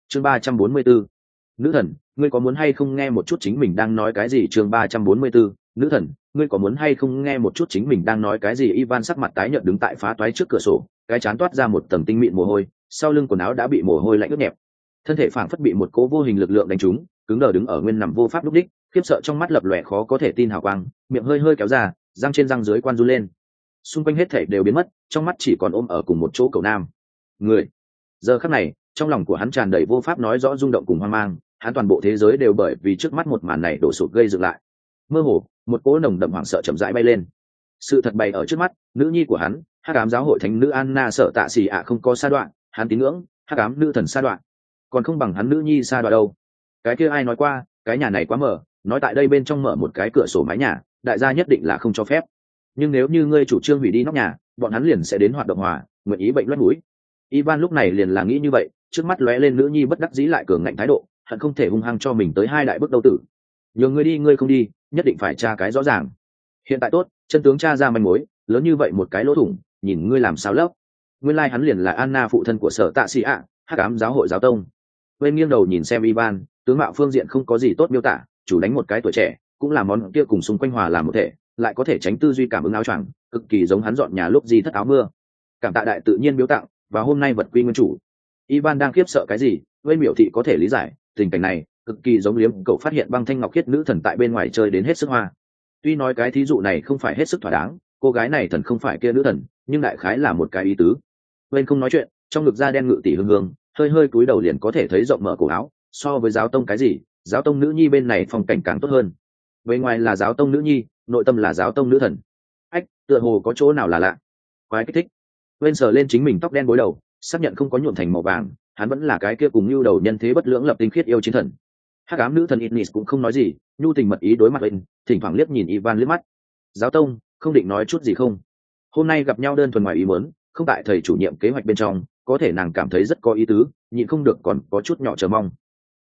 chương 344. Nữ thần, ngươi có muốn hay không nghe một chút chính mình đang nói cái gì? Chương 344. Nữ thần, ngươi có muốn hay không nghe một chút chính mình đang nói cái gì? Ivan sắc mặt tái nhợt đứng tại phá toái trước cửa sổ, cái chán toát ra một tầng tinh mịn mồ hôi, sau lưng quần áo đã bị mồ hôi lạnh ướt nhẹp, thân thể phảng phất bị một cỗ vô hình lực lượng đánh trúng, cứng đờ đứng ở nguyên nằm vô pháp lúc đích, khiếp sợ trong mắt lập lòe khó có thể tin hào quang, miệng hơi hơi kéo ra, răng trên răng dưới quan run lên. Xung quanh hết thảy đều biến mất, trong mắt chỉ còn ôm ở cùng một chỗ cậu nam. Người. Giờ khắc này, trong lòng của hắn tràn đầy vô pháp nói rõ rung động cùng hoang mang, hắn toàn bộ thế giới đều bởi vì trước mắt một màn này đổ sụp gây dựng lại. Mơ hồ, một cỗ nồng đậm hoảng sợ chậm rãi bay lên. Sự thật bày ở trước mắt, nữ nhi của hắn, Hắc Ám giáo hội thánh nữ Anna Sở Tạ Xỉ ạ không có sa đoạn, hắn tín ngưỡng, Hắc Ám nữ thần sa đoạn, còn không bằng hắn nữ nhi sa đoạn đâu. Cái kia ai nói qua, cái nhà này quá mở, nói tại đây bên trong mở một cái cửa sổ mái nhà, đại gia nhất định là không cho phép. Nhưng nếu như ngươi chủ trương hủy đi nóc nhà, bọn hắn liền sẽ đến hoạt động hòa, nguyện ý bệnh loét mũi. Ivan lúc này liền là nghĩ như vậy, trước mắt lóe lên nữ nhi bất đắc dĩ lại cường ngạnh thái độ, hận không thể hung hăng cho mình tới hai đại bước đâu tử. Nhường ngươi đi ngươi không đi, nhất định phải tra cái rõ ràng. Hiện tại tốt, chân tướng tra ra manh mối, lớn như vậy một cái lỗ thủng, nhìn ngươi làm sao lấp. Nguyên lai hắn liền là Anna phụ thân của Sở Tạ Xỉ ạ, Hắc Ám giáo hội giáo tông. Bên nghiêng đầu nhìn xem Ivan, tướng mạo phương diện không có gì tốt miêu tả, chủ đánh một cái tuổi trẻ, cũng là món kia cùng xung quanh hòa làm một thể, lại có thể tránh tư duy cảm ứng áo choàng, cực kỳ giống hắn dọn nhà lúc gì thất áo mưa. Cảm tạ đại tự nhiên biếu tặng, và hôm nay vật quy nguyên chủ. Ivan đang khiếp sợ cái gì, Vên miểu thị có thể lý giải, tình cảnh này cực kỳ giống liếm cậu phát hiện băng thanh ngọc khiết nữ thần tại bên ngoài chơi đến hết sức hoa. Tuy nói cái thí dụ này không phải hết sức thỏa đáng, cô gái này thần không phải kia nữ thần, nhưng đại khái là một cái ý tứ. Vên không nói chuyện, trong ngực da đen ngự tỷ hương hương, hơi hơi cúi đầu liền có thể thấy rộng mở cổ áo. So với giáo tông cái gì, giáo tông nữ nhi bên này phong cảnh càng tốt hơn. Bên ngoài là giáo tông nữ nhi, nội tâm là giáo tông nữ thần. Ách, tựa hồ có chỗ nào là lạ. Quái kích thích. Vên sờ lên chính mình tóc đen bối đầu, xác nhận không có nhuộm thành màu vàng, hắn vẫn là cái kia cùng nhu đầu nhân thế bất lưỡng lập tinh khiết yêu chiến thần. Hắc Ám nữ thần Ignis cũng không nói gì, nhu tình mật ý đối mặt bên, thỉnh thoảng liếc nhìn Ivan liếc mắt. Giáo tông, không định nói chút gì không? Hôm nay gặp nhau đơn thuần ngoài ý muốn, không tại thầy chủ nhiệm kế hoạch bên trong, có thể nàng cảm thấy rất có ý tứ, nhịn không được còn có chút nhỏ chờ mong.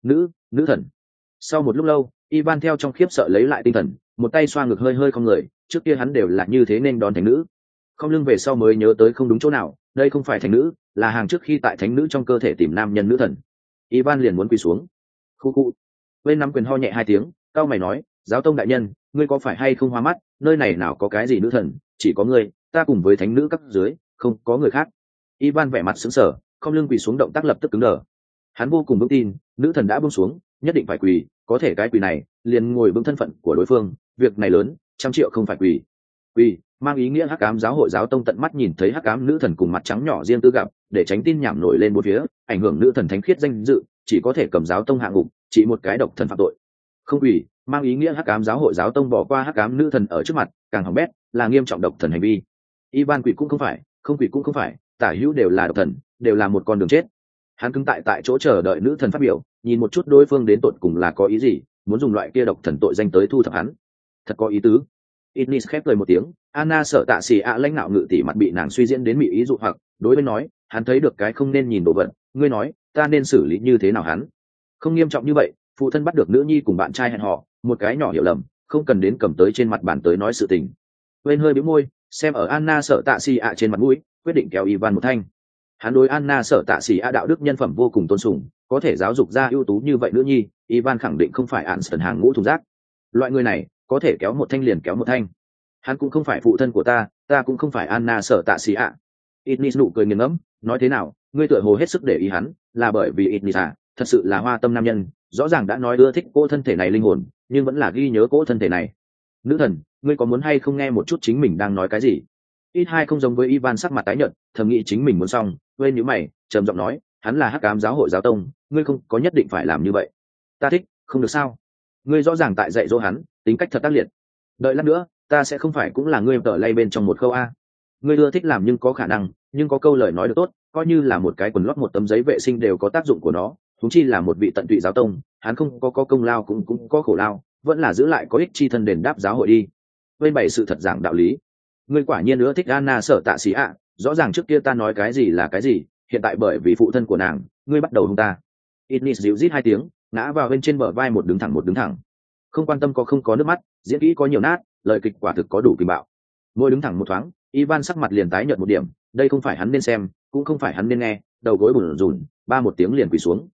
Nữ thần. Sau một lúc lâu, Ivan theo trong khiếp sợ lấy lại tinh thần, một tay xoa ngực hơi hơi không người, trước kia hắn đều là như thế nên đón thánh nữ. Không lưng về sau mới nhớ tới không đúng chỗ nào, đây không phải thánh nữ, là hàng trước khi tại thánh nữ trong cơ thể tìm nam nhân nữ thần. Ivan liền muốn quỳ xuống. Khu khu. Bên nắm quyền ho nhẹ hai tiếng, cao mày nói, giáo tông đại nhân, ngươi có phải hay không hoa mắt, nơi này nào có cái gì nữ thần, chỉ có ngươi, ta cùng với thánh nữ cấp dưới, không có người khác. Ivan vẻ mặt sững sờ, không lưng quỳ xuống động tác lập tức cứng đờ. Hắn vô cùng vững tin, nữ thần đã buông xuống, nhất định phải quỳ, có thể cái quỳ này, liền ngồi vững thân phận của đối phương, việc này lớn, 100 triệu không phải quỳ. Quỳ, mang ý nghĩa Hắc Ám giáo hội giáo tông tận mắt nhìn thấy Hắc Ám nữ thần cùng mặt trắng nhỏ riêng tư gặp, để tránh tin nhảm nổi lên bốn phía, ảnh hưởng nữ thần thánh khiết danh dự, chỉ có thể cầm giáo tông hạ ngục, chỉ một cái độc thần phạm tội. Không quỳ, mang ý nghĩa Hắc Ám giáo hội giáo tông bỏ qua Hắc Ám nữ thần ở trước mặt, càng hỏng bét, là nghiêm trọng độc thần hành vi. Ivan quỳ cũng không phải, không quỳ cũng không phải, tả hữu đều là độc thần, đều là một con đường chết. Hắn cứng tại chỗ chờ đợi nữ thần phát biểu, nhìn một chút đối phương đến tột cùng là có ý gì, muốn dùng loại kia độc thần tội danh tới thu thập hắn. Thật có ý tứ. Ignis khép cười một tiếng, Anna Sở Tạ Xỉ ạ lãnh nạo ngự tỷ mặt bị nàng suy diễn đến mị ý dụ hoặc, đối bên nói, hắn thấy được cái không nên nhìn đồ vật, ngươi nói, ta nên xử lý như thế nào hắn? Không nghiêm trọng như vậy, phụ thân bắt được nữ nhi cùng bạn trai hẹn hò, một cái nhỏ hiểu lầm, không cần đến cầm tới trên mặt bàn tới nói sự tình. Bên hơi bĩu môi, xem ở Anna Sở Tạ Xỉ ạ trên mặt mũi, quyết định kéo Ivan một thanh. Hắn đối Anna Sở Tạ Xỉ ạ đạo đức nhân phẩm vô cùng tôn sùng, có thể giáo dục ra ưu tú như vậy nữ nhi, Ivan khẳng định không phải Anston hàng ngũ thùng rác. Loại người này, có thể kéo một thanh liền kéo một thanh. Hắn cũng không phải phụ thân của ta, ta cũng không phải Anna Sở Tạ Xỉ ạ. Ignis nụ cười nghiền ngẫm, nói thế nào, ngươi tựa hồ hết sức để ý hắn, là bởi vì Ignis à, thật sự là hoa tâm nam nhân, rõ ràng đã nói ưa thích cô thân thể này linh hồn, nhưng vẫn là ghi nhớ cô thân thể này. Nữ thần, ngươi có muốn hay không nghe một chút chính mình đang nói cái gì? Ít hai không giống với Ivan sắc mặt tái nhợt, thầm nghĩ chính mình muốn xong, quên nhíu mày, trầm giọng nói, hắn là Hắc Ám giáo hội giáo tông, ngươi không có nhất định phải làm như vậy. Ta thích, không được sao? Ngươi rõ ràng tại dạy dỗ hắn, tính cách thật tác liệt. Đợi lát nữa, ta sẽ không phải cũng là ngươi tợ lay bên trong một câu a. Ngươi ưa thích làm nhưng có khả năng, nhưng có câu lời nói được tốt, coi như là một cái quần lót một tấm giấy vệ sinh đều có tác dụng của nó, huống chi là một vị tận tụy giáo tông, hắn không có công lao cũng có khổ lao, vẫn là giữ lại có ích chi thân đền đáp giáo hội đi. Bên bày sự thật giảng đạo lý. Ngươi quả nhiên ưa thích Anna Sở Tạ Xỉ ạ, rõ ràng trước kia ta nói cái gì là cái gì, hiện tại bởi vì phụ thân của nàng, ngươi bắt đầu hung ta. Ignis dịu rít hai tiếng, ngã vào bên trên bờ vai một đứng thẳng. Không quan tâm có không có nước mắt, diễn kỹ có nhiều nát, lời kịch quả thực có đủ kỳ bạo. Môi đứng thẳng một thoáng, Ivan sắc mặt liền tái nhợt một điểm, đây không phải hắn nên xem, cũng không phải hắn nên nghe, đầu gối bủn rủn, ba một tiếng liền quỳ xuống.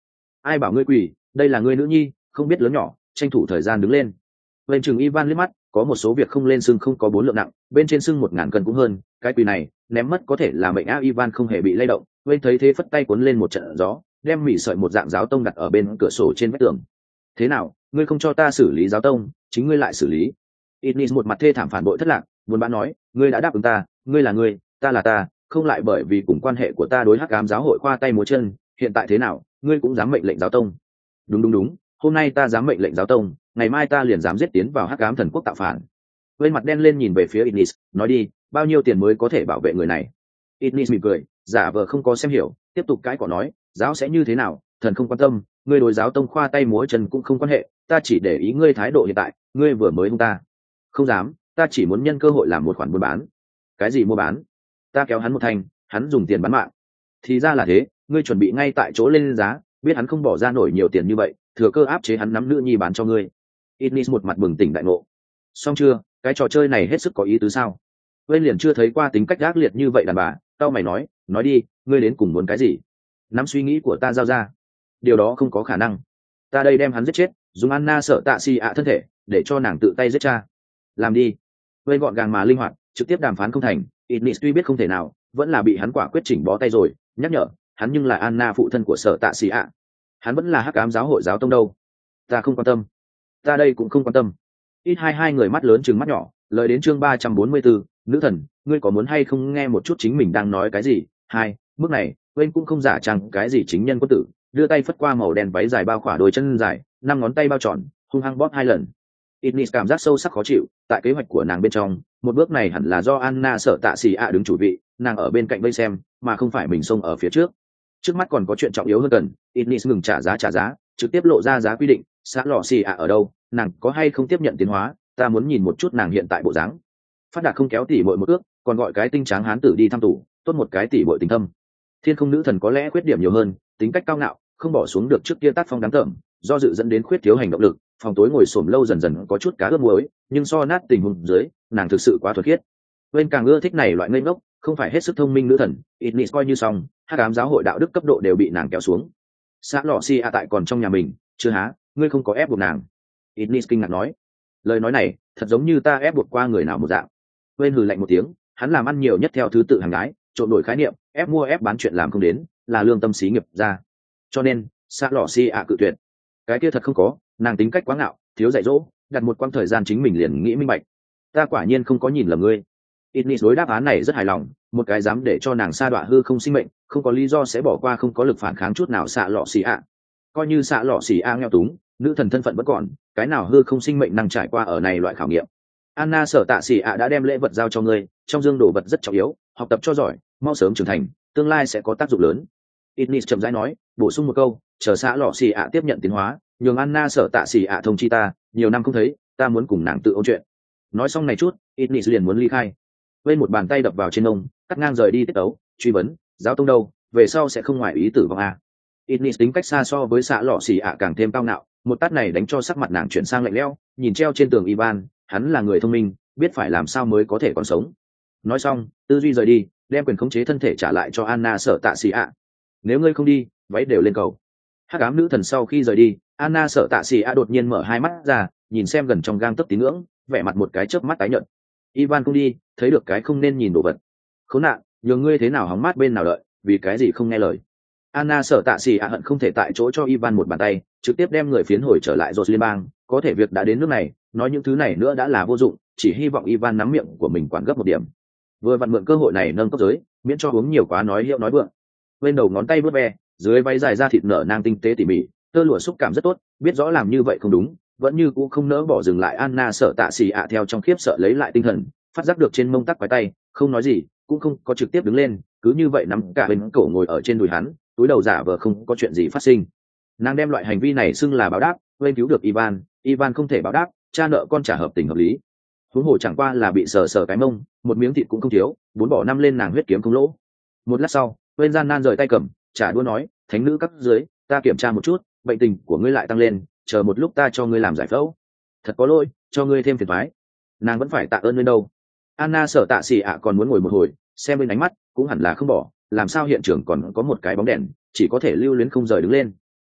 ai bảo ngươi quỳ, đây là ngươi nữ nhi, không biết lớn nhỏ, tranh thủ thời gian đứng lên. Bên chừng Ivan liếc mắt, có một số việc không lên xương không có 4 lượng nặng, bên trên xương 1000 cân cũng hơn, cái quỳ này, ném mất có thể là mệnh á. Ivan không hề bị lay động, bên thấy thế phất tay cuốn lên một trận gió, đem mỉ sợi một dạng giáo tông đặt ở bên cửa sổ trên vách tường. Thế nào, ngươi không cho ta xử lý giáo tông, chính ngươi lại xử lý. Idnis một mặt thê thảm phản bội thất lạc, buồn bã nói, ngươi đã đáp ứng ta, ngươi là ngươi, ta là ta, không lại bởi vì cùng quan hệ của ta đối hắc ám giáo hội khoa tay múa chân, hiện tại thế nào, ngươi cũng dám mệnh lệnh giáo tông. Đúng, hôm nay ta dám mệnh lệnh giáo tông, ngày mai ta liền dám giết tiến vào hắc ám thần quốc tạo phản. Bên mặt đen lên nhìn về phía Idnis, nói đi, bao nhiêu tiền mới có thể bảo vệ người này. Idnis mỉm cười, giả vờ không có xem hiểu, tiếp tục cãi cọ nói, giáo sẽ như thế nào, thần không quan tâm, ngươi đối giáo tông khoa tay múa chân cũng không quan hệ, ta chỉ để ý ngươi thái độ hiện tại, ngươi vừa mới hung ta. Không dám, ta chỉ muốn nhân cơ hội làm một khoản buôn bán. Cái gì mua bán? Ta kéo hắn một thành, hắn dùng tiền bán mạng. Thì ra là thế, ngươi chuẩn bị ngay tại chỗ lên giá, biết hắn không bỏ ra nổi nhiều tiền như vậy, thừa cơ áp chế hắn nắm nữ nhi bán cho ngươi. Idnis một mặt bừng tỉnh đại ngộ. Xong chưa, cái trò chơi này hết sức có ý tứ sao? Bên liền chưa thấy qua tính cách gác liệt như vậy đàn bà, tao mày nói đi, ngươi đến cùng muốn cái gì? Nắm suy nghĩ của ta giao ra. Điều đó không có khả năng. Ta đây đem hắn giết chết, dùng Anna sợ tạ xì ạ thân thể, để cho nàng tự tay giết cha. Làm đi. Bên gọn gàng mà linh hoạt, trực tiếp đàm phán không thành. Idnis tuy biết không thể nào, vẫn là bị hắn quả quyết chỉnh bó tay rồi, nhắc nhở, hắn nhưng là Anna phụ thân của sợ tạ xì ạ. Hắn vẫn là hắc ám giáo hội giáo tông đâu. Ta không quan tâm. Ta đây cũng không quan tâm. Ít hai người mắt lớn chừng mắt nhỏ, lời đến chương 344, nữ thần, ngươi có muốn hay không nghe một chút chính mình đang nói cái gì? Hai, mức này, Wayne cũng không giả trang cái gì chính nhân quân tử, đưa tay phất qua màu đen váy dài bao khỏa đôi chân dài, 5 ngón tay bao tròn, hung hăng bóp 2 lần. Idnis cảm giác sâu sắc khó chịu, tại kế hoạch của nàng bên trong, một bước này hẳn là do Anna sợ tạ xì ạ đứng chủ vị, nàng ở bên cạnh vây xem, mà không phải mình xông ở phía trước. Trước mắt còn có chuyện trọng yếu hơn cần, Idnis ngừng trả giá, trực tiếp lộ ra giá quy định, xã lọ xì ạ ở đâu, nàng có hay không tiếp nhận tiến hóa, ta muốn nhìn một chút nàng hiện tại bộ dáng. Phát Đạt không kéo tỉ muội một ước, còn gọi cái tinh tráng hán tử đi thăm tủ, tốt một cái tỉ muội tình thâm. Thiên không nữ thần có lẽ khuyết điểm nhiều hơn, tính cách cao ngạo, không bỏ xuống được trước kia tác phong đáng tởm, do dự dẫn đến khuyết thiếu hành động lực, phòng tối ngồi xổm lâu dần dần có chút cá ướp muối, nhưng so nát tình huống dưới, nàng thực sự quá thuần khiết. Bên càng ưa thích này loại ngây ngốc, không phải hết sức thông minh nữ thần, Idnis coi như xong, hắc ám giáo hội đạo đức cấp độ đều bị nàng kéo xuống. Xã lọ si a tại còn trong nhà mình, chưa há, ngươi không có ép buộc nàng. Idnis kinh ngạc nói, lời nói này thật giống như ta ép buộc qua người nào một dạng. Bên hừ lạnh một tiếng, hắn làm ăn nhiều nhất theo thứ tự hàng gái, trộn đổi khái niệm, ép mua ép bán chuyện làm không đến, là lương tâm xí nghiệp ra. Cho nên, xã lọ si a cự tuyệt. Cái kia thật không có, nàng tính cách quá ngạo, thiếu dạy dỗ, đặt một quãng thời gian chính mình liền nghĩ minh bạch. Ta quả nhiên không có nhìn lầm ngươi. Idnis đối đáp án này rất hài lòng, một cái dám để cho nàng sa đọa hư không sinh mệnh, không có lý do sẽ bỏ qua không có lực phản kháng chút nào xạ lọ xì ạ. Coi như xạ lọ xì a nghèo túng, nữ thần thân phận vẫn còn, cái nào hư không sinh mệnh năng trải qua ở này loại khảo nghiệm. Anna sở tạ xì ạ đã đem lễ vật giao cho ngươi, trong dương đồ vật rất trọng yếu, học tập cho giỏi, mau sớm trưởng thành, tương lai sẽ có tác dụng lớn. Idnis chậm rãi nói, bổ sung một câu, chờ xạ lọ xì ạ tiếp nhận tiến hóa, nhường Anna sở tạ xì ạ thông chi ta, nhiều năm không thấy, ta muốn cùng nàng tự ôn chuyện. Nói xong này chút, Idnis liền muốn ly khai. Bên một bàn tay đập vào trên ông, cắt ngang rời đi tiết tấu, truy vấn, giáo tông đâu, về sau sẽ không ngoài ý tử vong a. Idnis tính cách xa so với xạ lọ xì ạ càng thêm cao ngạo, một tát này đánh cho sắc mặt nàng chuyển sang lạnh lẽo, nhìn treo trên tường Ivan, hắn là người thông minh, biết phải làm sao mới có thể còn sống. Nói xong, tư duy rời đi, đem quyền khống chế thân thể trả lại cho Anna sở tạ xì ạ. Nếu ngươi không đi, váy đều lên cầu. Hắc ám nữ thần sau khi rời đi, Anna sở tạ xì ạ đột nhiên mở hai mắt ra, nhìn xem gần trong gang tấc tín ngưỡng, vẻ mặt một cái chớp mắt tái nhợt. Ivan cũng đi, thấy được cái không nên nhìn đồ vật. Khốn nạn, nhường ngươi thế nào hóng mát bên nào đợi, vì cái gì không nghe lời. Anna sở tạ xì ạ hận không thể tại chỗ cho Ivan một bàn tay, trực tiếp đem người phiến hồi trở lại rồi liên bang. Có thể việc đã đến nước này, nói những thứ này nữa đã là vô dụng, chỉ hy vọng Ivan nắm miệng của mình quản gấp một điểm. Vừa vặn mượn cơ hội này nâng cấp giới, miễn cho uống nhiều quá nói hiệu nói vượng. Bên đầu ngón tay vớt ve, dưới váy dài ra thịt nở nang tinh tế tỉ mỉ, tơ lụa xúc cảm rất tốt, biết rõ làm như vậy không đúng, vẫn như cũ không nỡ bỏ dừng lại. Anna sở tạ xì ạ theo trong khiếp sợ lấy lại tinh thần, phát giác được trên mông tắc quái tay, không nói gì, cũng không có trực tiếp đứng lên, cứ như vậy nắm cả bên cổ ngồi ở trên đùi hắn, túi đầu giả vờ không có chuyện gì phát sinh. Nàng đem loại hành vi này xưng là báo đáp, quên cứu được Ivan không thể báo đáp, cha nợ con trả hợp tình hợp lý. Huống hồ chẳng qua là bị sờ cái mông, một miếng thịt cũng không thiếu, 4 bỏ 5 lên nàng huyết kiếm không lỗ. Một lát sau, quên gian nan rời tay cầm, trả đũa nói, thánh nữ cấp dưới, ta kiểm tra một chút, bệnh tình của ngươi lại tăng lên, chờ một lúc ta cho ngươi làm giải phẫu. Thật có lỗi, cho ngươi thêm phiền toái. Nàng vẫn phải tạ ơn lên đâu. Anna sở tạ xì ạ còn muốn ngồi một hồi, xem bên ánh mắt cũng hẳn là không bỏ, làm sao hiện trường còn có một cái bóng đèn, chỉ có thể lưu luyến không rời đứng lên.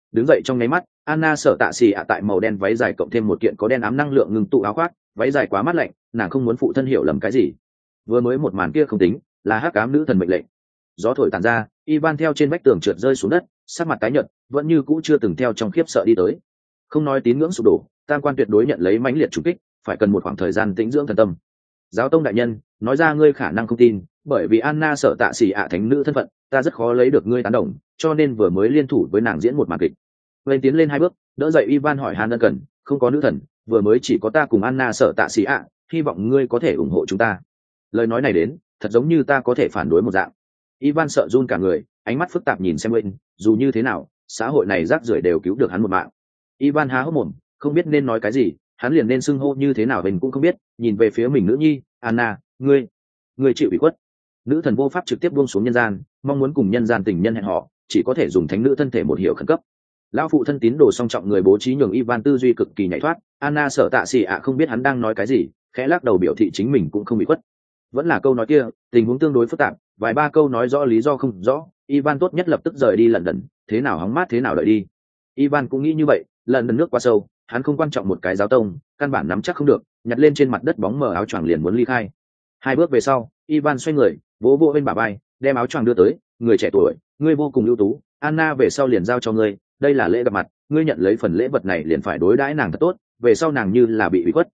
đứng dậy trong nháy mắt, Anna sợ tạ xì ạ tại màu đen váy dài cộng thêm một kiện có đen ám năng lượng ngừng tụ áo khoác, váy dài quá mát lạnh, nàng không muốn phụ thân hiểu lầm cái gì. Vừa mới một màn kia không tính, là hắc ám nữ thần mệnh lệnh. Gió thổi tàn ra, Ivan theo trên vách tường trượt rơi xuống đất, sắc mặt tái nhợt, vẫn như cũ chưa từng theo trong khiếp sợ đi tới. Không nói tín ngưỡng sụp đổ, tam quan tuyệt đối nhận lấy mãnh liệt trùng kích, phải cần một khoảng thời gian tĩnh dưỡng thần tâm. Giáo tông đại nhân, nói ra ngươi khả năng không tin, bởi vì Anna sợ tạ xỉ ạ thánh nữ thân phận, ta rất khó lấy được ngươi tán đồng, cho nên vừa mới liên thủ với nàng diễn một màn kịch. Lên tiến lên 2 bước, đỡ dậy Ivan hỏi han ân cần, không có nữ thần, vừa mới chỉ có ta cùng Anna sợ tạ xỉ ạ, hy vọng ngươi có thể ủng hộ chúng ta. Lời nói này đến, thật giống như ta có thể phản đối một dạng. Ivan sợ run cả người, ánh mắt phức tạp nhìn xem Wayne, dù như thế nào, xã hội này rác rưởi đều cứu được hắn một mạng. Ivan há hốc mồm, không biết nên nói cái gì, hắn liền nên xưng hô như thế nào Wayne cũng không biết, nhìn về phía mình nữ nhi, Anna, ngươi chịu ủy khuất. Nữ thần vô pháp trực tiếp buông xuống nhân gian, mong muốn cùng nhân gian tình nhân hẹn họ, chỉ có thể dùng thánh nữ thân thể một hiệu khẩn cấp. Lão phụ thân tín đồ song trọng người bố trí nhường Ivan tư duy cực kỳ nhạy thoát, Anna sợ tạ xỉ ạ không biết hắn đang nói cái gì, khẽ lắc đầu biểu thị chính mình cũng không bị khuất. Vẫn là câu nói kia, tình huống tương đối phức tạp, vài ba câu nói rõ lý do không rõ, Ivan tốt nhất lập tức rời đi London, thế nào hóng mát thế nào đợi đi. Ivan cũng nghĩ như vậy, London nước quá sâu, hắn không quan trọng một cái giáo tông, căn bản nắm chắc không được, nhặt lên trên mặt đất bóng mờ áo choàng liền muốn ly khai. 2 bước về sau, Ivan xoay người, vỗ vỗ bên bả vai, đem áo choàng đưa tới, người trẻ tuổi, ngươi vô cùng ưu tú, Anna về sau liền giao cho ngươi, đây là lễ gặp mặt, ngươi nhận lấy phần lễ vật này liền phải đối đãi nàng thật tốt, về sau nàng như là bị ủy khuất,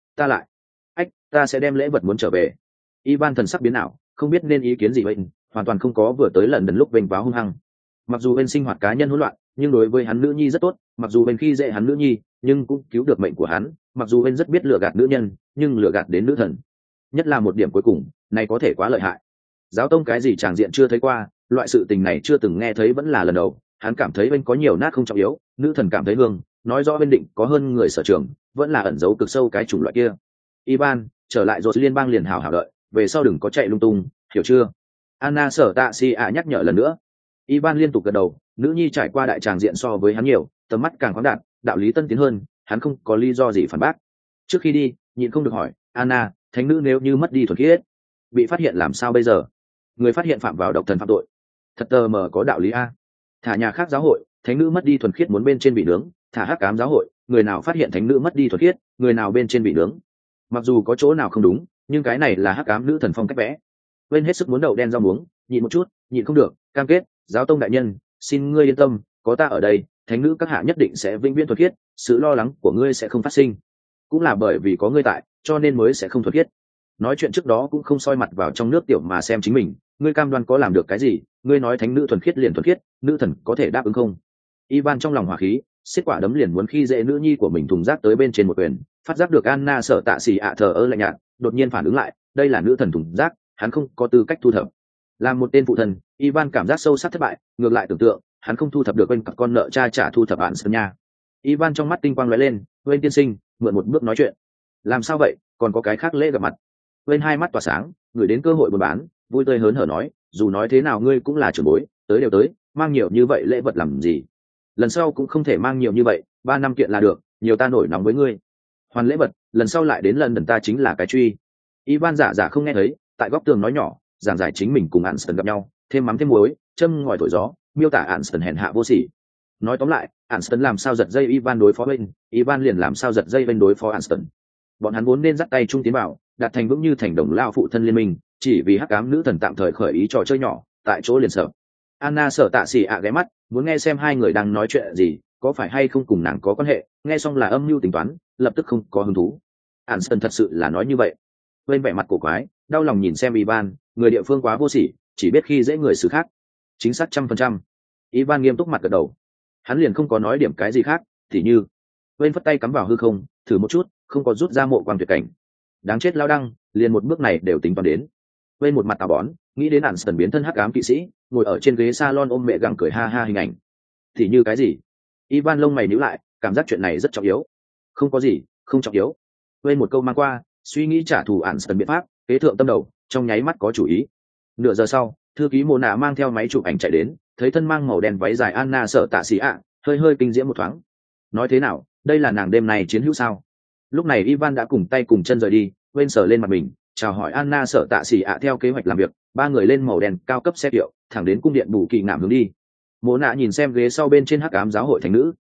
ta sẽ đem lễ vật muốn trở về. Ivan thần sắc biến ảo, không biết nên ý kiến gì vậy, hoàn toàn không có vừa tới lần lúc vênh váo hung hăng. Mặc dù bên sinh hoạt cá nhân hỗn loạn, nhưng đối với hắn nữ nhi rất tốt, mặc dù bên khi dễ hắn nữ nhi, nhưng cũng cứu được mệnh của hắn, mặc dù bên rất biết lừa gạt nữ nhân, nhưng lừa gạt đến nữ thần. Nhất là một điểm cuối cùng, này có thể quá lợi hại. Giáo tông cái gì tràng diện chưa thấy qua, loại sự tình này chưa từng nghe thấy vẫn là lần đầu, hắn cảm thấy bên có nhiều nát không trọng yếu, nữ thần cảm thấy hương, nói rõ bên định có hơn người sở trường, vẫn là ẩn giấu cực sâu cái chủng loại kia. Ivan, trở lại rồi liên bang liền hảo hảo đợi, về sau đừng có chạy lung tung, hiểu chưa? Anna sở tạ si ạ nhắc nhở lần nữa. Ivan liên tục gật đầu, nữ nhi trải qua đại tràng diện so với hắn nhiều, tầm mắt càng khoáng đạt, đạo lý tân tiến hơn, hắn không có lý do gì phản bác. Trước khi đi, nhịn không được hỏi, Anna, thánh nữ nếu như mất đi thuần khiết, bị phát hiện làm sao bây giờ? Người phát hiện phạm vào độc thần phạm tội, thật tờ mờ có đạo lý a. Thả nhà khác giáo hội, thánh nữ mất đi thuần khiết muốn bên trên bị nướng, thả hắc ám giáo hội, người nào phát hiện thánh nữ mất đi thuần khiết, người nào bên trên bị nướng. Mặc dù có chỗ nào không đúng, nhưng cái này là hắc ám nữ thần phong cách vẽ. Bên hết sức muốn đậu đen rau muống, nhịn một chút, nhịn không được, cam kết, giáo tông đại nhân, xin ngươi yên tâm, có ta ở đây, thánh nữ các hạ nhất định sẽ vĩnh viễn thuần khiết, sự lo lắng của ngươi sẽ không phát sinh. Cũng là bởi vì có ngươi tại, cho nên mới sẽ không thuần khiết. Nói chuyện trước đó cũng không soi mặt vào trong nước tiểu mà xem chính mình, ngươi cam đoan có làm được cái gì, ngươi nói thánh nữ thuần khiết liền thuần khiết, nữ thần có thể đáp ứng không? Ivan trong lòng hỏa khí, xiết quả đấm liền muốn khi dễ nữ nhi của mình thùng rác tới bên trên một quyền, phát giác được Anna sợ tạ xỉ ạ thờ ơ lạnh nhạt, đột nhiên phản ứng lại, đây là nữ thần thùng rác, hắn không có tư cách thu thập. Làm một tên phụ thần, Ivan cảm giác sâu sắc thất bại, ngược lại tưởng tượng, hắn không thu thập được bên cặp con nợ cha trả thu thập án sơn nha. Ivan trong mắt tinh quang lóe lên, Wayne tiên sinh, mượn một bước nói chuyện. Làm sao vậy, còn có cái khác lễ gặp mặt. Wayne hai mắt tỏa sáng, gửi đến cơ hội buôn bán, vui tươi hớn hở nói, dù nói thế nào ngươi cũng là trưởng bối, tới đều tới, mang nhiều như vậy lễ vật làm gì? Lần sau cũng không thể mang nhiều như vậy, 3 năm kiện là được, nhiều ta nổi nóng với ngươi. Hoàn lễ vật, lần sau lại đến lần ta chính là cái truy. Ivan giả không nghe thấy, tại góc tường nói nhỏ, giảng giải chính mình cùng Anston gặp nhau, thêm mắm thêm muối, châm ngòi thổi gió, miêu tả Anston hèn hạ vô sỉ. Nói tóm lại, Anston làm sao giật dây Ivan đối phó bên, Ivan liền làm sao giật dây bên đối phó Anston. Bọn hắn vốn nên dắt tay chung tiến vào, đạt thành vững như thành đồng lao phụ thân liên minh, chỉ vì hắc ám nữ thần tạm thời khởi ý trò chơi nhỏ, tại chỗ liền sợ. Anna sợ tạ xỉ ạ ghé mắt, muốn nghe xem hai người đang nói chuyện gì, có phải hay không cùng nàng có quan hệ, nghe xong là âm mưu tính toán, lập tức không có hứng thú. Anston thật sự là nói như vậy. Bên vẻ mặt cổ quái, đau lòng nhìn xem Ivan, người địa phương quá vô sỉ, chỉ biết khi dễ người xử khác. Chính xác 100%. Ivan nghiêm túc mặt gật đầu. Hắn liền không có nói điểm cái gì khác, thì như bên phất tay cắm vào hư không, thử một chút, không có rút ra mộ quang tuyệt cảnh. Đáng chết lao đăng, liền một bước này đều tính toán đến. Bên một mặt tà bón, nghĩ đến Anston biến thân hắc ám kỵ sĩ, ngồi ở trên ghế salon ôm mẹ gặng cười ha ha hình ảnh. Thì như cái gì? Ivan lông mày nhíu lại, cảm giác chuyện này rất trọng yếu. Không có gì, không trọng yếu. Bên một câu mang qua, suy nghĩ trả thù Anston biện pháp, kế thượng tâm đầu, trong nháy mắt có chủ ý. Nửa giờ sau, thư ký Mộ Nạ mang theo máy chụp ảnh chạy đến, thấy thân mang màu đen váy dài Anna sợ tạ xỉ ạ, hơi kinh diễm một thoáng. Nói thế nào, đây là nàng đêm này chiến hữu sao? Lúc này Ivan đã cùng tay cùng chân rời đi, bên sờ lên mặt mình, chào hỏi Anna sợ tạ xỉ ạ theo kế hoạch làm việc, 3 người lên màu đen cao cấp xe kiệu, thẳng đến cung điện bù kỳ ngảm hướng đi. Mộ Nạ nhìn xem ghế sau bên trên hắc ám giáo hội thánh nữ,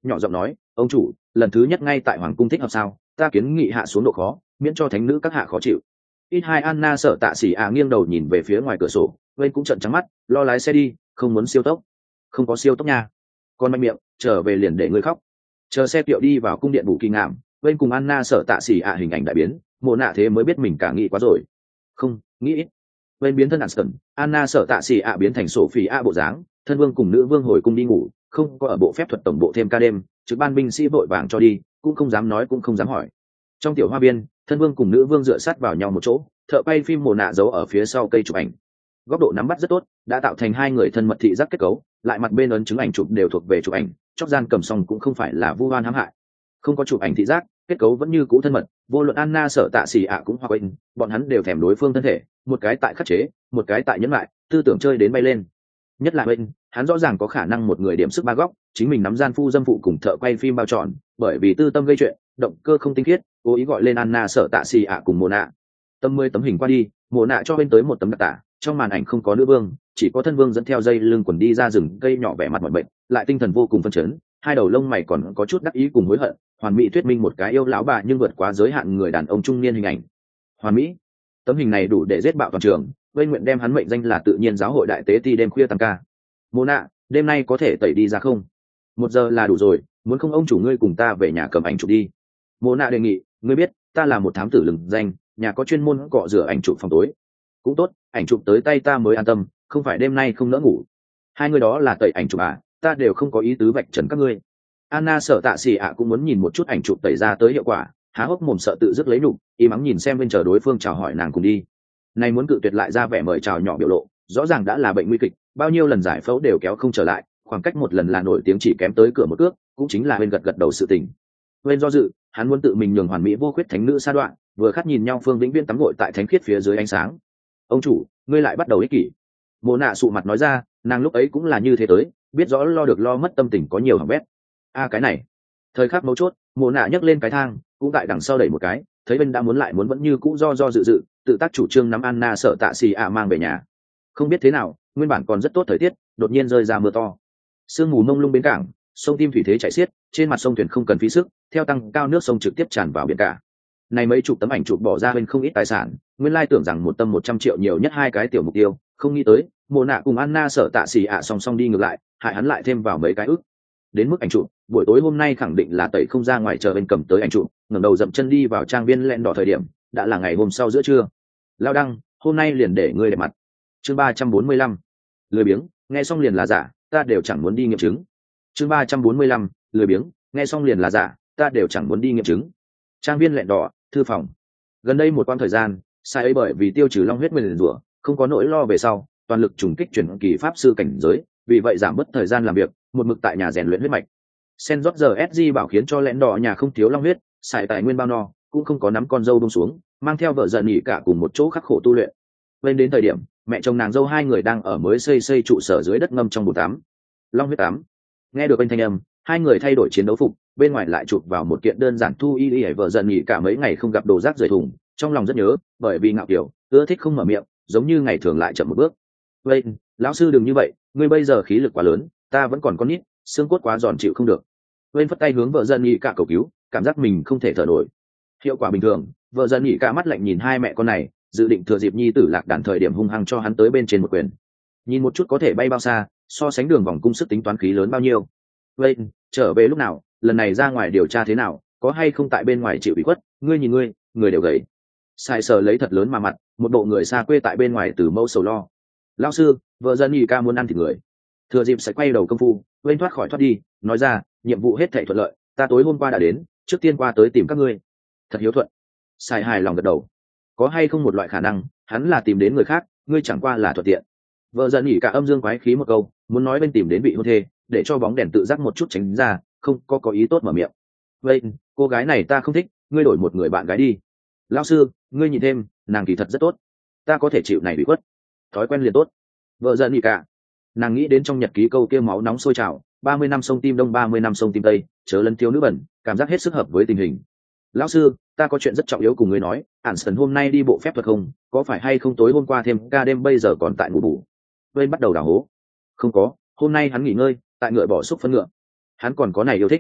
nhỏ giọng nói, ông chủ, lần thứ nhất ngay tại hoàng cung thích hợp sao, ta kiến nghị hạ xuống độ khó, miễn cho thánh nữ các hạ khó chịu. Ít hai Anna sợ tạ xỉ ạ nghiêng đầu nhìn về phía ngoài cửa sổ, bên cũng trợn trắng mắt, lo lái xe đi, không muốn siêu tốc. Không có siêu tốc nha. Con mạnh miệng, trở về liền để ngươi khóc. Chờ xe tiệu đi vào cung điện bù kỳ ngạm, bên cùng Anna sợ tạ xỉ ạ hình ảnh đại biến, mộ nạ thế mới biết mình cả nghĩ quá rồi. Không, nghĩ ít. Bên biến thân Anston, Anna sợ tạ xỉ ạ biến thành Sophie ạ bộ dáng, thân vương cùng nữ vương hồi cung đi ngủ, không có ở bộ phép thuật tổng bộ thêm ca đêm, trực ban binh sĩ vội vàng cho đi, cũng không dám nói cũng không dám hỏi. Trong tiểu hoa viên, thân vương cùng nữ vương dựa sát vào nhau một chỗ, thợ quay phim mồ nạ giấu ở phía sau cây chụp ảnh. Góc độ nắm bắt rất tốt, đã tạo thành hai người thân mật thị giác kết cấu, lại mặt bên ấn chứng ảnh chụp đều thuộc về chụp ảnh, chóc gian cầm xong cũng không phải là vu oan hãm hại. Không có chụp ảnh thị giác, kết cấu vẫn như cũ thân mật, vô luận Anna sợ tạ xỉ ạ cũng hoặc quên, bọn hắn đều thèm đối phương thân thể, một cái tại khắc chế, một cái tại nhẫn lại, tư tưởng chơi đến bay lên. Nhất là bên, hắn rõ ràng có khả năng một người điểm sức ba góc, chính mình nắm gian phu dâm phụ cùng thợ quay phim bao tròn, bởi vì tư tâm gây chuyện, động cơ không tinh khiết, cố ý gọi lên Anna sợ tạ xỉ ạ cùng mồ nạ. Tầm 10 tấm hình qua đi, mồ nạ cho bên tới một tấm đặc tả, trong màn ảnh không có nữ vương, chỉ có thân vương dẫn theo dây lưng quần đi ra rừng cây nhỏ vẻ mặt mọi bệnh, lại tinh thần vô cùng phấn chấn, hai đầu lông mày còn có chút đắc ý cùng hối hận, hoàn mỹ thuyết minh một cái yêu lão bà nhưng vượt quá giới hạn người đàn ông trung niên hình ảnh. Hoàn mỹ. Tấm hình này đủ để giết bạo toàn trường, vây nguyện đem hắn mệnh danh là tự nhiên giáo hội đại tế ti đêm khuya tăng ca. Mồ nạ, đêm nay có thể tẩy đi ra không? 1 giờ là đủ rồi, muốn không ông chủ ngươi cùng ta về nhà cầm ảnh chụp đi. Mồ nạ đề nghị, ngươi biết, ta là một thám tử lừng danh, nhà có chuyên môn cọ rửa ảnh chụp phòng tối. Cũng tốt, ảnh chụp tới tay ta mới an tâm, không phải đêm nay không nỡ ngủ. Hai người đó là tẩy ảnh chụp à, ta đều không có ý tứ vạch trần các ngươi. Anna sợ tạ xỉ ạ cũng muốn nhìn một chút ảnh chụp tẩy ra tới hiệu quả, há hốc mồm sợ tự dứt lấy nhục, y mắng nhìn xem bên chờ đối phương chào hỏi nàng cùng đi. Này muốn cự tuyệt lại ra vẻ mời chào nhỏ biểu lộ, rõ ràng đã là bệnh nguy kịch, bao nhiêu lần giải phẫu đều kéo không trở lại, khoảng cách một lần là nổi tiếng chỉ kém tới cửa một cước, cũng chính là bên gật gật đầu sự tình. Bên do dự, hắn muốn tự mình nhường hoàn mỹ vô khuyết thánh nữ sa đoạn, vừa khát nhìn nhau Phương Vĩnh Viễn tắm gội tại thánh khiết phía dưới ánh sáng. Ông chủ, ngươi lại bắt đầu ích kỷ. Mộ nạ sụ mặt nói ra, nàng lúc ấy cũng là như thế tới, biết rõ lo được lo mất tâm tình có nhiều hỏng bét. Cái này. Thời khắc mấu chốt, mộ nạ nhấc lên cái thang, cũng tại đằng sau đẩy một cái, thấy bên đã muốn lại muốn vẫn như cũ do dự dự, tự tác chủ trương nắm Anna sợ tạ xì ạ mang về nhà. Không biết thế nào, nguyên bản còn rất tốt thời tiết, đột nhiên rơi ra mưa to. Sương mù mông lung bến cảng, sông Tim thủy thế chảy xiết, trên mặt sông thuyền không cần phí sức, theo tăng cao nước sông trực tiếp tràn vào biển cả. Này mấy chục tấm ảnh chụp bỏ ra bên không ít tài sản, nguyên lai tưởng rằng một tâm 100 triệu nhiều nhất hai cái tiểu mục tiêu, không nghĩ tới, Mộ nạ cùng Anna sợ tạ xì ạ song song đi ngược lại, hại hắn lại thêm vào mấy cái ức. Đến mức ảnh chụp, buổi tối hôm nay khẳng định là tẩy không ra ngoài chờ bên cầm tới ảnh chụp, ngẩng đầu dậm chân đi vào trang viên lẹn đỏ thời điểm, đã là ngày hôm sau giữa trưa. Lao đăng, hôm nay liền để ngươi đẹp mặt. Chương 345. Lười biếng, nghe xong liền là giả, ta đều chẳng muốn đi nghiệm chứng. Chương 345. Lười biếng, nghe xong liền là giả, ta đều chẳng muốn đi nghiệm chứng. Trang viên lẹn đỏ, thư phòng. Gần đây một quãng thời gian, sai ấy bởi vì tiêu trừ long huyết nguyền rủa, không có nỗi lo về sau, toàn lực trùng kích chuyển kỳ pháp sư cảnh giới, vì vậy giảm bớt thời gian làm việc, một mực tại nhà rèn luyện huyết mạch. Sen rót giờ SG bảo khiến cho lẹn đỏ nhà không thiếu long huyết, xài tài nguyên bao no, cũng không có nắm con dâu buông xuống, mang theo vợ giận nghỉ cả cùng một chỗ khắc khổ tu luyện. Bên đến thời điểm, mẹ chồng nàng dâu hai người đang ở mới xây trụ sở dưới đất ngâm trong bồn tắm. Long huyết tắm. Nghe được bên thanh âm, hai người thay đổi chiến đấu phục, bên ngoài lại chụp vào một kiện đơn giản thu y vợ giận nghỉ cả mấy ngày không gặp đồ rác rời thùng, trong lòng rất nhớ, bởi vì ngạo kiểu, ưa thích không mở miệng, giống như ngày thường lại chậm một bước. Bên, lão sư đừng như vậy, ngươi bây giờ khí lực quá lớn, ta vẫn còn con nít, xương cốt quá giòn chịu không được. Bên phất tay hướng vợ giận nghỉ cả cầu cứu, cảm giác mình không thể thở nổi. Hiệu quả bình thường, vợ giận nghỉ cả mắt lạnh nhìn hai mẹ con này, dự định thừa dịp nhi tử lạc đàn thời điểm hung hăng cho hắn tới bên trên một quyền. Nhìn một chút có thể bay bao xa, so sánh đường vòng cung sức tính toán khí lớn bao nhiêu. Bên, trở về lúc nào, lần này ra ngoài điều tra thế nào, có hay không tại bên ngoài chịu ủy khuất, ngươi nhìn ngươi, người đều gầy. Sai sờ lấy thật lớn mà mặt, một bộ người xa quê tại bên ngoài từ mâu sầu lo. Lão sư, vợ giận nghỉ ca muốn ăn thịt người. Thừa dịp sẽ quay đầu công phu, bên thoát khỏi thoát đi, nói ra, nhiệm vụ hết thảy thuận lợi, ta tối hôm qua đã đến, trước tiên qua tới tìm các ngươi. Thật hiếu thuận. Sai hài lòng gật đầu. Có hay không một loại khả năng, hắn là tìm đến người khác, ngươi chẳng qua là thuận tiện. Vợ giận nghỉ cả âm dương quái khí một câu, muốn nói bên tìm đến vị hôn thê, để cho bóng đèn tự giác một chút tránh ra, không có ý tốt mở miệng. Vậy, cô gái này ta không thích, ngươi đổi một người bạn gái đi. Lão sư, ngươi nhìn thêm, nàng kỳ thật rất tốt, ta có thể chịu này bị khuất, thói quen liền tốt. Vợ giận nghỉ cả, nàng nghĩ đến trong nhật ký câu kia máu nóng sôi trào, 30 năm sông tim đông 30 năm sông tim tây, chớ lấn thiếu nữ bẩn, cảm giác hết sức hợp với tình hình. Lão sư, ta có chuyện rất trọng yếu cùng ngươi nói, Anderson hôm nay đi bộ phép thuật không, có phải hay không tối hôm qua thêm ca đêm bây giờ còn tại ngủ bù. Bên bắt đầu đào hố. Không có, hôm nay hắn nghỉ ngơi, tại ngựa bỏ xúc phân ngựa. Hắn còn có này yêu thích.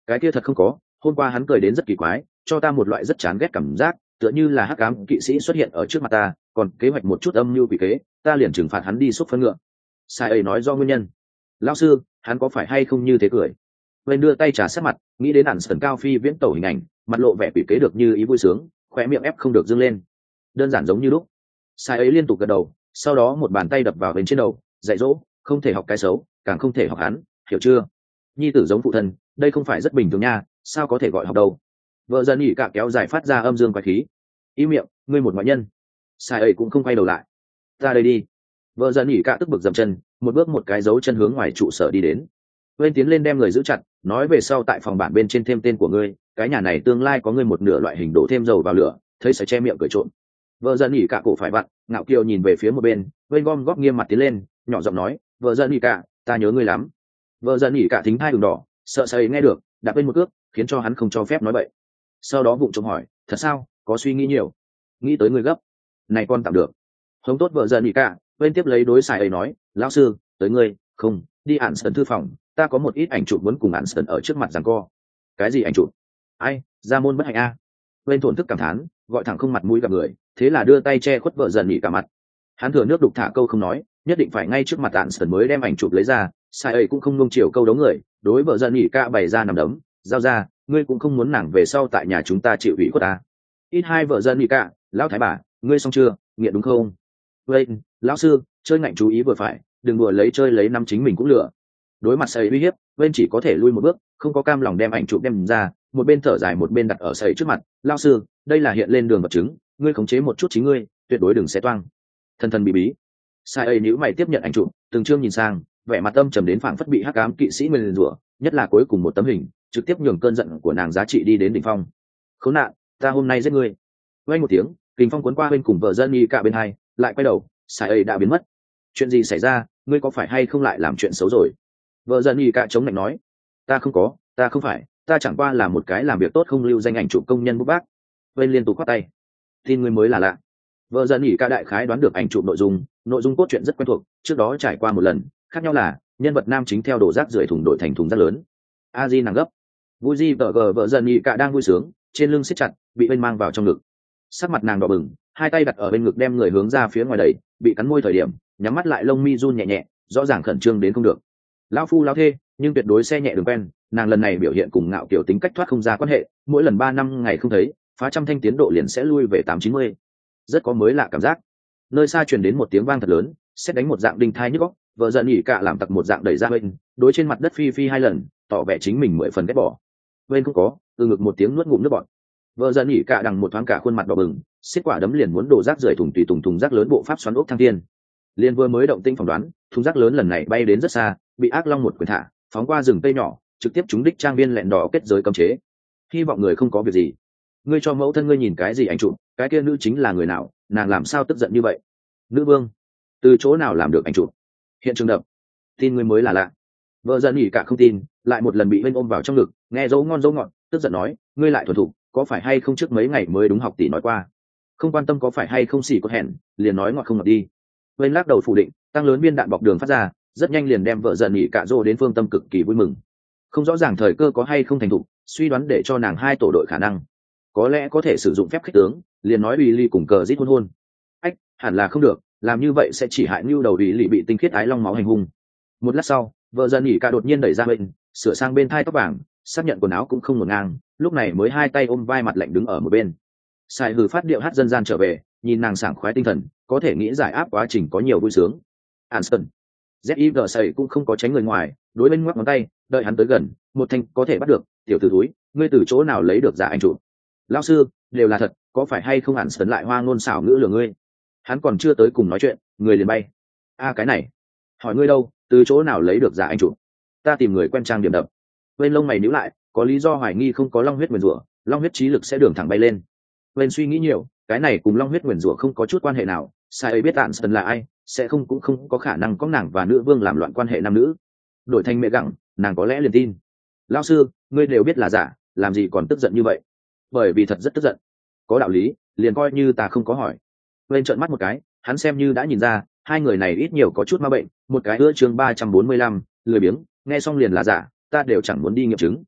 cái kia thật không có, hôm qua hắn cười đến rất kỳ quái, cho ta một loại rất chán ghét cảm giác, tựa như là hắc ám kỵ sĩ xuất hiện ở trước mặt ta, còn kế hoạch một chút âm mưu quỷ kế, ta liền trừng phạt hắn đi xúc phân ngựa. Sai ấy nói do nguyên nhân. Lão sư, hắn có phải hay không như thế cười? Bên đưa tay trà sát mặt, nghĩ đến ản sần cao phi viễn tẩu hình ảnh, mặt lộ vẻ quỷ kế được như ý vui sướng, khóe miệng ép không được dương lên. Đơn giản giống như lúc. Sai ấy liên tục gật đầu, sau đó một bàn tay đập vào bên trên đầu, dạy dỗ, không thể học cái xấu, càng không thể học hắn, hiểu chưa? Nhi tử giống phụ thân, đây không phải rất bình thường nha, sao có thể gọi học đâu? Vợ dần nhỉ cả kéo dài phát ra âm dương quái khí. Ý miệng, ngươi một ngoại nhân. Sai ấy cũng không quay đầu lại. Ta đây đi. Vợ dần nhỉ cả tức bực dậm chân, một bước một cái dấu chân hướng ngoài trụ sở đi đến. Bên tiến lên đem người giữ chặt, nói về sau tại phòng bản bên trên thêm tên của ngươi, cái nhà này tương lai có ngươi một nửa loại hình đổ thêm dầu vào lửa, thấy sẽ che miệng cười trộm. Vợ dần nhỉ cả cổ phải vặn, ngạo kiều nhìn về phía một bên, bên gom góp nghiêm mặt tiến lên, nhỏ giọng nói, vợ dần nhỉ cả, ta nhớ ngươi lắm. Vợ dần nhỉ cả thính hai đường đỏ, sợ Sai nghe được, đạp lên một cước, khiến cho hắn không cho phép nói bậy. Sau đó vụng trộm hỏi, thật sao, có suy nghĩ nhiều, nghĩ tới ngươi gấp, này con tạm được. Hống tốt vợ dần nhỉ cả, bên tiếp lấy đối Sai ấy nói, lão sư, tới ngươi, không, đi ản sân thư phòng, ta có một ít ảnh chụp muốn cùng ản sân ở trước mặt giằng co. Cái gì ảnh chụp? Ai, ra môn bất hạnh a. Bên thổn thức cảm thán, gọi thẳng không mặt mũi gặp người, thế là đưa tay che khuất vợ dần nhỉ cả mặt. Hắn thừa nước đục thả câu không nói, nhất định phải ngay trước mặt ản sân mới đem ảnh chụp lấy ra. Sai ấy cũng không nung chiều câu đấu người, đối vợ dần nhỉ cả bày ra nằm đấm, giao ra, ngươi cũng không muốn nàng về sau tại nhà chúng ta chịu ủy khuất ta. Ít hai vợ dần nhỉ cả, lão thái bà, ngươi xong chưa, nghiện đúng không? Vậy, lão sư, chơi ngạnh chú ý vừa phải, đừng đùa lấy chơi lấy năm chính mình cũng lừa. Đối mặt Sầy uy hiếp, bên chỉ có thể lui một bước, không có cam lòng đem ảnh chụp đem ra, một bên thở dài một bên đặt ở Sầy trước mặt. Lão sư, đây là hiện lên đường vật chứng, ngươi khống chế một chút chính ngươi, tuyệt đối đừng xé toang. Thần thần bí bí. Sầy nhíu mày tiếp nhận ảnh chụp, từng chương nhìn sang, vẻ mặt âm trầm đến phảng phất bị hắc ám kỵ sĩ nguyền rủa, nhất là cuối cùng một tấm hình, trực tiếp nhường cơn giận của nàng giá trị đi đến đỉnh phong. Khốn nạn, ta hôm nay giết ngươi. Vang một tiếng, kình phong cuốn qua bên cùng vợ dân y cả bên hai, lại quay đầu, Sầy đã biến mất. Chuyện gì xảy ra, ngươi có phải hay không lại làm chuyện xấu rồi? Vợ dân y cả chống lạnh nói, ta không có, ta không phải, ta chẳng qua là một cái làm việc tốt không lưu danh ảnh chụp công nhân bút bác. Bên liên tục khoát tay, tin ngươi mới là lạ. Vợ dân y cả đại khái đoán được ảnh chụp nội dung cốt truyện rất quen thuộc, trước đó trải qua một lần, khác nhau là nhân vật nam chính theo đổ rác rưởi thùng đổi thành thùng rác lớn. A Di nàng gấp, vui di vợ dân y cả đang vui sướng, trên lưng siết chặt, bị bên mang vào trong ngực. Sắc mặt nàng đỏ bừng, hai tay đặt ở bên ngực đem người hướng ra phía ngoài đẩy, bị cắn môi thời điểm nhắm mắt lại, lông mi run nhẹ nhẹ, rõ ràng khẩn trương đến không được. Lão phu lão thê, nhưng tuyệt đối xe nhẹ đường quen. Nàng lần này biểu hiện cùng ngạo kiểu tính cách thoát không ra quan hệ, mỗi lần 3 năm ngày không thấy, phá trăm thanh tiến độ liền sẽ lui về 890. Rất có mới lạ cảm giác. Nơi xa truyền đến một tiếng vang thật lớn, xét đánh một dạng đinh thai nhức óc, vợ giận nhỉ cả làm tặc một dạng đẩy ra bên, đối trên mặt đất phi phi hai lần, tỏ vẻ chính mình 10 phần ghét bỏ. Bên không có, từ ngực một tiếng nuốt ngụm nước bọt. Vợ giận nhỉ cả đằng một thoáng cả khuôn mặt đỏ bừng, xiết quả đấm liền muốn đổ rác rưởi thùng rác lớn bộ pháp xoắn ốc thăng thiên. Liên vừa mới động tinh phỏng đoán, thùng rác lớn lần này bay đến rất xa, bị ác long một quyền thả, phóng qua rừng cây nhỏ, trực tiếp trúng đích trang viên lẹn đỏ kết giới cấm chế. Hy vọng người không có việc gì. Ngươi cho mẫu thân ngươi nhìn cái gì ảnh chụp, cái kia nữ chính là người nào, nàng làm sao tức giận như vậy? Nữ vương, từ chỗ nào làm được ảnh chụp? Hiện trường đập, tin ngươi mới là lạ. Vợ giận nhỉ cả không tin, lại một lần bị bên ôm vào trong ngực, nghe dấu ngon dấu ngọt, tức giận nói, ngươi lại thuần thục, có phải hay không trước mấy ngày mới đúng học tỷ nói qua, không quan tâm có phải hay không xỉ có hẹn, liền nói ngọt không ngọt đi. Bên lắc đầu phủ định, tăng lớn viên đạn bọc đường phát ra, rất nhanh liền đem vợ giận nhỉ cả rô đến phương tâm cực kỳ vui mừng. Không rõ ràng thời cơ có hay không thành thục, suy đoán để cho nàng hai tổ đội khả năng, có lẽ có thể sử dụng phép khích tướng, liền nói ủy ly cùng cờ giết hôn. Ách, hẳn là không được, làm như vậy sẽ chỉ hại nhu đầu ủy ly bị tinh khiết ái long máu hành hung. Một lát sau, vợ giận nhỉ cả đột nhiên đẩy ra bên, sửa sang bên thai tóc vàng, xác nhận quần áo cũng không ngổn ngang, lúc này mới hai tay ôm vai mặt lạnh đứng ở một bên. Sai hừ phát điệu hát dân gian trở về, nhìn nàng sảng khoái tinh thần, có thể nghĩ giải áp quá trình có nhiều vui sướng. Anston, ZIG sẩy cũng không có tránh người ngoài, đối bên ngoắc ngón tay, đợi hắn tới gần, một thanh có thể bắt được, tiểu tử túi, ngươi từ chỗ nào lấy được giả anh chụp? Lão sư, đều là thật, có phải hay không Anston lại hoa ngôn xảo ngữ lừa ngươi? Hắn còn chưa tới cùng nói chuyện, người liền bay. A cái này, hỏi ngươi đâu, từ chỗ nào lấy được giả anh chụp? Ta tìm người quen trang điểm đập. Bên lông mày nhíu lại, có lý do hoài nghi không có long huyết nguyền rủa, long huyết trí lực sẽ đường thẳng bay lên. Bên suy nghĩ nhiều, cái này cùng long huyết nguyền rủa không có chút quan hệ nào, sai ấy biết Anston là ai, sẽ không cũng không có khả năng có nàng và nữ vương làm loạn quan hệ nam nữ. Đổi thành mẹ gặng, nàng có lẽ liền tin. Lão sư, ngươi đều biết là giả, làm gì còn tức giận như vậy? Bởi vì thật rất tức giận. Có đạo lý, liền coi như ta không có hỏi. Bên trợn mắt một cái, hắn xem như đã nhìn ra, hai người này ít nhiều có chút ma bệnh, một cái ưa chương 345, lười biếng, nghe xong liền là giả, ta đều chẳng muốn đi nghiệm chứng.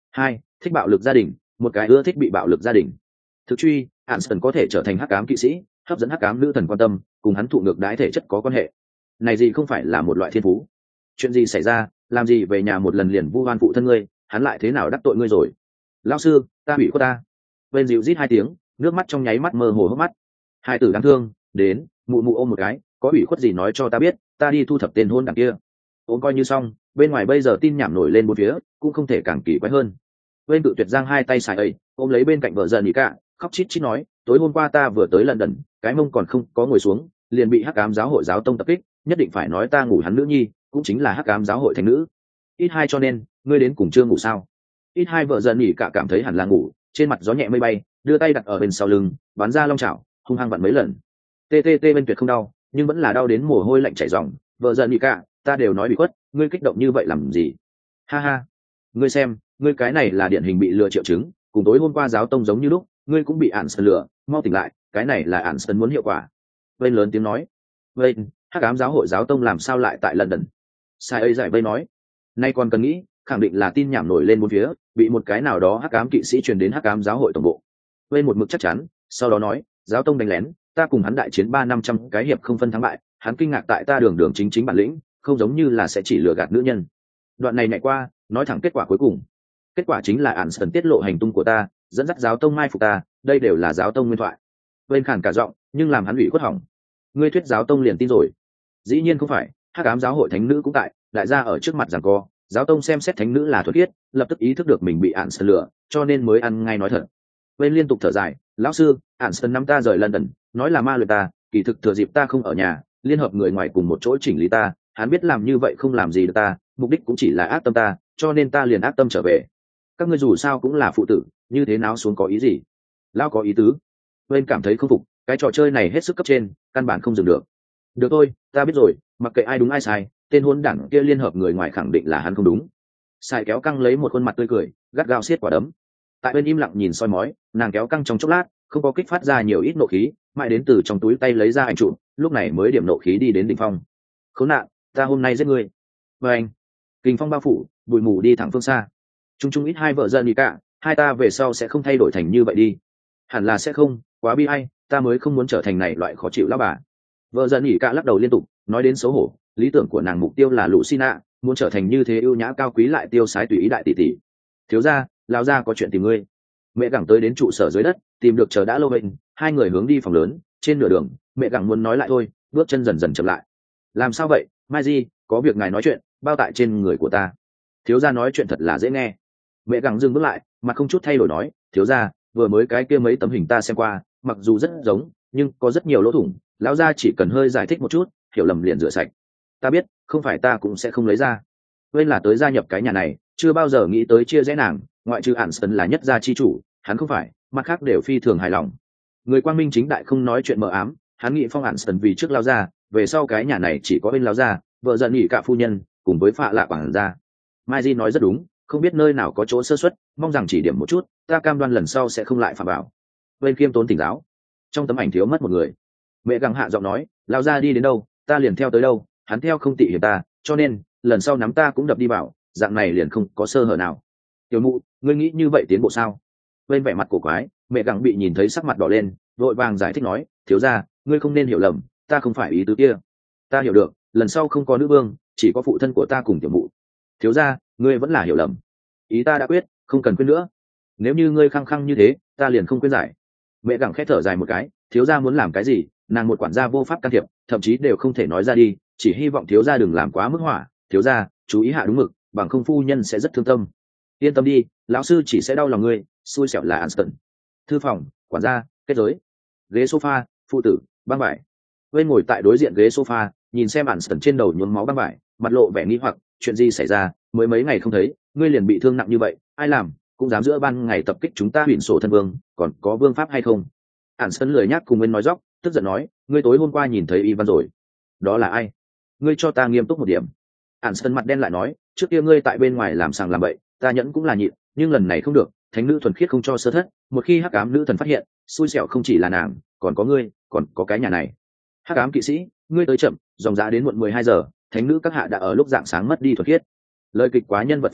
2. Thích bạo lực gia đình, một cái ưa thích bị bạo lực gia đình. Thực truy, Anston có thể trở thành hắc ám kỵ sĩ, hấp dẫn hắc ám nữ thần quan tâm, cùng hắn thụ ngược đái thể chất có quan hệ. Này gì không phải là một loại thiên phú? Chuyện gì xảy ra, làm gì về nhà một lần liền vu oan phụ thân ngươi, hắn lại thế nào đắc tội ngươi rồi? Lão sư, ta bị khuất ta. Bên dịu rít 2 tiếng, nước mắt trong nháy mắt mơ hồ hốc mắt. Hai tử đáng thương, đến, mụ mụ ôm một cái, có ủy khuất gì nói cho ta biết, ta đi thu thập tên hôn đằng kia. Ôm coi như xong, bên ngoài bây giờ tin nhảm nổi lên bốn phía, cũng không thể càng kỳ quái hơn. Bên tự tuyệt giang hai tay xài ấy, ôm lấy bên cạnh vợ dần nghỉ cả, khóc chít chít nói, tối hôm qua ta vừa tới London, cái mông còn không có ngồi xuống, liền bị hắc ám giáo hội giáo tông tập kích, nhất định phải nói ta ngủ hắn nữ nhi, cũng chính là hắc ám giáo hội thành nữ. Ít hai cho nên, ngươi đến cùng chưa ngủ sao? Ít hai vợ dần nghỉ cả cảm thấy hẳn là ngủ, trên mặt gió nhẹ mây bay, đưa tay đặt ở bên sau lưng, bắn ra long chảo, hung hăng vặn mấy lần. TTT bên tuyệt không đau, nhưng vẫn là đau đến mồ hôi lạnh chảy ròng. Vợ dần nghỉ cả, ta đều nói bị khuất, ngươi kích động như vậy làm gì? Ha ha, ngươi xem, ngươi cái này là điển hình bị lừa triệu chứng, cùng tối hôm qua giáo tông giống như lúc, ngươi cũng bị ản sơn lừa, mau tỉnh lại, cái này là ản sơn muốn hiệu quả. Vên lớn tiếng nói, Vên, hắc ám giáo hội giáo tông làm sao lại tại London? Sai ấy giải vây nói, nay còn cần nghĩ, khẳng định là tin nhảm nổi lên bốn phía, bị một cái nào đó hắc ám kỵ sĩ truyền đến hắc ám giáo hội tổng bộ. Vên một mực chắc chắn, sau đó nói, giáo tông đánh lén, ta cùng hắn đại chiến 3-500 cái hiệp không phân thắng bại, hắn kinh ngạc tại ta đường đường chính chính bản lĩnh, không giống như là sẽ chỉ lừa gạt nữ nhân. Đoạn này nhảy qua, nói thẳng kết quả cuối cùng. Kết quả chính là ản sơn tiết lộ hành tung của ta, dẫn dắt giáo tông mai phục ta, đây đều là giáo tông nguyên thoại. Bên khản cả giọng, nhưng làm hắn ủy khuất hỏng. Ngươi thuyết giáo tông liền tin rồi? Dĩ nhiên không phải, hắc ám giáo hội thánh nữ cũng tại, đại gia ở trước mặt giằng co, giáo tông xem xét thánh nữ là thuật khiết, lập tức ý thức được mình bị ản sơn lừa, cho nên mới ăn ngay nói thật. Bên liên tục thở dài, lão sư, ản sơn năm ta rời London, nói là ma luyện ta, kỳ thực thừa dịp ta không ở nhà, liên hợp người ngoài cùng một chỗ chỉnh lý ta, hắn biết làm như vậy không làm gì được ta, mục đích cũng chỉ là ác tâm ta, cho nên ta liền ác tâm trở về. Các ngươi dù sao cũng là phụ tử, như thế nào xuống có ý gì? Lão có ý tứ. Bên cảm thấy không phục, cái trò chơi này hết sức cấp trên, căn bản không dừng được. Được thôi, ta biết rồi, mặc kệ ai đúng ai sai, tên hôn đảng kia liên hợp người ngoài khẳng định là hắn không đúng. Sai kéo căng lấy một khuôn mặt tươi cười, gắt gao siết quả đấm. Tại bên im lặng nhìn soi mói, nàng kéo căng trong chốc lát, không có kích phát ra nhiều ít nộ khí, mãi đến từ trong túi tay lấy ra ảnh trụ, lúc này mới điểm nộ khí đi đến đỉnh phong. Khốn nạn, ta hôm nay giết ngươi. Và anh, kình phong bao phủ, bụi mù đi thẳng phương xa. Trung trung ít hai vợ giận đi cả, hai ta về sau sẽ không thay đổi thành như vậy đi. Hẳn là sẽ không, quá bi ai, ta mới không muốn trở thành này loại khó chịu lão bà. Vợ giận nghỉ cả lắc đầu liên tục, nói đến xấu hổ, lý tưởng của nàng mục tiêu là Lucina, muốn trở thành như thế ưu nhã cao quý lại tiêu sái tùy ý đại tỷ tỷ. Thiếu gia, lão gia có chuyện tìm ngươi. Mẹ gặng tới đến trụ sở dưới đất, tìm được chờ đã lâu bệnh, hai người hướng đi phòng lớn, trên nửa đường, mẹ gặng muốn nói lại thôi, bước chân dần dần chậm lại. Làm sao vậy, Mai Di, có việc ngài nói chuyện, bao tại trên người của ta. Thiếu gia nói chuyện thật là dễ nghe. Mẹ gặng dừng bước lại, mặt không chút thay đổi nói, thiếu gia, vừa mới cái kia mấy tấm hình ta xem qua, mặc dù rất giống, nhưng có rất nhiều lỗ thủng, lão gia chỉ cần hơi giải thích một chút, hiểu lầm liền rửa sạch. Ta biết, không phải ta cũng sẽ không lấy ra. Quên là tới gia nhập cái nhà này, chưa bao giờ nghĩ tới chia rẽ nàng, ngoại trừ Anderson là nhất gia chi chủ, hắn không phải, mặt khác đều phi thường hài lòng. Người quang minh chính đại không nói chuyện mờ ám, hắn nghĩ phong Anderson vì trước lao ra, về sau cái nhà này chỉ có bên lao ra, vợ giận nghỉ cả phu nhân, cùng với phạ lạ quản gia. Mai Di nói rất đúng, không biết nơi nào có chỗ sơ suất, mong rằng chỉ điểm một chút, ta cam đoan lần sau sẽ không lại phạm bảo. Bên khiêm tốn tỉnh giáo, trong tấm ảnh thiếu mất một người. Mẹ gặng hạ giọng nói, lao ra đi đến đâu, ta liền theo tới đâu, hắn theo không tị hiểm ta, cho nên lần sau nắm ta cũng đập đi bảo, dạng này liền không có sơ hở nào. Tiểu mụ, ngươi nghĩ như vậy tiến bộ sao? Bên vẻ mặt cổ quái, mẹ gặng bị nhìn thấy sắc mặt đỏ lên, vội vàng giải thích nói, thiếu gia, ngươi không nên hiểu lầm, ta không phải ý tứ kia. Ta hiểu được, lần sau không có nữ vương, chỉ có phụ thân của ta cùng tiểu mụ. Thiếu gia, ngươi vẫn là hiểu lầm. Ý ta đã quyết, không cần quyết nữa. Nếu như ngươi khăng khăng như thế, ta liền không quyết giải. Mẹ gặng khẽ thở dài một cái, thiếu gia muốn làm cái gì, nàng một quản gia vô pháp can thiệp, thậm chí đều không thể nói ra đi, chỉ hy vọng thiếu gia đừng làm quá mức hỏa. Thiếu gia, chú ý hạ đúng mực, bằng không phu nhân sẽ rất thương tâm. Yên tâm đi, lão sư chỉ sẽ đau lòng ngươi, xui xẻo là Anston. Thư phòng, quản gia, kết giới, ghế sofa, phụ tử, băng vải. Bên ngồi tại đối diện ghế sofa, nhìn xem Anston trên đầu nhuốm máu băng vải, mặt lộ vẻ nghi hoặc, chuyện gì xảy ra, mới mấy ngày không thấy, ngươi liền bị thương nặng như vậy, ai làm, cũng dám giữa ban ngày tập kích chúng ta hủy sổ thân vương, còn có vương pháp hay không? Anston lười nhác cùng Nguyên nói dóc, tức giận nói, ngươi tối hôm qua nhìn thấy Ivan rồi. Đó là ai? Ngươi cho ta nghiêm túc một điểm. Anston mặt đen lại nói, trước kia ngươi tại bên ngoài làm sàng làm bậy, ta nhẫn cũng là nhịn, nhưng lần này không được, thánh nữ thuần khiết không cho sơ thất, một khi hắc ám nữ thần phát hiện, xui xẻo không chỉ là nàng, còn có ngươi, còn có cái nhà này. Hắc ám kỵ sĩ, ngươi tới chậm, dòng dã đến muộn 12 giờ, thánh nữ các hạ đã ở lúc rạng sáng mất đi thuần khiết. Lời kịch quá nhân vật phản diện,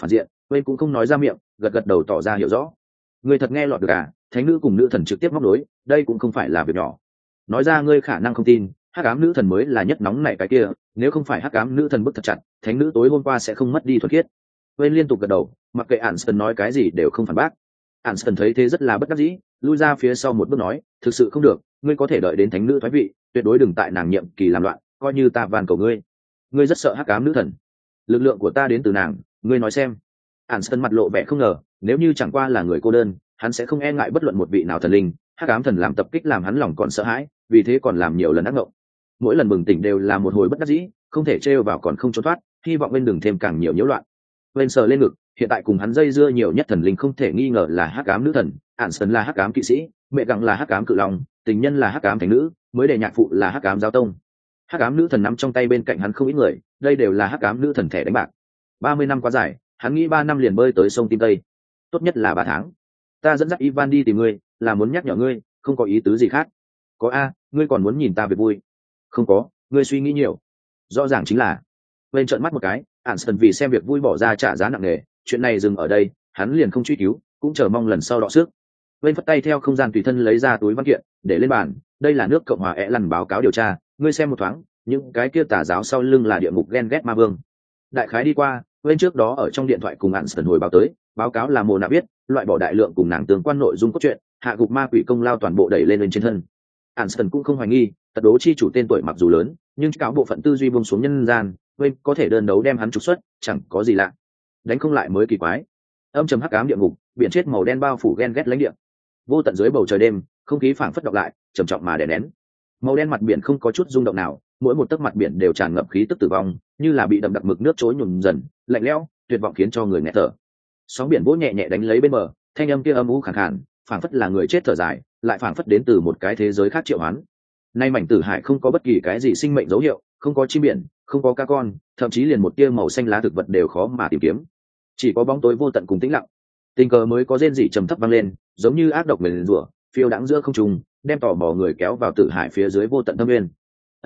Bên cũng không nói ra miệng, gật gật đầu tỏ ra hiểu rõ. Ngươi thật nghe lọt được à? Thánh nữ cùng nữ thần trực tiếp móc nối, đây cũng không phải là việc nhỏ. Nói ra ngươi khả năng không tin, hắc ám nữ thần mới là nhất nóng này cái kia, nếu không phải hắc ám nữ thần bức thật chặt, thánh nữ tối hôm qua sẽ không mất đi thuần khiết. Bên liên tục gật đầu, mặc kệ Anston nói cái gì đều không phản bác. Anston thấy thế rất là bất đắc dĩ, lui ra phía sau một bước nói, thực sự không được, ngươi có thể đợi đến thánh nữ thoái vị, tuyệt đối đừng tại nàng nhiệm kỳ làm loạn, coi như ta van cầu ngươi. Ngươi rất sợ hắc ám nữ thần, lực lượng của ta đến từ nàng, ngươi nói xem. Anston mặt lộ vẻ không ngờ, nếu như chẳng qua là người cô đơn, hắn sẽ không e ngại bất luận một vị nào thần linh, hắc ám thần làm tập kích làm hắn lòng còn sợ hãi, vì thế còn làm nhiều lần ác mộng. Mỗi lần bừng tỉnh đều là một hồi bất đắc dĩ, không thể trêu vào còn không trốn thoát, hy vọng bên đừng thêm càng nhiều nhiễu loạn. Bên sờ lên ngực, hiện tại cùng hắn dây dưa nhiều nhất thần linh không thể nghi ngờ là hắc ám nữ thần, Anston là hắc ám kỵ sĩ, mẹ gặng là hắc ám cự long, tình nhân là hắc ám thánh nữ, mới để nhạc phụ là hắc ám giáo tông. Hắc ám nữ thần nắm trong tay bên cạnh hắn không ít người, đây đều là hắc ám nữ thần thẻ đánh bạc. 30 năm quá dài, hắn nghĩ 3 năm liền bơi tới sông Tim Tây, tốt nhất là 3 tháng. Ta dẫn dắt Ivan đi tìm ngươi, là muốn nhắc nhở ngươi, không có ý tứ gì khác. Có a, ngươi còn muốn nhìn ta về vui? Không có, ngươi suy nghĩ nhiều. Rõ ràng chính là. Bên trợn mắt một cái, Anston vì xem việc vui bỏ ra trả giá nặng nề, chuyện này dừng ở đây, hắn liền không truy cứu, cũng chờ mong lần sau đọ sức. Bên phất tay theo không gian tùy thân lấy ra túi văn kiện, để lên bàn, đây là nước Cộng hòa Ireland báo cáo điều tra, ngươi xem một thoáng, những cái kia tà giáo sau lưng là địa ngục ghen ghét ma vương. Đại khái đi qua, bên trước đó ở trong điện thoại cùng Anston hồi báo tới, báo cáo là Mộ Nạ biết, loại bỏ đại lượng cùng nàng tương quan nội dung cốt truyện, hạ gục ma quỷ công lao toàn bộ đẩy lên trên thân. Anston cũng không hoài nghi, tật đố chi chủ tên tuổi mặc dù lớn, nhưng cáo bộ phận tư duy buông xuống nhân gian, bên có thể đơn đấu đem hắn trục xuất, chẳng có gì lạ. Đánh không lại mới kỳ quái. Âm trầm hắc ám địa ngục, biển chết màu đen bao phủ ghen ghét lãnh địa. Vô tận dưới bầu trời đêm, không khí phảng phất đọc lại, trầm trọng mà đè nén. Màu đen mặt biển không có chút rung động nào, mỗi một tấc mặt biển đều tràn ngập khí tức tử vong, như là bị đậm đặc mực nước trối nhuần dần, lạnh lẽo, tuyệt vọng khiến cho người nghẹt thở. Sóng biển vỗ nhẹ nhẹ đánh lấy bên bờ, thanh âm kia âm u khàn khàn, phảng phất là người chết thở dài, lại phảng phất đến từ một cái thế giới khác triệu hoán. Nay mảnh tử hải không có bất kỳ cái gì sinh mệnh dấu hiệu, không có chim biển, không có cá con, thậm chí liền một tia màu xanh lá thực vật đều khó mà tìm kiếm. Chỉ có bóng tối vô tận cùng tĩnh lặng. Tình cờ mới có rên rỉ trầm thấp vang lên, giống như ác độc nguyền rủa, phiêu đãng giữa không trung, đem tò mò người kéo vào tử hải phía dưới vô tận thâm nguyên.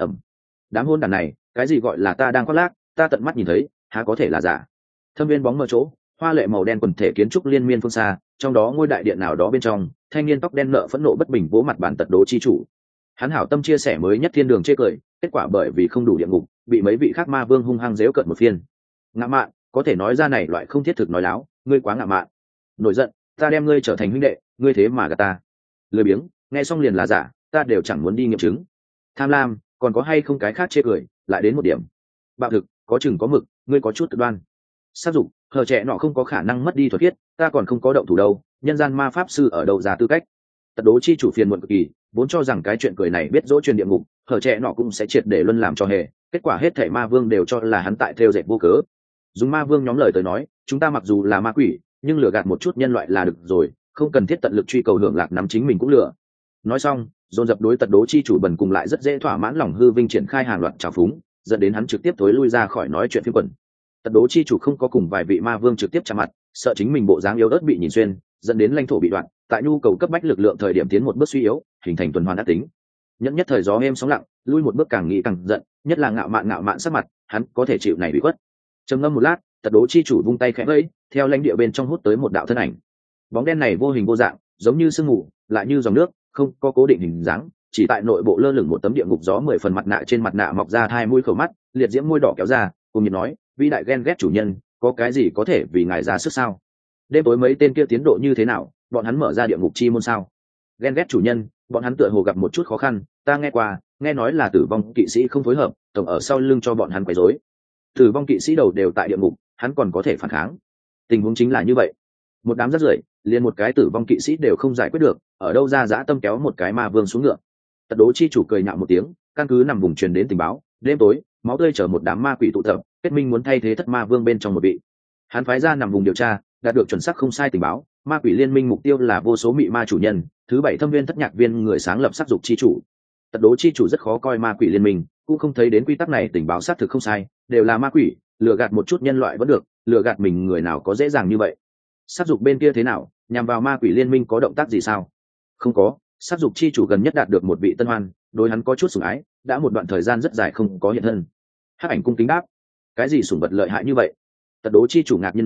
Đám hôn đàn này, cái gì gọi là ta đang khoác lác, ta tận mắt nhìn thấy, há có thể là giả. Thâm viên bóng mờ chỗ, hoa lệ màu đen quần thể kiến trúc liên miên phương xa, trong đó ngôi đại điện nào đó bên trong, thanh niên tóc đen nợ phẫn nộ bất bình vỗ mặt bàn tật đố chi chủ. Hắn hảo tâm chia sẻ mới nhất thiên đường chê cười, kết quả bởi vì không đủ địa ngục, bị mấy vị khác ma vương hung hăng giễu cợt một phiên. Ngạ mạn, có thể nói ra này loại không thiết thực nói láo, ngươi quá ngạ mạn. Nổi giận, ta đem ngươi trở thành huynh đệ, ngươi thế mà gạt ta. Lười biếng, nghe xong liền là giả, ta đều chẳng muốn đi nghiệm chứng. Tham lam, còn có hay không cái khác chê cười, lại đến một điểm. Bạo thực, có chừng có mực, ngươi có chút cực đoan. Sát dục, hờ trẻ nọ không có khả năng mất đi thuật khiết, ta còn không có động thủ đâu, nhân gian ma pháp sư ở đâu ra tư cách. Tật đố chi chủ phiền muộn cực kỳ, vốn cho rằng cái chuyện cười này biết dỗ truyền địa ngục, hờ trẻ nọ cũng sẽ triệt để luân làm cho hề, kết quả hết thảy ma vương đều cho là hắn tại theo dệt vô cớ. Dùng ma vương nhóm lời tới nói, chúng ta mặc dù là ma quỷ, nhưng lừa gạt một chút nhân loại là được rồi, không cần thiết tận lực truy cầu hưởng lạc nắm chính mình cũng lừa. Nói xong, dồn dập đối tật đố chi chủ bần cùng lại rất dễ thỏa mãn lòng hư vinh triển khai hàng loạt trào phúng, dẫn đến hắn trực tiếp thối lui ra khỏi nói chuyện phiếm quần. Tật đố chi chủ không có cùng vài vị ma vương trực tiếp chạm mặt, sợ chính mình bộ dáng yếu ớt bị nhìn xuyên, dẫn đến lãnh thổ bị đoạn, tại nhu cầu cấp bách lực lượng thời điểm tiến một bước suy yếu, hình thành tuần hoàn ác tính. Nhẫn nhất thời gió êm sóng lặng, lui một bước càng nghĩ càng giận, nhất là ngạo mạn sắc mặt, hắn có thể chịu này bị khuất. Trầm ngâm một lát, tật đố chi chủ vung tay khẽ vẫy, theo lãnh địa bên trong hút tới một đạo thân ảnh. Bóng đen này vô hình vô dạng, giống như sương mù, lại như dòng nước, không có cố định hình dáng, chỉ tại nội bộ lơ lửng một tấm địa ngục gió 10 phần mặt nạ, trên mặt nạ mọc ra hai mũi khẩu mắt, liệt diễm môi đỏ kéo ra, cùng nhiệt nói, vĩ đại ghen ghét chủ nhân, có cái gì có thể vì ngài ra sức sao? Đêm tối mấy tên kia tiến độ như thế nào, bọn hắn mở ra địa ngục chi môn sao? Ghen ghét chủ nhân, bọn hắn tựa hồ gặp một chút khó khăn, ta nghe qua, nghe nói là tử vong kỵ sĩ không phối hợp, tổng ở sau lưng cho bọn hắn quấy rối. Tử vong kỵ sĩ đầu đều tại địa ngục, hắn còn có thể phản kháng. Tình huống chính là như vậy. Một đám rất rưởi, liền một cái tử vong kỵ sĩ đều không giải quyết được, ở đâu ra dã tâm kéo một cái ma vương xuống ngựa. Tật đố chi chủ cười nhạo một tiếng, căn cứ nằm vùng truyền đến tình báo, đêm tối, máu tươi chở một đám ma quỷ tụ tập, kết minh muốn thay thế thất ma vương bên trong một vị. Hắn phái ra nằm vùng điều tra, đạt được chuẩn xác không sai tình báo, ma quỷ liên minh mục tiêu là vô số mị ma chủ nhân, thứ bảy thâm viên thất nhạc viên người sáng lập sắc dục chi chủ. Tật đố chi chủ rất khó coi ma quỷ liên minh, cũng không thấy đến quy tắc này tình báo xác thực không sai, đều là ma quỷ, lừa gạt một chút nhân loại vẫn được, lừa gạt mình người nào có dễ dàng như vậy. Sắc dục bên kia thế nào, nhằm vào ma quỷ liên minh có động tác gì sao? Không có, sắc dục chi chủ gần nhất đạt được một vị tân hoan, đối hắn có chút sủng ái, đã một đoạn thời gian rất dài không có hiện thân. Hắc ảnh cung kính đáp, cái gì sủng vật lợi hại như vậy? Tật đố chi chủ ngạc nhiên nói,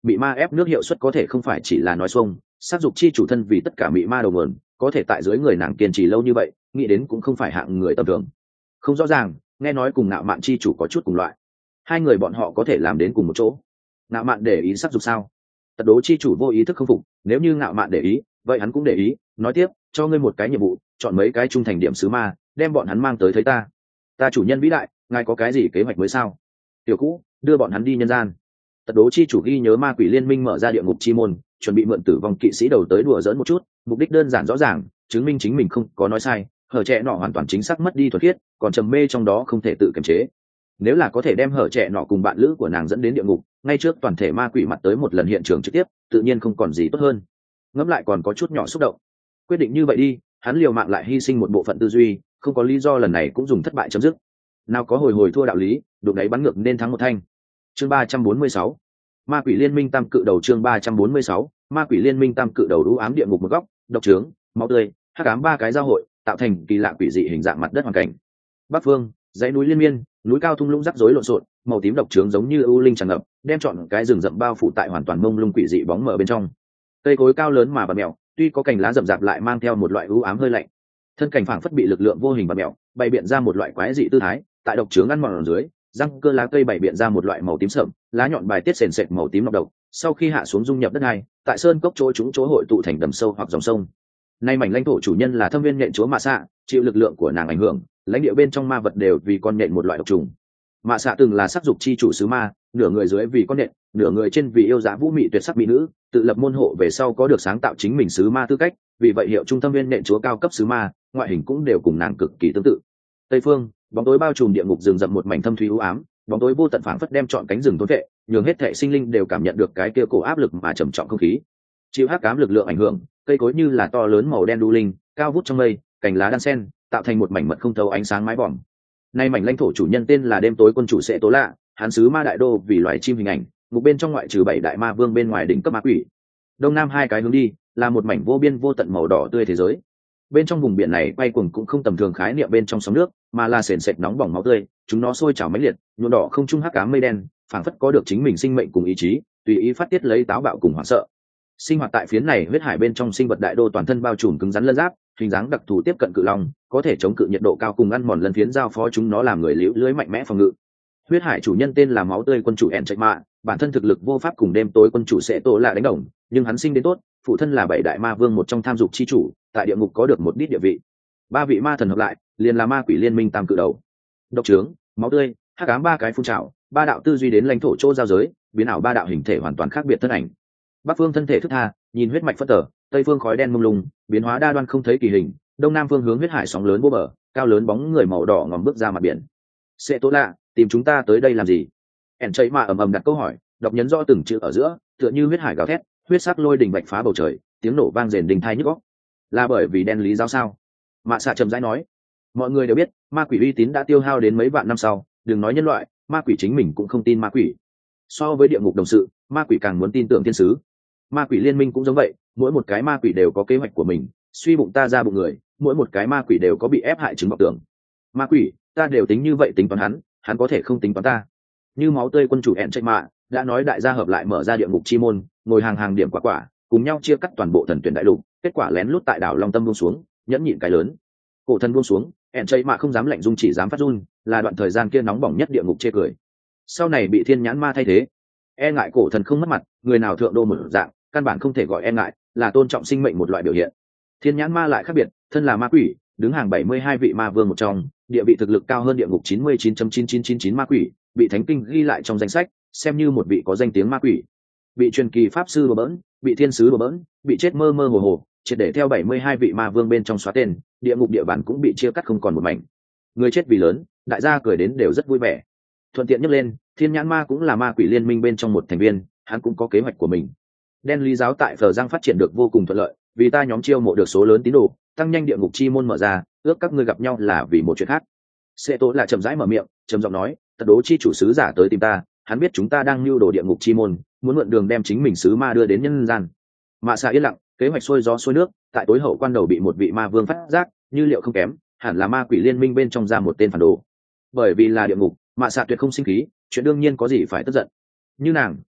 mị ma ép nước hiệu suất có thể không phải chỉ là nói xuông, sát dục chi chủ thân vì tất cả mị ma đầu nguồn, có thể tại dưới người nàng kiên trì lâu như vậy, nghĩ đến cũng không phải hạng người tầm thường. Không rõ ràng, nghe nói cùng Ngạo Mạn chi chủ có chút cùng loại, hai người bọn họ có thể làm đến cùng một chỗ. Ngạo Mạn để ý sát dục sao? Tật Đố chi chủ vô ý thức không phục, nếu như Ngạo Mạn để ý, vậy hắn cũng để ý. Nói tiếp, cho ngươi một cái nhiệm vụ, chọn mấy cái trung thành điểm sứ ma, đem bọn hắn mang tới thấy ta. Ta chủ nhân vĩ đại, ngài có cái gì kế hoạch mới sao? Tiểu cũ, đưa bọn hắn đi nhân gian. Tật Đố chi chủ ghi nhớ ma quỷ liên minh mở ra địa ngục chi môn, chuẩn bị mượn tử vong kỵ sĩ đầu tới đùa giỡn một chút, mục đích đơn giản rõ ràng, chứng minh chính mình không có nói sai, hở trẻ nọ hoàn toàn chính xác mất đi thuật khiết, còn trầm mê trong đó không thể tự kiềm chế. Nếu là có thể đem hở trẻ nọ cùng bạn lữ của nàng dẫn đến địa ngục, ngay trước toàn thể ma quỷ mặt tới một lần hiện trường trực tiếp, tự nhiên không còn gì tốt hơn. Ngẫm lại còn có chút nhỏ xúc động. Quyết định như vậy đi, hắn liều mạng lại hy sinh một bộ phận tư duy, không có lý do lần này cũng dùng thất bại chấm dứt. Nào có hồi hồi thua đạo lý, đụng đáy bắn ngược nên thắng một thanh. Chương 346. Ma quỷ liên minh tam cự đầu. Chương 346. Ma quỷ liên minh tam cự đầu. U ám địa ngục một góc, độc trướng, máu tươi, hắc ám ba cái giao hội, tạo thành kỳ lạ quỷ dị hình dạng mặt đất hoàn cảnh. Bắc phương, dãy núi liên miên, núi cao thung lũng rắc rối lộn xộn, màu tím độc trướng giống như ưu linh tràn ngập, đem trọn cái rừng rậm bao phủ tại hoàn toàn mông lung quỷ dị bóng mờ bên trong. Cây cối cao lớn mà bạt mèo, tuy có cành lá rậm rạp lại mang theo một loại ưu ám hơi lạnh. Thân cảnh phảng phất bị lực lượng vô hình bạt mèo, bày biện ra một loại quái dị tư thái, tại độc trướng ăn mòn ở dưới, răng cơ lá cây bày biện ra một loại màu tím sậm, lá nhọn bài tiết sền sệt màu tím nọc độc, sau khi hạ xuống dung nhập đất đai, tại sơn cốc chỗ chúng chỗ hội tụ thành đầm sâu hoặc dòng sông. Nay mảnh lãnh thổ chủ nhân là Thâm Viên nhện chúa Mạ Xạ, chịu lực lượng của nàng ảnh hưởng, lãnh địa bên trong ma vật đều vì con nhện một loại độc trùng. Mạ Xạ từng là sắc dục chi chủ sứ ma, nửa người dưới vì con nhện, nửa người trên vì yêu dã vũ mị tuyệt sắc mỹ nữ, tự lập môn hộ về sau có được sáng tạo chính mình sứ ma tư cách, vì vậy hiệu trung Thâm Viên nhện chúa cao cấp sứ ma, ngoại hình cũng đều cùng nàng cực kỳ tương tự. Tây phương, bóng tối bao trùm địa ngục rừng rậm một mảnh thâm thúy u ám, bóng tối vô tận phảng phất đem trọn cánh rừng thôn vệ, nhường hết thảy sinh linh đều cảm nhận được cái kia cổ áp lực mà trầm trọng không khí. Chịu hắc ám lực lượng ảnh hưởng, cây cối như là to lớn màu đen đu linh, cao vút trong mây, cành lá đan xen, tạo thành một mảnh mật không thấu ánh sáng mái vòm. Nay mảnh lãnh thổ chủ nhân tên là Đêm tối quân chủ Sẽ Tố Lạ, hắn sứ ma đại đô vì loài chim hình ảnh, ngục bên trong ngoại trừ 7 đại ma vương bên ngoài đỉnh cấp ma quỷ. Đông nam hai cái hướng đi, là một mảnh vô biên vô tận màu đỏ tươi thế giới. Bên trong vùng biển này quay cuồng cũng không tầm thường khái niệm bên trong sóng nước, mà là sền sệt nóng bỏng máu tươi, chúng nó sôi trào mãnh liệt, nhuộm đỏ không trung hắc ám mây đen, phảng phất có được chính mình sinh mệnh cùng ý chí, tùy ý phát tiết lấy táo bạo cùng hoảng sợ. Sinh hoạt tại phiến này huyết hải bên trong sinh vật đại đô toàn thân bao trùm cứng rắn lân giáp, hình dáng đặc thù tiếp cận cự long, có thể chống cự nhiệt độ cao cùng ăn mòn lân phiến giao phó chúng nó làm người liễu lưới mạnh mẽ phòng ngự. Huyết hải chủ nhân tên là máu tươi quân chủ En Trạch Mạ, bản thân thực lực vô pháp cùng Đêm tối quân chủ Sẽ Tổ Lạ đánh đồng, nhưng hắn sinh đến tốt, phụ thân là 7 đại ma vương một trong tham dục chi chủ, tại địa ngục có được một ít địa vị. 3 vị ma thần hợp lại, liền là ma quỷ liên minh tam cự đầu. Độc trướng, máu tươi, hắc ám ba cái phun trào, ba đạo tư duy đến lãnh thổ chỗ giao giới, biến ảo ba đạo hình thể hoàn toàn khác biệt thân ảnh. Bắc phương thân thể thức tha, nhìn huyết mạch phất tở, tây phương khói đen mông lung, biến hóa đa đoan không thấy kỳ hình, đông nam phương hướng huyết hải sóng lớn vô bờ, cao lớn bóng người màu đỏ ngòm bước ra mặt biển. Sẽ Tố Lạ, tìm chúng ta tới đây làm gì? En Trạch Mạ ầm ầm đặt câu hỏi, đọc nhấn rõ từng chữ ở giữa, tựa như huyết hải gào thét, huyết sắc lôi đình bạch phá bầu trời, tiếng nổ vang rền đình thai nhức óc. Là bởi vì đen lý giáo sao? Mạ Xạ trầm rãi nói, mọi người đều biết ma quỷ uy tín đã tiêu hao đến mấy vạn năm sau, đừng nói nhân loại, ma quỷ chính mình cũng không tin ma quỷ. So với địa ngục đồng sự, ma quỷ càng muốn tin tưởng thiên sứ. Ma quỷ liên minh cũng giống vậy, mỗi một cái ma quỷ đều có kế hoạch của mình, suy bụng ta ra bụng người, mỗi một cái ma quỷ đều có bị ép hại chứng vọng tưởng. Ma quỷ, ta đều tính như vậy tính toán hắn có thể không tính toán ta. Như máu tươi quân chủ En Trạch Mạ đã nói, đại gia hợp lại mở ra địa ngục chi môn, ngồi hàng hàng điểm quả quả, cùng nhau chia cắt toàn bộ thần tuyển đại lục, kết quả lén lút tại đảo Long Tâm buông xuống, nhẫn nhịn cái lớn. Cổ thần buông xuống, En Trạch Mạ không dám lạnh dung, chỉ dám phát run, là đoạn thời gian kia nóng bỏng nhất địa ngục chê cười. Sau này bị thiên nhãn ma thay thế, e ngại cổ thần không mất mặt, người nào thượng đô một dạng, căn bản không thể gọi e ngại, là tôn trọng sinh mệnh một loại biểu hiện. Thiên nhãn ma lại khác biệt, thân là ma quỷ, đứng hàng 72 vị ma vương một trong, địa vị thực lực cao hơn địa ngục 99.9999 ma quỷ, bị thánh kinh ghi lại trong danh sách, xem như một vị có danh tiếng ma quỷ. Bị truyền kỳ pháp sư đùa bỡn, bị thiên sứ đùa bỡn, bị chết mơ mơ hồ hồ, triệt để theo 72 vị ma vương bên trong xóa tên, địa ngục địa bàn cũng bị chia cắt không còn một mảnh. Người chết vì lớn, đại gia cười đến đều rất vui vẻ. Thuận tiện nhắc lên, thiên nhãn ma cũng là ma quỷ liên minh bên trong một thành viên, hắn cũng có kế hoạch của mình. Đen lý giáo tại Phờ Giang phát triển được vô cùng thuận lợi, vì ta nhóm chiêu mộ được số lớn tín đồ, tăng nhanh địa ngục chi môn mở ra, ước các ngươi gặp nhau là vì một chuyện khác. Sẽ Tố Lạ chậm rãi mở miệng, trầm giọng nói, Tật Đố chi chủ sứ giả tới tìm ta, hắn biết chúng ta đang mưu đồ địa ngục chi môn, muốn mượn đường đem chính mình sứ ma đưa đến nhân gian. Mạ Xạ yên lặng, kế hoạch xuôi gió xuôi nước, tại tối hậu quan đầu bị một vị ma vương phát giác, như liệu không kém, hẳn là ma quỷ liên minh bên trong ra một tên phản đồ. Bởi vì là địa ngục, Mạ Xạ tuyệt không sinh khí, chuyện đương nhiên có gì phải tức giận. Như nàng,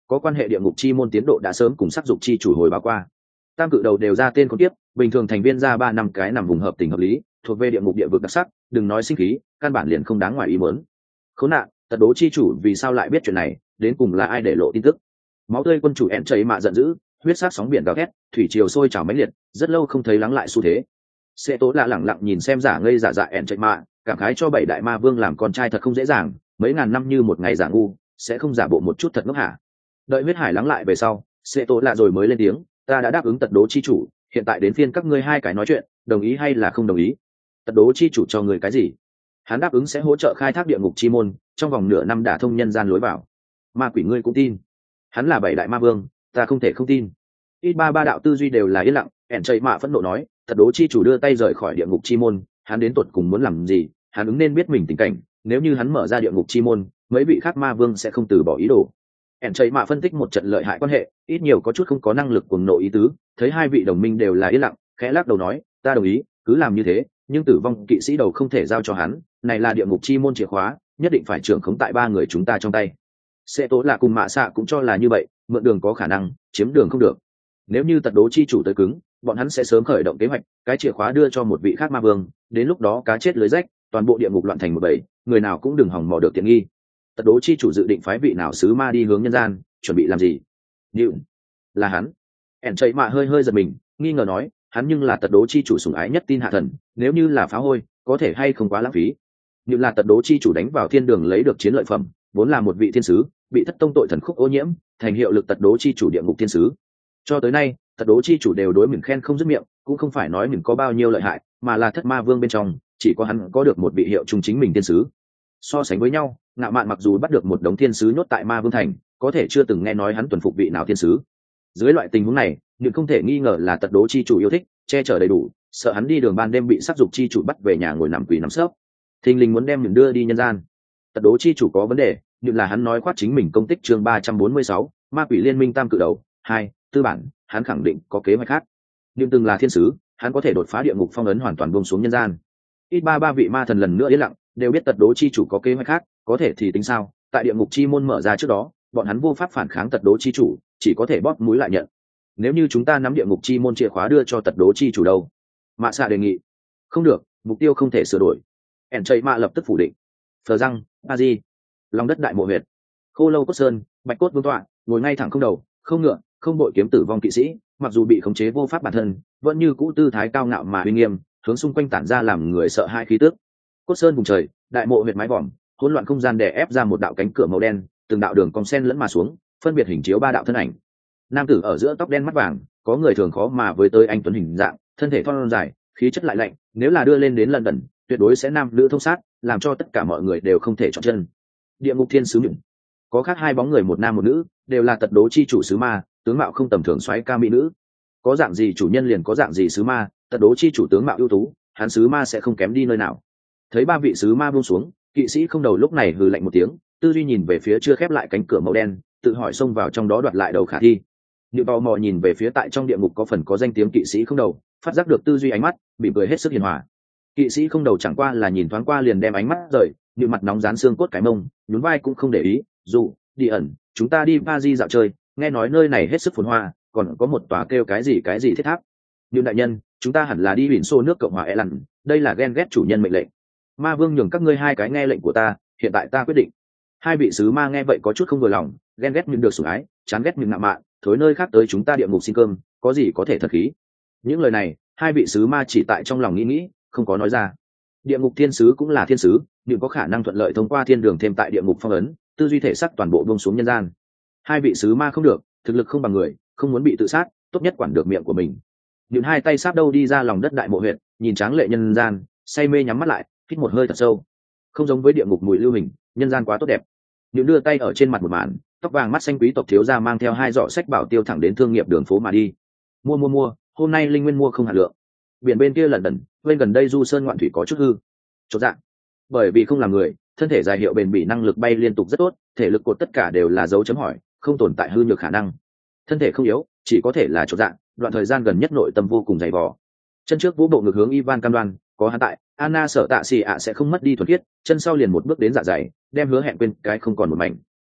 có quan hệ địa ngục chi môn tiến độ đã sớm cùng sắc dục chi chủ hồi báo qua. Tam cự đầu đều ra tên con tiếp, bình thường thành viên ra 3 năm cái nằm vùng hợp tình hợp lý, thuộc về địa ngục địa vực đặc sắc, đừng nói sinh khí, căn bản liền không đáng ngoài ý muốn. Khốn nạn, tật đố chi chủ vì sao lại biết chuyện này, đến cùng là ai để lộ tin tức? Máu tươi quân chủ ẹn chảy mạ giận dữ, huyết sắc sóng biển gào thét, thủy triều sôi trào mãnh liệt, rất lâu không thấy lắng lại xu thế. Sẽ tố lạ lẳng lặng nhìn xem giả ngây giả dại ẹn chảy mạ, cảm khái cho 7 đại ma vương làm con trai thật không dễ dàng, mấy ngàn năm như một ngày giả ngu, sẽ không giả bộ một chút thật ngốc hả? Đợi huyết hải lắng lại về sau, sẽ tố lạ rồi mới lên tiếng, ta đã đáp ứng tật đố chi chủ, hiện tại đến phiên các ngươi hai cái nói chuyện, đồng ý hay là không đồng ý? Tật đố chi chủ cho người cái gì? Hắn đáp ứng sẽ hỗ trợ khai thác địa ngục chi môn, trong vòng nửa năm đả thông nhân gian lối vào. Ma quỷ ngươi cũng tin? Hắn là 7 đại ma vương, ta không thể không tin. Ít ba đạo tư duy đều là yên lặng, ẻn chạy mạ phẫn nộ nói, tật đố chi chủ đưa tay rời khỏi địa ngục chi môn, hắn đến tuột cùng muốn làm gì? Hắn ứng nên biết mình tình cảnh, nếu như hắn mở ra địa ngục chi môn, mấy vị khác ma vương sẽ không từ bỏ ý đồ. ẻn chạy mạ phân tích một trận lợi hại quan hệ, ít nhiều có chút không có năng lực cuồng nộ ý tứ, thấy hai vị đồng minh đều là yên lặng, khẽ lắc đầu nói, ta đồng ý, cứ làm như thế, nhưng tử vong kỵ sĩ đầu không thể giao cho hắn, này là địa ngục chi môn chìa khóa, nhất định phải trưởng khống tại 3 người chúng ta trong tay. Sẽ tố là cùng mạ xạ cũng cho là như vậy, mượn đường có khả năng, chiếm đường không được. Nếu như tật đố chi chủ tới cứng, bọn hắn sẽ sớm khởi động kế hoạch, cái chìa khóa đưa cho một vị khác ma vương, đến lúc đó cá chết lưới rách, toàn bộ địa ngục loạn thành một bầy, người nào cũng đừng hòng mò được tiện nghi. Tật đố chi chủ dự định phái vị nào sứ ma đi hướng nhân gian, chuẩn bị làm gì? Điệu, là hắn. ẻn chạy mạ hơi giật mình, nghi ngờ nói, hắn nhưng là tật đố chi chủ sủng ái nhất tin hạ thần, nếu như là phá hôi, có thể hay không quá lãng phí. Nhưng là tật đố chi chủ đánh vào thiên đường lấy được chiến lợi phẩm, vốn là một vị thiên sứ, bị thất tông tội thần khúc ô nhiễm, thành hiệu lực tật đố chi chủ địa ngục thiên sứ. Cho tới nay, tật đố chi chủ đều đối mình khen không dứt miệng, cũng không phải nói mình có bao nhiêu lợi hại, mà là thất ma vương bên trong, chỉ có hắn có được một vị hiệu trung chính mình thiên sứ. So sánh với nhau, ngạo mạn mặc dù bắt được một đống thiên sứ nhốt tại ma vương thành, có thể chưa từng nghe nói hắn tuần phục vị nào thiên sứ. Dưới loại tình huống này, nhưng không thể nghi ngờ là tật đố chi chủ yêu thích, che chở đầy đủ, sợ hắn đi đường ban đêm bị sát dục chi chủ bắt về nhà ngồi nằm quỳ nằm sấp, thình lình muốn đem mình đưa đi nhân gian. Tật đố chi chủ có vấn đề, nhưng là hắn nói khoác chính mình công tích chương 346, ma quỷ liên minh tam cự đầu 2, tư bản, hắn khẳng định có kế hoạch khác. Nhưng từng là thiên sứ, hắn có thể đột phá địa ngục phong ấn hoàn toàn buông xuống nhân gian. Ít ba vị ma thần lần nữa yên lặng, đều biết tật đố chi chủ có kế hoạch khác, có thể thì tính sao? Tại địa ngục chi môn mở ra trước đó, bọn hắn vô pháp phản kháng tật đố chi chủ, chỉ có thể bóp mũi lại nhận. Nếu như chúng ta nắm địa ngục chi môn chìa khóa đưa cho tật đố chi chủ đâu? Mạ xạ đề nghị. Không được, mục tiêu không thể sửa đổi. ẻn chạy mạ lập tức phủ định. Phờ răng, a di, lòng đất đại mộ huyệt, khô lâu cốt sơn, bạch cốt vương tọa, ngồi ngay thẳng không đầu, không ngựa, không bội kiếm tử vong kỵ sĩ, mặc dù bị khống chế vô pháp bản thân, vẫn như cũ tư thái cao ngạo mà uy nghiêm, hướng xung quanh tản ra làm người sợ hai khí tước. Cốt sơn vùng trời, đại mộ huyệt mái vòm, hỗn loạn không gian đè ép ra một đạo cánh cửa màu đen, từng đạo đường cong sen lẫn mà xuống, phân biệt hình chiếu 3 đạo thân ảnh. Nam tử ở giữa tóc đen mắt vàng, có người thường khó mà với tới anh tuấn hình dạng, thân thể thon dài, khí chất lại lạnh, nếu là đưa lên đến lần đần, tuyệt đối sẽ nam nữ thông sát, làm cho tất cả mọi người đều không thể chọn chân. Địa ngục thiên sứ nhửng, có khác 2 bóng người một nam một nữ, đều là tật đố chi chủ sứ ma, tướng mạo không tầm thường soái ca mỹ nữ. Có dạng gì chủ nhân liền có dạng gì sứ ma, tật đố chi chủ tướng mạo ưu tú, hắn sứ ma sẽ không kém đi nơi nào. Thấy 3 vị sứ ma buông xuống, kỵ sĩ không đầu lúc này hừ lạnh một tiếng, tư duy nhìn về phía chưa khép lại cánh cửa màu đen, tự hỏi xông vào trong đó đoạt lại đầu khả thi. Như tò mò nhìn về phía tại trong địa ngục có phần có danh tiếng kỵ sĩ không đầu, phát giác được tư duy ánh mắt, bị cười hết sức hiền hòa. Kỵ sĩ không đầu chẳng qua là nhìn thoáng qua liền đem ánh mắt rời, như mặt nóng rán xương cốt cái mông, nhún vai cũng không để ý. Dù đi ẩn, chúng ta đi Paris dạo chơi, nghe nói nơi này hết sức phồn hoa, còn có một tòa kêu cái gì thiết tháp. Nhưng đại nhân, chúng ta hẳn là đi biển xô nước Cộng hòa Ireland, đây là ghen ghét chủ nhân mệnh lệnh. Ma vương nhường các ngươi 2 cái nghe lệnh của ta, hiện tại ta quyết định. 2 vị sứ ma nghe vậy có chút không vừa lòng, ghen ghét nhưng được sủng ái, chán ghét nhưng ngạo mạn, thối nơi khác tới chúng ta địa ngục xin cơm, có gì có thể thật khí. Những lời này, 2 vị sứ ma chỉ tại trong lòng nghĩ, không có nói ra. Địa ngục thiên sứ cũng là thiên sứ, nhưng có khả năng thuận lợi thông qua thiên đường thêm tại địa ngục phong ấn, tư duy thể xác toàn bộ buông xuống nhân gian. 2 vị sứ ma không được, thực lực không bằng người, không muốn bị tự sát, tốt nhất quản được miệng của mình. Những 2 tay sáp đâu đi ra lòng đất đại mộ huyệt, nhìn tráng lệ nhân gian, say mê nhắm mắt lại, hít một hơi thật sâu. Không giống với địa ngục mùi lưu hình, nhân gian quá tốt đẹp. Những đưa tay ở trên mặt một màn, tóc vàng mắt xanh quý tộc thiếu gia mang theo 2 giỏ sách bảo tiêu thẳng đến thương nghiệp đường phố mà đi. Mua, hôm nay linh nguyên mua không hạt lượng. Biển bên kia lẩn đẩn, bên gần đây du sơn ngoạn thủy có chút hư. Chột dạ. Bởi vì không làm người, thân thể dài hiệu bền bỉ năng lực bay liên tục rất tốt, thể lực cột tất cả đều là dấu chấm hỏi, không tồn tại hư nhược khả năng. Thân thể không yếu, chỉ có thể là chột dạ, đoạn thời gian gần nhất nội tâm vô cùng dày vò. Chân trước vũ bộ ngược hướng Ivan cam đoan, có hắn tại, Anna sợ tạ xì ạ sẽ không mất đi thuần khiết, chân sau liền một bước đến dạ dày, đem hứa hẹn quên cái không còn một mảnh.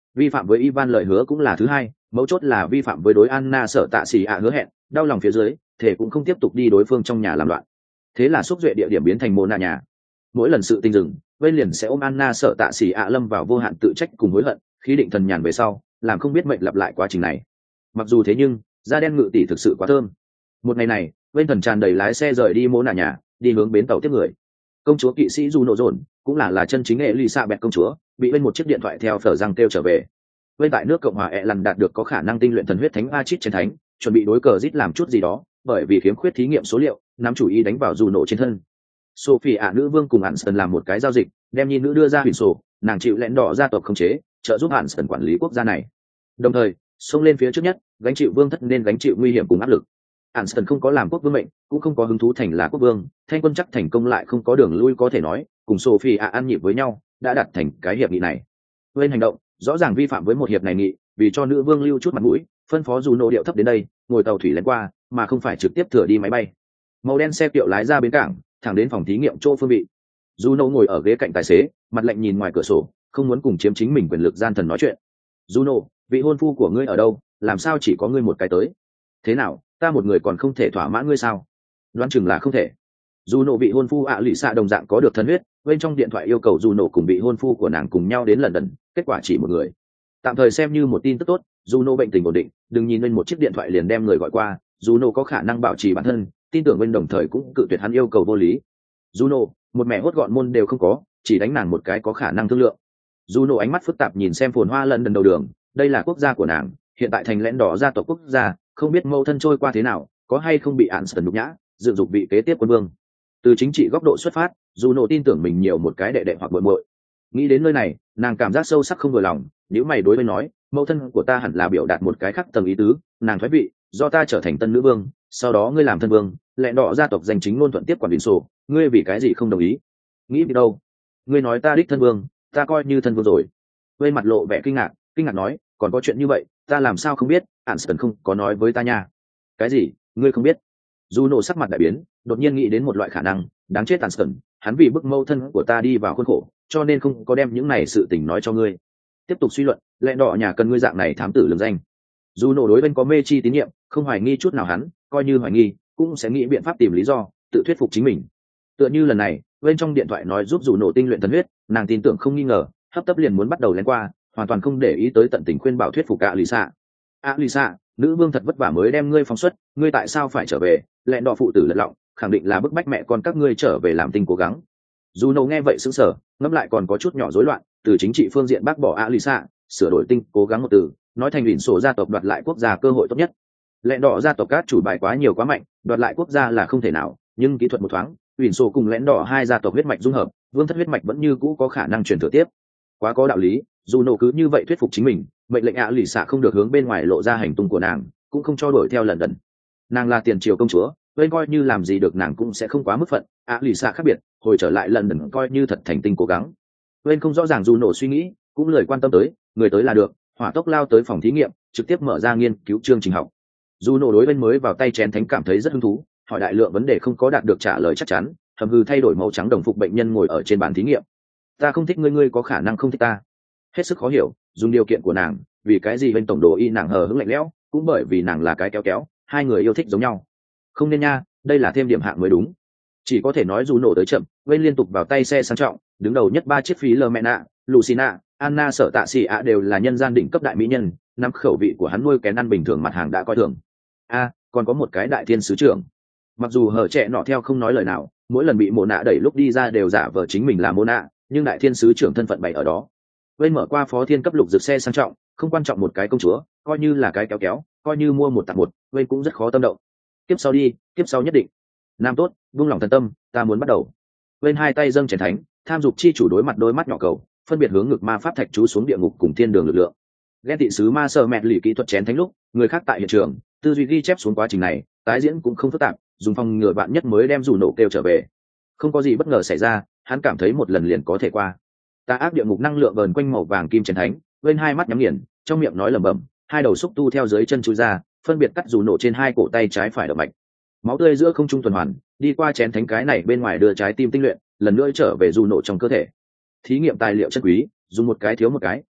Vi phạm với Ivan lời hứa cũng là thứ hai, mấu chốt là vi phạm với đối Anna sợ tạ xì ạ hứa hẹn, đau lòng phía dưới thể cũng không tiếp tục đi đối phương trong nhà làm loạn. Thế là xúc duệ địa điểm biến thành Mona nhà. Mỗi lần sự tình dừng, Wayne liền sẽ ôm Anna sợ tạ xì ạ lâm vào vô hạn tự trách cùng hối hận, khí định thần nhàn về sau làm không biết mệnh lặp lại quá trình này. Mặc dù thế nhưng da đen ngự tỷ thực sự quá thơm. Một ngày này, Wayne thần tràn đầy lái xe rời đi Mona nhà, đi hướng bến tàu tiếp người. Công chúa kỵ sĩ Du nộ dồn cũng là chân chính Elizabeth công chúa, bị bên một chiếc điện thoại theo phở răng kêu trở về. Bên tại nước Cộng hòa Ireland đạt được có khả năng tinh luyện thần huyết thánh Achit chiến thánh, chuẩn bị đối cờ giết làm chút gì đó, bởi vì khiếm khuyết thí nghiệm số liệu, nắm chủ ý đánh vào Du nộ trên thân. Sophie nữ vương cùng Anston làm một cái giao dịch, đem nhi nữ đưa ra hủy sổ, nàng chịu lẽn đỏ gia tộc khống chế, trợ giúp Anston quản lý quốc gia này. Đồng thời, xông lên phía trước nhất, gánh chịu vương thất nên gánh chịu nguy hiểm cùng áp lực. Anston không có làm quốc vương mệnh, cũng không có hứng thú thành là quốc vương, thanh quân chắc thành công lại không có đường lui có thể nói, cùng Sophie ăn nhịp với nhau, đã đạt thành cái hiệp nghị này. Bên hành động, rõ ràng vi phạm với một hiệp này nghị, vì cho nữ vương lưu chút mặt mũi, phân phó dù nộ điệu thấp đến đây, ngồi tàu thủy lén qua, mà không phải trực tiếp thừa đi máy bay. Màu đen xe kiệu lái ra bến cảng, thẳng đến phòng thí nghiệm chỗ phương vị. Dù nộ ngồi ở ghế cạnh tài xế, mặt lạnh nhìn ngoài cửa sổ, không muốn cùng chiếm chính mình quyền lực gian thần nói chuyện. Dù nộ, vị hôn phu của ngươi ở đâu, làm sao chỉ có ngươi một cái tới? Thế nào, ta một người còn không thể thỏa mãn ngươi sao? Đoán chừng là không thể. Dù nộ vị hôn phu lụy xạ đồng dạng có được thân huyết, bên trong điện thoại yêu cầu dù nộ cùng vị hôn phu của nàng cùng nhau đến London, kết quả chỉ một người. Tạm thời xem như một tin tức tốt, dù nộ bệnh tình ổn định, đừng nhìn lên một chiếc điện thoại liền đem người gọi qua, dù nộ có khả năng bảo trì bản thân, tin tưởng bên đồng thời cũng cự tuyệt hắn yêu cầu vô lý. Dù nộ, một mẹ hốt gọn môn đều không có, chỉ đánh nàng một cái có khả năng thương lượng. Dù nộ ánh mắt phức tạp nhìn xem phồn hoa London đầu đường, đây là quốc gia của nàng, hiện tại thành lẽn đỏ gia tộc quốc gia, không biết mâu thân trôi qua thế nào, có hay không bị án sần nhục nhã, dựng dục vị kế tiếp quân vương. Từ chính trị góc độ xuất phát, dù nộ tin tưởng mình nhiều một cái đệ đệ hoặc muội muội. Nghĩ đến nơi này, nàng cảm giác sâu sắc không vừa lòng, nếu mày đối với nói, mẫu thân của ta hẳn là biểu đạt một cái khác tầng ý tứ, nàng thoái vị, do ta trở thành tân nữ vương, sau đó ngươi làm thân vương, lẽ đỏ gia tộc danh chính ngôn thuận tiếp quản biển sổ, ngươi vì cái gì không đồng ý? Nghĩ đi đâu? Ngươi nói ta đích thân vương, ta coi như thân vương rồi. Quay mặt lộ vẻ kinh ngạc nói, còn có chuyện như vậy, ta làm sao không biết? Anston không có nói với ta nha. Cái gì? Ngươi không biết? Dù nộ sắc mặt đại biến, đột nhiên nghĩ đến một loại khả năng, đáng chết Anston, hắn vì bức mâu thân của ta đi vào khuôn khổ, cho nên không có đem những này sự tình nói cho ngươi. Tiếp tục suy luận, lẽ đỏ nhà cần ngươi dạng này thám tử lường danh. Dù nộ đối bên có mê chi tín nhiệm, không hoài nghi chút nào hắn, coi như hoài nghi, cũng sẽ nghĩ biện pháp tìm lý do, tự thuyết phục chính mình. Tựa như lần này, bên trong điện thoại nói giúp dù nộ tinh luyện thần huyết, nàng tin tưởng không nghi ngờ, hấp tấp liền muốn bắt đầu lén qua, hoàn toàn không để ý tới tận tình khuyên bảo thuyết phục Lisa. Lisa, nữ vương thật vất vả mới đem ngươi phóng xuất, ngươi tại sao phải trở về? Lẽ đỏ phụ tử lật lọng, khẳng định là bức bách mẹ con các ngươi trở về làm tinh cố gắng. Dù nộ nghe vậy sững sờ, ngẫm lại còn có chút nhỏ rối loạn, từ chính trị phương diện bác bỏ Lisa, sửa đổi tinh cố gắng một từ, nói thành ủy sổ gia tộc đoạt lại quốc gia cơ hội tốt nhất. Lẽ đỏ gia tộc các chủ bài quá nhiều quá mạnh, đoạt lại quốc gia là không thể nào, nhưng kỹ thuật một thoáng, ủy sổ cùng lẽn đỏ hai gia tộc huyết mạch dung hợp, vương thất huyết mạch vẫn như cũ có khả năng truyền thừa tiếp. Quá có đạo lý, dù nộ cứ như vậy thuyết phục chính mình, mệnh lệnh Lisa không được hướng bên ngoài lộ ra hành tung của nàng, cũng không cho đổi theo lần đần. Nàng là tiền triều công chúa, bên coi như làm gì được nàng cũng sẽ không quá mức phận. Lisa khác biệt, hồi trở lại lần đần coi như thật thành tinh cố gắng. Bên không rõ ràng dù nộ suy nghĩ, cũng lời quan tâm tới, người tới là được, hỏa tốc lao tới phòng thí nghiệm, trực tiếp mở ra nghiên cứu chương trình học. Dù nộ đối bên mới vào tay chén thánh cảm thấy rất hứng thú, hỏi đại lượng vấn đề không có đạt được trả lời chắc chắn, hầm hư thay đổi màu trắng đồng phục bệnh nhân ngồi ở trên bàn thí nghiệm. Ta không thích ngươi, ngươi có khả năng không thích ta. Hết sức khó hiểu, dùng điều kiện của nàng, vì cái gì bên tổng đồ y nàng hờ hững lạnh lẽo, cũng bởi vì nàng là cái kéo kéo, hai người yêu thích giống nhau. Không nên nha, đây là thêm điểm hạng mới đúng. Chỉ có thể nói dù nổ tới chậm, bên liên tục vào tay xe sang trọng, đứng đầu nhất ba chiếc phí lờ mẹ nạ, Lucina, Anna sở tạ xì ạ đều là nhân gian đỉnh cấp đại mỹ nhân, nắm khẩu vị của hắn nuôi kén ăn bình thường mặt hàng đã coi thường. Còn có một cái đại thiên sứ trưởng. Mặc dù hở trẻ nọ theo không nói lời nào, mỗi lần bị mồ nạ đẩy lúc đi ra đều giả vờ chính mình là mồ nạ, nhưng đại thiên sứ trưởng thân phận bày ở đó. Bên mở qua phó thiên cấp lục dược xe sang trọng, không quan trọng một cái công chúa, coi như là cái kéo kéo, coi như mua một tặng một, bên cũng rất khó tâm động. Tiếp sau đi, tiếp sau nhất định. Nam tốt, vung lòng thần tâm, ta muốn bắt đầu. Bên hai tay dâng chén thánh, tham dục chi chủ đối mặt đôi mắt nhỏ cầu, phân biệt hướng ngực ma pháp thạch chú xuống địa ngục cùng thiên đường lực lượng. Ghen tị sứ ma sơ mẹt lì kỹ thuật chén thánh lúc, người khác tại hiện trường, tư duy ghi chép xuống quá trình này, tái diễn cũng không phức tạp, dùng phòng ngừa bạn nhất mới đem dù nổ kêu trở về. Không có gì bất ngờ xảy ra, hắn cảm thấy một lần liền có thể qua. Ta ác địa ngục năng lượng vờn quanh màu vàng kim chén thánh, bên hai mắt nhắm nghiền, trong miệng nói lẩm bẩm, hai đầu xúc tu theo dưới chân chui ra, phân biệt cắt dù nổ trên hai cổ tay trái phải động mạch. Máu tươi giữa không trung tuần hoàn, đi qua chén thánh cái này bên ngoài đưa trái tim tinh luyện, lần nữa trở về dù nổ trong cơ thể. Thí nghiệm tài liệu chất quý, dùng một cái thiếu một cái,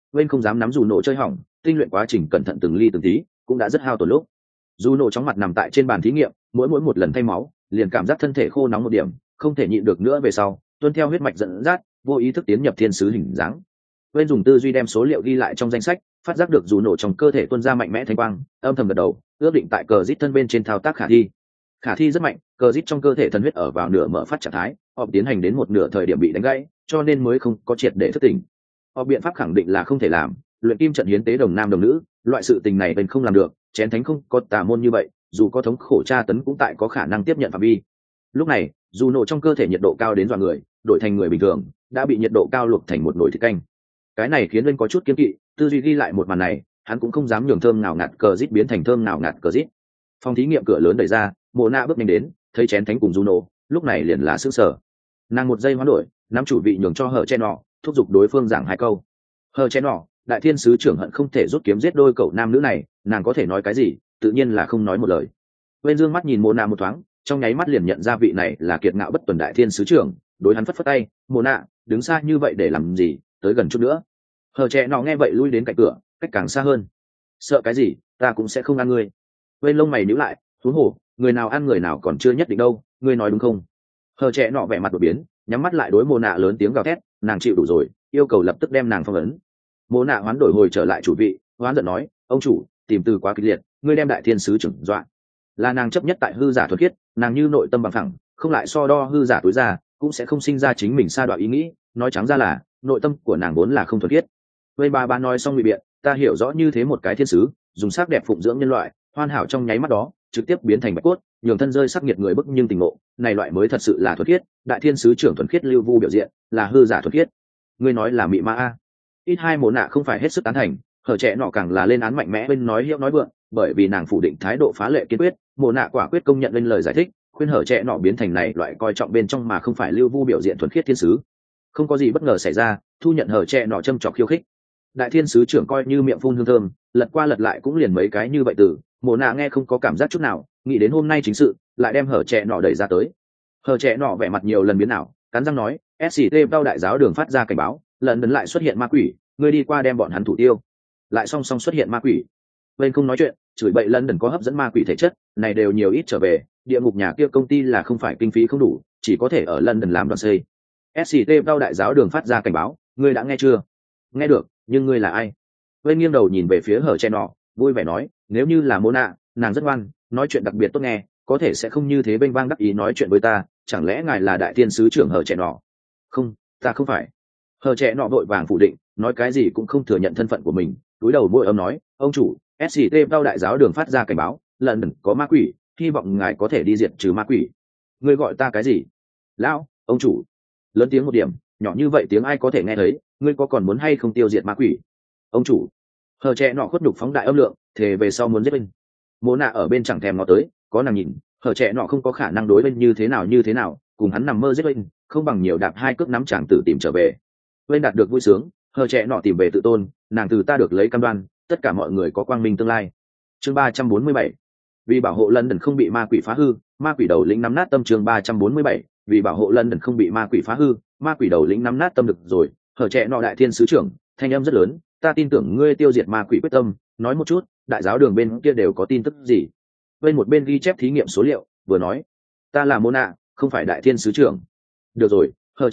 bên không dám nắm dù nổ chơi hỏng, tinh luyện quá trình cẩn thận từng ly từng tí cũng đã rất hao tổn lúc. Dù nổ chóng mặt nằm tại trên bàn thí nghiệm, mỗi một lần thay máu liền cảm giác thân thể khô nóng một điểm, không thể nhịn được nữa về sau tuân theo huyết mạch dẫn dắt, vô ý thức tiến nhập thiên sứ hình dáng. Bên dùng tư duy đem số liệu ghi lại trong danh sách, phát giác được dù nổ trong cơ thể tuôn ra mạnh mẽ thanh quang, âm thầm gật đầu, ước định tại cờ rít thân bên trên thao tác khả thi. Khả thi rất mạnh, cờ rít trong cơ thể thần huyết ở vào nửa mở phát trạng thái, họ tiến hành đến một nửa thời điểm bị đánh gãy, cho nên mới không có triệt để thức tỉnh. Họ biện pháp khẳng định là không thể làm, luyện kim trận hiến tế đồng nam đồng nữ, loại sự tình này bên không làm được, chén thánh không có tà môn như vậy, dù có thống khổ tra tấn cũng tại có khả năng tiếp nhận phạm vi. Lúc này, dù nổ trong cơ thể nhiệt độ cao đến dọa người, đổi thành người bình thường đã bị nhiệt độ cao luộc thành một nồi thịt canh. Cái này khiến lên có chút kiên kỵ, tư duy ghi lại một màn này, hắn cũng không dám nhường thơm nào ngạt cờ rít biến thành thơm nào ngạt cờ rít. Phòng thí nghiệm cửa lớn đẩy ra, Mộ Na bước nhanh đến, thấy chén thánh cùng Juno, lúc này liền là sững sờ. Nàng một giây hoán đổi, nắm chủ vị nhường cho hở che nọ, thúc giục đối phương giảng hai câu. Hở che nọ, đại thiên sứ trưởng hận không thể rút kiếm giết đôi cậu nam nữ này, nàng có thể nói cái gì, tự nhiên là không nói một lời. Bên dương mắt nhìn Mộ Na một thoáng, trong nháy mắt liền nhận ra vị này là kiệt ngạo bất tuần đại thiên sứ trưởng, đối hắn phất phất tay, Mộ Na, đứng xa như vậy để làm gì, tới gần chút nữa. Hở che nọ nghe vậy lui đến cạnh cửa, cách càng xa hơn. Sợ cái gì, ta cũng sẽ không ăn ngươi. Bên lông mày nhíu lại, thú hổ, người nào ăn người nào còn chưa nhất định đâu, ngươi nói đúng không? Hờ trẻ nọ vẻ mặt đột biến, nhắm mắt lại đối Mộ Na lớn tiếng gào thét, nàng chịu đủ rồi, yêu cầu lập tức đem nàng phong ấn. Mộ Na hoán đổi hồi trở lại chủ vị, hoán giận nói, ông chủ, tìm từ quá kịch liệt, ngươi đem đại thiên sứ trưởng dọa. Là nàng chấp nhất tại hư giả thuật khiết, nàng như nội tâm bằng phẳng, không lại so đo hư giả tối ra, cũng sẽ không sinh ra chính mình sa đọa ý nghĩ, nói trắng ra là nội tâm của nàng vốn là không thuật khiết. Bên bà nói xong ngụy biện, ta hiểu rõ như thế một cái thiên sứ, dùng sắc đẹp phụng dưỡng nhân loại, hoàn hảo trong nháy mắt đó trực tiếp biến thành bạch cốt, nhường thân rơi sắc nhiệt người bức nhưng tình ngộ, này loại mới thật sự là thuật khiết, đại thiên sứ trưởng thuần khiết lưu vu biểu diện là hư giả thuật khiết. Ngươi nói là mị ma a? Ít hai Mộ Na không phải hết sức tán thành, hở trẻ nọ càng là lên án mạnh mẽ bên nói hiệu nói vượng, bởi vì nàng phủ định thái độ phá lệ kiên quyết, Mộ Na quả quyết công nhận lên lời giải thích, khuyên hở trẻ nọ biến thành này loại coi trọng bên trong mà không phải lưu vu biểu diện thuần khiết thiên sứ. Không có gì bất ngờ xảy ra, thu nhận hở trẻ nọ châm chọc khiêu khích. Đại thiên sứ trưởng coi như miệng phun hương thơm, lật qua lật lại cũng liền mấy cái như vậy từ Mộ Na nghe không có cảm giác chút nào, nghĩ đến hôm nay chính sự lại đem hở trẻ nọ đẩy ra tới. Hở trẻ nọ vẻ mặt nhiều lần biến ảo, cắn răng nói, sct bao đại giáo đường phát ra cảnh báo, lần đến lại xuất hiện ma quỷ, ngươi đi qua đem bọn hắn thủ tiêu. Lại song song xuất hiện ma quỷ. Bên không nói chuyện, chửi bậy lần đần có hấp dẫn ma quỷ thể chất, này đều nhiều ít trở về, địa ngục nhà kia công ty là không phải kinh phí không đủ, chỉ có thể ở London làm đoàn xây. sct bao đại giáo đường phát ra cảnh báo, ngươi đã nghe chưa? Nghe được, nhưng ngươi là ai? Bên nghiêng đầu nhìn về phía hở che nọ, vui vẻ nói, nếu như là Mộ Na, nàng rất ngoan, nói chuyện đặc biệt tốt nghe, có thể sẽ không như thế bênh vang đắc ý nói chuyện với ta, chẳng lẽ ngài là đại thiên sứ trưởng hở che nọ? Không, ta không phải. Hở che nọ vội vàng phủ định, nói cái gì cũng không thừa nhận thân phận của mình, cúi đầu bôi ấm nói, ông chủ, sct bao đại giáo đường phát ra cảnh báo, lần có ma quỷ, hy vọng ngài có thể đi diệt trừ ma quỷ. Ngươi gọi ta cái gì? Lão, ông chủ. Lớn tiếng một điểm, nhỏ như vậy tiếng ai có thể nghe thấy, ngươi có còn muốn hay không tiêu diệt ma quỷ? Ông chủ. Hờ trẻ nọ khuất nhục phóng đại âm lượng, thề về sau muốn giết mình. Mộ Na ở bên chẳng thèm nó tới, có nàng nhìn, hờ trẻ nọ không có khả năng đối bên như thế nào, cùng hắn nằm mơ giết mình, không bằng nhiều đạp hai cước nắm chàng tử tìm trở về. Bên đạt được vui sướng, hờ trẻ nọ tìm về tự tôn, nàng từ ta được lấy cam đoan, tất cả mọi người có quang minh tương lai. Chương 347. Vì bảo hộ London không bị ma quỷ phá hư, ma quỷ đầu lĩnh nắm nát tâm. Chương 347. Vì bảo hộ London không bị ma quỷ phá hư, ma quỷ đầu lĩnh nắm nát tâm. Được rồi, hở trẻ nọ đại thiên sứ trưởng, thanh âm rất lớn, ta tin tưởng ngươi tiêu diệt ma quỷ quyết tâm, nói một chút, đại giáo đường bên kia đều có tin tức gì? Bên một bên ghi chép thí nghiệm số liệu, vừa nói, ta là Mộ Na, không phải đại thiên sứ trưởng. Được rồi, hở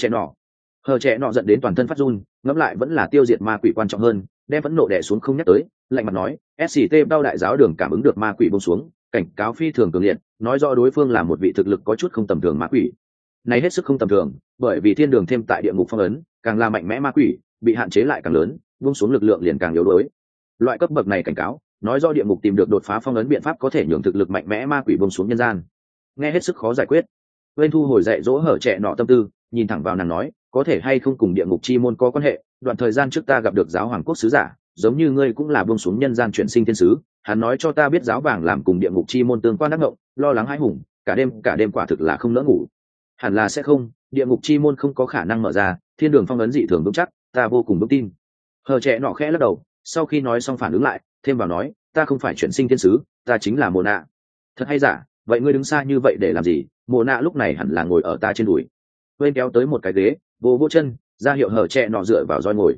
trẻ nọ giận đến toàn thân phát run, ngẫm lại vẫn là tiêu diệt ma quỷ quan trọng hơn, đem phẫn nộ đè xuống không nhắc tới, lạnh mặt nói, sct bao đại giáo đường cảm ứng được ma quỷ buông xuống, cảnh cáo phi thường cường liệt, nói rõ đối phương là một vị thực lực có chút không tầm thường ma quỷ. Này hết sức không tầm thường, bởi vì thiên đường thêm tại địa ngục phong ấn, càng là mạnh mẽ ma quỷ, bị hạn chế lại càng lớn, buông xuống lực lượng liền càng yếu đuối. Loại cấp bậc này cảnh cáo, nói do địa ngục tìm được đột phá phong ấn biện pháp có thể nhường thực lực mạnh mẽ ma quỷ buông xuống nhân gian. Nghe hết sức khó giải quyết. Bên thu hồi dạy dỗ hở trẻ nọ tâm tư, nhìn thẳng vào nàng nói, có thể hay không cùng địa ngục chi môn có quan hệ, đoạn thời gian trước ta gặp được giáo hoàng quốc sứ giả, giống như ngươi cũng là buông xuống nhân gian chuyển sinh thiên sứ, hắn nói cho ta biết giáo vàng làm cùng địa ngục chi môn tương quan đắc ngộng, lo lắng hãi hùng, cả đêm quả thực là không nỡ ngủ. Hẳn là sẽ không, địa ngục chi môn không có khả năng mở ra, thiên đường phong ấn dị thường vững chắc, ta vô cùng vững tin. Hờ trẻ nọ khẽ lắc đầu, sau khi nói xong phản ứng lại, thêm vào nói, ta không phải chuyển sinh thiên sứ, ta chính là Mộ Na. Thật hay giả, vậy ngươi đứng xa như vậy để làm gì? Mộ Na lúc này hẳn là ngồi ở ta trên đùi. Bên kéo tới một cái ghế, vô chân, ra hiệu hở trẻ nọ dựa vào roi ngồi.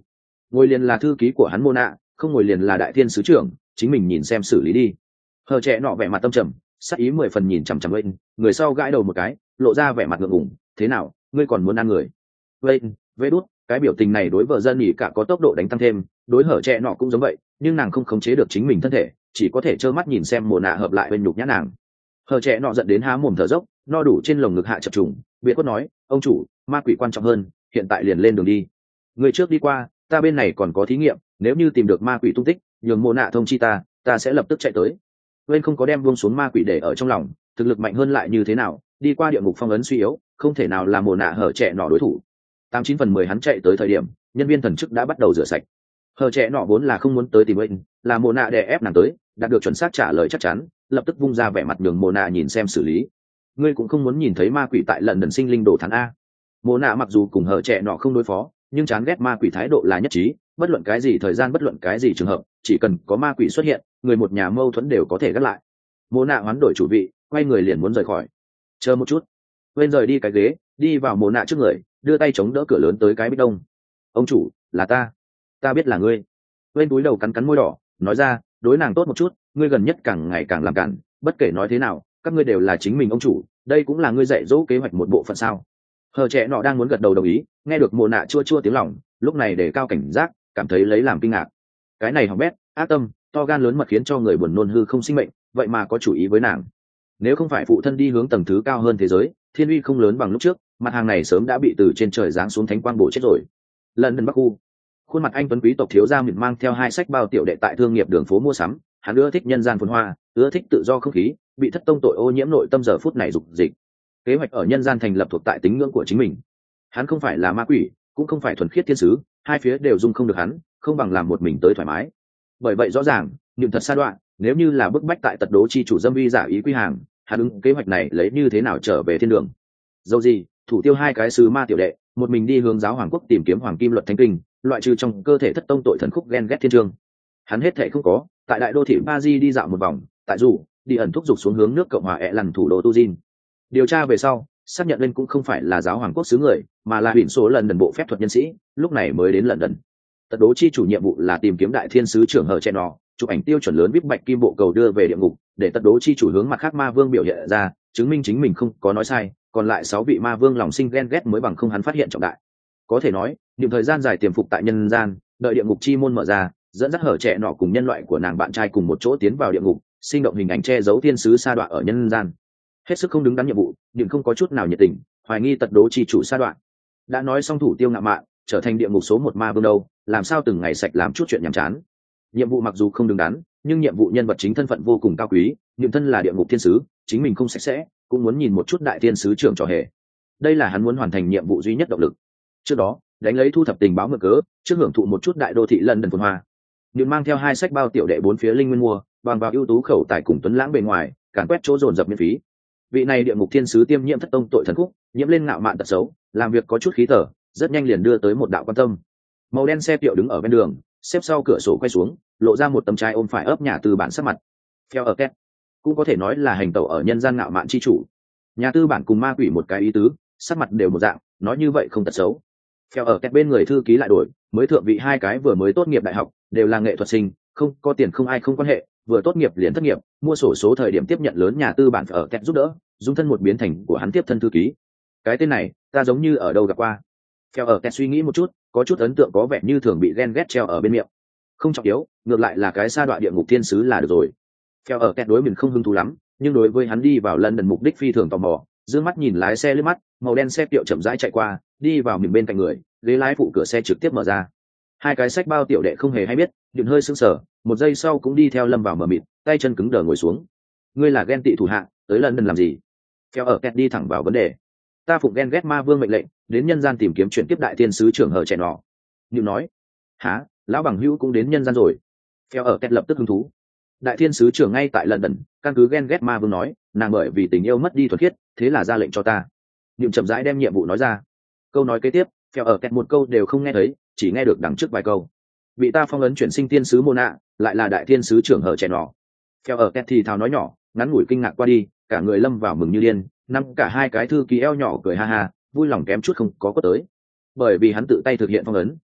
ngồi liền là thư ký của hắn mô nạ, không ngồi liền là đại thiên sứ trưởng, chính mình nhìn xem xử lý đi. Hờ trẻ nọ vẻ mặt tâm trầm, sắc ý 10 phần nhìn chằm chằm Wayne, người sau gãi đầu một cái, lộ ra vẻ mặt ngượng ngùng, thế nào, ngươi còn muốn ăn người? Wayne, vê đút, cái biểu tình này đối vợ dân nhỉ cả có tốc độ đánh tăng thêm, đối hở trẻ nọ cũng giống vậy, nhưng nàng không khống chế được chính mình thân thể, chỉ có thể trơ mắt nhìn xem mồ nạ hợp lại bên nhục nhã nàng. Hở trẻ nọ giận đến há mồm thở dốc, no đủ trên lồng ngực hạ chập trùng, biệt quất nói, ông chủ, ma quỷ quan trọng hơn, hiện tại liền lên đường đi. Người trước đi qua, ta bên này còn có thí nghiệm, nếu như tìm được ma quỷ tung tích, nhường mồ nạ thông chi ta sẽ lập tức chạy tới. Wayne không có đem buông xuống ma quỷ để ở trong lòng, thực lực mạnh hơn lại như thế nào, đi qua địa ngục phong ấn suy yếu, không thể nào là mồ nạ hở trẻ nọ đối thủ. 89/10 hắn chạy tới thời điểm, nhân viên thần chức đã bắt đầu rửa sạch. Hở trẻ nọ vốn là không muốn tới tìm Wayne, là mồ nạ đè ép nàng tới, đạt được chuẩn xác trả lời chắc chắn, lập tức vung ra vẻ mặt nhường mồ nạ nhìn xem xử lý. Ngươi cũng không muốn nhìn thấy ma quỷ tại lần đần sinh linh đồ thán a. Mồ nạ mặc dù cùng hở trẻ nọ không đối phó, nhưng chán ghét ma quỷ thái độ là nhất trí, bất luận cái gì thời gian, bất luận cái gì trường hợp, chỉ cần có ma quỷ xuất hiện, người một nhà mâu thuẫn đều có thể gác lại. Mồ nạ hoán đổi chủ vị, quay người liền muốn rời khỏi. Chờ một chút. Quên rời đi cái ghế, đi vào mồ nạ trước người, đưa tay chống đỡ cửa lớn tới cái bích đông. Ông chủ, là ta biết là ngươi. Quên túi đầu cắn cắn môi đỏ, nói ra, đối nàng tốt một chút, ngươi gần nhất càng ngày càng làm cản, bất kể nói thế nào, các ngươi đều là chính mình ông chủ, đây cũng là ngươi dạy dỗ kế hoạch một bộ phận sao? Hờ trẻ nọ đang muốn gật đầu đồng ý, nghe được mồ nạ chua chua tiếng lòng, lúc này để cao cảnh giác, cảm thấy lấy làm kinh ngạc. Cái này hỏng bét, ác tâm, to gan lớn mật khiến cho người buồn nôn hư không sinh mệnh, vậy mà có chủ ý với nàng. Nếu không phải phụ thân đi hướng tầng thứ cao hơn thế giới, thiên uy không lớn bằng lúc trước, mặt hàng này sớm đã bị từ trên trời giáng xuống thánh quang bổ chết rồi. Lần Bắc khu, khuôn mặt anh tuấn quý tộc thiếu gia mịn mang theo 2 sách bao tiểu đệ tại thương nghiệp đường phố mua sắm, hắn ưa thích nhân gian phồn hoa, ưa thích tự do không khí, bị thất tông tội ô nhiễm nội tâm giờ phút này dục dịch. Kế hoạch ở nhân gian thành lập thuộc tại tính ngưỡng của chính mình. Hắn không phải là ma quỷ, cũng không phải thuần khiết thiên sứ, hai phía đều dung không được hắn, không bằng làm một mình tới thoải mái. Bởi vậy rõ ràng, niệm thật xa đoạn, nếu như là bức bách tại tật đố chi chủ dâm uy giả ý quy hàng, hắn ứng kế hoạch này lấy như thế nào trở về thiên đường. Dẫu gì, thủ tiêu 2 cái sứ ma tiểu đệ, một mình đi hướng giáo hoàng quốc tìm kiếm hoàng kim luật thánh kinh, loại trừ trong cơ thể thất tông tội thần khúc ghen ghét thiên trường. Hắn hết thệ không có, tại đại đô thị Paris đi dạo một vòng, tại dù đi ẩn thúc dục xuống hướng nước Cộng hòa ẹ lằn thủ đô Tuzin. Điều tra về sau, xác nhận lên cũng không phải là giáo hoàng quốc xứ người, mà là huyền số lần đần bộ phép thuật nhân sĩ, lúc này mới đến lần đần. Tật đố chi chủ nhiệm vụ là tìm kiếm đại thiên sứ trưởng hờ chen nọ, chụp ảnh tiêu chuẩn lớn vip bạch kim bộ cầu đưa về địa ngục, để tật đố chi chủ hướng mặt khác ma vương biểu hiện ra, chứng minh chính mình không có nói sai, còn lại 6 vị ma vương lòng sinh ghen ghét mới bằng không hắn phát hiện trọng đại. Có thể nói, niệm thời gian dài tiềm phục tại nhân gian, đợi địa ngục chi môn mở ra, dẫn dắt hở trẻ nọ cùng nhân loại của nàng bạn trai cùng một chỗ tiến vào địa ngục, sinh động hình ảnh che giấu thiên sứ sa đoạn ở nhân gian. Hết sức không đứng đắn nhiệm vụ, nhưng không có chút nào nhiệt tình, hoài nghi tật đố chi chủ sa đoạn. Đã nói xong thủ tiêu ngạo mạn, trở thành địa ngục số 1 ma vương đâu, làm sao từng ngày sạch làm chút chuyện nhàm chán. Nhiệm vụ mặc dù không đứng đắn, nhưng nhiệm vụ nhân vật chính thân phận vô cùng cao quý, niệm thân là địa ngục thiên sứ, chính mình không sạch sẽ, cũng muốn nhìn một chút đại thiên sứ trưởng trò hề. Đây là hắn muốn hoàn thành nhiệm vụ duy nhất động lực. Trước đó, đánh lấy thu thập tình báo mượn cớ, trước hưởng thụ một chút đại đô thị London phồn hoa. Niệm mang theo 2 sách bao tiểu đệ 4 phía linh nguyên mua, bằng vào ưu tú khẩu tài cùng tuấn lãng bề ngoài, càn quét chỗ dồn dập miễn phí. Vị này địa ngục thiên sứ tiêm nhiễm thất tông tội thần khúc, nhiễm lên ngạo mạn tật xấu, làm việc có chút khí thở, rất nhanh liền đưa tới một đạo quan tâm. Màu đen xe tiệu đứng ở bên đường, xếp sau cửa sổ quay xuống, lộ ra một tấm trái ôm phải ấp nhà tư bản sắc mặt. Theo ở két, cũng có thể nói là hành tẩu ở nhân gian ngạo mạn chi chủ. Nhà tư bản cùng ma quỷ một cái ý tứ, sắc mặt đều một dạng, nói như vậy không tật xấu. Theo ở két bên người thư ký lại đổi, mới thượng vị 2 cái vừa mới tốt nghiệp đại học, đều là nghệ thuật sinh, không có tiền không ai không quan hệ, vừa tốt nghiệp liền thất nghiệp, mua sổ số thời điểm tiếp nhận lớn nhà tư bản ở két giúp đỡ, dung thân một biến thành của hắn tiếp thân thư ký. Cái tên này, ta giống như ở đâu gặp qua. Theo ở két suy nghĩ một chút, có chút ấn tượng có vẻ như thường bị ghen ghét treo ở bên miệng. Không trọng yếu, ngược lại là cái sa đoạn địa ngục thiên sứ là được rồi. Theo ở két đối mình không hứng thú lắm, nhưng đối với hắn đi vào London mục đích phi thường tò mò, dương mắt nhìn lái xe lướt mắt, màu đen xe tiệu chậm rãi chạy qua, đi vào mình bên cạnh người, ghế lái phụ cửa xe trực tiếp mở ra. 2 cái sách bao tiểu đệ không hề hay biết, điện hơi sững sờ, một giây sau cũng đi theo lâm vào mờ mịt, tay chân cứng đờ ngồi xuống. Ngươi là ghen tị thủ hạ, tới London làm gì? Theo ở két đi thẳng vào vấn đề. Ta phụng ghen ghét ma vương mệnh lệnh, đến nhân gian tìm kiếm chuyển tiếp đại thiên sứ trưởng hờ trẻ nọ. Điện nói, hả, lão bằng hữu cũng đến nhân gian rồi. Theo ở két lập tức hứng thú. Đại thiên sứ trưởng ngay tại London, căn cứ ghen ghét ma vương nói, nàng bởi vì tình yêu mất đi thuần khiết, thế là ra lệnh cho ta. Điện chậm rãi đem nhiệm vụ nói ra. Câu nói kế tiếp, theo ở két một câu đều không nghe thấy, chỉ nghe được đằng trước vài câu. Bị ta phong ấn chuyển sinh tiên sứ Mona, lại là đại thiên sứ trưởng hờ trẻ nọ. Theo ở két thì thào nói nhỏ, ngắn ngủi kinh ngạc qua đi, cả người lâm vào mừng như điên, nắm cả 2 cái thư ký eo nhỏ cười ha ha, vui lòng kém chút không có tới. Bởi vì hắn tự tay thực hiện phong ấn,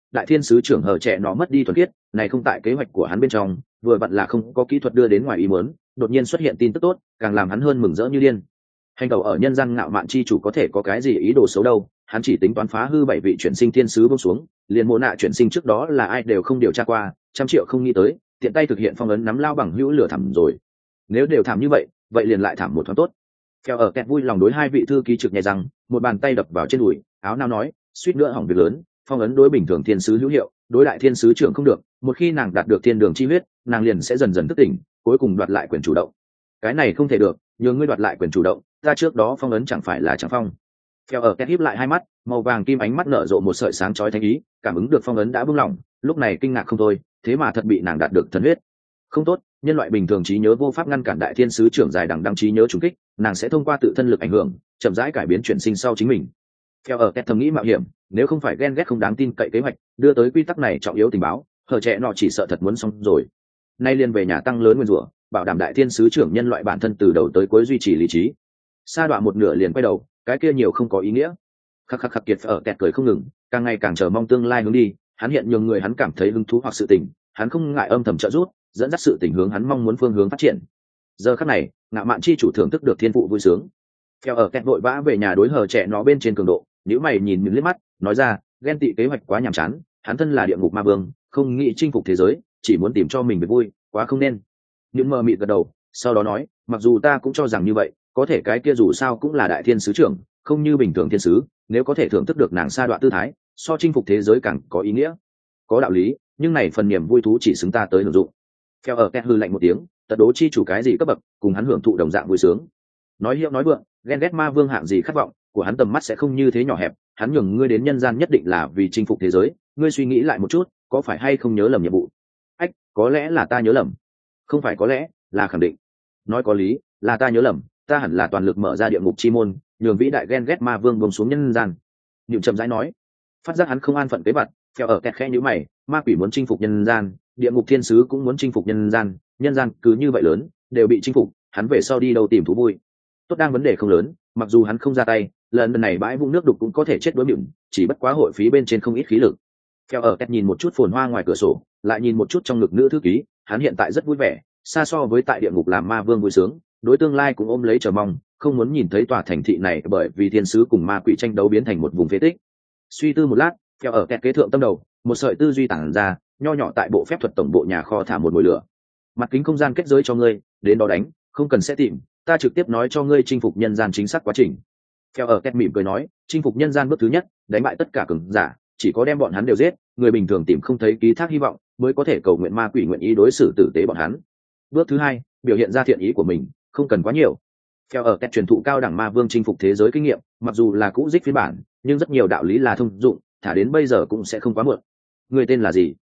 đại thiên sứ trưởng hở trẻ nó mất đi thuần khiết này không tại kế hoạch của hắn bên trong, vừa vặn là không có kỹ thuật đưa đến ngoài ý muốn, đột nhiên xuất hiện tin tức tốt càng làm hắn hơn mừng rỡ như điên. Hành đầu ở nhân gian ngạo mạn chi chủ có thể có cái gì ý đồ xấu đâu, hắn chỉ tính toán phá hư 7 vị chuyển sinh thiên sứ buông xuống, liền mộ nạ chuyển sinh trước đó là ai đều không điều tra qua, trăm triệu không nghĩ tới tiện tay thực hiện phong ấn nắm lao bằng hữu lửa thẳm rồi. Nếu đều thảm như vậy liền lại thảm một thoáng tốt. Theo ở kẹt vui lòng đối hai vị thư ký trực nhẹ rằng, một bàn tay đập vào trên đùi áo nao nói, suýt nữa hỏng việc lớn, phong ấn đối bình thường thiên sứ hữu hiệu, đối đại thiên sứ trưởng không được, một khi nàng đạt được thiên đường chi huyết nàng liền sẽ dần dần thức tỉnh, cuối cùng đoạt lại quyền chủ động. Cái này không thể được, nhờ ngươi đoạt lại quyền chủ động, ta trước đó phong ấn chẳng phải là chẳng phong. Theo ở kẹt híp lại hai mắt màu vàng kim ánh mắt nở rộ một sợi sáng chói thánh ý, cảm ứng được phong ấn đã buông lỏng, lúc này kinh ngạc không thôi, thế mà thật bị nàng đạt được thần huyết. Không tốt, nhân loại bình thường trí nhớ vô pháp ngăn cản đại thiên sứ trưởng dài đằng đăng trí nhớ trùng kích, nàng sẽ thông qua tự thân lực ảnh hưởng chậm rãi cải biến chuyển sinh sau chính mình. Theo ở kẹt thầm nghĩ mạo hiểm, nếu không phải ghen ghét không đáng tin cậy kế hoạch đưa tới quy tắc này trọng yếu tình báo, hở trẻ nọ chỉ sợ thật muốn xong rồi. Nay liền về nhà tăng lớn nguyên rủa, bảo đảm đại thiên sứ trưởng nhân loại bản thân từ đầu tới cuối duy trì lý trí. Sa đoạn một nửa liền quay đầu, cái kia nhiều không có ý nghĩa. Khắc khắc khắc kiệt ở kẹt cười không ngừng, càng ngày càng chờ mong tương lai hướng đi, hắn hiện nhường người hắn cảm thấy hứng thú hoặc sự tình, hắn không ngại âm thầm trợ giúp, dẫn dắt sự tình hướng hắn mong muốn phương hướng phát triển. Giờ khắc này ngạo mạn chi chủ thưởng thức được thiên phụ vui sướng. Theo ở kẹt vội vã về nhà đối hờ trẻ nó bên trên cường độ, nếu mày nhìn mình liếc mắt nói ra, ghen tị kế hoạch quá nhàm chán, hắn thân là địa ngục ma vương không nghĩ chinh phục thế giới, chỉ muốn tìm cho mình về vui, quá không nên. Nhưng mờ mịt gật đầu, sau đó nói, mặc dù ta cũng cho rằng như vậy, có thể cái kia dù sao cũng là đại thiên sứ trưởng, không như bình thường thiên sứ, nếu có thể thưởng thức được nàng sa đoạn tư thái, so chinh phục thế giới càng có ý nghĩa. Có đạo lý, nhưng này phần niềm vui thú chỉ xứng ta tới hưởng dụng. Theo ở kẹt hư lạnh một tiếng, tật đố chi chủ cái gì cấp bậc cùng hắn hưởng thụ đồng dạng vui sướng. Nói hiệu nói vượng, ghen ghét ma vương hạng gì khát vọng của hắn tầm mắt sẽ không như thế nhỏ hẹp, hắn nhường ngươi đến nhân gian nhất định là vì chinh phục thế giới, ngươi suy nghĩ lại một chút, có phải hay không nhớ lầm nhiệm vụ? Ách, có lẽ là ta nhớ lầm. Không phải có lẽ, là khẳng định. Nói có lý, là ta nhớ lầm, ta hẳn là toàn lực mở ra địa ngục chi môn, nhường vĩ đại ghen ghét ma vương buông xuống nhân gian. Niệm chậm rãi nói, phát giác hắn không an phận kế vật, theo ở kẹt khẽ nhíu mày, ma quỷ muốn chinh phục nhân gian, địa ngục thiên sứ cũng muốn chinh phục nhân gian cứ như vậy lớn đều bị chinh phục, hắn về sau đi đâu tìm thú vui? Tốt đang vấn đề không lớn, mặc dù hắn không ra tay, lần này bãi vũng nước đục cũng có thể chết đối miệng, chỉ bất quá hội phí bên trên không ít khí lực. Theo ở kẹt nhìn một chút phồn hoa ngoài cửa sổ, lại nhìn một chút trong ngực nữ thư ký, hắn hiện tại rất vui vẻ, xa so với tại địa ngục làm ma vương vui sướng, đối tương lai cũng ôm lấy chờ mong, không muốn nhìn thấy tòa thành thị này bởi vì thiên sứ cùng ma quỷ tranh đấu biến thành một vùng phế tích. Suy tư một lát, theo ở kẹt kế thượng tâm đầu, một sợi tư duy tản ra, nho nhỏ tại bộ phép thuật tổng bộ nhà kho thả một mồi lửa. Mặt kính không gian kết giới cho ngươi, đến đó đánh, không cần sẽ tìm, ta trực tiếp nói cho ngươi chinh phục nhân gian chính xác quá trình. Theo ở kẹt mỉm cười nói, chinh phục nhân gian bước thứ nhất, đánh bại tất cả cường giả, chỉ có đem bọn hắn đều giết, người bình thường tìm không thấy ký thác hy vọng, mới có thể cầu nguyện ma quỷ nguyện ý đối xử tử tế bọn hắn. Bước thứ hai, biểu hiện ra thiện ý của mình, không cần quá nhiều. Theo ở kẹt truyền thụ cao đẳng ma vương chinh phục thế giới kinh nghiệm, mặc dù là cũ dích phiên bản, nhưng rất nhiều đạo lý là thông dụng, thả đến bây giờ cũng sẽ không quá muộn. Người tên là gì?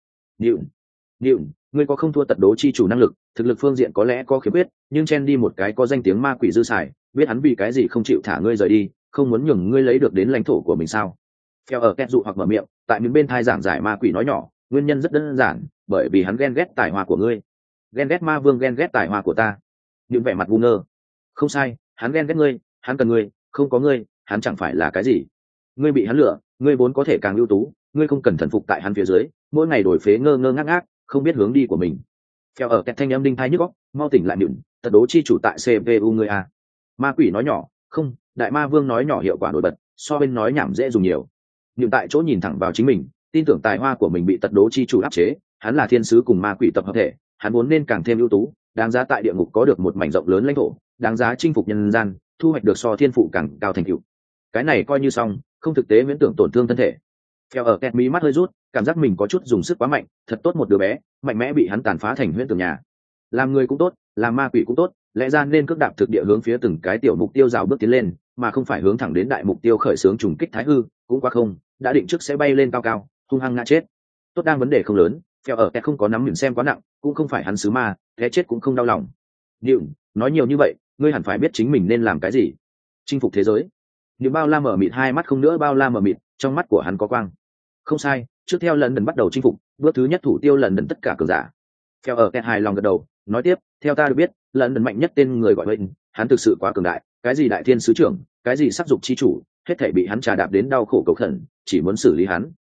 Newton, ngươi có không thua tật đố chi chủ năng lực, thực lực phương diện có lẽ có khiếm khuyết, nhưng chen đi một cái có danh tiếng ma quỷ dư xài, biết hắn vì cái gì không chịu thả ngươi rời đi, không muốn nhường ngươi lấy được đến lãnh thổ của mình sao? Theo ở kẹt dụ hoặc mở miệng, tại miếng bên thai giảng giải ma quỷ nói nhỏ, nguyên nhân rất đơn giản, bởi vì hắn ghen ghét tài hoa của ngươi. Ghen ghét ma vương ghen ghét tài hoa của ta. Những vẻ mặt ngu ngơ. Không sai, hắn ghen ghét ngươi, hắn cần ngươi, không có ngươi, hắn chẳng phải là cái gì. Ngươi bị hắn lừa, ngươi vốn có thể càng ưu tú, ngươi không cần thần phục tại hắn phía dưới, mỗi ngày đổi phế ngơ ngơ ngác ngác, không biết hướng đi của mình. Theo ở kẹt thanh âm đinh thai nhức óc, mau tỉnh lại Newton, tật đố chi chủ tại CPU ngươi à? Ma quỷ nói nhỏ, không, đại ma vương nói nhỏ hiệu quả nổi bật, so bên nói nhảm dễ dùng nhiều. Nhưng tại chỗ nhìn thẳng vào chính mình, tin tưởng tài hoa của mình bị tật đố chi chủ áp chế, hắn là thiên sứ cùng ma quỷ tập hợp thể, hắn vốn nên càng thêm ưu tú, đáng giá tại địa ngục có được một mảnh rộng lớn lãnh thổ, đáng giá chinh phục nhân gian, thu hoạch được so thiên phụ càng cao thành tựu. Cái này coi như xong, không thực tế miễn tưởng tổn thương thân thể. Theo ở kẹt mí mắt hơi rút, cảm giác mình có chút dùng sức quá mạnh, thật tốt một đứa bé, mạnh mẽ bị hắn tàn phá thành huyễn tưởng nhà. Làm người cũng tốt, làm ma quỷ cũng tốt, lẽ ra nên cước đạp thực địa hướng phía từng cái tiểu mục tiêu rào bước tiến lên, mà không phải hướng thẳng đến đại mục tiêu khởi xướng trùng kích thái hư, cũng quá không, đã định trước sẽ bay lên cao cao, hung hăng ngã chết. Tốt đang vấn đề không lớn, theo ở kẹt không có nắm nhìn xem quá nặng, cũng không phải hắn sứ ma, thế chết cũng không đau lòng. Newton, nói nhiều như vậy, ngươi hẳn phải biết chính mình nên làm cái gì. Chinh phục thế giới. Nếu bao la mở mịt hai mắt không nữa bao la mở mịt, trong mắt của hắn có quang. Không sai, trước theo lần đần bắt đầu chinh phục, bước thứ nhất thủ tiêu lần đần tất cả cường giả. Theo ở kẹt hài lòng gật đầu, nói tiếp, theo ta được biết, lần đần mạnh nhất tên người gọi bệnh, hắn thực sự quá cường đại, cái gì đại thiên sứ trưởng, cái gì sắc dục chi chủ, hết thảy bị hắn trà đạp đến đau khổ cầu khẩn, chỉ muốn xử lý hắn,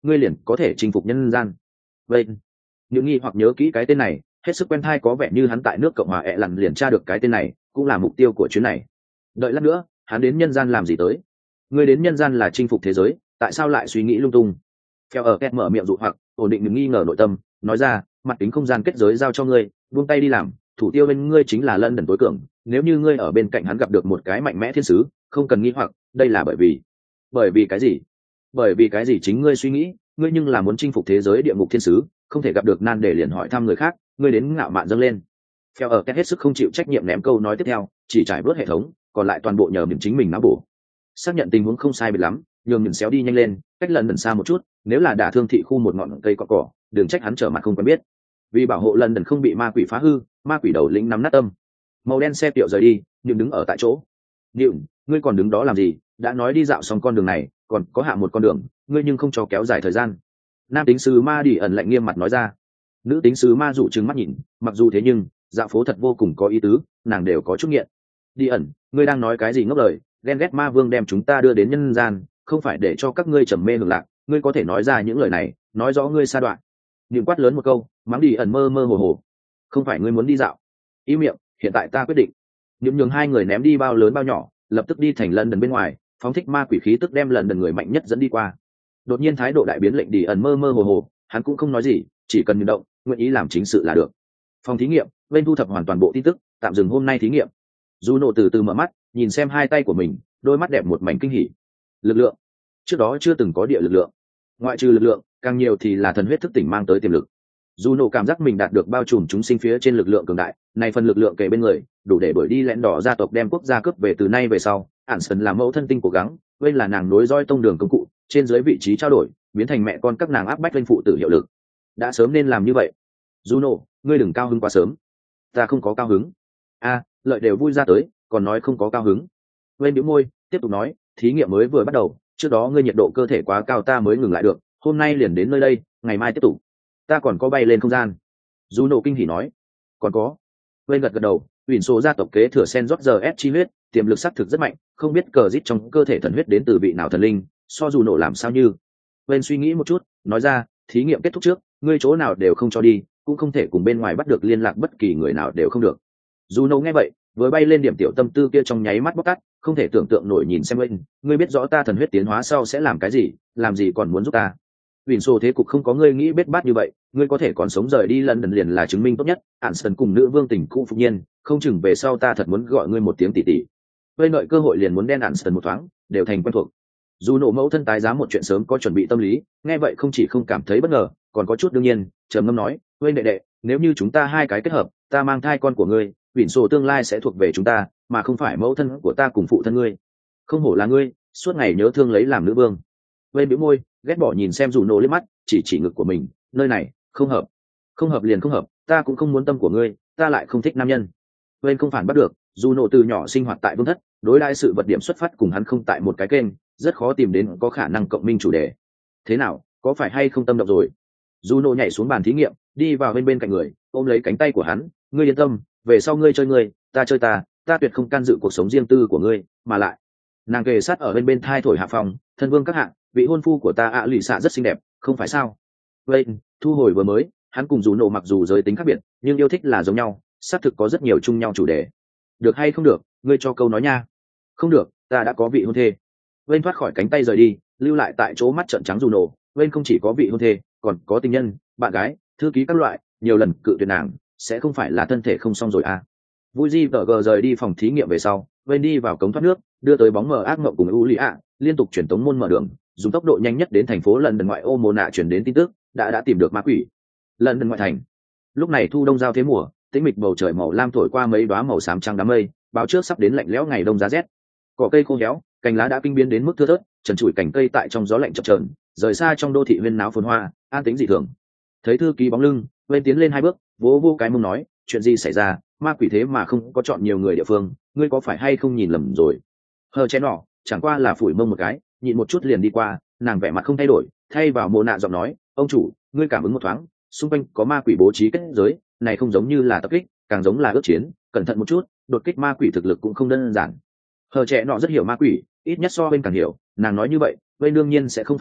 ngươi liền có thể chinh phục nhân gian. Vậy những nghi hoặc nhớ kỹ cái tên này, hết sức quen thai, có vẻ như hắn tại nước Cộng hòa ẹ lằn liền tra được cái tên này, cũng là mục tiêu của chuyến này. Đợi lát nữa hắn đến nhân gian làm gì tới? Ngươi đến nhân gian là chinh phục thế giới, tại sao lại suy nghĩ lung tung? Theo ở két mở miệng dụ hoặc ổn định những nghi ngờ nội tâm, nói ra, mặt kính không gian kết giới giao cho ngươi, buông tay đi làm, thủ tiêu bên ngươi chính là London tối cường, nếu như ngươi ở bên cạnh hắn gặp được một cái mạnh mẽ thiên sứ, không cần nghi hoặc, đây là bởi vì cái gì? Bởi vì cái gì chính ngươi suy nghĩ, ngươi nhưng là muốn chinh phục thế giới địa ngục thiên sứ, không thể gặp được nan đề liền hỏi thăm người khác, ngươi đến ngạo mạn dâng lên. Theo ở két hết sức không chịu trách nhiệm ném câu nói tiếp theo, chỉ trải bớt hệ thống, còn lại toàn bộ nhờ mình chính mình não bổ. Xác nhận tình huống không sai biệt lắm, nhường mình xéo đi nhanh lên, cách lần xa một chút, nếu là đả thương thị khu một ngọn cây cỏ, đừng trách hắn trở mặt không quen biết. Vì bảo hộ lần không bị ma quỷ phá hư, ma quỷ đầu lĩnh nắm nát tâm. Màu đen xe tiệu rời đi, nhưng đứng ở tại chỗ. Newton, ngươi còn đứng đó làm gì? Đã nói đi dạo xong con đường này, còn có hạ một con đường, ngươi nhưng không cho kéo dài thời gian. Nam tính sứ ma đi ẩn lạnh nghiêm mặt nói ra. Nữ tính sứ ma dụ trừng mắt nhìn, mặc dù thế nhưng dạo phố thật vô cùng có ý tứ, nàng đều có chút nghiện. Đi ẩn, ngươi đang nói cái gì ngốc lời? Ghen ghét ma vương đem chúng ta đưa đến nhân gian, không phải để cho các ngươi trầm mê hưởng lạc, ngươi có thể nói ra những lời này, nói rõ ngươi sa đoạn. Nhưng quát lớn một câu, mắng đi ẩn mơ mơ hồ hồ. Không phải ngươi muốn đi dạo? Ý miệng, hiện tại ta quyết định. Nhưng nhường hai người ném đi bao lớn bao nhỏ, lập tức đi thành London bên ngoài, phóng thích ma quỷ khí tức đem London người mạnh nhất dẫn đi qua. Đột nhiên thái độ đại biến, lệnh đi ẩn mơ mơ hồ hồ, hắn cũng không nói gì, chỉ cần hành động, nguyện ý làm chính sự là được. Phòng thí nghiệm, bên thu thập hoàn toàn bộ tin tức, tạm dừng hôm nay thí nghiệm. Juno từ từ mở mắt, nhìn xem hai tay của mình, đôi mắt đẹp một mảnh kinh hỉ. Lực lượng, trước đó chưa từng có địa lực lượng, ngoại trừ lực lượng, càng nhiều thì là thần huyết thức tỉnh mang tới tiềm lực. Juno cảm giác mình đạt được bao trùm chúng sinh phía trên lực lượng cường đại, này phần lực lượng kề bên người, đủ để đuổi đi lẽn đỏ gia tộc đem quốc gia cướp về từ nay về sau. Anderson là mẫu thân tinh cố gắng, bên là nàng nối roi tông đường công cụ, trên dưới vị trí trao đổi, biến thành mẹ con các nàng áp bách lên phụ tử hiệu lực. Đã sớm nên làm như vậy. Juno, ngươi đừng cao hứng quá sớm. Ta không có cao hứng. Lợi đều vui ra tới, còn nói không có cao hứng. Bên bĩu môi, tiếp tục nói, thí nghiệm mới vừa bắt đầu, trước đó ngươi nhiệt độ cơ thể quá cao ta mới ngừng lại được, hôm nay liền đến nơi đây, ngày mai tiếp tục. Ta còn có bay lên không gian. Juno kinh hỉ nói. Còn có. Bên gật gật đầu, ủy số gia tộc kế thừa sen rót giờ s chi huyết, tiềm lực xác thực rất mạnh, không biết cờ rít trong cơ thể thần huyết đến từ vị nào thần linh, so Juno làm sao như. Bên suy nghĩ một chút, nói ra, thí nghiệm kết thúc trước, ngươi chỗ nào đều không cho đi, cũng không thể cùng bên ngoài bắt được liên lạc bất kỳ người nào đều không được. Juno nghe vậy, vừa bay lên điểm tiểu tâm tư kia trong nháy mắt bóc tắt, không thể tưởng tượng nổi nhìn xem bên, ngươi biết rõ ta thần huyết tiến hóa sau sẽ làm cái gì, làm gì còn muốn giúp ta. Vì số thế cục không có ngươi nghĩ bết bát như vậy, ngươi có thể còn sống rời đi London liền là chứng minh tốt nhất. Anderson cùng nữ vương tình cũ phục nhiên, không chừng về sau ta thật muốn gọi ngươi một tiếng tỷ tỷ. Bên đợi cơ hội liền muốn đen Anderson một thoáng, đều thành quen thuộc. Dù nổ mẫu thân tái giá một chuyện sớm có chuẩn bị tâm lý, nghe vậy không chỉ không cảm thấy bất ngờ, còn có chút đương nhiên, trầm ngâm nói, "Huynh đệ đệ, nếu như chúng ta hai cái kết hợp, ta mang thai con của ngươi, Vịn sổ tương lai sẽ thuộc về chúng ta, mà không phải mẫu thân của ta cùng phụ thân ngươi. Không hổ là ngươi, suốt ngày nhớ thương lấy làm nữ vương." Bên bĩu môi, ghét bỏ nhìn xem dù nổ liếc mắt, chỉ ngực của mình, nơi này không hợp. Không hợp liền không hợp, ta cũng không muốn tâm của ngươi, ta lại không thích nam nhân. Bên không phản bắt được, dù nổ từ nhỏ sinh hoạt tại vương thất, đối đãi sự vật điểm xuất phát cùng hắn không tại một cái kênh, rất khó tìm đến có khả năng cộng minh chủ đề. Thế nào, có phải hay không tâm động rồi? Dù nổ nhảy xuống bàn thí nghiệm, đi vào bên cạnh người, ôm lấy cánh tay của hắn, ngươi yên tâm, về sau ngươi chơi ngươi, ta chơi ta tuyệt không can dự cuộc sống riêng tư của ngươi, mà lại. Nàng kề sát ở bên thai thổi hạ phòng, thân vương các hạng, vị hôn phu của ta lì xạ rất xinh đẹp, không phải sao? Vậy, thu hồi vừa mới, hắn cùng dù nổ mặc dù giới tính khác biệt, nhưng yêu thích là giống nhau, xác thực có rất nhiều chung nhau chủ đề. Được hay không được, ngươi cho câu nói nha. Không được, ta đã có vị hôn thê. Vên thoát khỏi cánh tay rời đi, lưu lại tại chỗ mắt trợn trắng dù nổ. Vên không chỉ có vị hôn thê, còn có tình nhân, bạn gái, thư ký các loại, nhiều lần cự tuyệt nàng, sẽ không phải là thân thể không xong rồi à? Vui di vợ gờ rời đi phòng thí nghiệm về sau, Vên đi vào cống thoát nước, đưa tới bóng mờ ác mộng cùng u lì ạ, liên tục chuyển tống môn mở đường, dùng tốc độ nhanh nhất đến thành phố lần ngoại ô mồ nạ chuyển đến tin tức, đã tìm được ma quỷ. Lần ngoại thành. Lúc này thu đông giao thế mùa, tĩnh mịch bầu trời màu lam thổi qua mấy đóa màu xám trắng đám mây, báo trước sắp đến lạnh lẽo ngày đông giá rét. Cỏ cây khô héo, cành lá đã kinh biến đến mức thưa thớt, trần trụi cành cây tại trong gió lạnh chập chờn, rời xa trong đô thị huyên náo phồn hoa, an tĩnh dị thường. Thấy thư ký bóng lưng, Vên tiến lên hai bước, vỗ vỗ cái mông nói, chuyện gì xảy ra, ma quỷ thế mà không có chọn nhiều người địa phương, ngươi có phải hay không nhìn lầm rồi? Hờ chén nọ, chẳng qua là phủi mông một cái, nhịn một chút liền đi qua, nàng vẻ mặt không thay đổi, thay vào mồ nạ giọng nói, ông chủ, ngươi cảm ứng một thoáng, xung quanh có ma quỷ bố trí kết giới, này không giống như là tập kích, càng giống là ước chiến, cẩn thận một chút, đột kích ma quỷ thực lực cũng không đơn giản. Hờ trẻ nọ rất hiểu ma quỷ, ít nhất so bên càng hiểu, nàng nói như vậy, bên đương nhiên sẽ không phản bác,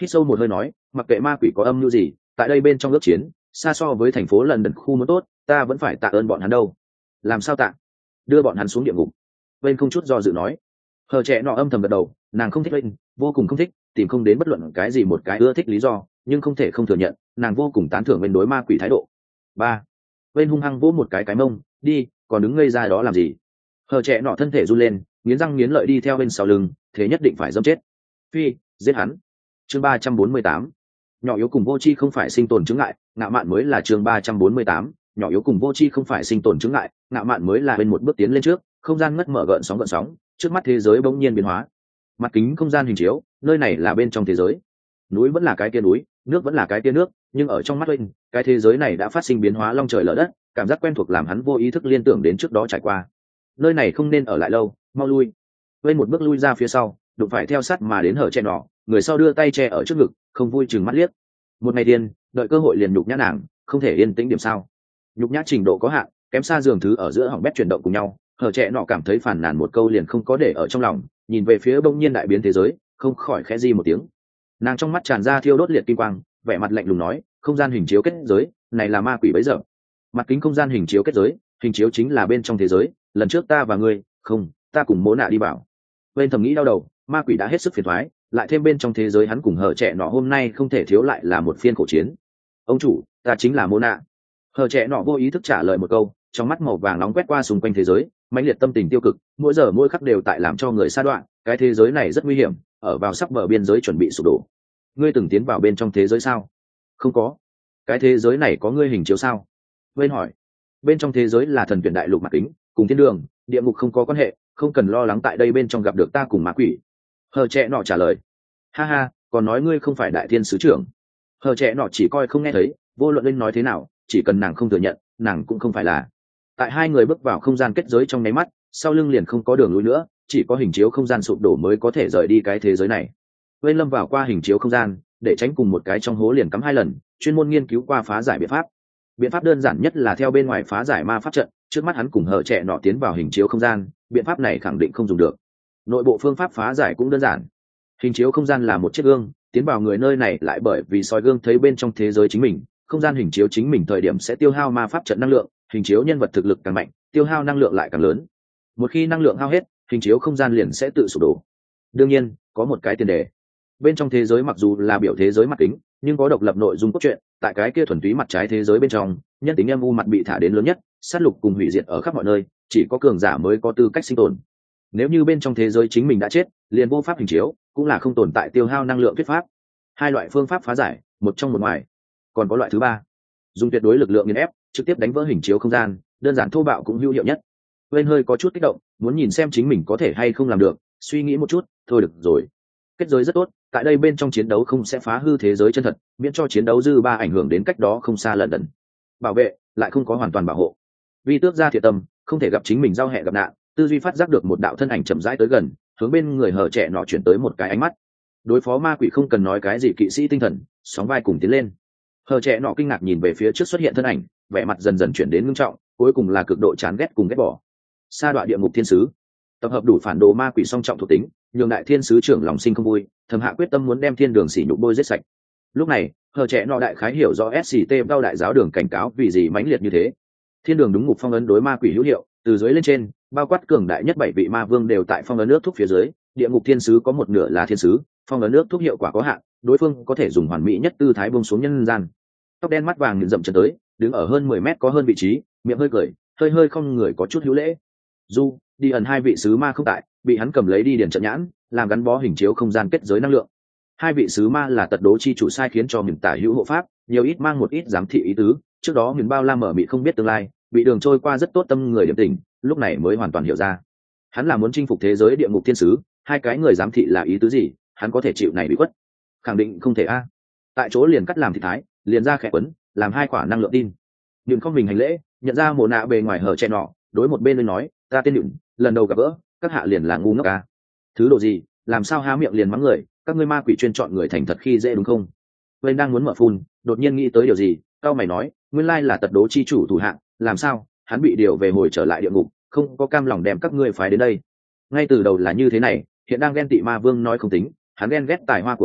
hít sâu một hơi nói, mặc kệ ma quỷ có âm mưu gì, tại đây bên trong ước chiến xa so với thành phố London khu muốn tốt, ta vẫn phải tạ ơn bọn hắn đâu. Làm sao tạ? Đưa bọn hắn xuống địa ngục. Bên không chút do dự nói. Hờ trẻ nọ âm thầm gật đầu, nàng không thích bên, vô cùng không thích, tìm không đến bất luận cái gì một cái ưa thích lý do, nhưng không thể không thừa nhận, nàng vô cùng tán thưởng bên đối ma quỷ thái độ. Ba. Bên hung hăng vỗ một cái mông, đi, còn đứng ngây ra đó làm gì? Hờ trẻ nọ thân thể run lên, nghiến răng nghiến lợi đi theo bên sau lưng, thế nhất định phải dâm chết. Phi, giết hắn. Chương 348. Nhỏ yếu cùng vô tri không phải sinh tồn chướng ngại, ngạo mạn mới là chương 348. Nhỏ yếu cùng vô tri không phải sinh tồn chướng ngại, ngạo mạn mới là bên một bước tiến lên trước, không gian ngất mở gợn sóng, trước mắt thế giới bỗng nhiên biến hóa. Mặt kính không gian hình chiếu, nơi này là bên trong thế giới. Núi vẫn là cái kia núi, nước vẫn là cái kia nước, nhưng ở trong mắt Linh, cái thế giới này đã phát sinh biến hóa long trời lở đất, cảm giác quen thuộc làm hắn vô ý thức liên tưởng đến trước đó trải qua. Nơi này không nên ở lại lâu, mau lui. Linh một bước lui ra phía sau, đụng phải theo sát mà đến hở che nọ, người sau đưa tay che ở trước ngực, không vui chừng mắt liếc. Một ngày tiền, đợi cơ hội liền nhục nhã nàng, không thể yên tĩnh điểm sao? Nhục nhã trình độ có hạn, kém xa giường thứ ở giữa hỏng bét chuyển động cùng nhau. Hở trẻ nọ cảm thấy phản nàn một câu liền không có để ở trong lòng, nhìn về phía bỗng nhiên đại biến thế giới, không khỏi khẽ di một tiếng. Nàng trong mắt tràn ra thiêu đốt liệt kim quang, vẻ mặt lạnh lùng nói, không gian hình chiếu kết giới, này là ma quỷ bấy giờ. Mặt kính không gian hình chiếu kết giới, hình chiếu chính là bên trong thế giới, lần trước ta và ngươi, không, ta cùng Mộ Nạ đi bảo. Bên thầm nghĩ đau đầu, ma quỷ đã hết sức phiền toái, lại thêm bên trong thế giới hắn cùng hở trẻ nọ hôm nay không thể thiếu lại là một phiên khổ chiến. Ông chủ, ta chính là Mộ Nạ. Hở trẻ nọ vô ý thức trả lời một câu, trong mắt màu vàng nóng quét qua xung quanh thế giới, mãnh liệt tâm tình tiêu cực, mỗi giờ mỗi khắc đều tại làm cho người sa đoạn, cái thế giới này rất nguy hiểm, ở vào sắp bờ biên giới chuẩn bị sụp đổ. Ngươi từng tiến vào bên trong thế giới sao? Không có. Cái thế giới này có ngươi hình chiếu sao? Bên hỏi. Bên trong thế giới là thần tuyển đại lục mặt kính, cùng thiên đường, địa ngục không có quan hệ, không cần lo lắng tại đây bên trong gặp được ta cùng ma quỷ. Hờ trẻ nọ trả lời. Ha ha, còn nói ngươi không phải đại thiên sứ trưởng. Hờ trẻ nọ chỉ coi không nghe thấy, vô luận lên nói thế nào, chỉ cần nàng không thừa nhận, nàng cũng không phải là. Tại hai người bước vào không gian kết giới trong nháy mắt, sau lưng liền không có đường lui nữa, chỉ có hình chiếu không gian sụp đổ mới có thể rời đi cái thế giới này. Bên lâm vào qua hình chiếu không gian, để tránh cùng một cái trong hố liền cắm hai lần, chuyên môn nghiên cứu qua phá giải biện pháp. Biện pháp đơn giản nhất là theo bên ngoài phá giải ma pháp trận, trước mắt hắn cùng hở trẻ nọ tiến vào hình chiếu không gian, biện pháp này khẳng định không dùng được. Nội bộ phương pháp phá giải cũng đơn giản. Hình chiếu không gian là một chiếc gương, tiến vào người nơi này lại bởi vì soi gương thấy bên trong thế giới chính mình, không gian hình chiếu chính mình thời điểm sẽ tiêu hao ma pháp trận năng lượng, hình chiếu nhân vật thực lực càng mạnh, tiêu hao năng lượng lại càng lớn. Một khi năng lượng hao hết, hình chiếu không gian liền sẽ tự sụp đổ. Đương nhiên, có một cái tiền đề. Bên trong thế giới mặc dù là biểu thế giới mặt kính, nhưng có độc lập nội dung cốt truyện, tại cái kia thuần túy mặt trái thế giới bên trong, nhân tính âm u mặt bị thả đến lớn nhất, sát lục cùng hủy diệt ở khắp mọi nơi, chỉ có cường giả mới có tư cách sinh tồn. Nếu như bên trong thế giới chính mình đã chết, liền vô pháp hình chiếu, cũng là không tồn tại tiêu hao năng lượng thuyết pháp. Hai loại phương pháp phá giải, một trong một ngoài. Còn có loại thứ ba, dùng tuyệt đối lực lượng nghiền ép, trực tiếp đánh vỡ hình chiếu không gian, đơn giản thô bạo cũng hữu hiệu nhất. Bên hơi có chút kích động, muốn nhìn xem chính mình có thể hay không làm được, suy nghĩ một chút, thôi được rồi. Kết giới rất tốt, tại đây bên trong chiến đấu không sẽ phá hư thế giới chân thật, miễn cho chiến đấu dư ba ảnh hưởng đến cách đó không xa lần đần. Bảo vệ lại không có hoàn toàn bảo hộ. Vì tước ra thiệt tâm, không thể gặp chính mình giao hẹ gặp nạn, tư duy phát giác được một đạo thân ảnh chậm rãi tới gần, hướng bên người hở trẻ nọ chuyển tới một cái ánh mắt. Đối phó ma quỷ không cần nói cái gì kỵ sĩ tinh thần, sóng vai cùng tiến lên. Hở trẻ nọ kinh ngạc nhìn về phía trước xuất hiện thân ảnh, vẻ mặt dần dần chuyển đến ngưng trọng, cuối cùng là cực độ chán ghét cùng ghét bỏ. Sa đoạn địa ngục thiên sứ, tập hợp đủ phản đồ ma quỷ song trọng thuộc tính, nhường đại thiên sứ trưởng lòng sinh không vui, thầm hạ quyết tâm muốn đem thiên đường xỉ nhục bôi giết sạch. Lúc này hờ trẻ nọ đại khái hiểu rõ sct đau đại giáo đường cảnh cáo vì gì mãnh liệt như thế. Thiên đường đúng ngục phong ấn đối ma quỷ hữu hiệu, từ dưới lên trên bao quát cường đại nhất 7 vị ma vương đều tại phong ấn nước thuốc phía dưới, địa ngục thiên sứ có một nửa là thiên sứ, phong ấn nước thuốc hiệu quả có hạn, đối phương có thể dùng hoàn mỹ nhất tư thái buông xuống nhân gian. Tóc đen mắt vàng nhìn dậm chân tới, đứng ở hơn 10 mét có hơn vị trí, miệng hơi cười, hơi không người có chút hữu lễ. Du đi ẩn hai vị sứ ma không tại, bị hắn cầm lấy đi điền trận nhãn, làm gắn bó hình chiếu không gian kết giới năng lượng. Hai vị sứ ma là tật đố chi chủ sai khiến cho mình tả hữu hộ pháp, nhiều ít mang một ít giám thị ý tứ, trước đó mình bao la mở mị không biết tương lai, bị đường trôi qua rất tốt tâm người điểm tình, lúc này mới hoàn toàn hiểu ra. Hắn là muốn chinh phục thế giới địa ngục thiên sứ, hai cái người giám thị là ý tứ gì, hắn có thể chịu này bị quất? Khẳng định không thể a. Tại chỗ liền cắt làm thị thái, liền ra khẽ quấn, làm hai quả năng lượng tin. Nhường không mình hành lễ, nhận ra Mộ Nạ bề ngoài hở che nọ, đối một bên lên nói, ta tên Nhượng, lần đầu gặp gỡ, các hạ liền là ngu ngốc a. Thứ độ gì, làm sao há miệng liền mắng người, các ngươi ma quỷ chuyên chọn người thành thật khi dễ đúng không? Bên đang muốn mở phun, đột nhiên nghĩ tới điều gì, cao mày nói, nguyên lai là tật đố chi chủ thủ hạng, làm sao, hắn bị điều về hồi trở lại địa ngục, không có cam lòng đem các ngươi phái đến đây. Ngay từ đầu là như thế này, hiện đang ghen tị ma vương nói không tính, hắn ghen ghét tài hoa của ta,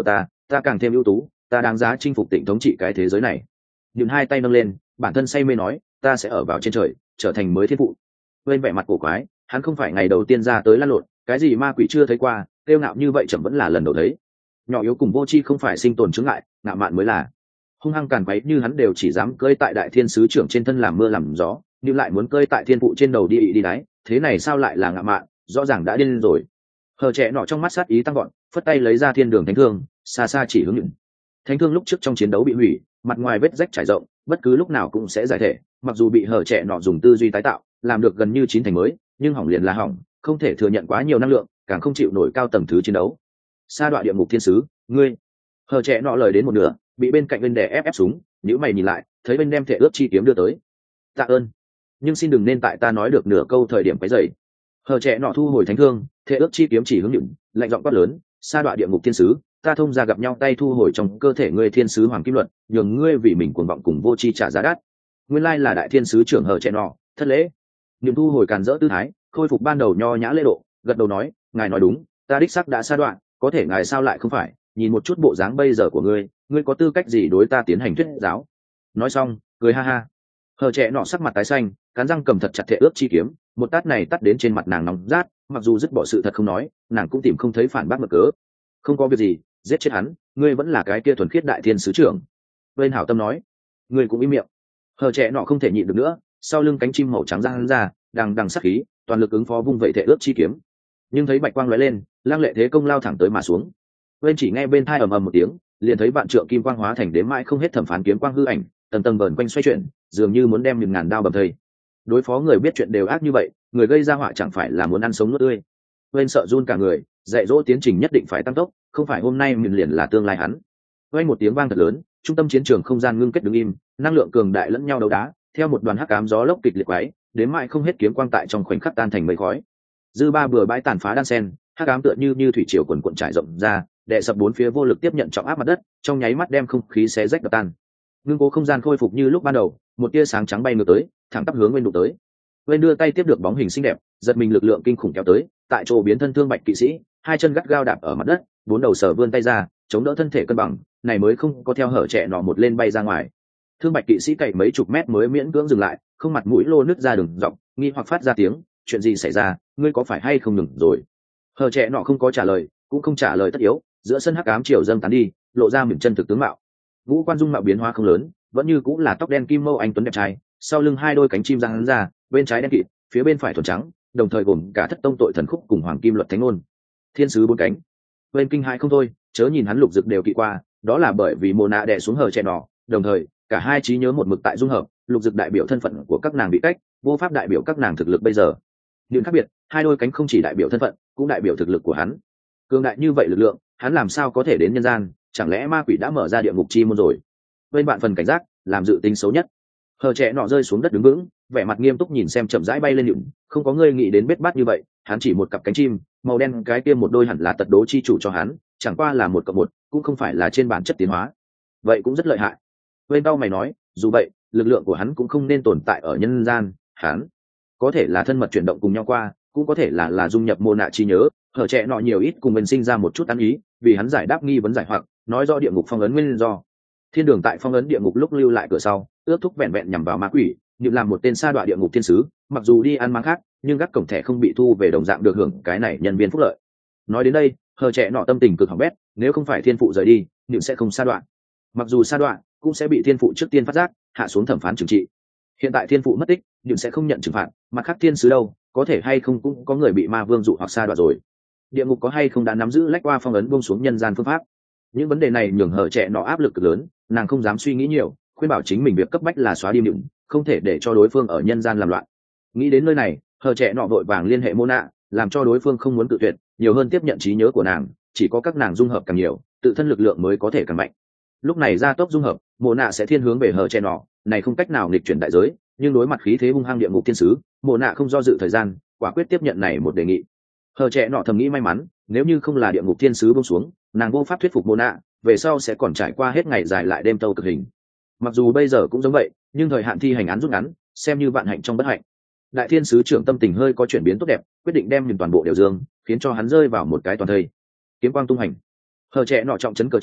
ta càng thêm ưu tú, ta đáng giá chinh phục Tịnh thống trị cái thế giới này. Nhường hai tay nâng lên, bản thân say mê nói, ta sẽ ở vào trên trời, trở thành mới thiên phụ. Bên vẻ mặt cổ quái, hắn không phải ngày đầu tiên ra tới lăn lộn, cái gì ma quỷ chưa thấy qua, kiêu ngạo như vậy chẳng vẫn là lần đầu thấy. Nhỏ yếu cùng vô tri không phải sinh tồn chướng ngại, ngạo mạn mới là. Hung hăng càn quấy như hắn đều chỉ dám cơi tại đại thiên sứ trưởng trên thân làm mưa làm gió, nhưng lại muốn cơi tại thiên phụ trên đầu đi đi đáy, thế này sao lại là ngạo mạn, rõ ràng đã điên rồi. Hờ trẻ nọ trong mắt sát ý tăng gọn, phất tay lấy ra thiên đường thánh thương, xa xa chỉ hướng những thánh thương lúc trước trong chiến đấu bị hủy, mặt ngoài vết rách trải rộng, bất cứ lúc nào cũng sẽ giải thể. Mặc dù bị hờ trẻ nọ dùng tư duy tái tạo, làm được gần như chín thành mới, nhưng hỏng liền là hỏng, không thể thừa nhận quá nhiều năng lượng, càng không chịu nổi cao tầng thứ chiến đấu. Sa đoạn địa ngục thiên sứ, ngươi. Hờ trẻ nọ lời đến một nửa, bị bên cạnh bên đè ép xuống, nếu mày nhìn lại, thấy bên đem thể ước chi kiếm đưa tới. Tạ ơn, nhưng xin đừng nên tại ta nói được nửa câu thời điểm quấy rầy. Hờ trẻ nọ thu hồi thánh thương, thể ước chi kiếm chỉ hướng những lạnh giọng quát lớn, sa đoạn địa ngục thiên sứ, ta thông ra gặp nhau tay thu hồi trong cơ thể ngươi thiên sứ hoàng kim luật, nhường ngươi vì mình cuồng vọng cùng vô tri trả giá đắt. Nguyên lai là đại thiên sứ trưởng hờ trẻ nọ, thất lễ. Niệm thu hồi càn rỡ tư thái, khôi phục ban đầu nho nhã lễ độ, gật đầu nói, ngài nói đúng, ta đích xác đã sa đoạn, có thể ngài sao lại không phải, nhìn một chút bộ dáng bây giờ của ngươi có tư cách gì đối ta tiến hành thuyết giáo. Nói xong cười ha ha. Hờ trẻ nọ sắc mặt tái xanh, cắn răng cầm thật chặt thệ ước chi kiếm, một tát này tát đến trên mặt nàng nóng rát, mặc dù dứt bỏ sự thật không nói, nàng cũng tìm không thấy phản bác mực cớ. Không có việc gì, giết chết hắn, ngươi vẫn là cái kia thuần khiết đại thiên sứ trưởng. Bên hảo tâm nói, ngươi cũng im miệng. Hờ trẻ nọ không thể nhịn được nữa, sau lưng cánh chim màu trắng ra hắn ra, đằng đằng sắc khí, toàn lực ứng phó vung vậy thệ ước chi kiếm. Nhưng thấy bạch quang lóe lên, lang lệ thế công lao thẳng tới mà xuống. Bên chỉ nghe bên thai ầm ầm một tiếng, liền thấy vạn trượng kim quang hóa thành đến mãi không hết thẩm phán kiếm quang hư ảnh, tầng tầng vờn quanh xoay chuyển, dường như muốn đem 1000 đao bầm thây. Đối phó người biết chuyện đều ác như vậy, người gây ra họa chẳng phải là muốn ăn sống nuốt tươi. Bên sợ run cả người, dạy dỗ tiến trình nhất định phải tăng tốc, không phải hôm nay mình liền là tương lai hắn. Vang một tiếng vang thật lớn, trung tâm chiến trường không gian ngưng kết đứng im, năng lượng cường đại lẫn nhau đấu đá, theo một đoàn hắc ám gió lốc kịch liệt quấy, đến mãi không hết kiếm quang tại trong khoảnh khắc tan thành mây khói. Dư ba bừa bãi tàn phá đan sen, hắc ám tựa như thủy triều quần quần trải rộng ra, đè sập bốn phía vô lực tiếp nhận trọng áp mặt đất, trong nháy mắt đem không khí xé rách đập tan. Ngưng cố không gian khôi phục như lúc ban đầu, một tia sáng trắng bay ngược tới, thẳng tắp hướng bên đụng tới. Bên đưa tay tiếp được bóng hình xinh đẹp, giật mình lực lượng kinh khủng kéo tới, tại chỗ biến thân thương bạch kỵ sĩ, hai chân gắt gao đạp ở mặt đất, bốn đầu sở vươn tay ra, chống đỡ thân thể cân bằng, này mới không có theo hở trẻ nọ một lên bay ra ngoài. Thương bạch kỵ sĩ cày mấy chục mét mới miễn cưỡng dừng lại, không mặt mũi lô nứt ra đường rộng, nghi hoặc phát ra tiếng, chuyện gì xảy ra, ngươi có phải hay không ngừng rồi? Hở trẻ nọ không có trả lời, cũng không trả lời tất yếu, giữa sân hắc ám chiều dâng tán đi, lộ ra miệng chân thực tướng mạo. Ngũ quan dung mạo biến hóa không lớn, vẫn như cũng là tóc đen kim mâu anh tuấn đẹp trai, sau lưng hai đôi cánh chim giang hắn ra, bên trái đen kịt, phía bên phải thuần trắng, đồng thời gồm cả thất tông tội thần khúc cùng hoàng kim luật thánh ngôn. Thiên sứ bốn cánh. Bên kinh hãi không thôi, chớ nhìn hắn lục dực đều kỵ qua, đó là bởi vì mồ nạ đè xuống hở trẻ nọ, đồng thời cả hai trí nhớ một mực tại dung hợp, lục dực đại biểu thân phận của các nàng bị cách, vô pháp đại biểu các nàng thực lực bây giờ. Điểm khác biệt, hai đôi cánh không chỉ đại biểu thân phận, cũng đại biểu thực lực của hắn. Cường đại như vậy lực lượng, hắn làm sao có thể đến nhân gian, chẳng lẽ ma quỷ đã mở ra địa ngục chi môn rồi? Bên bạn phần cảnh giác, làm dự tính xấu nhất. Hờ trẻ nọ rơi xuống đất đứng vững, vẻ mặt nghiêm túc nhìn xem chậm rãi bay lên nhụn, không có người nghĩ đến bết bát như vậy, hắn chỉ một cặp cánh chim màu đen, cái kia một đôi hẳn là tật đố chi chủ cho hắn, chẳng qua là một cộng một, cũng không phải là trên bản chất tiến hóa, vậy cũng rất lợi hại. Bên tao mày nói, dù vậy lực lượng của hắn cũng không nên tồn tại ở nhân gian, hắn có thể là thân mật chuyển động cùng nhau qua, cũng có thể là dung nhập mô nạ trí nhớ. Hở trẻ nọ nhiều ít cùng mình sinh ra một chút ăn ý, vì hắn giải đáp nghi vấn giải hoặc nói rõ địa ngục phong ấn nguyên do. Thiên đường tại phong ấn địa ngục lúc lưu lại cửa sau, ước thúc vẹn vẹn nhằm vào ma quỷ, như làm một tên sa đọa địa ngục thiên sứ, mặc dù đi ăn mang khác, nhưng gác cổng thẻ không bị thu về đồng dạng được hưởng cái này nhân viên phúc lợi. Nói đến đây, hở trẻ nọ tâm tình cực hỏng bét, nếu không phải thiên phụ rời đi, nhưng sẽ không sa đọa. Mặc dù sa đọa, cũng sẽ bị thiên phụ trước tiên phát giác, hạ xuống thẩm phán trừng trị. Hiện tại thiên phụ mất tích, nhưng sẽ không nhận trừng phạt, mặt khác thiên sứ đâu, có thể hay không cũng có người bị ma vương dụ hoặc sa đọa rồi. Địa ngục có hay không đã nắm giữ lách qua phong ấn buông xuống nhân gian phương pháp. Những vấn đề này nhường hở trẻ nọ áp lực cực lớn, nàng không dám suy nghĩ nhiều, khuyên bảo chính mình việc cấp bách là xóa đi miệng, không thể để cho đối phương ở nhân gian làm loạn. Nghĩ đến nơi này, hở trẻ nọ vội vàng liên hệ mô nạ, làm cho đối phương không muốn tự tuyệt, nhiều hơn tiếp nhận trí nhớ của nàng, chỉ có các nàng dung hợp càng nhiều, tự thân lực lượng mới có thể càng mạnh. Lúc này gia tốc dung hợp, mô nạ sẽ thiên hướng về hở trẻ nọ, này không cách nào nghịch chuyển đại giới, nhưng đối mặt khí thế hung hăng địa ngục thiên sứ, mô nạ không do dự thời gian, quả quyết tiếp nhận này một đề nghị. Hở trẻ nọ thầm nghĩ may mắn, nếu như không là địa ngục thiên sứ buông xuống, nàng vô pháp thuyết phục mô nạ, về sau sẽ còn trải qua hết ngày dài lại đêm tâu cực hình. Mặc dù bây giờ cũng giống vậy, nhưng thời hạn thi hành án rút ngắn, xem như vạn hạnh trong bất hạnh. Đại thiên sứ trưởng tâm tình hơi có chuyển biến tốt đẹp, quyết định đem nhìn toàn bộ đều dương, khiến cho hắn rơi vào một cái toàn thây. Kiếm quang tung hành, hở trẻ nọ trọng chấn cờ trống,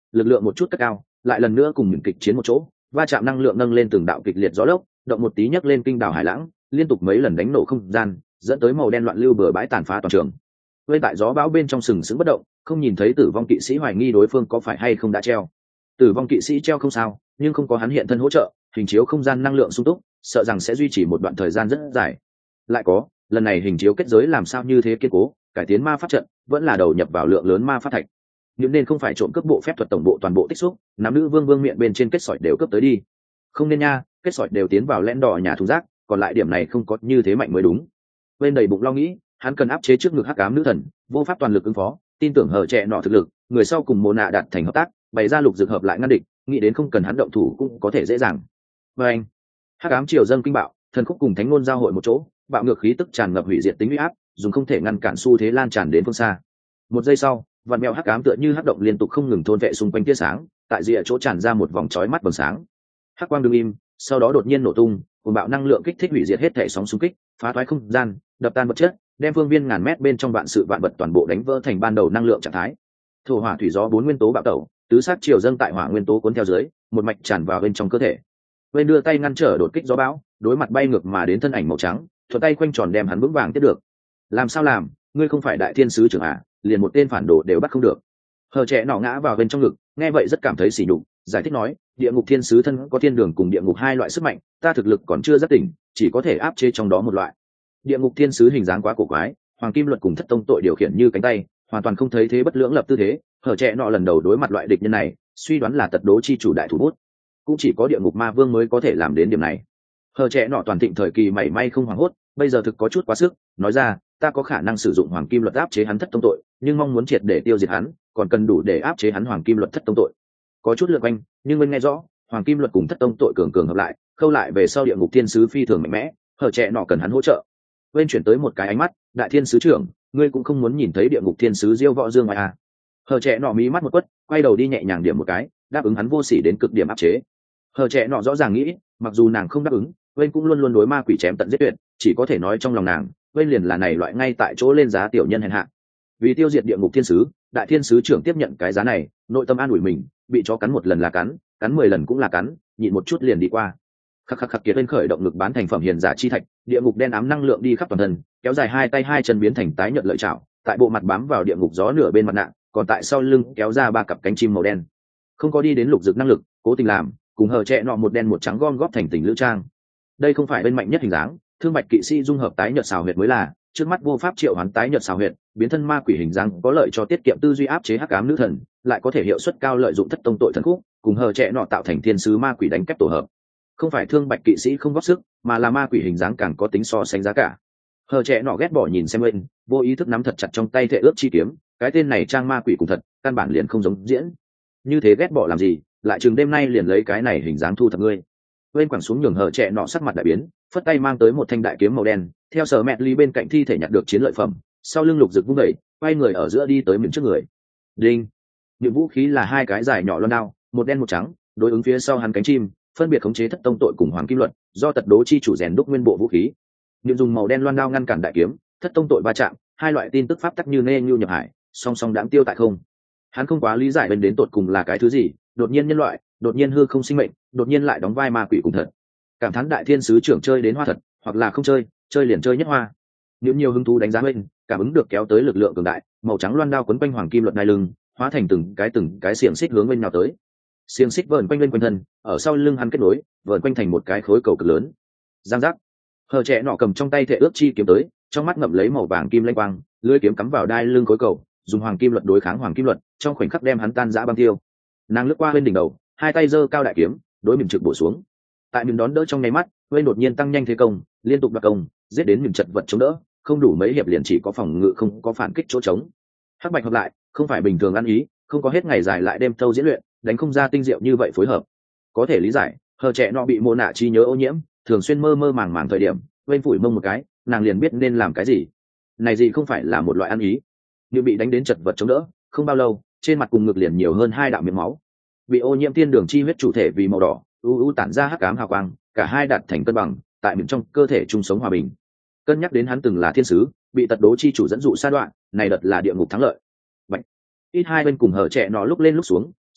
lực lượng một chút cất cao, lại lần nữa cùng những kịch chiến một chỗ, va chạm năng lượng nâng lên từng đạo kịch liệt gió lốc, động một tí nhấc lên kinh đảo hải lãng, liên tục mấy lần đánh nổ không gian, dẫn tới màu đen loạn lưu bừa bãi tàn phá toàn trường. Bên tại gió bão bên trong sừng sững bất động, không nhìn thấy tử vong kỵ sĩ, hoài nghi đối phương có phải hay không đã treo. Tử vong kỵ sĩ treo không sao, nhưng không có hắn hiện thân hỗ trợ, hình chiếu không gian năng lượng sung túc, sợ rằng sẽ duy trì một đoạn thời gian rất dài. Lại có, lần này hình chiếu kết giới làm sao như thế kiên cố, cải tiến ma pháp trận, vẫn là đầu nhập vào lượng lớn ma pháp thạch. Nhưng nên không phải trộm cướp bộ phép thuật tổng bộ toàn bộ tích xúc, nắm nữ vương miệng bên trên kết sỏi đều cướp tới đi. Không nên nha, kết sỏi đều tiến vào lẽn đỏ nhà thùng rác, còn lại điểm này không có như thế mạnh mới đúng. Bên đầy bụng lo nghĩ, hắn cần áp chế trước ngực hắc ám nữ thần, vô pháp toàn lực ứng phó, tin tưởng hở trẻ nọ thực lực, người sau cùng Mộ Nạ đạt thành hợp tác, bày ra lục dược hợp lại ngăn địch, nghĩ đến không cần hắn động thủ cũng có thể dễ dàng. Và anh, hắc ám triều dâng kinh bạo, thần khúc cùng thánh ngôn giao hội một chỗ, bạo ngược khí tức tràn ngập hủy diệt tính uy áp, dùng không thể ngăn cản xu thế lan tràn đến phương xa. Một giây sau, vạn mèo hắc ám tựa như hắc động liên tục không ngừng thôn vệ xung quanh tia sáng, tại rìa chỗ tràn ra một vòng chói mắt bừng sáng. Hắc quang đứng im, sau đó đột nhiên nổ tung, cùng bạo năng lượng kích thích hủy diệt hết thể sóng xung kích, phá toái không gian, đập tan vật chất, đem phương viên ngàn mét bên trong vạn sự vạn vật toàn bộ đánh vỡ thành ban đầu năng lượng trạng thái. Thổ hỏa thủy gió bốn nguyên tố bạo tẩu, tứ sát triều dâng tại hỏa nguyên tố cuốn theo dưới, một mạch tràn vào bên trong cơ thể. Bên đưa tay ngăn trở đột kích gió bão, đối mặt bay ngược mà đến thân ảnh màu trắng, thuận tay quanh tròn đem hắn vững vàng tiếp được. Làm sao làm, ngươi không phải đại thiên sứ trưởng à, liền một tên phản đồ đều bắt không được. Hờ trẻ nọ ngã vào bên trong ngực, nghe vậy rất cảm thấy sỉ nhục, giải thích nói, địa ngục thiên sứ thân có thiên đường cùng địa ngục hai loại sức mạnh, ta thực lực còn chưa rất tỉnh, chỉ có thể áp chế trong đó một loại. Địa ngục thiên sứ hình dáng quá cổ quái, hoàng kim luật cùng thất tông tội điều khiển như cánh tay, hoàn toàn không thấy thế bất lưỡng lập tư thế. Hở trẻ nọ lần đầu đối mặt loại địch nhân này, suy đoán là tật đố chi chủ đại thủ bút, cũng chỉ có địa ngục ma vương mới có thể làm đến điểm này. Hở trẻ nọ toàn thịnh thời kỳ mảy may không hoảng hốt, bây giờ thực có chút quá sức, nói ra, ta có khả năng sử dụng hoàng kim luật áp chế hắn thất tông tội, nhưng mong muốn triệt để tiêu diệt hắn, còn cần đủ để áp chế hắn hoàng kim luật thất tông tội. Có chút lượn quanh, nhưng bên nghe rõ, hoàng kim luật cùng thất tông tội cường cường hợp lại, khâu lại về sau địa ngục thiên sứ phi thường mạnh mẽ, hở trẻ nọ cần hắn hỗ trợ. Bên chuyển tới một cái ánh mắt, đại thiên sứ trưởng, ngươi cũng không muốn nhìn thấy địa ngục thiên sứ diêu võ dương ngoài à? Hở trẻ nọ mí mắt một quất, quay đầu đi nhẹ nhàng điểm một cái, đáp ứng hắn vô sỉ đến cực điểm áp chế. Hở trẻ nọ rõ ràng nghĩ, mặc dù nàng không đáp ứng, bên cũng luôn luôn đối ma quỷ chém tận giết tuyệt, chỉ có thể nói trong lòng nàng, bên liền là này loại ngay tại chỗ lên giá tiểu nhân hèn hạ. Vì tiêu diệt địa ngục thiên sứ, đại thiên sứ trưởng tiếp nhận cái giá này, nội tâm an ủi mình, bị chó cắn một lần là cắn, cắn 10 lần cũng là cắn, nhịn một chút liền đi qua. Khắc khắc khắc kiệt lên khởi động ngực bán thành phẩm hiền giả chi thạch, địa ngục đen ám năng lượng đi khắp toàn thân, kéo dài hai tay hai chân biến thành tái nhợt lợi chảo, tại bộ mặt bám vào địa ngục gió nửa bên mặt nạ, còn tại sau lưng kéo ra ba cặp cánh chim màu đen. Không có đi đến lục dược năng lực, cố tình làm, cùng hờ trẻ nọ một đen một trắng gom góp thành tình lữ trang. Đây không phải bên mạnh nhất hình dáng, thương bạch kỵ sĩ dung hợp tái nhợt xào huyệt mới là, trước mắt vô pháp triệu hoán tái nhợt xào huyệt, biến thân ma quỷ hình dáng có lợi cho tiết kiệm tư duy áp chế hắc ám nữ thần, lại có thể hiệu suất cao lợi dụng thất tông tội thần khúc, cùng hờ trẻ nọ tạo thành thiên sứ ma quỷ đánh kép tổ hợp. Không phải thương bạch kỵ sĩ không góp sức, mà là ma quỷ hình dáng càng có tính so sánh giá cả. Hờ trẻ nọ ghét bỏ nhìn xem bên, vô ý thức nắm thật chặt trong tay thệ ước chi kiếm, cái tên này trang ma quỷ cùng thật, căn bản liền không giống diễn. Như thế ghét bỏ làm gì, lại chừng đêm nay liền lấy cái này hình dáng thu thập ngươi. Bên quẳng xuống nhường hờ trẻ nọ sắc mặt đại biến, phất tay mang tới một thanh đại kiếm màu đen, theo sở mẹ ly bên cạnh thi thể nhặt được chiến lợi phẩm, sau lưng lục rực vung đẩy, quay người ở giữa đi tới miệng trước người. Đinh. Những vũ khí là hai cái dài nhỏ loan đao, một đen một trắng, đối ứng phía sau hắn cánh chim, phân biệt khống chế thất tông tội cùng hoàng kim luật, do tật đố chi chủ rèn đúc nguyên bộ vũ khí. Những dùng màu đen loan đao ngăn cản đại kiếm, thất tông tội va chạm, hai loại tin tức pháp tắc như nê như nhập hải, song song đãng tiêu tại không. Hắn không quá lý giải bên đến tột cùng là cái thứ gì, đột nhiên nhân loại, đột nhiên hư không sinh mệnh, đột nhiên lại đóng vai ma quỷ cùng thật. Cảm thán đại thiên sứ trưởng chơi đến hoa thật, hoặc là không chơi, chơi liền chơi nhất hoa. Những nhiều hứng thú đánh giá bên, cảm ứng được kéo tới lực lượng cường đại, màu trắng loan đao quấn quanh hoàng kim luật đai lưng, hóa thành từng cái xiềng xích hướng bên nào tới. Xiềng xích vờn quanh lên quanh thân, ở sau lưng hắn kết nối, vờn quanh thành một cái khối cầu cực lớn. Giang giác. Hờ trẻ nọ cầm trong tay thệ ước chi kiếm tới, trong mắt ngậm lấy màu vàng kim lanh quang, lưỡi kiếm cắm vào đai lưng khối cầu, dùng hoàng kim luật đối kháng hoàng kim luật, trong khoảnh khắc đem hắn tan rã băng tiêu. Nàng lướt qua bên đỉnh đầu, hai tay giơ cao đại kiếm, đối mình trực bổ xuống. Tại mình đón đỡ trong nháy mắt, Wayne đột nhiên tăng nhanh thế công, liên tục đoạt công, giết đến mình chật vật chống đỡ, không đủ mấy hiệp liền chỉ có phòng ngự không có phản kích chỗ trống. Hắc bạch hợp lại, không phải bình thường ăn ý, không có hết ngày dài lại đêm thâu diễn luyện, đánh không ra tinh diệu như vậy phối hợp. Có thể lý giải, hờ trẻ nọ bị mô nạ trí nhớ ô nhiễm, thường xuyên mơ mơ màng màng thời điểm, Wayne phủi mông một cái, nàng liền biết nên làm cái gì. Này gì không phải là một loại ăn ý, như bị đánh đến chật vật chống đỡ, không bao lâu, trên mặt cùng ngực liền nhiều hơn 2 đạo miếng máu. Bị ô nhiễm thiên đường chi huyết chủ thể vì màu đỏ, u tản ra hắc ám hào quang, cả hai đạt thành cân bằng, tại miệng trong cơ thể chung sống hòa bình. Cân nhắc đến hắn từng là thiên sứ, bị tật đố chi chủ dẫn dụ sa đoạn, này đợt là địa ngục thắng lợi. Bạch. Ít hai bên cùng hở trẻ nọ lúc lên lúc xuống,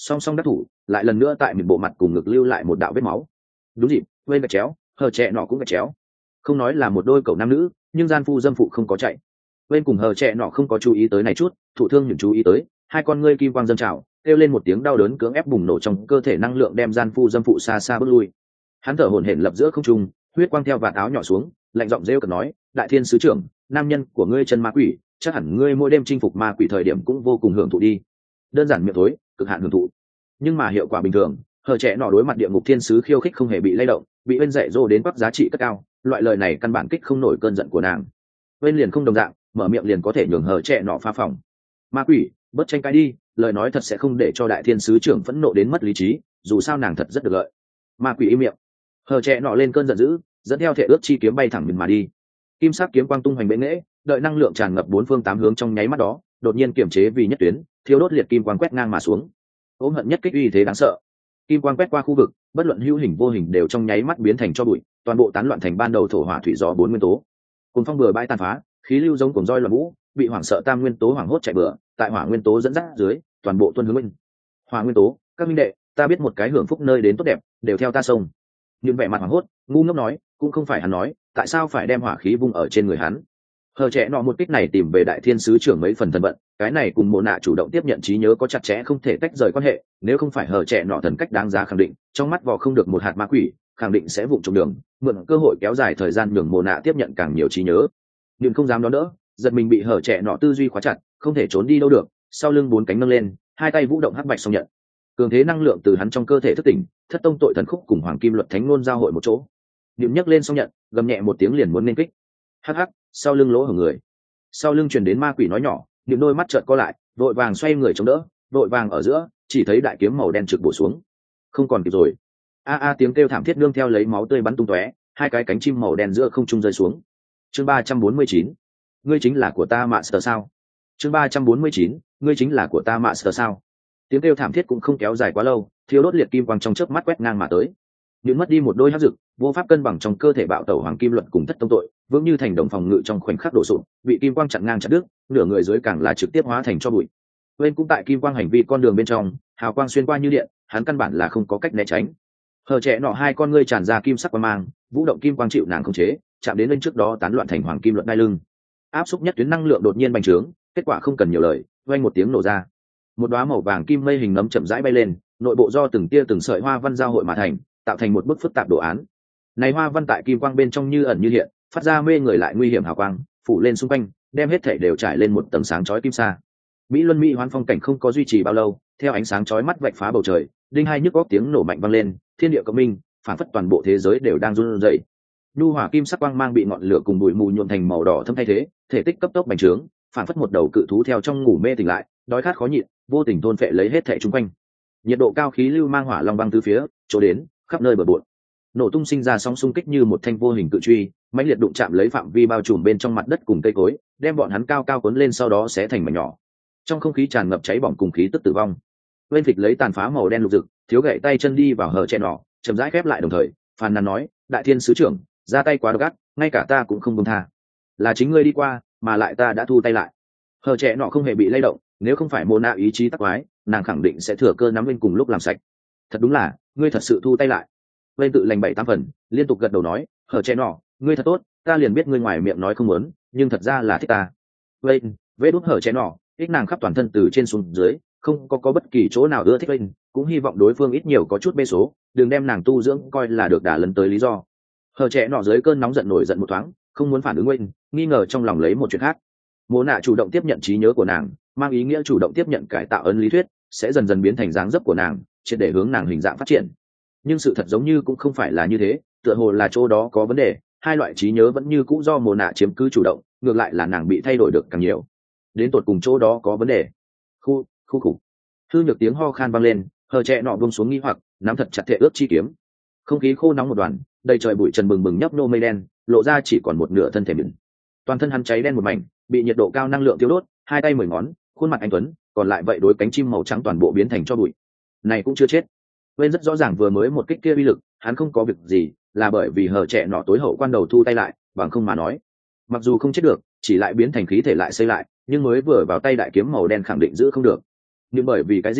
song song đắc thủ lại lần nữa tại một bộ mặt cùng ngực lưu lại một đạo vết máu. Đúng dịp, bên gạch chéo, hờ trẻ nọ cũng gạch chéo. Không nói là một đôi cậu nam nữ, nhưng gian phu dâm phụ không có chạy. Bên cùng hờ trẻ nọ không có chú ý tới này chút, thụ thương những chú ý tới, hai con ngươi kim quang dâng trào, kêu lên một tiếng đau đớn cưỡng ép bùng nổ trong cơ thể năng lượng đem gian phu dâm phụ xa xa bước lui. Hắn thở hổn hển lập giữa không trung, huyết quang theo vạt áo nhỏ xuống, lạnh giọng rêu cợt nói, đại thiên sứ trưởng, nam nhân của ngươi chân ma quỷ, chắc hẳn ngươi mỗi đêm chinh phục ma quỷ thời điểm cũng vô cùng hưởng thụ đi. Đơn giản miệng thối, cực hạn hưởng thụ, nhưng mà hiệu quả bình thường. Hờ trẻ nọ đối mặt địa ngục thiên sứ khiêu khích không hề bị lay động, bị bên dạy dỗ đến quắc giá trị cất cao, loại lời này căn bản kích không nổi cơn giận của nàng. Bên liền không đồng dạng, mở miệng liền có thể nhường hờ trẻ nọ phá phòng. Ma quỷ, bớt tranh cãi đi, lời nói thật sẽ không để cho đại thiên sứ trưởng phẫn nộ đến mất lý trí, dù sao nàng thật rất được lợi. Ma quỷ im miệng. Hờ trẻ nọ lên cơn giận dữ, dẫn theo thể ước chi kiếm bay thẳng mình mà đi. Kim sắc kiếm quang tung hoành bệ nghễ, đợi năng lượng tràn ngập bốn phương tám hướng trong nháy mắt đó, đột nhiên kiểm chế vì nhất tuyến, thiêu đốt liệt kim quang quét ngang mà xuống. Ôm hận nhất kích uy thế đáng sợ. Kim quang quét qua khu vực, bất luận hữu hình vô hình đều trong nháy mắt biến thành cho bụi, toàn bộ tán loạn thành ban đầu thổ hỏa thủy gió bốn nguyên tố. Cùng phong bừa bãi tàn phá, khí lưu giống cuồng roi loạn vũ, bị hoảng sợ tam nguyên tố hoảng hốt chạy bừa, tại hỏa nguyên tố dẫn dắt dưới, toàn bộ tuân hướng minh. Hỏa nguyên tố, các minh đệ, ta biết một cái hưởng phúc nơi đến tốt đẹp, đều theo ta sông. Nhưng vẻ mặt hoảng hốt, ngu ngốc nói, cũng không phải hắn nói, tại sao phải đem hỏa khí vung ở trên người hắn? Hờ trẻ nọ một kích này tìm về đại thiên sứ trưởng mấy phần thần vận, cái này cùng mộ nạ chủ động tiếp nhận trí nhớ có chặt chẽ không thể tách rời quan hệ, nếu không phải hờ trẻ nọ thần cách đáng giá khẳng định, trong mắt vò không được một hạt ma quỷ, khẳng định sẽ vụng trộm đường, mượn cơ hội kéo dài thời gian nhường mộ nạ tiếp nhận càng nhiều trí nhớ. Nhưng không dám đón đỡ, giật mình bị hờ trẻ nọ tư duy khóa chặt, không thể trốn đi đâu được, sau lưng bốn cánh nâng lên, hai tay vũ động hắc bạch song nhận. Cường thế năng lượng từ hắn trong cơ thể thức tỉnh, thất tông tội thần khúc cùng hoàng kim luật thánh ngôn giao hội một chỗ. Niệm nhấc lên song nhận, gầm nhẹ một tiếng liền muốn nên kích. Hắc hắc, sau lưng lỗ hở người. Sau lưng truyền đến ma quỷ nói nhỏ, niệm đôi mắt trợn co lại, vội vàng xoay người chống đỡ, vội vàng ở giữa, chỉ thấy đại kiếm màu đen trực bổ xuống. Không còn kịp rồi. A tiếng kêu thảm thiết nương theo lấy máu tươi bắn tung tóe, hai cái cánh chim màu đen giữa không trung rơi xuống. Chương 349. Ngươi chính là của ta Master sao? Chương 349. Ngươi chính là của ta Master sao? Tiếng kêu thảm thiết cũng không kéo dài quá lâu, thiêu đốt liệt kim quang trong chớp mắt quét ngang mà tới. Những mất đi một đôi hắc dực, vô pháp cân bằng trong cơ thể bạo tẩu hoàng kim luật cùng thất tông tội, vững như thành đồng phòng ngự trong khoảnh khắc đổ sụp, bị kim quang chặn ngang chặt đứt, nửa người dưới càng là trực tiếp hóa thành cho bụi. Bên cũng tại kim quang hành vi con đường bên trong, hào quang xuyên qua như điện, hắn căn bản là không có cách né tránh. Hờ trẻ nọ hai con ngươi tràn ra kim sắc quang mang, vũ động kim quang chịu nàng không chế, chạm đến lên trước đó tán loạn thành hoàng kim luật đai lưng. Áp xúc nhất tuyến năng lượng đột nhiên bành trướng, kết quả không cần nhiều lời, vang một tiếng nổ ra. Một đóa màu vàng kim mây hình nấm chậm rãi bay lên, nội bộ do từng tia từng sợi hoa văn giao hội mà thành, tạo thành một bức phức tạp đồ án. Này hoa văn tại kim quang bên trong như ẩn như hiện, phát ra mê người lại nguy hiểm hào quang, phủ lên xung quanh, đem hết thảy đều trải lên một tầng sáng chói kim sa. Mỹ Luân Mỹ hoán phong cảnh không có duy trì bao lâu, theo ánh sáng chói mắt vạch phá bầu trời, đinh hai nhức óc tiếng nổ mạnh vang lên, thiên địa cộng minh, phản phất toàn bộ thế giới đều đang run rẩy. Nhu hỏa kim sắc quang mang bị ngọn lửa cùng bụi mù nhuộm thành màu đỏ thâm thay thế, thể tích cấp tốc bành trướng, phản phất một đầu cự thú theo trong ngủ mê tỉnh lại, đói khát khó nhịn, vô tình thôn phệ lấy hết thảy xung quanh. Nhiệt độ cao khí lưu mang hỏa long băng tứ phía, chỗ đến, khắp nơi bờ bộn. Nổ tung sinh ra sóng xung kích như một thanh vô hình cự truy, mãnh liệt đụng chạm lấy phạm vi bao trùm bên trong mặt đất cùng cây cối, đem bọn hắn cao cao cuốn lên sau đó sẽ thành mảnh nhỏ. Trong không khí tràn ngập cháy bỏng cùng khí tức tử vong. Bên phịch lấy tàn phá màu đen lục rực, thiếu gậy tay chân đi vào hở che nỏ, chậm rãi khép lại đồng thời, phàn nàn nói, đại thiên sứ trưởng, ra tay quá độc ác, ngay cả ta cũng không buông tha. Là chính ngươi đi qua, mà lại ta đã thu tay lại. Hở che nọ không hề bị lay động, nếu không phải Mona ý chí tắc quái, nàng khẳng định sẽ thừa cơ nắm lên cùng lúc làm sạch. Thật đúng là, ngươi thật sự thu tay lại. Bên tự lành 7-8 phần, liên tục gật đầu nói, hở che nọ, ngươi thật tốt, ta liền biết ngươi ngoài miệng nói không muốn, nhưng thật ra là thích ta. Bên, vết đút hở che nọ, ích nàng khắp toàn thân từ trên xuống dưới, không có bất kỳ chỗ nào ưa thích Bên, cũng hy vọng đối phương ít nhiều có chút bê số, đừng đem nàng tu dưỡng coi là được đả lấn tới lý do. Hở che nọ dưới cơn nóng giận nổi giận một thoáng, không muốn phản ứng Bên, nghi ngờ trong lòng lấy một chuyện khác. Mộ nạ chủ động tiếp nhận trí nhớ của nàng, mang ý nghĩa chủ động tiếp nhận cải tạo ấn lý thuyết, sẽ dần dần biến thành dáng dấp của nàng, triệt để hướng nàng hình dạng phát triển. Nhưng sự thật giống như cũng không phải là như thế, tựa hồ là chỗ đó có vấn đề, hai loại trí nhớ vẫn như cũ do Mộ nạ chiếm cứ chủ động, ngược lại là nàng bị thay đổi được càng nhiều. Đến tột cùng chỗ đó có vấn đề. Khu khủ. Hư nhược tiếng ho khan vang lên, hờ trẻ nọ buông xuống nghi hoặc, nắm thật chặt thệ ước chi kiếm. Không khí khô nóng một đoàn, đầy trời bụi trần bừng bừng nhấp nô mây đen, lộ ra chỉ còn một nửa thân thể mình. Toàn thân hắn cháy đen một mảnh, bị nhiệt độ cao năng lượng tiêu đốt, hai tay 10 ngón, khuôn mặt anh tuấn, còn lại vậy đối cánh chim màu trắng toàn bộ biến thành cho bụi. Này cũng chưa chết. Bên rất rõ ràng vừa mới một kích kia uy lực, hắn không có việc gì, là bởi vì hở trẻ nọ tối hậu quan đầu thu tay lại, bằng không mà nói. Mặc dù không chết được, chỉ lại biến thành khí thể lại xây lại, nhưng mới vừa vào tay đại kiếm màu đen khẳng định giữ không được. Nhưng bởi vì cái gì,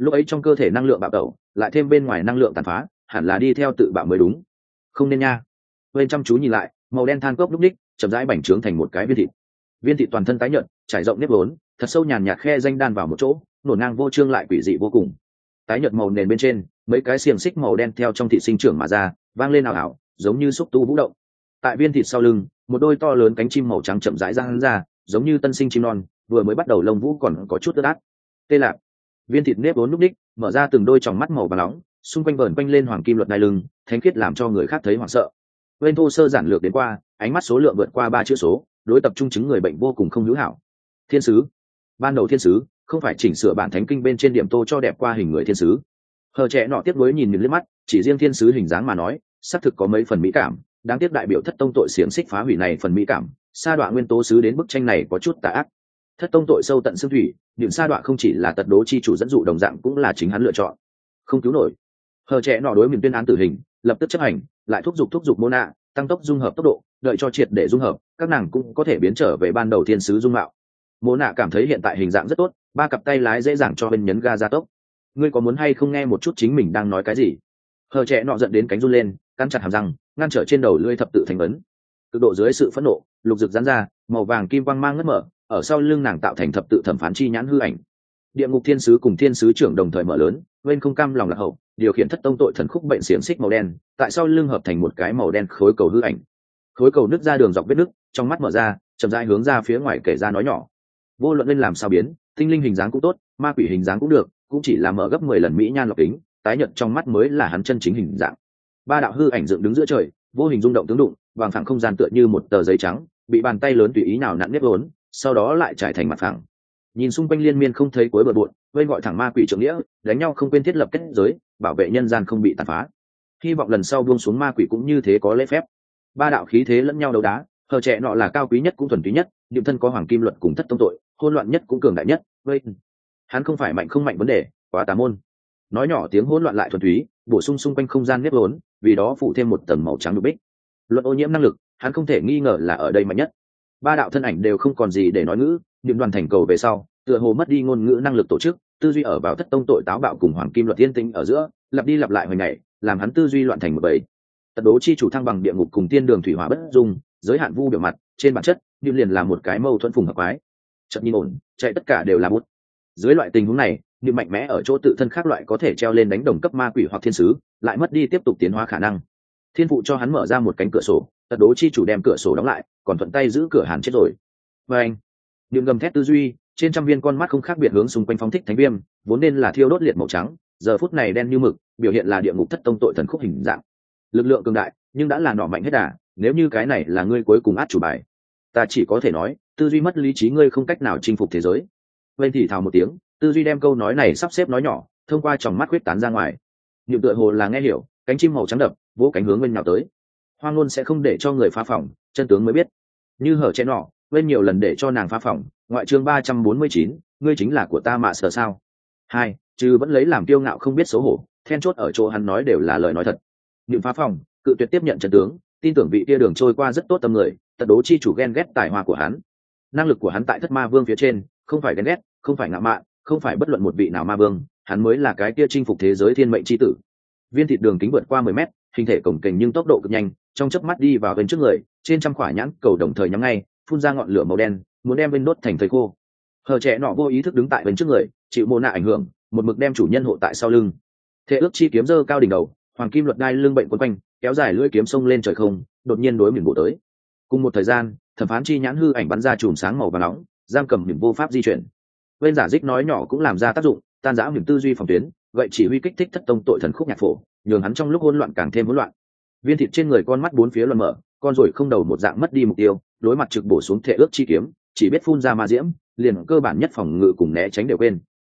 lúc ấy trong cơ thể năng lượng bạo tẩu lại thêm bên ngoài năng lượng tàn phá, hẳn là đi theo tự bạo mới đúng. Không nên nha. Bên chăm chú nhìn lại, màu đen than cốc lúc ních chậm rãi bành trướng thành một cái viên thịt toàn thân tái nhợt, trải rộng nếp vốn, thật sâu nhàn nhạt khe danh đan vào một chỗ, nổ ngang vô trương lại quỷ dị vô cùng. Tái nhợt màu nền bên trên, mấy cái xiềng xích màu đen theo trong thịt sinh trưởng mà ra, vang lên ảo ảo, giống như xúc tu vũ động. Tại viên thịt sau lưng, một đôi to lớn cánh chim màu trắng chậm rãi giang ra, giống như tân sinh chim non, vừa mới bắt đầu lông vũ còn có chút ướt át. Tê lạc. Viên thịt nếp vốn lúc ních, mở ra từng đôi tròng mắt màu vàng nóng, xung quanh vờn quanh lên hoàng kim luật đai lưng, thánh khiết làm cho người khác thấy hoảng sợ. Bên thô sơ giản lược đến qua, ánh mắt số lượng vượt qua 3 chữ số, đối tập trung chứng người bệnh vô cùng không hữu hảo. Thiên sứ. Ban đầu thiên sứ không phải chỉnh sửa bản thánh kinh bên trên điểm tô cho đẹp qua hình người thiên sứ. Hờ trẻ nọ tiếp nối nhìn liếc mắt, chỉ riêng thiên sứ hình dáng mà nói, xác thực có mấy phần mỹ cảm, đáng tiếc đại biểu thất tông tội xiềng xích phá hủy này phần mỹ cảm, sa đọa nguyên tố sứ đến bức tranh này có chút tà ác. Thất tông tội sâu tận xương thủy, những sa đọa không chỉ là tật đố chi chủ dẫn dụ đồng dạng cũng là chính hắn lựa chọn. Không cứu nổi. Hờ trẻ nọ đối miền tuyên án tử hình, lập tức chấp hành, lại thúc giục mô nạ tăng tốc dung hợp tốc độ, đợi cho triệt để dung hợp, các nàng cũng có thể biến trở về ban đầu thiên sứ dung mạo. Mô nạ cảm thấy hiện tại hình dạng rất tốt, 3 cặp tay lái dễ dàng cho bên nhấn ga gia tốc. Ngươi có muốn hay không nghe một chút chính mình đang nói cái gì? Hờ trẻ nọ giận đến cánh run lên, cắn chặt hàm răng, ngăn trở trên đầu lưỡi thập tự thành vấn. Cực độ dưới sự phẫn nộ, lục rực giãn ra, màu vàng kim quang mang ngất mở, ở sau lưng nàng tạo thành thập tự thẩm phán chi nhãn hư ảnh. Địa ngục thiên sứ cùng thiên sứ trưởng đồng thời mở lớn, bên không cam lòng lạc hậu, điều khiển thất tông tội thần khúc bệnh xiềng xích màu đen, tại sau lưng hợp thành một cái màu đen khối cầu hư ảnh. Khối cầu nứt ra đường dọc vết nứt, trong mắt mở ra, chậm rãi hướng ra phía ngoài kể ra nói nhỏ. Vô luận lên làm sao biến, tinh linh hình dáng cũng tốt, ma quỷ hình dáng cũng được, cũng chỉ là mở gấp 10 lần mỹ nhan lọc kính, tái nhợt trong mắt mới là hắn chân chính hình dạng. 3 đạo hư ảnh dựng đứng giữa trời, vô hình rung động tướng đụng, vàng phẳng không gian tựa như một tờ giấy trắng, bị bàn tay lớn tùy ý nào nặn nếp vốn, sau đó lại trải thành mặt phẳng. Nhìn xung quanh liên miên không thấy cuối bờ bộn, vây gọi thẳng ma quỷ trưởng nghĩa, đánh nhau không quên thiết lập kết giới, bảo vệ nhân gian không bị tàn phá. Hy vọng lần sau buông xuống ma quỷ cũng như thế có lễ phép. 3 đạo khí thế lẫn nhau đấu đá, hờ trẻ nọ là cao quý nhất cũng thuần túy nhất, niệm thân có hoàng kim luật cùng thất tông tội, hỗn loạn nhất cũng cường đại nhất, vây hắn không phải mạnh không mạnh vấn đề, quá tà môn. Nói nhỏ tiếng hỗn loạn lại thuần túy, bổ sung xung quanh không gian nếp vốn, vì đó phủ thêm một tầng màu trắng nhục bích. Luận ô nhiễm năng lực, hắn không thể nghi ngờ là ở đây mạnh nhất. 3 đạo thân ảnh đều không còn gì để nói ngữ, niệm đoàn thành cầu về sau, tựa hồ mất đi ngôn ngữ năng lực tổ chức, tư duy ở vào thất tông tội táo bạo cùng hoàng kim luật tiên tinh ở giữa, lặp đi lặp lại hồi ngày, làm hắn tư duy loạn thành một bầy. Tật đố chi chủ thăng bằng địa ngục cùng tiên đường thủy hỏa bất dung, giới hạn vu biểu mặt, trên bản chất, niệm liền là một cái mâu thuẫn phùng hợp quái. Chợt nhìn ổn, chạy tất cả đều là bút. Dưới loại tình huống này, niệm mạnh mẽ ở chỗ tự thân khác loại có thể treo lên đánh đồng cấp ma quỷ hoặc thiên sứ, lại mất đi tiếp tục tiến hóa khả năng. Thiên phụ cho hắn mở ra một cánh cửa sổ, tật đố chi chủ đem cửa sổ đóng lại, còn thuận tay giữ cửa hàn chết rồi. Và anh, niệm gầm thét tư duy, trên trăm viên con mắt không khác biệt hướng xung quanh phóng thích thánh viêm, vốn nên là thiêu đốt liệt màu trắng, giờ phút này đen như mực, biểu hiện là địa ngục thất tông tội thần khúc hình dạng. Lực lượng cường đại, nhưng đã là nọ mạnh hết đà, nếu như cái này là ngươi cuối cùng át chủ bài, ta chỉ có thể nói, tư duy mất lý trí ngươi không cách nào chinh phục thế giới. Bên thì thào một tiếng, tư duy đem câu nói này sắp xếp nói nhỏ, thông qua tròng mắt huyết tán ra ngoài. Niệm tựa hồ là nghe hiểu, cánh chim màu trắng đập, vỗ cánh hướng bên nào tới. Hoang ngôn sẽ không để cho người phá phỏng, chân tướng mới biết. Như hở chén nọ, bên nhiều lần để cho nàng phá phỏng, ngoại chương 349, ngươi chính là của ta mà sợ sao? 2, chứ vẫn lấy làm kiêu ngạo không biết xấu hổ, then chốt ở chỗ hắn nói đều là lời nói thật. Niệm phá phỏng, cự tuyệt tiếp nhận chân tướng, tin tưởng vị kia đường trôi qua rất tốt tâm người, tật đố chi chủ ghen ghét tài hoa của hắn. Năng lực của hắn tại thất ma vương phía trên, không phải ghen ghét, không phải ngạo mạn, không phải bất luận một vị nào ma vương, hắn mới là cái kia chinh phục thế giới thiên mệnh chi tử. Viên thịt đường kính vượt qua 10 mét, hình thể cồng kềnh nhưng tốc độ cực nhanh, trong chớp mắt đi vào bên trước người, trên trăm quả nhãn cầu đồng thời nhắm ngay, phun ra ngọn lửa màu đen, muốn đem bên đốt thành thây khô. Hờ trẻ nọ vô ý thức đứng tại bên trước người, chịu mô nạ ảnh hưởng, một mực đem chủ nhân hộ tại sau lưng. Thế ước chi kiếm giơ cao đỉnh đầu, hoàng kim luật đai lưng bệnh quấn quanh, kéo dài lưỡi kiếm sông lên trời không, đột nhiên đối miền bộ tới. Cùng một thời gian, thẩm phán chi nhãn hư ảnh bắn ra chùm sáng màu vàng nóng, giam cầm niệm vô pháp di chuyển. Bên giả dích nói nhỏ cũng làm ra tác dụng, tan rã niệm tư duy phòng tuyến, vậy chỉ huy kích thích thất tông tội thần khúc nhạc phổ, nhường hắn trong lúc hỗn loạn càng thêm hỗn loạn. Viên thịt trên người con mắt bốn phía loạn mở, con rồi không đầu một dạng mất đi mục tiêu, đối mặt trực bổ xuống thể ước chi kiếm, chỉ biết phun ra ma diễm, liền cơ bản nhất phòng ngự cùng né tránh đều quên.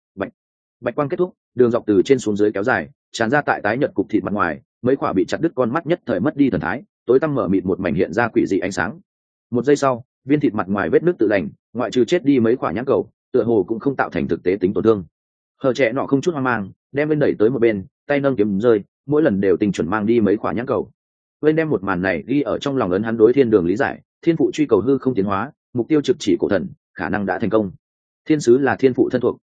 Bạch quang kết thúc, đường dọc từ trên xuống dưới kéo dài, tràn ra tại tái nhợt cục thịt mặt ngoài, mấy quả bị chặt đứt con mắt nhất thời mất đi thần thái, tối tăm mở mịt một mảnh hiện ra quỷ dị ánh sáng. Một giây sau, viên thịt mặt ngoài vết nứt tự lành, ngoại trừ chết đi mấy quả nhãn cầu, tựa hồ cũng không tạo thành thực tế tính tổn thương. Hờ trẻ nọ không chút hoang mang, đem bên đẩy tới một bên, tay nâng kiếm rơi, mỗi lần đều tình chuẩn mang đi mấy quả nhãn cầu. Bên đem một màn này ghi ở trong lòng ấn hắn đối thiên đường lý giải, thiên phụ truy cầu hư không tiến hóa, mục tiêu trực chỉ cổ thần, khả năng đã thành công. Thiên sứ là thiên phụ thân thuộc,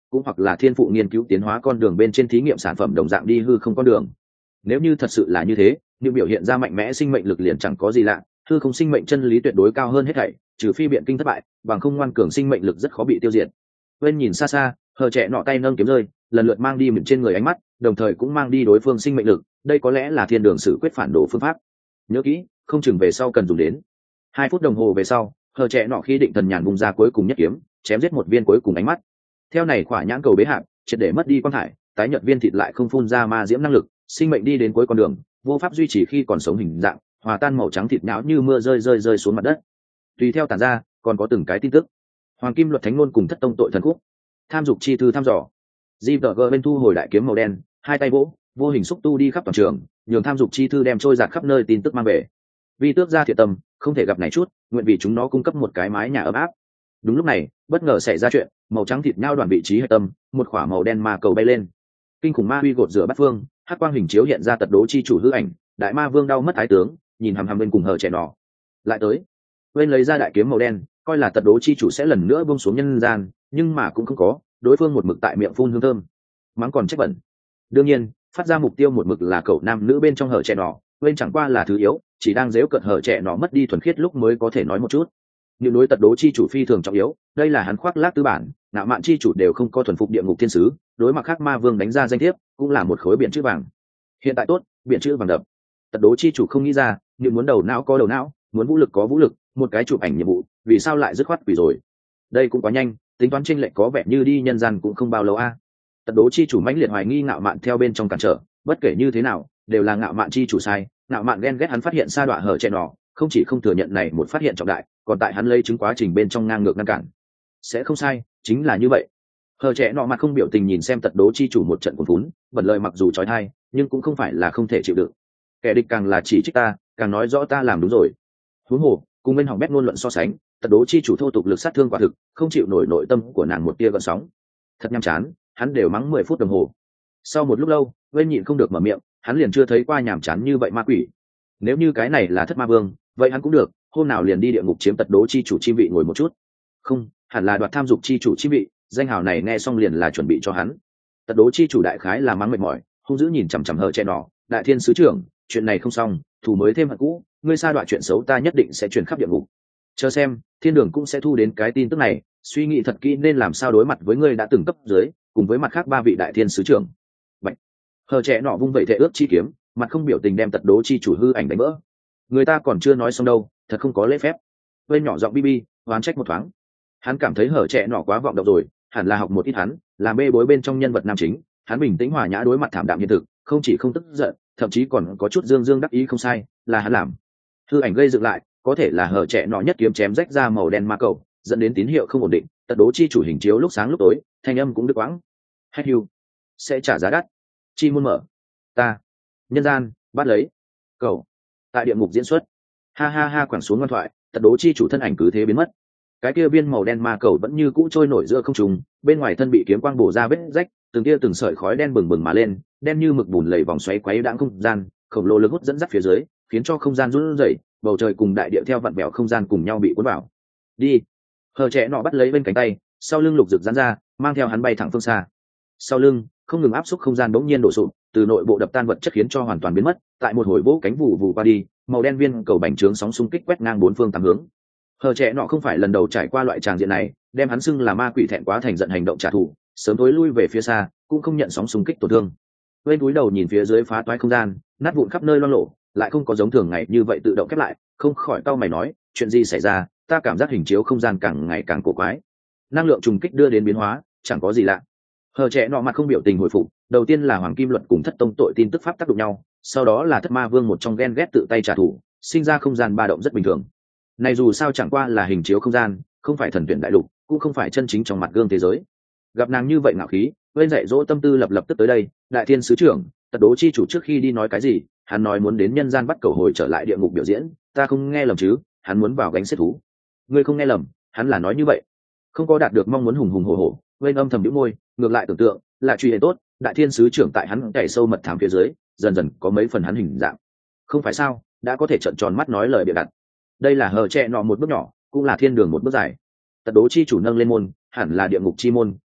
cũng hoặc là thiên phụ nghiên cứu tiến hóa con đường bên trên thí nghiệm sản phẩm đồng dạng đi hư không con đường. Nếu như thật sự là như thế, như biểu hiện ra mạnh mẽ sinh mệnh lực liền chẳng có gì lạ, hư không sinh mệnh chân lý tuyệt đối cao hơn hết thảy, trừ phi biện kinh thất bại, bằng không ngoan cường sinh mệnh lực rất khó bị tiêu diệt. Bên nhìn xa xa, hờ trẻ nọ tay nâng kiếm rơi, lần lượt mang đi mình trên người ánh mắt, đồng thời cũng mang đi đối phương sinh mệnh lực, đây có lẽ là thiên đường xử quyết phản đồ phương pháp. Nhớ kỹ, không chừng về sau cần dùng đến. 2 phút đồng hồ về sau, hờ trẻ nọ khi định thần nhàn vùng ra cuối cùng nhất kiếm, chém giết một viên cuối cùng ánh mắt. Theo này khỏa nhãn cầu bế hạp, triệt để mất đi quang thải, tái nhợt viên thịt lại không phun ra ma diễm năng lực, sinh mệnh đi đến cuối con đường, vô pháp duy trì khi còn sống hình dạng, hòa tan màu trắng thịt nhão như mưa rơi xuống mặt đất. Tùy theo tản ra, còn có từng cái tin tức. Hoàng kim luật thánh ngôn cùng thất tông tội thần khúc, tham dục chi thư thăm dò. JVG bên thu hồi đại kiếm màu đen, hai tay vỗ, vô hình xúc tu đi khắp toàn trường, nhường tham dục chi thư đem trôi dạt khắp nơi tin tức mang về. Vì tước ra thiệt tâm, không thể gặp này chút, nguyện vì chúng nó cung cấp một cái mái nhà ấm áp. Đúng lúc này, bất ngờ xảy ra chuyện, màu trắng thịt nhau đoàn vị trí hệ tâm, một quả màu đen ma cầu bay lên. Kinh khủng ma uy gột rửa bát phương, hắc quang hình chiếu hiện ra tật đố chi chủ hư ảnh, đại ma vương đau mất ái tướng, nhìn hằm hằm bên cùng hờ trẻ nọ. Lại tới, bên lấy ra đại kiếm màu đen, coi là tật đố chi chủ sẽ lần nữa buông xuống nhân gian, nhưng mà cũng không có, đối phương một mực tại miệng phun hương thơm, mắng còn trách bẩn. Đương nhiên, phát ra mục tiêu một mực là cậu nam nữ bên trong hở trẻ nọ, bên chẳng qua là thứ yếu, chỉ đang dếu cợt hở trẻ nọ mất đi thuần khiết lúc mới có thể nói một chút. Những đối tật đố chi chủ phi thường trọng yếu, đây là hắn khoác lác tư bản, ngạo mạn chi chủ đều không có thuần phục địa ngục thiên sứ, đối mặt khác ma vương đánh ra danh thiếp, cũng là một khối biển chữ vàng. Hiện tại tốt, biển chữ vàng đập. Tật đố chi chủ không nghĩ ra, nhưng muốn đầu não có đầu não, muốn vũ lực có vũ lực, một cái chụp ảnh nhiệm vụ, vì sao lại dứt khoát quỷ rồi? Đây cũng quá nhanh, tính toán chênh lệch có vẻ như đi nhân gian cũng không bao lâu a. Tật đố chi chủ mãnh liệt hoài nghi ngạo mạn theo bên trong cản trở, bất kể như thế nào, đều là ngạo mạn chi chủ sai, ngạo mạn ghen ghét hắn phát hiện sa đọa hở trẻ nọ, không chỉ không thừa nhận này một phát hiện trọng đại, còn tại hắn lấy chứng quá trình bên trong ngang ngược ngăn cản. Sẽ không sai, chính là như vậy. Hờ trẻ nọ mặt không biểu tình nhìn xem tật đố chi chủ một trận cuốn vún, bật lời mặc dù trói thai, nhưng cũng không phải là không thể chịu đựng. Kẻ địch càng là chỉ trích ta, càng nói rõ ta làm đúng rồi. Huống hồ, cùng bên học bét ngôn luận so sánh, tật đố chi chủ thô tục lực sát thương quả thực, không chịu nổi nội tâm của nàng một tia gợn sóng. Thật nhăm chán, hắn đều mắng 10 phút đồng hồ. Sau một lúc lâu, bên nhịn không được mở miệng, hắn liền chưa thấy qua nhàm chán như vậy ma quỷ. Nếu như cái này là thất ma vương, vậy hắn cũng được, hôm nào liền đi địa ngục chiếm tật đố chi chủ chi vị ngồi một chút. Không, hẳn là đoạt tham dục chi chủ chi vị, danh hào này nghe xong liền là chuẩn bị cho hắn. Tật đố chi chủ đại khái là mắng mệt mỏi, hung dữ nhìn chằm chằm hờ trẻ nọ, đại thiên sứ trưởng, chuyện này không xong, thù mới thêm hận cũ, ngươi sa đoạn chuyện xấu ta nhất định sẽ truyền khắp địa ngục. Chờ xem, thiên đường cũng sẽ thu đến cái tin tức này, suy nghĩ thật kỹ nên làm sao đối mặt với ngươi đã từng cấp dưới, cùng với mặt khác 3 vị đại thiên sứ trưởng. Vậy, hờ trẻ nọ vung vẩy thể ước chi kiếm, mặt không biểu tình đem tật đố chi chủ hư ảnh đánh vỡ. Người ta còn chưa nói xong đâu, thật không có lễ phép. Bên nhỏ giọng bb oán trách một thoáng, hắn cảm thấy hở trẻ nọ quá vọng động rồi, hẳn là học một ít hắn làm bê bối bên trong nhân vật nam chính. Hắn bình tĩnh hòa nhã đối mặt thảm đạm hiện thực, không chỉ không tức giận, thậm chí còn có chút dương dương đắc ý. Không sai, là hắn làm. Hư ảnh gây dựng lại, có thể là hở trẻ nọ nhất kiếm chém rách ra màu đen ma cầu, dẫn đến tín hiệu không ổn định, tật đố chi chủ hình chiếu lúc sáng lúc tối, thanh âm cũng đứt quãng. Hay hưu sẽ trả giá đắt. Chi môn mở, ta nhân gian bắt lấy cầu tại địa ngục diễn xuất. Ha ha ha, quẳng xuống ngoan thoại, tật đố chi chủ thân ảnh cứ thế biến mất. Cái kia viên màu đen ma cầu vẫn như cũ trôi nổi giữa không trung, bên ngoài thân bị kiếm quang bổ ra vết rách, từng tia từng sợi khói đen bừng bừng mà lên, đen như mực bùn lầy vòng xoáy quấy đãng không gian, khổng lồ lực hút dẫn dắt phía dưới, khiến cho không gian run rẩy, bầu trời cùng đại địa theo vặn vẹo không gian cùng nhau bị cuốn vào. Đi. Hờ trẻ nọ bắt lấy bên cánh tay, sau lưng lục rực giãn ra, mang theo hắn bay thẳng phương xa. Sau lưng, không ngừng áp xúc không gian bỗng nhiên đổ sụp, từ nội bộ đập tan vật chất khiến cho hoàn toàn biến mất, tại một hồi vỗ cánh vụ vụ qua đi, màu đen viên cầu bành trướng sóng xung kích quét ngang 4 phương 8 hướng. Hờ trẻ nọ không phải lần đầu trải qua loại tràng diện này, đem hắn xưng là ma quỷ thẹn quá thành giận hành động trả thù, sớm tối lui về phía xa, cũng không nhận sóng xung kích tổn thương. Bên túi đầu nhìn phía dưới phá toái không gian, nát vụn khắp nơi loang lổ, lại không có giống thường ngày như vậy tự động khép lại, không khỏi cau mày nói, chuyện gì xảy ra, ta cảm giác hình chiếu không gian càng ngày càng cổ quái. Năng lượng trùng kích đưa đến biến hóa, chẳng có gì lạ. Hờ trẻ nọ mặt không biểu tình hồi phục, đầu tiên là hoàng kim luật cùng thất tông tội tin tức pháp tác động nhau, sau đó là thất ma vương một trong ghen ghét tự tay trả thù, sinh ra không gian ba động rất bình thường. Này dù sao chẳng qua là hình chiếu không gian, không phải thần tuyển đại lục, cũng không phải chân chính trong mặt gương thế giới. Gặp nàng như vậy ngạo khí, bên dạy dỗ tâm tư lập tức tới đây. Đại thiên sứ trưởng, tật đố chi chủ trước khi đi nói cái gì? Hắn nói muốn đến nhân gian bắt cầu hồi trở lại địa ngục biểu diễn, ta không nghe lầm chứ? Hắn muốn vào gánh xếp thú. Ngươi không nghe lầm, hắn là nói như vậy. Không có đạt được mong muốn hùng hùng hổ hổ, bên âm thầm nhíu môi, ngược lại tưởng tượng, là truy hệ tốt, đại thiên sứ trưởng tại hắn cày sâu mật thám phía dưới, dần dần có mấy phần hắn hình dạng. Không phải sao, đã có thể trợn tròn mắt nói lời bịa đặt. Đây là hờ trẻ nọ một bước nhỏ, cũng là thiên đường một bước dài. Tật đố chi chủ nâng lên môn, hẳn là địa ngục chi môn,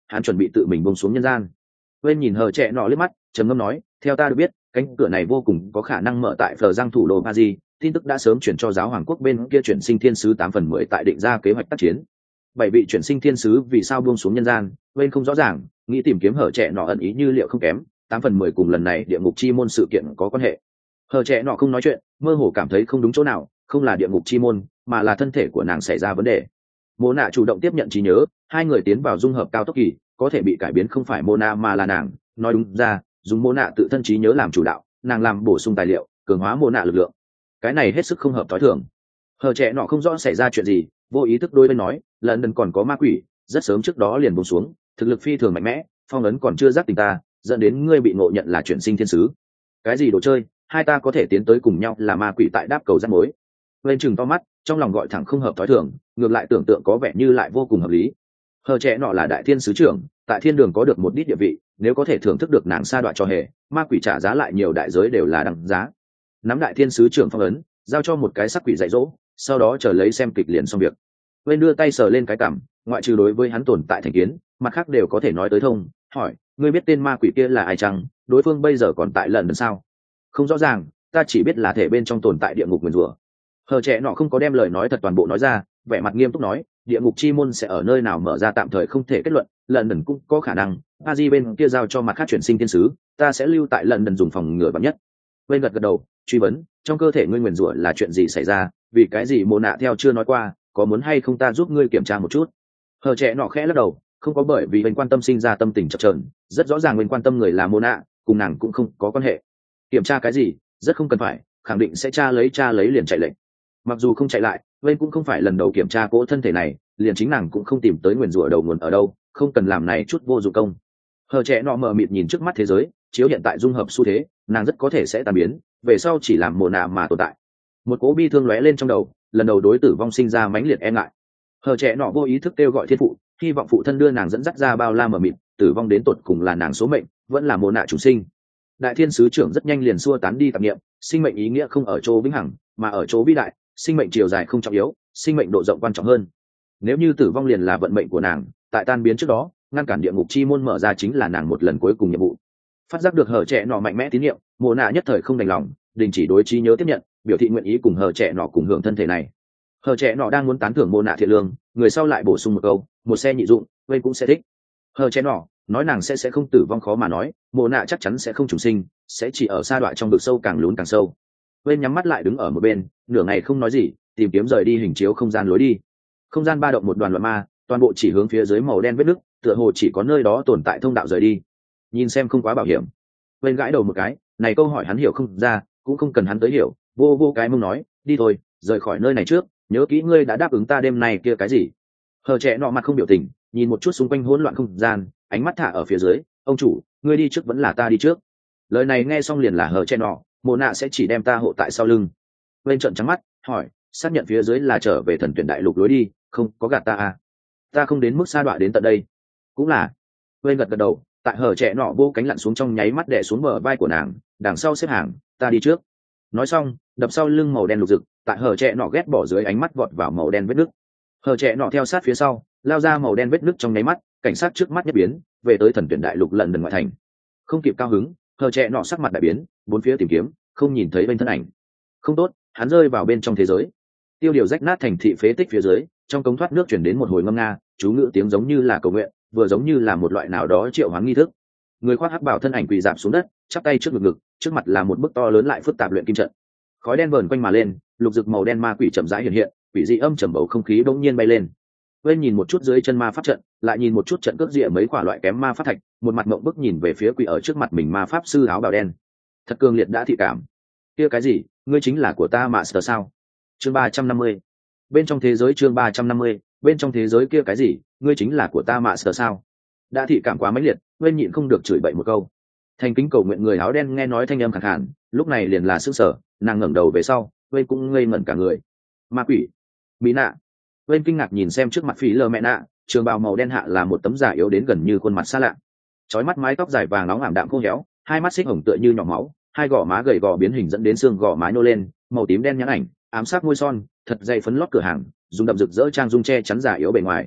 hắn chuẩn bị tự mình buông xuống nhân gian. Quên nhìn hờ trẻ nọ liếc mắt, trầm ngâm nói, theo ta được biết, cánh cửa này vô cùng có khả năng mở tại Phờ Giang thủ đô Paris, tin tức đã sớm chuyển cho giáo hoàng quốc bên kia chuyển sinh thiên sứ 8/10 tại định ra kế hoạch tác chiến. 7 vị chuyển sinh thiên sứ vì sao buông xuống nhân gian, Quên không rõ ràng, nghĩ tìm kiếm hở trẻ nọ ẩn ý như liệu không kém, 8/10 cùng lần này địa ngục chi môn sự kiện có quan hệ. Hở trẻ nọ không nói chuyện, mơ hồ cảm thấy không đúng chỗ nào, không là địa ngục chi môn, mà là thân thể của nàng xảy ra vấn đề. Mô nạ chủ động tiếp nhận trí nhớ, hai người tiến vào dung hợp cao tốc kỳ, có thể bị cải biến không phải Mona mà là nàng. Nói đúng ra, dùng Mô nạ tự thân trí nhớ làm chủ đạo, nàng làm bổ sung tài liệu, cường hóa Mô nạ lực lượng. Cái này hết sức không hợp tối thường. Hờ trẻ nọ không rõ xảy ra chuyện gì, vô ý thức đôi bên nói, lần đần còn có ma quỷ, rất sớm trước đó liền buông xuống, thực lực phi thường mạnh mẽ, phong ấn còn chưa giác tỉnh ta, dẫn đến ngươi bị ngộ nhận là chuyển sinh thiên sứ. Cái gì đồ chơi, hai ta có thể tiến tới cùng nhau là ma quỷ tại đáp cầu rắc mối. Lên chừng to mắt, trong lòng gọi thẳng không hợp tối thường, ngược lại tưởng tượng có vẻ như lại vô cùng hợp lý. Hờ trẻ nọ là đại thiên sứ trưởng, tại thiên đường có được một ít địa vị, nếu có thể thưởng thức được nàng sa đọa cho hề, ma quỷ trả giá lại nhiều đại giới đều là đằng giá. Nắm đại thiên sứ trưởng phong ấn, giao cho một cái sắc quỷ dạy dỗ, sau đó chờ lấy xem kịch liền xong việc. Bên đưa tay sờ lên cái cằm, ngoại trừ đối với hắn tồn tại thành kiến, mặt khác đều có thể nói tới thông. Hỏi, ngươi biết tên ma quỷ kia là ai chăng? Đối phương bây giờ còn tại lần sao? Không rõ ràng, ta chỉ biết là thể bên trong tồn tại địa ngục nguyền rủa. Hờ trẻ nọ không có đem lời nói thật toàn bộ nói ra, vẻ mặt nghiêm túc nói, địa ngục chi môn sẽ ở nơi nào mở ra tạm thời không thể kết luận, lần đần cũng có khả năng. A Di bên kia giao cho mặt khác chuyển sinh thiên sứ, ta sẽ lưu tại lần đần dùng phòng ngừa vắn nhất. Bên gật gật đầu, truy vấn, trong cơ thể ngươi nguyền rủa là chuyện gì xảy ra, vì cái gì Mô nạ theo chưa nói qua, có muốn hay không ta giúp ngươi kiểm tra một chút. Hờ trẻ nọ khẽ lắc đầu, không có, bởi vì bên quan tâm sinh ra tâm tình chập chờn, rất rõ ràng bên quan tâm người là Mô nạ, cùng nàng cũng không có quan hệ. Kiểm tra cái gì, rất không cần phải, khẳng định sẽ tra lấy liền chạy lệnh. Mặc dù không chạy lại, bên cũng không phải lần đầu kiểm tra cỗ thân thể này, liền chính nàng cũng không tìm tới nguyền rủa đầu nguồn ở đâu, không cần làm này chút vô dụng công. Hờ trẻ nọ mờ mịt nhìn trước mắt thế giới, chiếu hiện tại dung hợp xu thế, nàng rất có thể sẽ tan biến, về sau chỉ làm Mô nạ mà tồn tại. Một cỗ bi thương lóe lên trong đầu, lần đầu đối tử vong sinh ra mãnh liệt e ngại. Hờ trẻ nọ vô ý thức kêu gọi thiên phụ, hy vọng phụ thân đưa nàng dẫn dắt ra bao la mờ mịt, tử vong đến tột cùng là nàng số mệnh, vẫn là Mô nạ chủ sinh. Đại thiên sứ trưởng rất nhanh liền xua tán đi tạp niệm, sinh mệnh ý nghĩa không ở chỗ vĩnh hằng, mà ở chỗ vĩ đại, sinh mệnh chiều dài không trọng yếu, sinh mệnh độ rộng quan trọng hơn. Nếu như tử vong liền là vận mệnh của nàng, tại tan biến trước đó, ngăn cản địa ngục chi môn mở ra chính là nàng một lần cuối cùng nhiệm vụ. Phát giác được hờ trẻ nọ mạnh mẽ tín nhiệm, Mô nạ nhất thời không đành lòng, đình chỉ đối trí nhớ tiếp nhận, biểu thị nguyện ý cùng hờ trẻ nọ cùng hưởng thân thể này. Hờ trẻ nọ đang muốn tán thưởng Mô nạ thiện lương, người sau lại bổ sung một câu, một xe nhị dụng, Vên cũng sẽ thích. Hờ trẻ nọ nói nàng sẽ không tử vong khó mà nói, Mô nạ chắc chắn sẽ không trùng sinh, sẽ chỉ ở sa đọa trong vực sâu càng lún càng sâu. Vên nhắm mắt lại đứng ở một bên, nửa ngày không nói gì, tìm kiếm rời đi hình chiếu không gian lối đi. Không gian ba động một đoàn loạn ma, toàn bộ chỉ hướng phía dưới màu đen vết nứt, tựa hồ chỉ có nơi đó tồn tại thông đạo rời đi. Nhìn xem không quá bảo hiểm. Vên gãi đầu một cái, này câu hỏi hắn hiểu không ra, cũng không cần hắn tới hiểu, vô cái mông nói, đi thôi, rời khỏi nơi này trước, nhớ kỹ ngươi đã đáp ứng ta đêm nay kia cái gì. Hờ trẻ nọ mặt không biểu tình, nhìn một chút xung quanh hỗn loạn không gian, ánh mắt thả ở phía dưới, ông chủ, ngươi đi trước vẫn là ta đi trước. Lời này nghe xong liền là hờ trẻ nọ, Mô nạ sẽ chỉ đem ta hộ tại sau lưng. Bên trận trắng mắt, hỏi, xác nhận phía dưới là trở về thần tuyển đại lục lối đi, không có gạt ta à? Ta không đến mức sa đọa đến tận đây. Cũng là. Bên gật đầu, tại hờ trẻ nọ vô cánh lặn xuống trong nháy mắt đè xuống bờ vai của nàng, đằng sau xếp hàng, ta đi trước. Nói xong, đập sau lưng màu đen lục rực, tại hờ trẻ nọ ghét bỏ dưới ánh mắt vọt vào màu đen vết nứt. Hờ trẻ nọ theo sát phía sau, lao ra màu đen vết nứt trong nháy mắt, cảnh sát trước mắt nhất biến, về tới thần tuyển đại lục lần ngoại thành. Không kịp cao hứng, hờ trẻ nọ sắc mặt đại biến, bốn phía tìm kiếm, không nhìn thấy bên thân ảnh. Không tốt, hắn rơi vào bên trong thế giới. Tiêu điều rách nát thành thị phế tích phía dưới, trong cống thoát nước chuyển đến một hồi ngâm nga, chú ngữ tiếng giống như là cầu nguyện, vừa giống như là một loại nào đó triệu hoán nghi thức. Người khoác hắc bào thân ảnh quỳ rạp xuống đất, chắp tay trước ngực, trước mặt là một bức to lớn lại phức tạp luyện kim trận. Khói đen vờn quanh mà lên, lục rực màu đen ma quỷ chậm rãi hiện hiện, quỷ dị âm trầm bầu không khí bỗng nhiên bay lên. Quên nhìn một chút dưới chân ma pháp trận, lại nhìn một chút trận cước rìa mấy quả loại kém ma pháp thạch, một mặt mộng bức nhìn về phía quỷ ở trước mặt mình ma pháp sư áo bào đen. Thật cường liệt đã thị cảm. Kia cái gì, ngươi chính là của ta Master sao? Chương 350. Bên trong thế giới chương 350, bên trong thế giới kia cái gì, ngươi chính là của ta Master sao? Đã thị cảm quá mãnh liệt, Quên nhịn không được chửi bậy một câu. Thành kính cầu nguyện người áo đen nghe nói thanh âm khàn khàn, lúc này liền là sững sờ, nàng ngẩng đầu về sau, Quên cũng ngây ngẩn cả người. Ma quỷ, mỹ nạ. Quên kinh ngạc nhìn xem trước mặt phí lờ mẹ nạ, trường bào màu đen hạ là một tấm giả yếu đến gần như khuôn mặt xa lạ. Chói mắt mái tóc dài vàng nóng ảm đạm khô héo, hai mắt xích hồng tựa như nhỏ máu, hai gò má gầy gò biến hình dẫn đến xương gò má nhô lên, màu tím đen nhãn ảnh, ám sát môi son, thật dày phấn lót cửa hàng, dùng đậm rực rỡ trang dung che chắn giả yếu bề ngoài.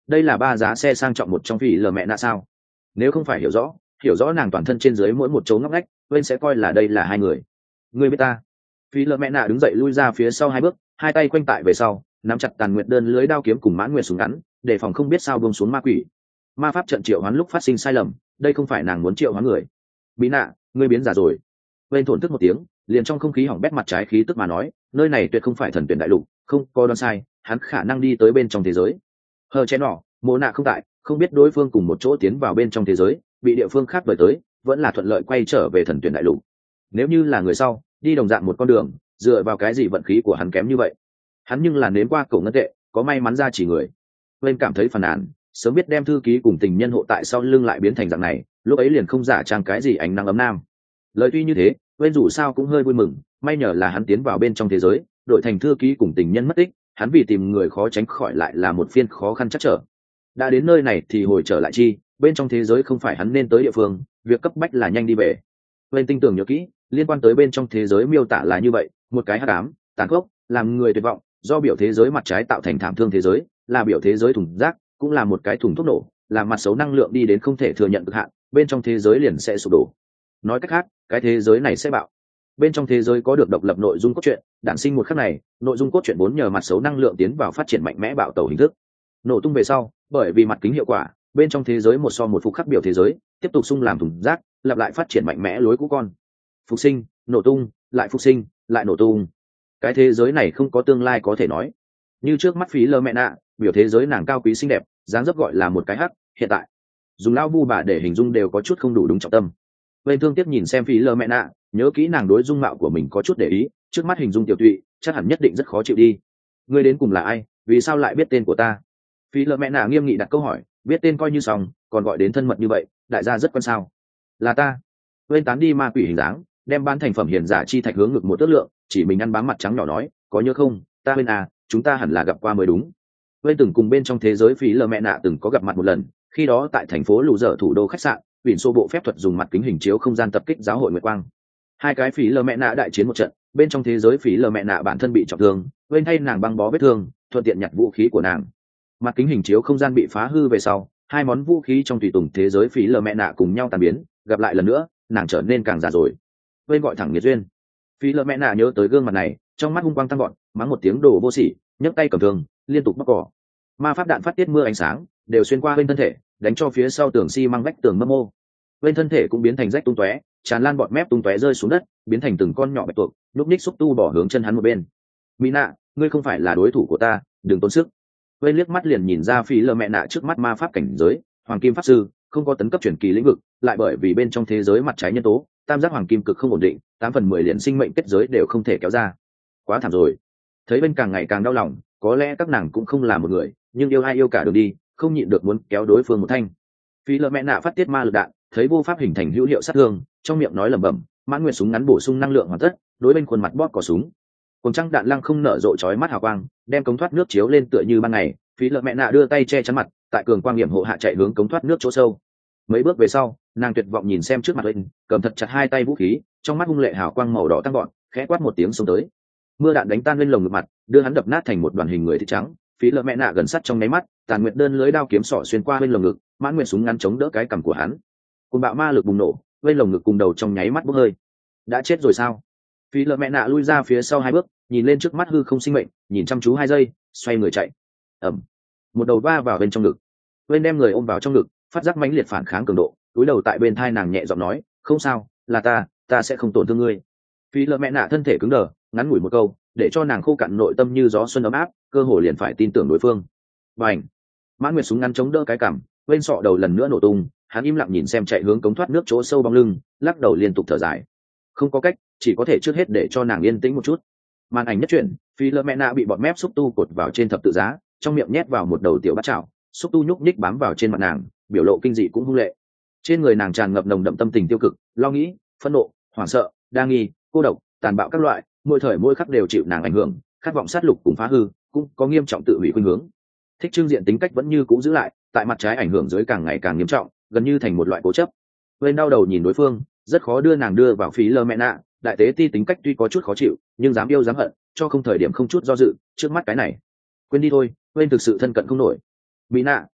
đây là ba giá xe sang trọng một trong phỉ lờ mẹ nạ sao? Nếu không phải hiểu rõ nàng toàn thân trên dưới mỗi một chỗ ngóc ngách, bên sẽ coi là đây là hai người. Ngươi biết ta? Phỉ lờ mẹ nạ đứng dậy lui ra phía sau hai bước, hai tay quanh tại về sau, nắm chặt tàn nguyệt đơn lưới đao kiếm cùng mãn nguyệt súng ngắn, để phòng không biết sao buông xuống ma quỷ. Ma pháp trận triệu hoán lúc phát sinh sai lầm, đây không phải nàng muốn triệu hoán người. Bí nạ, ngươi biến giả rồi. Bên thổn thức một tiếng, liền trong không khí hỏng bét mặt trái khí tức mà nói, nơi này tuyệt không phải thần tuyển đại lục, không có đoán sai, hắn khả năng đi tới bên trong thế giới. Hờ chén nỏ, mộ nạ không tại, không biết đối phương cùng một chỗ tiến vào bên trong thế giới, bị địa phương khác đuổi tới, vẫn là thuận lợi quay trở về thần tuyển đại lục. Nếu như là người sau, đi đồng dạng một con đường, dựa vào cái gì vận khí của hắn kém như vậy? Hắn nhưng là nếm qua cổ ngân tệ, có may mắn ra chỉ người. Bên cảm thấy phàn nàn, sớm biết đem thư ký cùng tình nhân hộ tại sau lưng lại biến thành dạng này, lúc ấy liền không giả trang cái gì ánh nắng ấm nam. Lời tuy như thế, bên dù sao cũng hơi vui mừng, may nhờ là hắn tiến vào bên trong thế giới, đội thành thư ký cùng tình nhân mất tích, hắn vì tìm người khó tránh khỏi lại là một phiên khó khăn chắc trở. Đã đến nơi này thì hồi trở lại chi, bên trong thế giới không phải hắn nên tới địa phương, việc cấp bách là nhanh đi về. Bên tinh tường nhớ kỹ, liên quan tới bên trong thế giới miêu tả là như vậy, một cái hắc ám, tàn khốc, làm người tuyệt vọng, do biểu thế giới mặt trái tạo thành thảm thương thế giới, là biểu thế giới thùng rác, cũng là một cái thùng thuốc nổ, là mặt xấu năng lượng đi đến không thể thừa nhận cực hạn, bên trong thế giới liền sẽ sụp đổ. Nói cách khác, cái thế giới này sẽ bạo. Bên trong thế giới có được độc lập nội dung cốt truyện, đản sinh một khắc này, nội dung cốt truyện vốn nhờ mặt xấu năng lượng tiến vào phát triển mạnh mẽ bạo tẩu hình thức. Nổ tung về sau, bởi vì mặt kính hiệu quả, bên trong thế giới một so một phục khắc biểu thế giới, tiếp tục xung làm thùng rác, lặp lại phát triển mạnh mẽ lối cũ con. Phục sinh, nổ tung, lại phục sinh, lại nổ tung. Cái thế giới này không có tương lai có thể nói. Như trước mắt phí lơ mẹ nạ, biểu thế giới nàng cao quý xinh đẹp, dáng dấp gọi là một cái hắc, hiện tại dùng lao bu bà để hình dung đều có chút không đủ đúng trọng tâm. Bên thương tiếc nhìn xem phí lơ mẹ nạ, nhớ kỹ nàng đối dung mạo của mình có chút để ý, trước mắt hình dung tiểu tụy, chắc hẳn nhất định rất khó chịu đi. Ngươi đến cùng là ai, vì sao lại biết tên của ta? Phí lơ mẹ nạ nghiêm nghị đặt câu hỏi, biết tên coi như xong, còn gọi đến thân mật như vậy, đại gia rất quan sao? Là ta. Bên tán đi ma quỷ hình dáng, đem bán thành phẩm hiền giả chi thạch hướng ngực một tước lượng, chỉ mình ăn bám mặt trắng nhỏ nói, có nhớ không, ta bên à, chúng ta hẳn là gặp qua mới đúng. Bên từng cùng bên trong thế giới phí lơ mẹ nạ từng có gặp mặt một lần, khi đó tại thành phố lù dở thủ đô khách sạn, biển số bộ phép thuật dùng mặt kính hình chiếu không gian tập kích giáo hội nguyệt quang. Hai cái phí lơ mẹ nạ đại chiến một trận, bên trong thế giới phí lơ mẹ nạ bản thân bị trọng thương, bên thay nàng băng bó vết thương, thuận tiện nhặt vũ khí của nàng. Mặt kính hình chiếu không gian bị phá hư về sau, hai món vũ khí trong tùy tùng thế giới phí lơ mẹ nạ cùng nhau tàn biến, gặp lại lần nữa, nàng trở nên càng già rồi. Bên gọi thẳng nghiệt duyên. Phí lơ mẹ nạ nhớ tới gương mặt này, trong mắt hung quang tăng gọn, mắng một tiếng đồ vô sỉ, nhấc tay cầm thương, liên tục bóc cỏ. Ma pháp đạn phát tiết mưa ánh sáng, đều xuyên qua bên thân thể, đánh cho phía sau tường xi măng vách tường mấp mô. Bên thân thể cũng biến thành rách tung tóe, tràn lan bọt mép tung tóe rơi xuống đất, biến thành từng con nhỏ bạch tuộc, lúc ních xúc tu bỏ hướng chân hắn một bên. Mỹ nạ, ngươi không phải là đối thủ của ta, đừng tốn sức. Bên liếc mắt liền nhìn ra phí lơ mẹ nạ trước mắt ma pháp cảnh giới, hoàng kim pháp sư, không có tấn cấp chuyển kỳ lĩnh vực, lại bởi vì bên trong thế giới mặt trái nhân tố, tam giác hoàng kim cực không ổn định, 8/10 liền sinh mệnh kết giới đều không thể kéo ra. Quá thảm rồi. Thấy bên càng ngày càng đau lòng, có lẽ các nàng cũng không là một người, nhưng yêu ai yêu cả đường đi, không nhịn được muốn kéo đối phương một thanh. Phí lơ mẹ nạ phát tiết ma lực đạn, thấy vô pháp hình thành hữu hiệu sát thương, trong miệng nói lẩm bẩm, mãn nguyệt súng ngắn bổ sung năng lượng hoàn tất, đối bên khuôn mặt bóp cò súng. Cùng trăng đạn lăng không nở rộ chói mắt hào quang, đem cống thoát nước chiếu lên tựa như ban ngày. Phí lợ mẹ nạ đưa tay che chắn mặt, tại cường quang nghiệm hộ hạ chạy hướng cống thoát nước chỗ sâu. Mấy bước về sau, nàng tuyệt vọng nhìn xem trước mặt lên, cầm thật chặt hai tay vũ khí, trong mắt hung lệ hào quang màu đỏ tăng gọn, khẽ quát một tiếng xông tới. Mưa đạn đánh tan lên lồng ngực mặt, đưa hắn đập nát thành một đoàn hình người thịt trắng. Phí lợ mẹ nạ gần sát trong nháy mắt, tàn nguyệt đơn lưới đao kiếm sỏ xuyên qua bên lồng ngực, mãn nguyệt súng ngắn chống đỡ cái cằm của hắn. Cùng bạo ma lực bùng nổ, bên lồng ngực cùng đầu trong nháy mắt bốc hơi. Đã chết rồi sao? Phí lợ mẹ nạ lui ra phía sau hai bước, nhìn lên trước mắt hư không sinh mệnh, nhìn chăm chú 2 giây, xoay người chạy. Ầm, một đầu va vào bên trong ngực. Bên đem người ôm vào trong ngực, phát giác mãnh liệt phản kháng cường độ, cúi đầu tại bên thai nàng nhẹ giọng nói, không sao, là ta sẽ không tổn thương ngươi. Phí lợ mẹ nạ thân thể cứng đờ, ngắn ngủi một câu, để cho nàng khô cạn nội tâm như gió xuân ấm áp, cơ hồ liền phải tin tưởng đối phương. Bành, mãn nguyệt súng ngắn chống đỡ cái cằm, bên sọ đầu lần nữa nổ tung, hắn im lặng nhìn xem chạy hướng cống thoát nước chỗ sâu bóng lưng, lắc đầu liên tục thở dài. Không có cách, chỉ có thể trước hết để cho nàng yên tĩnh một chút. Màn ảnh nhất chuyển, phi lơ mẹ nạ bị bọt mép xúc tu cột vào trên thập tự giá, trong miệng nhét vào một đầu tiểu bát chảo, xúc tu nhúc nhích bám vào trên mặt nàng, biểu lộ kinh dị cũng hung lệ. Trên người nàng tràn ngập nồng đậm tâm tình tiêu cực, lo nghĩ, phẫn nộ, hoảng sợ, đa nghi, cô độc, tàn bạo các loại, mỗi thời mỗi khắc đều chịu nàng ảnh hưởng, khát vọng sát lục cùng phá hư, cũng có nghiêm trọng tự hủy khuynh hướng. Thích trưng diện tính cách vẫn như cũ giữ lại, tại mặt trái ảnh hưởng dưới càng ngày càng nghiêm trọng, gần như thành một loại cố chấp. Bên đau đầu nhìn đối phương, rất khó đưa nàng đưa vào phí lơ mẹ nạ. Đại tế ti tính cách tuy có chút khó chịu, nhưng dám yêu dám hận, cho không thời điểm không chút do dự, trước mắt cái này quên đi thôi, quên thực sự thân cận không nổi. Mỹ nạ,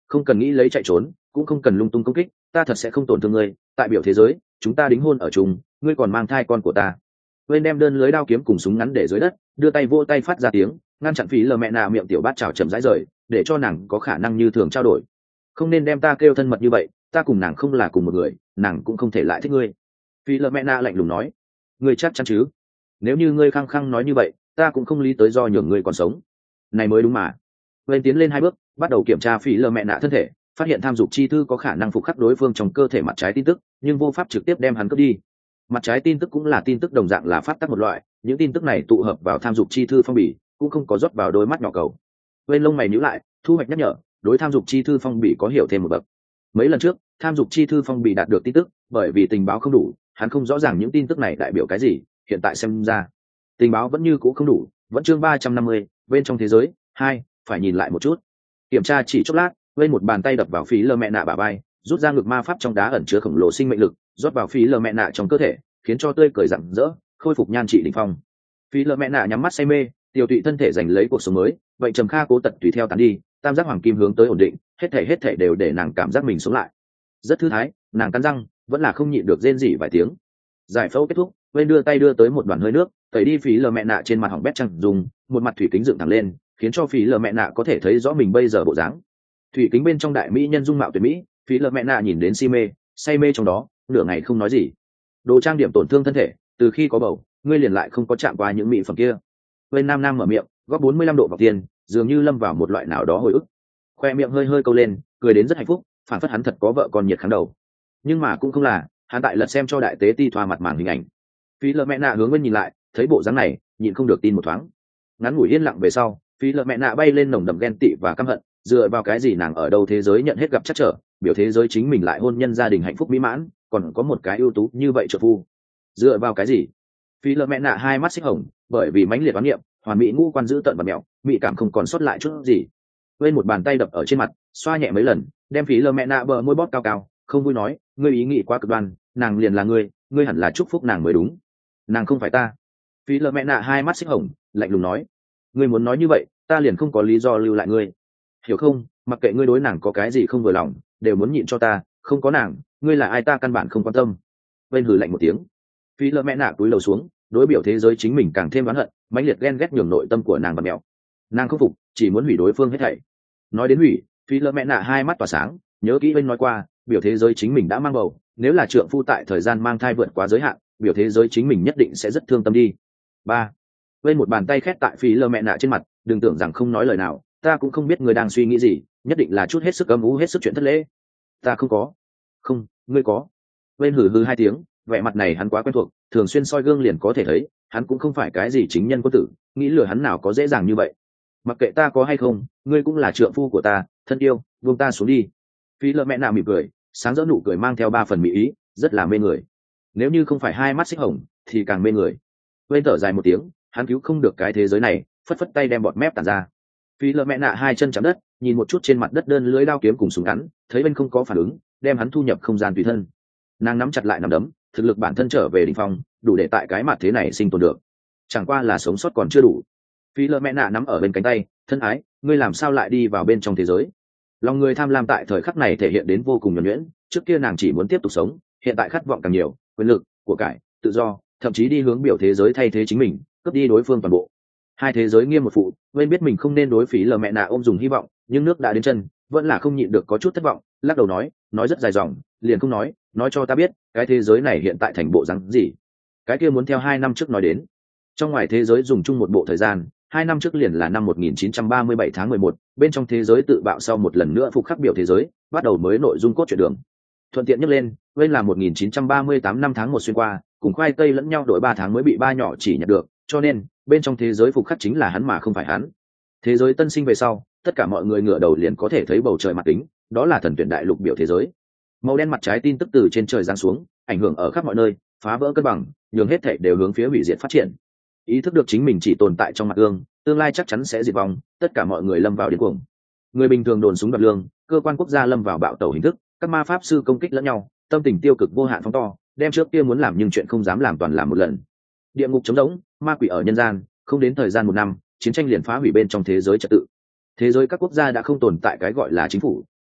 không cần nghĩ lấy chạy trốn, cũng không cần lung tung công kích, ta thật sẽ không tổn thương ngươi. Tại biểu thế giới chúng ta đính hôn ở chung, ngươi còn mang thai con của ta. Quên đem đơn lưới đao kiếm cùng súng ngắn để dưới đất, đưa tay vô tay phát ra tiếng, ngăn chặn phí lờ mẹ nạ miệng tiểu bát chảo chậm rãi rời, để cho nàng có khả năng như thường trao đổi. Không nên đem ta kêu thân mật như vậy, ta cùng nàng không là cùng một người, nàng cũng không thể lại thích ngươi. Phí lờ mẹ nạ lạnh lùng nói, ngươi chắc chắn chứ? Nếu như ngươi khăng khăng nói như vậy, ta cũng không lý tới do nhường ngươi còn sống. Này mới đúng mà. Quên tiến lên 2 bước, bắt đầu kiểm tra phí lờ mẹ nạ thân thể, phát hiện tham dục chi thư có khả năng phục khắc đối phương trong cơ thể mặt trái tin tức, nhưng vô pháp trực tiếp đem hắn cướp đi. Mặt trái tin tức cũng là tin tức đồng dạng là pháp tắc một loại, những tin tức này tụ hợp vào tham dục chi thư phong bì, cũng không có rót vào đôi mắt nhỏ cầu. Bên lông mày nhíu lại, thu hoạch nhắc nhở, đối tham dục chi thư phong bì có hiểu thêm một bậc. Mấy lần trước, tham dục chi thư phong bì đạt được tin tức, bởi vì tình báo không đủ, hắn không rõ ràng những tin tức này đại biểu cái gì, hiện tại xem ra, tình báo vẫn như cũ không đủ, vẫn chương 350, bên trong thế giới, 2, phải nhìn lại một chút. Kiểm tra chỉ chốc lát, bên một bàn tay đập vào phí lơ mẹ nạ bả vai, rút ra ngực ma pháp trong đá ẩn chứa khổng lồ sinh mệnh lực, rót vào phí lơ mẹ nạ trong cơ thể, khiến cho tươi cười rạng rỡ, khôi phục nhan trị đỉnh phong. Phí lơ mẹ nạ nhắm mắt say mê, tiêu tụy thân thể giành lấy cuộc sống mới, vậy trầm kha cố tật tùy theo tán đi, tam giác hoàng kim hướng tới ổn định, hết thảy đều để nàng cảm giác mình sống lại. Rất thư thái, nàng cắn răng, vẫn là không nhịn được rên rỉ vài tiếng. Giải phẫu kết thúc, bên đưa tay đưa tới một đoàn hơi nước, tẩy đi phí lờ mẹ nạ trên mặt hỏng bét trăng dùng, một mặt thủy kính dựng thẳng lên, khiến cho phí lờ mẹ nạ có thể thấy rõ mình bây giờ bộ dáng. Thủy kính bên trong đại mỹ nhân dung mạo tuyệt mỹ, phí lờ mẹ nạ nhìn đến si mê, say mê trong đó, nửa ngày không nói gì. Đồ trang điểm tổn thương thân thể, từ khi có bầu, ngươi liền lại không có chạm qua những mỹ phẩm kia. Bên nam mở miệng, góp 45 độ vào tiền, dường như lâm vào một loại nào đó hồi ức. Khoe miệng hơi hơi câu lên, cười đến rất hạnh phúc, phản phất hắn thật có vợ con nhiệt kháng đầu. Nhưng mà cũng không là, hắn tại lật xem cho đại tế ti thoa mặt màn hình ảnh. Phí lợ mẹ nạ hướng bên nhìn lại, thấy bộ dáng này, nhịn không được tin một thoáng. Ngắn ngủi yên lặng về sau, phí lợ mẹ nạ bay lên nồng đậm ghen tị và căm hận, dựa vào cái gì nàng ở đâu thế giới nhận hết gặp chắc trở, biểu thế giới chính mình lại hôn nhân gia đình hạnh phúc mỹ mãn, còn có một cái ưu tú như vậy trợ phu. Dựa vào cái gì? Phí lợ mẹ nạ hai mắt xích hồng, bởi vì mãnh liệt oán niệm, hoàn mỹ ngũ quan giữ tận và mèo, mỹ cảm không còn sót lại chút gì. Bên một bàn tay đập ở trên mặt, xoa nhẹ mấy lần, đem phí lợ mẹ nạ bờ môi bóp cao cao, không vui nói, ngươi ý nghĩ quá cực đoan, nàng liền là ngươi hẳn là chúc phúc nàng mới đúng. Nàng không phải ta. Phí lợ mẹ nạ hai mắt xích hồng, lạnh lùng nói, ngươi muốn nói như vậy, ta liền không có lý do lưu lại ngươi, hiểu không? Mặc kệ ngươi đối nàng có cái gì không vừa lòng, đều muốn nhịn cho ta, không có nàng, ngươi là ai ta căn bản không quan tâm. Bên hừ lạnh một tiếng, phí lợ mẹ nạ cúi đầu xuống, đối biểu thế giới chính mình càng thêm oán hận, mãnh liệt ghen ghét nhường nội tâm của nàng và mèo. Nàng không phục, chỉ muốn hủy đối phương hết thảy. Nói đến hủy, phí lợ mẹ nạ hai mắt tỏa sáng, nhớ kỹ bên nói qua, biểu thế giới chính mình đã mang bầu, nếu là trượng phu tại thời gian mang thai vượt quá giới hạn, biểu thế giới chính mình nhất định sẽ rất thương tâm đi. 3. Bên một bàn tay khét tại phí lờ mẹ nạ trên mặt, đừng tưởng rằng không nói lời nào, ta cũng không biết người đang suy nghĩ gì, nhất định là chút hết sức âm u hết sức chuyện thất lễ. Ta không có. Không, ngươi có. Bên hừ hừ hai tiếng, vẻ mặt này hắn quá quen thuộc, thường xuyên soi gương liền có thể thấy, hắn cũng không phải cái gì chính nhân quân tử, nghĩ lừa hắn nào có dễ dàng như vậy. Mặc kệ ta có hay không, ngươi cũng là trượng phu của ta, thân yêu, buông ta xuống đi. Phí lờ mẹ nạ mỉm cười, sáng rỡ nụ cười mang theo 3 phần mỹ ý, rất là mê người. Nếu như không phải hai mắt xích hồng thì càng mê người. Bên thở dài một tiếng, hắn cứu không được cái thế giới này, phất phất tay đem bọt mép tản ra. Phí lợ mẹ nạ hai chân chạm đất, nhìn một chút trên mặt đất đơn lưới đao kiếm cùng súng ngắn, thấy bên không có phản ứng, đem hắn thu nhập không gian tùy thân. Nàng nắm chặt lại nắm đấm, thực lực bản thân trở về đỉnh phong, đủ để tại cái mặt thế này sinh tồn được. Chẳng qua là sống sót còn chưa đủ. Phí lợ mẹ nạ nắm ở bên cánh tay, thân ái, ngươi làm sao lại đi vào bên trong thế giới? Lòng người tham lam tại thời khắc này thể hiện đến vô cùng nhuần nhuyễn, trước kia nàng chỉ muốn tiếp tục sống, hiện tại khát vọng càng nhiều, quyền lực, của cải, tự do, thậm chí đi hướng biểu thế giới thay thế chính mình, cướp đi đối phương toàn bộ. Hai thế giới nghiêm một phụ, Nguyên biết mình không nên đối phí lờ mẹ nạ ôm dùng hy vọng, nhưng nước đã đến chân, vẫn là không nhịn được có chút thất vọng, lắc đầu nói rất dài dòng, liền không nói cho ta biết, cái thế giới này hiện tại thành bộ dáng gì? Cái kia muốn theo 2 năm trước nói đến. Trong ngoài thế giới dùng chung một bộ thời gian, 2 năm trước liền là năm 1937 tháng 11, bên trong thế giới tự bạo sau một lần nữa phục khắc biểu thế giới, bắt đầu mới nội dung cốt truyện đường. Thuận tiện nhắc lên, bên là 1938 năm tháng 1 xuyên qua, cùng khoai tây lẫn nhau đổi 3 tháng mới bị ba nhỏ chỉ nhận được, cho nên bên trong thế giới phục khắc chính là hắn mà không phải hắn. Thế giới tân sinh về sau, tất cả mọi người ngửa đầu liền có thể thấy bầu trời mặt kính, đó là thần tuyển đại lục biểu thế giới. Màu đen mặt trái tin tức từ trên trời giáng xuống, ảnh hưởng ở khắp mọi nơi, phá vỡ cân bằng, nhường hết thảy đều hướng phía hủy diệt phát triển. Ý thức được chính mình chỉ tồn tại trong mặt gương, tương lai chắc chắn sẽ diệt vong, tất cả mọi người lâm vào điên cuồng. Người bình thường đồn súng đoạt lương, cơ quan quốc gia lâm vào bạo tẩu hình thức, các ma pháp sư công kích lẫn nhau, tâm tình tiêu cực vô hạn phóng to, đem trước kia muốn làm nhưng chuyện không dám làm toàn làm một lần. Địa ngục trống rỗng, ma quỷ ở nhân gian, không đến thời gian 1 năm, chiến tranh liền phá hủy bên trong thế giới trật tự. Thế giới các quốc gia đã không tồn tại cái gọi là chính phủ,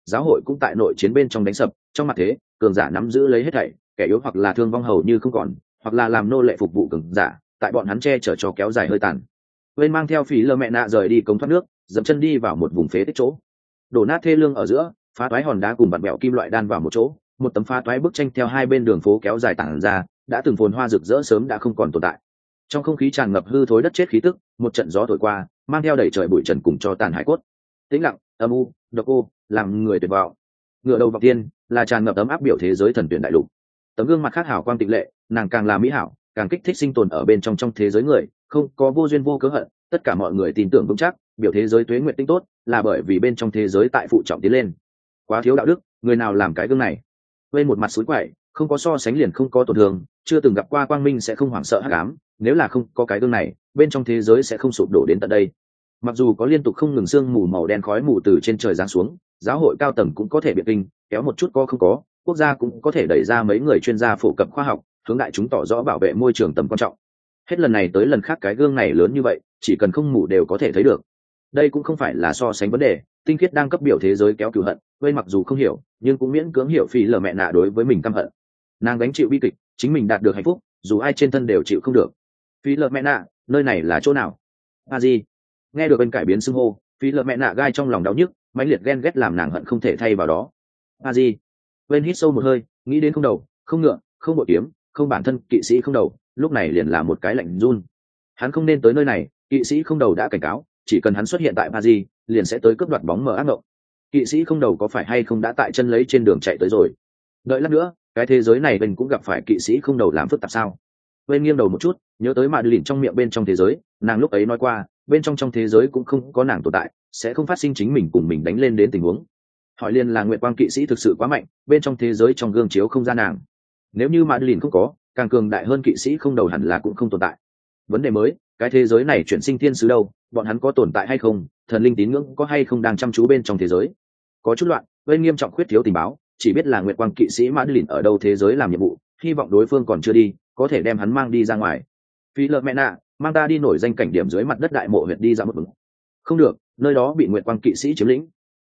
giáo hội cũng tại nội chiến bên trong đánh sập. Trong mặt thế, cường giả nắm giữ lấy hết thảy, kẻ yếu hoặc là thương vong hầu như không còn, hoặc là làm nô lệ phục vụ cường giả, tại bọn hắn che chở cho kéo dài hơi tàn. Bên mang theo phí lơ mẹ nạ rời đi cống thoát nước, dẫm chân đi vào một vùng phế tích chỗ, đổ nát thê lương ở giữa, phá toái hòn đá cùng vặn bẹo kim loại đan vào một chỗ, một tấm phá toái bức tranh theo hai bên đường phố kéo dài tản ra, đã từng phồn hoa rực rỡ sớm đã không còn tồn tại. Trong không khí tràn ngập hư thối đất chết khí tức, một trận gió thổi qua, mang theo đầy trời bụi trần cùng cho tàn hải cốt. Tĩnh lặng, âm u, độc ô, làm người tuyệt vọng. Ngựa đầu vào tiên, là tràn ngập ấm áp biểu thế giới thần tuyển đại lục. Tấm gương mặt khác hảo quang tịnh lệ, nàng càng là mỹ hảo, càng kích thích sinh tồn ở bên trong thế giới người, không có vô duyên vô cớ hận, tất cả mọi người tin tưởng vững chắc, biểu thế giới tuế nguyện tinh tốt, là bởi vì bên trong thế giới tại phụ trọng tiến lên. Quá thiếu đạo đức, người nào làm cái gương này? Bên một mặt suối quậy, không có so sánh liền không có tổn thương, chưa từng gặp qua quang minh sẽ không hoảng sợ hắc ám, nếu là không có cái gương này, bên trong thế giới sẽ không sụp đổ đến tận đây. Mặc dù có liên tục không ngừng sương mù màu đen khói mù từ trên trời giáng xuống, giáo hội cao tầng cũng có thể biện kinh, kéo một chút có không có, quốc gia cũng có thể đẩy ra mấy người chuyên gia phổ cập khoa học, hướng đại chúng tỏ rõ bảo vệ môi trường tầm quan trọng. Hết lần này tới lần khác cái gương này lớn như vậy, chỉ cần không mù đều có thể thấy được. Đây cũng không phải là so sánh vấn đề, tinh khiết đang cấp biểu thế giới kéo cửu hận, vây mặc dù không hiểu, nhưng cũng miễn cưỡng hiểu phí lờ mẹ nạ đối với mình căm hận. Nàng gánh chịu bi kịch, chính mình đạt được hạnh phúc, dù ai trên thân đều chịu không được. Phí lờ mẹ nạ, nơi này là chỗ nào? A Di. Nghe được bên cải biến xưng hô, phí lờ mẹ nạ gai trong lòng đau nhức, mãnh liệt ghen ghét làm nàng hận không thể thay vào đó. A Di. Bên hít sâu một hơi, nghĩ đến không đầu, không ngựa, không bội kiếm, không bản thân kỵ sĩ không đầu, lúc này liền là một cái lạnh run. Hắn không nên tới nơi này, kỵ sĩ không đầu đã cảnh cáo, chỉ cần hắn xuất hiện tại Paris, liền sẽ tới cướp đoạt bóng mờ ác mộng. Kỵ sĩ không đầu có phải hay không đã tại chân lấy trên đường chạy tới rồi? Đợi lát nữa, cái thế giới này mình cũng gặp phải kỵ sĩ không đầu làm phức tạp sao? Bên nghiêng đầu một chút, nhớ tới mạ lìn trong miệng bên trong thế giới, nàng lúc ấy nói qua, bên trong thế giới cũng không có nàng tồn tại, sẽ không phát sinh chính mình cùng mình đánh lên đến tình huống. Hỏi liền là nguyệt quang kỵ sĩ thực sự quá mạnh, bên trong thế giới trong gương chiếu không ra nàng. Nếu như mạ lìn không có, càng cường đại hơn kỵ sĩ không đầu hẳn là cũng không tồn tại. Vấn đề mới, cái thế giới này chuyển sinh thiên sứ đâu, bọn hắn có tồn tại hay không, thần linh tín ngưỡng có hay không đang chăm chú bên trong thế giới. Có chút loạn, bên nghiêm trọng khuyết thiếu tình báo, chỉ biết là nguyệt quang kỵ sĩ mã lìn ở đâu thế giới làm nhiệm vụ, hy vọng đối phương còn chưa đi, có thể đem hắn mang đi ra ngoài. Phi lợ mẹ nạ, mang ta đi nổi danh cảnh điểm dưới mặt đất đại mộ huyệt đi ra một bước. Không được, nơi đó bị nguyệt quang kỵ sĩ chiếm lĩnh.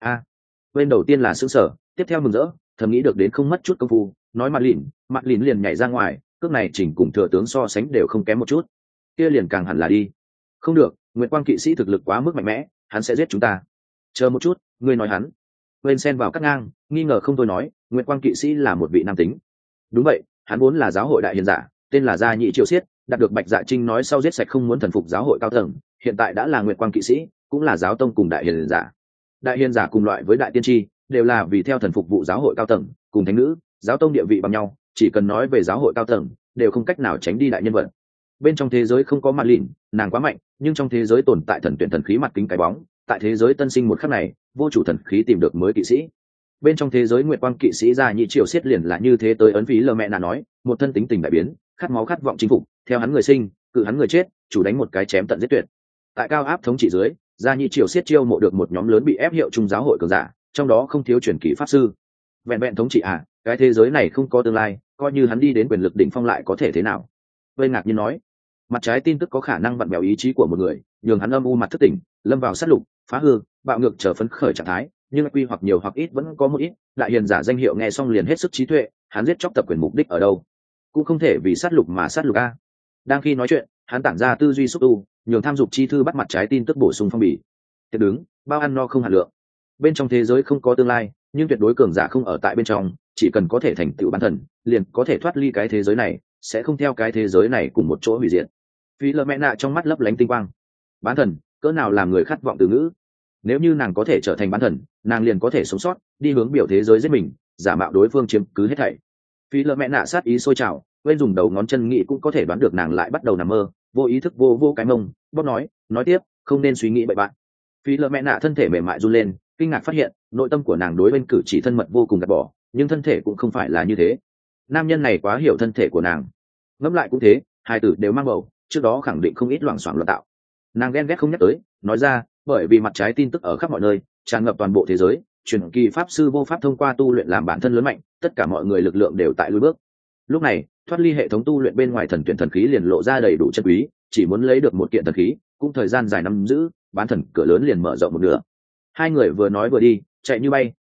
Bên đầu tiên là sững sờ, tiếp theo mừng rỡ, thầm nghĩ được đến không mất chút công phu, nói mặt lìn liền nhảy ra ngoài, cước này chỉnh cùng thừa tướng so sánh đều không kém một chút. Kia liền càng hẳn là đi. Không được, nguyệt quang kỵ sĩ thực lực quá mức mạnh mẽ, hắn sẽ giết chúng ta. Chờ một chút, ngươi nói hắn? Bên xen vào cắt ngang, nghi ngờ không thôi nói, nguyệt quang kỵ sĩ là một vị nam tính. Đúng vậy, hắn vốn là giáo hội đại hiền giả, tên là Gia Nhị Triều Xiết, đạt được Bạch Dạ Trinh nói sau giết sạch không muốn thần phục giáo hội cao tầng, hiện tại đã là nguyệt quang kỵ sĩ, cũng là giáo tông cùng đại hiền giả. Đại hiền giả cùng loại với đại tiên tri, đều là vì theo thần phục vụ giáo hội cao tầng, cùng thánh nữ, giáo tông địa vị bằng nhau, chỉ cần nói về giáo hội cao tầng, đều không cách nào tránh đi đại nhân vật. Bên trong thế giới không có mặt lìn, nàng quá mạnh, nhưng trong thế giới tồn tại thần tuyển thần khí mặt kính cái bóng, tại thế giới tân sinh một khắc này, vô chủ thần khí tìm được mới kỵ sĩ. Bên trong thế giới nguyệt quang kỵ sĩ Gia Nhị Triều Xiết liền là như thế tới ấn phí lờ mẹ nà nói, một thân tính tình đại biến, khát máu khát vọng chinh phục, theo hắn người sinh, cự hắn người chết, chủ đánh một cái chém tận giết tuyệt. Tại cao áp thống trị dưới, Gia Nhị Triều Xiết chiêu mộ được một nhóm lớn bị ép hiệu trung giáo hội cường giả, trong đó không thiếu truyền kỳ pháp sư. Vẹn vẹn thống trị cái thế giới này không có tương lai, coi như hắn đi đến quyền lực đỉnh phong lại có thể thế nào? Vây ngạc nhiên nói, mặt trái tin tức có khả năng vặn bèo ý chí của một người, nhường hắn âm u mặt thất tỉnh, lâm vào sát lục, phá hư, bạo ngược trở phấn khởi trạng thái, nhưng quy hoặc nhiều hoặc ít vẫn có một ít. Đại hiền giả danh hiệu nghe xong liền hết sức trí tuệ, hắn giết chóc tập quyền mục đích ở đâu? Cũng không thể vì sát lục mà sát lục a. Đang khi nói chuyện, hắn tản ra tư duy xúc tu, nhường tham dục chi thư bắt mặt trái tin tức bổ sung phong bì. Tiệc đứng, bao ăn no không hạt lượng. Bên trong thế giới không có tương lai, nhưng tuyệt đối cường giả không ở tại bên trong, chỉ cần có thể thành tựu bản thần, liền có thể thoát ly cái thế giới này, sẽ không theo cái thế giới này cùng một chỗ hủy diệt. Phí lờ mẹ nạ trong mắt lấp lánh tinh quang. Bán thần, cỡ nào làm người khát vọng từ ngữ. Nếu như nàng có thể trở thành bán thần, nàng liền có thể sống sót, đi hướng biểu thế giới giết mình, giả mạo đối phương chiếm cứ hết thảy. Phí lờ mẹ nạ sát ý sôi trào, bên dùng đầu ngón chân nghĩ cũng có thể đoán được nàng lại bắt đầu nằm mơ, vô ý thức vô cái mông, bóp nói tiếp, không nên suy nghĩ bậy bạn. Phí lờ mẹ nạ thân thể mềm mại run lên, kinh ngạc phát hiện, nội tâm của nàng đối bên cử chỉ thân mật vô cùng gạt bỏ, nhưng thân thể cũng không phải là như thế. Nam nhân này quá hiểu thân thể của nàng. Ngẫm lại cũng thế, hai tử đều mang bầu, trước đó khẳng định không ít loảng xoảng loạn tạo. Nàng ghen ghét không nhắc tới, nói ra, bởi vì mặt trái tin tức ở khắp mọi nơi, tràn ngập toàn bộ thế giới, truyền kỳ pháp sư vô pháp thông qua tu luyện làm bản thân lớn mạnh, tất cả mọi người lực lượng đều tại lùi bước. Lúc này, thoát ly hệ thống tu luyện bên ngoài thần tuyển thần khí liền lộ ra đầy đủ chân quý, chỉ muốn lấy được một kiện thần khí, cũng thời gian dài nắm giữ, bán thần cửa lớn liền mở rộng một nửa. Hai người vừa nói vừa đi, chạy như bay,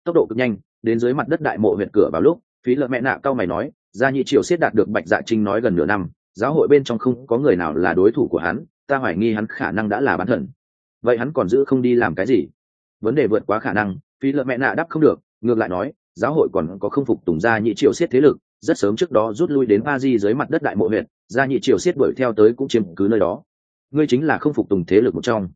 tốc độ cực nhanh đến dưới mặt đất đại mộ huyện cửa vào lúc phí lợ mẹ nạ cao mày nói gia nhị triều siết đạt được Bạch Dạ Trinh nói gần nửa năm, giáo hội bên trong không có người nào là đối thủ của hắn, ta hoài nghi hắn khả năng đã là bán thần. Vậy hắn còn giữ không đi làm cái gì? Vấn đề vượt quá khả năng, phí lợ mẹ nạ đáp không được, ngược lại nói giáo hội còn có không phục tùng gia nhị triều siết thế lực, rất sớm trước đó rút lui đến Ba Di dưới mặt đất đại mộ huyện, gia nhị triều siết đuổi theo tới cũng chiếm cứ nơi đó. Ngươi chính là không phục tùng thế lực một trong.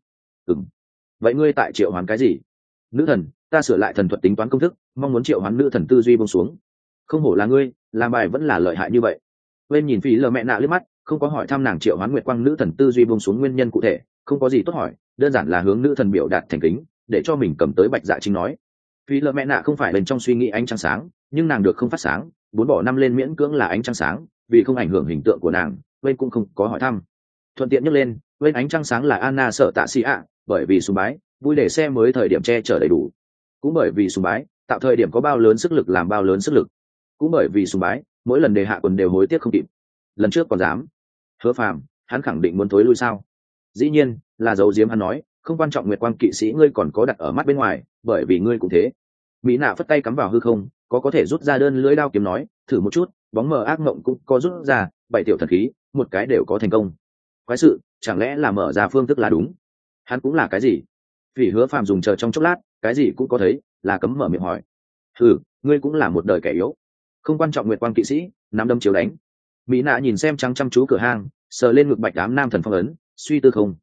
Vậy ngươi tại triệu hoán cái gì? Nữ thần, ta sửa lại thần thuật tính toán công thức, mong muốn triệu hoán nữ thần tư duy buông xuống. Không hổ là ngươi, làm bài vẫn là lợi hại như vậy. Bên nhìn phí lờ mẹ nạ liếc mắt, không có hỏi thăm nàng triệu hoán nguyệt quang nữ thần tư duy buông xuống nguyên nhân cụ thể, không có gì tốt hỏi, đơn giản là hướng nữ thần biểu đạt thành kính, để cho mình cầm tới Bạch Dạ Trinh nói. Phí lờ mẹ nạ không phải bên trong suy nghĩ ánh trăng sáng, nhưng nàng được không phát sáng, 4 bỏ 5 lên miễn cưỡng là ánh trăng sáng, vì không ảnh hưởng hình tượng của nàng, bên cũng không có hỏi thăm. Thuận tiện nhắc lên, bên ánh trăng sáng là Anna sợ tạ xì ạ, bởi vì sùng bái, vui để xe mới thời điểm che chở đầy đủ. Cũng bởi vì sùng bái, tạo thời điểm có bao lớn sức lực làm bao lớn sức lực. Cũng bởi vì sùng bái, mỗi lần đề hạ quần đều hối tiếc không kịp. Lần trước còn dám. Hứa Phàm, hắn khẳng định muốn thối lui sao? Dĩ nhiên, là giấu giếm hắn nói, không quan trọng nguyệt quang kỵ sĩ ngươi còn có đặt ở mắt bên ngoài, bởi vì ngươi cũng thế. Mỹ nạ phất tay cắm vào hư không, có thể rút ra đơn lưỡi đao kiếm nói, thử một chút, bóng mờ ác mộng cũng có rút ra, 7 tiểu thần khí, một cái đều có thành công. Quái sự, chẳng lẽ là mở ra phương thức là đúng? Hắn cũng là cái gì? Vì Hứa Phàm dùng chờ trong chốc lát, cái gì cũng có thấy, là cấm mở miệng hỏi. Ngươi cũng là một đời kẻ yếu. Không quan trọng nguyệt quang kỵ sĩ, nắm đâm chiếu đánh. Mỹ nạ nhìn xem chăm chú cửa hang, sờ lên ngực bạch đám nam thần phong ấn, suy tư không.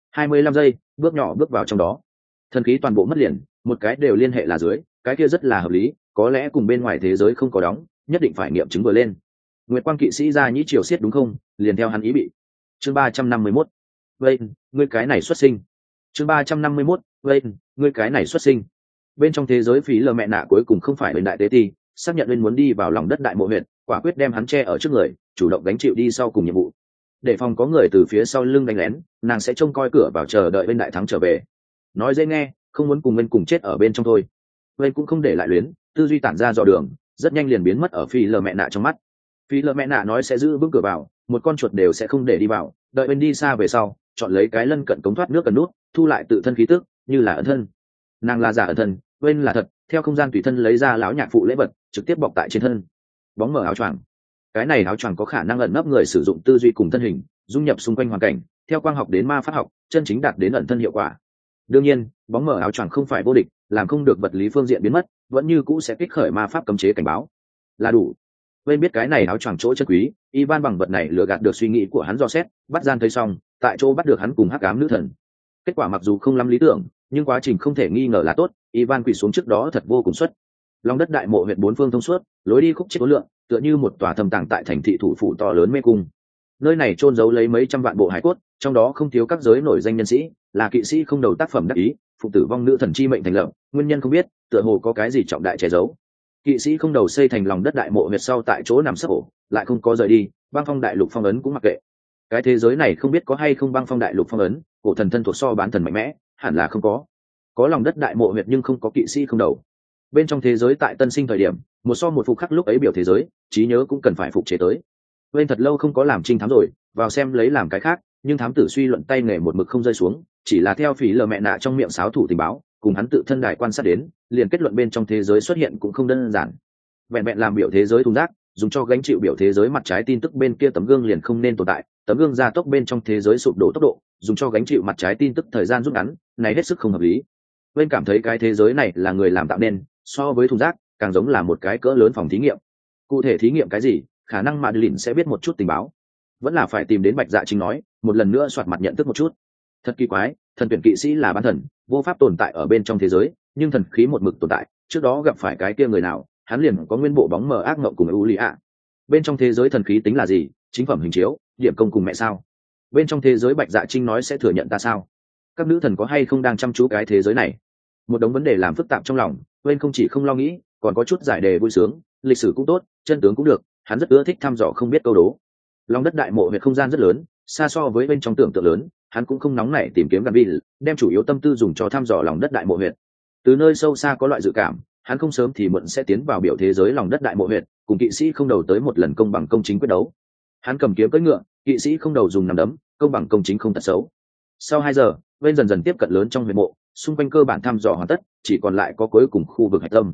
25 giây, bước nhỏ bước vào trong đó. Thần khí toàn bộ mất liền, một cái đều liên hệ là dưới, cái kia rất là hợp lý, có lẽ cùng bên ngoài thế giới không có đóng, nhất định phải nghiệm chứng vừa lên. Nguyệt quang kỵ sĩ ra nhĩ triều xiết đúng không? Liền theo hắn ý bị. Chương 351. Vậy, ngươi cái này xuất sinh. Chương 351. Vậy, ngươi cái này xuất sinh. Bên trong thế giới phí lờ mẹ nạ cuối cùng không phải bên đại tế ti, xác nhận lên muốn đi vào lòng đất đại mộ huyện, quả quyết đem hắn che ở trước người, chủ động gánh chịu đi sau cùng nhiệm vụ. Để phòng có người từ phía sau lưng đánh lén, nàng sẽ trông coi cửa vào chờ đợi bên đại thắng trở về. Nói dễ nghe, không muốn cùng bên cùng chết ở bên trong thôi. Bên cũng không để lại luyến, tư duy tản ra dò đường, rất nhanh liền biến mất ở phi lờ mẹ nạ trong mắt. Phi lờ mẹ nạ nói sẽ giữ vững cửa vào, một con chuột đều sẽ không để đi vào, đợi bên đi xa về sau, chọn lấy cái lân cận cống thoát nước cần nút, thu lại tự thân khí tức, như là ẩn thân. Nàng là giả ẩn thân, bên là thật, theo không gian tùy thân lấy ra lão nhạc phụ lễ vật, trực tiếp bọc tại trên thân. Bóng mở áo choàng. Cái này áo choàng có khả năng ẩn nấp người sử dụng tư duy cùng thân hình, dung nhập xung quanh hoàn cảnh, theo quang học đến ma pháp học, chân chính đạt đến ẩn thân hiệu quả. Đương nhiên, bóng mở áo choàng không phải vô địch, làm không được vật lý phương diện biến mất, vẫn như cũ sẽ kích khởi ma pháp cấm chế cảnh báo. Là đủ. Bên biết cái này áo choàng chỗ chân quý, Ivan bằng vật này lừa gạt được suy nghĩ của hắn dò xét, bắt gian thấy xong, tại chỗ bắt được hắn cùng hắc ám nữ thần. Kết quả mặc dù không lắm lý tưởng, nhưng quá trình không thể nghi ngờ là tốt. Ivan quỳ xuống trước đó thật vô cùng xuất. Lòng đất đại mộ huyện 4 phương thông suốt, lối đi khúc chết tối lượng, tựa như một tòa thâm tàng tại thành thị thủ phủ to lớn mê cung. Nơi này chôn giấu lấy mấy trăm vạn bộ hải cốt, trong đó không thiếu các giới nổi danh nhân sĩ, là kỵ sĩ không đầu tác phẩm đắc ý, phụ tử vong nữ thần chi mệnh thành lập, nguyên nhân không biết, tựa hồ có cái gì trọng đại che giấu. Kỵ sĩ không đầu xây thành lòng đất đại mộ huyệt sau tại chỗ nằm sấp ổ, lại không có rời đi, băng phong đại lục phong ấn cũng mặc kệ. Cái thế giới này không biết có hay không băng phong đại lục phong ấn, cổ thần thân thuộc so bán thần mạnh mẽ, hẳn là không có. Có lòng đất đại mộ huyệt nhưng không có kỵ sĩ không đầu. Bên trong thế giới tại tân sinh thời điểm, một so một phục khắc lúc ấy biểu thế giới, trí nhớ cũng cần phải phục chế tới. Bên thật lâu không có làm trinh thám rồi, vào xem lấy làm cái khác, nhưng thám tử suy luận tay nghề một mực không rơi xuống, chỉ là theo phí lờ mẹ nạ trong miệng sáo thủ tình báo, cùng hắn tự thân đài quan sát đến, liền kết luận bên trong thế giới xuất hiện cũng không đơn giản. Vẹn vẹn làm biểu thế giới thùng rác, dùng cho gánh chịu biểu thế giới mặt trái tin tức bên kia tấm gương liền không nên tồn tại, tấm gương gia tốc bên trong thế giới sụp đổ tốc độ, dùng cho gánh chịu mặt trái tin tức thời gian rút ngắn, này hết sức không hợp lý. Bên cảm thấy cái thế giới này là người làm tạo nên, so với thùng rác, càng giống là một cái cỡ lớn phòng thí nghiệm. Cụ thể thí nghiệm cái gì, khả năng Madeline sẽ biết một chút tình báo. Vẫn là phải tìm đến Bạch Dạ Trinh nói, một lần nữa soạt mặt nhận thức một chút. Thật kỳ quái, thần tuyển kỵ sĩ là bán thần, vô pháp tồn tại ở bên trong thế giới, nhưng thần khí một mực tồn tại. Trước đó gặp phải cái kia người nào, hắn liền có nguyên bộ bóng mờ ác mộng cùng Ulia. Bên trong thế giới thần khí tính là gì? Chính phẩm hình chiếu, điểm công cùng mẹ sao? Bên trong thế giới Bạch Dạ Trinh nói sẽ thừa nhận ta sao? Các nữ thần có hay không đang chăm chú cái thế giới này? Một đống vấn đề làm phức tạp trong lòng, bên không chỉ không lo nghĩ, còn có chút giải đề vui sướng, lịch sử cũng tốt, chân tướng cũng được, hắn rất ưa thích thăm dò không biết câu đố. Lòng đất đại mộ huyệt không gian rất lớn, xa so với bên trong tưởng tượng lớn, hắn cũng không nóng nảy tìm kiếm gần Gavi, đem chủ yếu tâm tư dùng cho thăm dò lòng đất đại mộ huyệt. Từ nơi sâu xa có loại dự cảm, hắn không sớm thì muộn sẽ tiến vào biểu thế giới lòng đất đại mộ huyệt, cùng kỵ sĩ không đầu tới một lần công bằng công chính quyết đấu. Hắn cầm kiếm cưỡi ngựa, kỵ sĩ không đầu dùng nằm đấm, công bằng công chính không tật xấu. Sau 2 giờ, bên dần dần tiếp cận lớn trong huyệt mộ, xung quanh cơ bản thăm dò hoàn tất, chỉ còn lại có cuối cùng khu vực hạch tâm.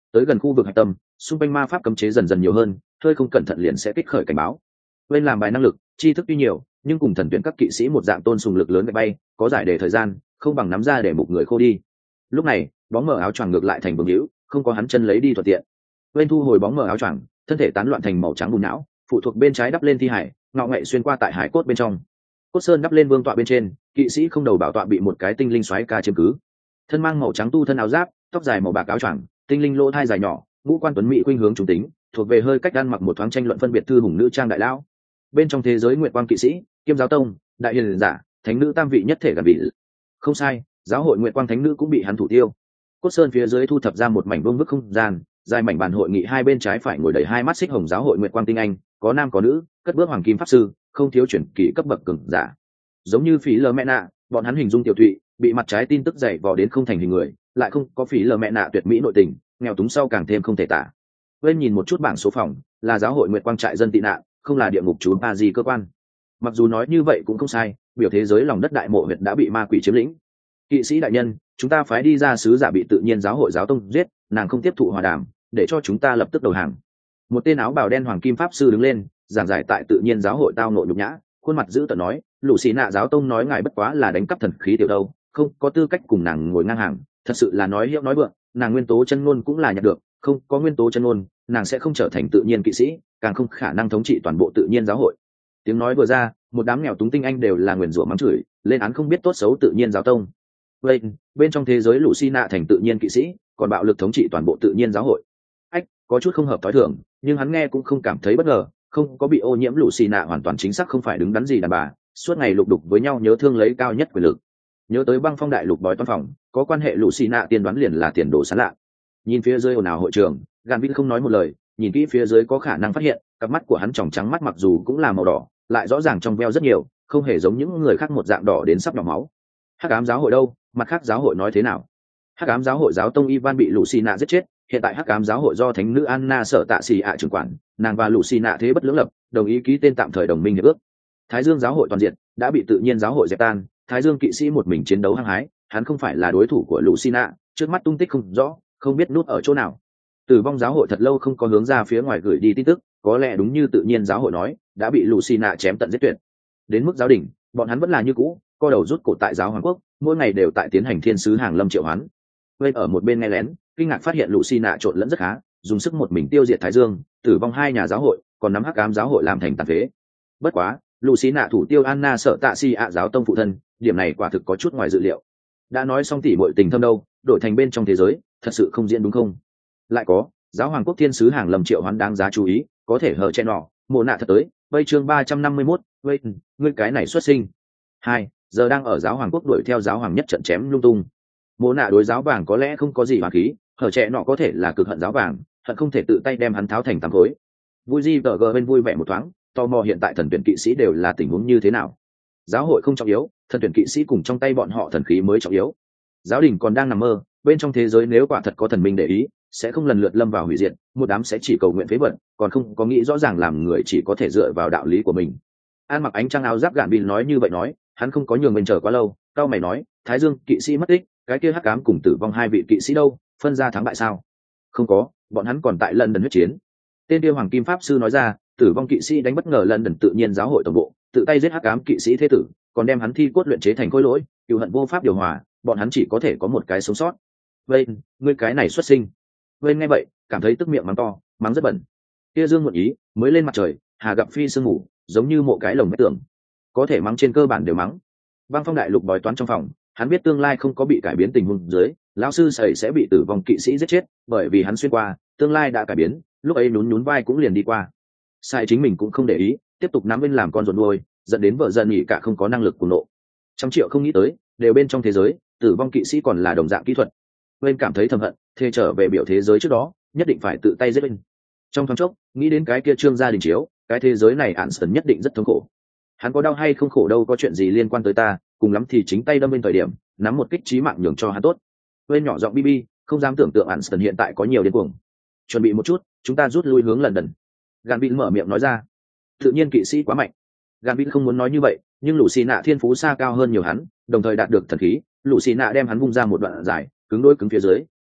tới gần khu vực hạch tâm, xung quanh ma pháp cấm chế dần dần nhiều hơn, hơi không cẩn thận liền sẽ kích khởi cảnh báo. Bên làm bài năng lực tri thức tuy nhiều, nhưng cùng thần tuyển các kỵ sĩ một dạng tôn sùng lực lớn bay bay, có giải đề thời gian không bằng nắm ra để một người khô đi. Lúc này bóng mở áo choàng ngược lại thành bừng hữu, không có hắn chân lấy đi thuận tiện. Bên thu hồi bóng mở áo choàng, thân thể tán loạn thành màu trắng bùn não, phụ thuộc bên trái đắp lên thi hải, ngọ ngậy xuyên qua tại hải cốt bên trong. Cốt sơn đắp lên vương tọa bên trên, kỵ sĩ không đầu bảo tọa bị một cái tinh linh xoáy ca chiếm cứ. Thân mang màu trắng tu thân áo giáp, tóc dài màu bạc áo choàng, tinh linh lỗ thai dài nhỏ, ngũ quan tuấn mỹ khuynh hướng trung tính, thuộc về hơi cách ăn mặc một thoáng tranh luận phân biệt thư hùng nữ trang đại lão. Bên trong thế giới nguyệt quang kỵ sĩ, kiêm giáo tông, đại hiền giả, thánh nữ tam vị nhất thể gần bị. Không sai, giáo hội nguyệt quang thánh nữ cũng bị hắn thủ tiêu. Cốt sơn phía dưới thu thập ra một mảnh vương vức không gian, dài mảnh bàn hội nghị hai bên trái phải ngồi đầy hai mắt xích hồng giáo hội nguyệt quang tinh anh, có nam có nữ, cất bước hoàng kim pháp sư, không thiếu chuyển kỳ cấp bậc cường giả. Giống như phí lờ mẹ nạ, bọn hắn hình dung tiểu thụy, bị mặt trái tin tức dày vò đến không thành hình người, lại không có phí lờ mẹ nạ tuyệt mỹ nội tình, nghèo túng sau càng thêm không thể tả. Bên nhìn một chút bảng số phòng, là giáo hội nguyệt quang trại dân tị nạn, không là địa ngục chú ba gì cơ quan. Mặc dù nói như vậy cũng không sai, biểu thế giới lòng đất đại mộ huyệt đã bị ma quỷ chiếm lĩnh. Kỵ sĩ đại nhân, chúng ta phái đi ra sứ giả bị tự nhiên giáo hội giáo tông giết, nàng không tiếp thụ hòa đàm, để cho chúng ta lập tức đầu hàng. Một tên áo bào đen hoàng kim pháp sư đứng lên, giảng giải tại tự nhiên giáo hội tao nội nhục nhã, khuôn mặt giữ tợn nói, lũ xì nạ giáo tông nói ngài bất quá là đánh cắp thần khí tiểu đâu, không có tư cách cùng nàng ngồi ngang hàng, thật sự là nói hiệu nói vượng, nàng nguyên tố chân ngôn cũng là nhặt được, không có nguyên tố chân ngôn, nàng sẽ không trở thành tự nhiên kỵ sĩ, càng không khả năng thống trị toàn bộ tự nhiên giáo hội. Tiếng nói vừa ra, một đám nghèo túng tinh anh đều là nguyền rủa mắng chửi, lên án không biết tốt xấu tự nhiên giáo tông. Vậy, bên trong thế giới lũ xì nạ thành tự nhiên kỵ sĩ, còn bạo lực thống trị toàn bộ tự nhiên giáo hội. Ách, có chút không hợp thói thường, nhưng hắn nghe cũng không cảm thấy bất ngờ, không có bị ô nhiễm lũ xì nạ hoàn toàn chính xác không phải đứng đắn gì đàn bà, suốt ngày lục đục với nhau nhớ thương lấy cao nhất quyền lực. Nhớ tới băng phong đại lục bói toán phòng, có quan hệ lũ xì nạ tiên đoán liền là tiền đồ sán lạ. Nhìn phía dưới ồn ào hội trường, Gàn Vin không nói một lời, nhìn kỹ phía dưới có khả năng phát hiện, cặp mắt của hắn tròng trắng mắt mặc dù cũng là màu đỏ, lại rõ ràng trong veo rất nhiều, không hề giống những người khác một dạng đỏ đến sắp nhỏ máu. Hắc ám giáo hội đâu? Mặt khác giáo hội nói thế nào? Hắc ám giáo hội giáo tông Ivan bị Lucina giết chết, hiện tại Hắc ám giáo hội do thánh nữ Anna sở tạ xì ạ trưởng quản, nàng và Lucina thế bất lưỡng lập, đồng ý ký tên tạm thời đồng minh hiệp ước. Thái Dương giáo hội toàn diện đã bị tự nhiên giáo hội dẹp tan, Thái Dương kỵ sĩ một mình chiến đấu hăng hái, hắn không phải là đối thủ của Lucina, trước mắt tung tích không rõ, không biết núp ở chỗ nào. Tử vong giáo hội thật lâu không có hướng ra phía ngoài gửi đi tin tức, có lẽ đúng như tự nhiên giáo hội nói, đã bị Lucina chém tận giết tuyệt. Đến mức giáo đình, bọn hắn vẫn là như cũ, co đầu rút cổ tại giáo hoàng quốc, mỗi ngày đều tại tiến hành thiên sứ hàng lâm triệu hoán. Bên ở một bên nghe lén, kinh ngạc phát hiện Lucina trộn lẫn rất khá, dùng sức một mình tiêu diệt Thái Dương, tử vong hai nhà giáo hội, còn nắm Hắc ám giáo hội làm thành tàn phế. Bất quá, Lucina thủ tiêu Anna sợ tạ si ạ giáo tông phụ thân, điểm này quả thực có chút ngoài dự liệu. Đã nói xong tỉ muội tình thâm đâu, đổi thành bên trong thế giới, thật sự không diễn đúng không? Lại có, giáo hoàng quốc thiên sứ hàng lâm triệu hoán đáng giá chú ý, có thể hở che nọ, mồ nạ thật tới, bây chương 351, vây, ngươi cái này xuất sinh. 2. Giờ đang ở giáo hoàng quốc đuổi theo giáo hoàng nhất trận chém lung tung. Mồ nạ đối giáo vàng có lẽ không có gì hoàn khí, hở trẻ nọ có thể là cực hận giáo vàng, hận không thể tự tay đem hắn tháo thành tám khối. Vui gì tờ gờ bên vui vẻ một thoáng, tò mò hiện tại thần tuyển kỵ sĩ đều là tình huống như thế nào. Giáo hội không trọng yếu, thần tuyển kỵ sĩ cùng trong tay bọn họ thần khí mới trọng yếu. Giáo đình còn đang nằm mơ, bên trong thế giới nếu quả thật có thần minh để ý, sẽ không lần lượt lâm vào hủy diệt, một đám sẽ chỉ cầu nguyện phế vật, còn không có nghĩ rõ ràng làm người chỉ có thể dựa vào đạo lý của mình. An mặc ánh trăng áo giáp Gạn Bin nói như vậy nói, hắn không có nhường mình chờ quá lâu, cao mày nói, Thái Dương kỵ sĩ mất tích, cái kia Hắc ám cùng tử vong hai vị kỵ sĩ đâu, phân ra thắng bại sao? Không có, bọn hắn còn tại London huyết chiến. Tên kia hoàng kim pháp sư nói ra, tử vong kỵ sĩ đánh bất ngờ London tự nhiên giáo hội tổng bộ, tự tay giết Hắc ám kỵ sĩ thế tử, còn đem hắn thi cốt luyện chế thành khối lỗi, cừu hận vô pháp điều hòa, bọn hắn chỉ có thể có một cái sống sót. Vậy, ngươi cái này xuất sinh. Vậy nghe vậy, cảm thấy tức miệng mắng to, mắng rất bẩn. Kia Dương muộn ý, mới lên mặt trời, hà gặp phi sương ngủ, giống như một cái lồng mét tưởng. Có thể mắng trên cơ bản đều mắng. Băng phong đại lục bói toán trong phòng, hắn biết tương lai không có bị cải biến tình huống dưới, lão sư sẩy sẽ bị tử vong kỵ sĩ giết chết, bởi vì hắn xuyên qua, tương lai đã cải biến, lúc ấy nhún nhún vai cũng liền đi qua. Sai chính mình cũng không để ý, tiếp tục nắm bên làm con ruột nuôi, dẫn đến vợ dần nghỉ cả không có năng lực cùng nộ. Trăm triệu không nghĩ tới, đều bên trong thế giới, tử vong kỵ sĩ còn là đồng dạng kỹ thuật. Bên cảm thấy thầm hận, thề trở về biểu thế giới trước đó, nhất định phải tự tay giết bên. Trong thoáng chốc, nghĩ đến cái kia trương gia đình chiếu, cái thế giới này Anston nhất định rất thống khổ. Hắn có đau hay không khổ đâu có chuyện gì liên quan tới ta, cùng lắm thì chính tay đâm bên thời điểm, nắm một kích chí mạng nhường cho hắn tốt. Bên nhỏ giọng Bibi, không dám tưởng tượng Anston hiện tại có nhiều điên cuồng. Chuẩn bị một chút, chúng ta rút lui hướng London. Gambit mở miệng nói ra. Tự nhiên kỵ sĩ quá mạnh. Gambit không muốn nói như vậy, nhưng Lucina thiên phú xa cao hơn nhiều hắn, đồng thời đạt được thần khí, Lucina đem hắn vung ra một đoạn dài, cứng đối cứng phía dưới,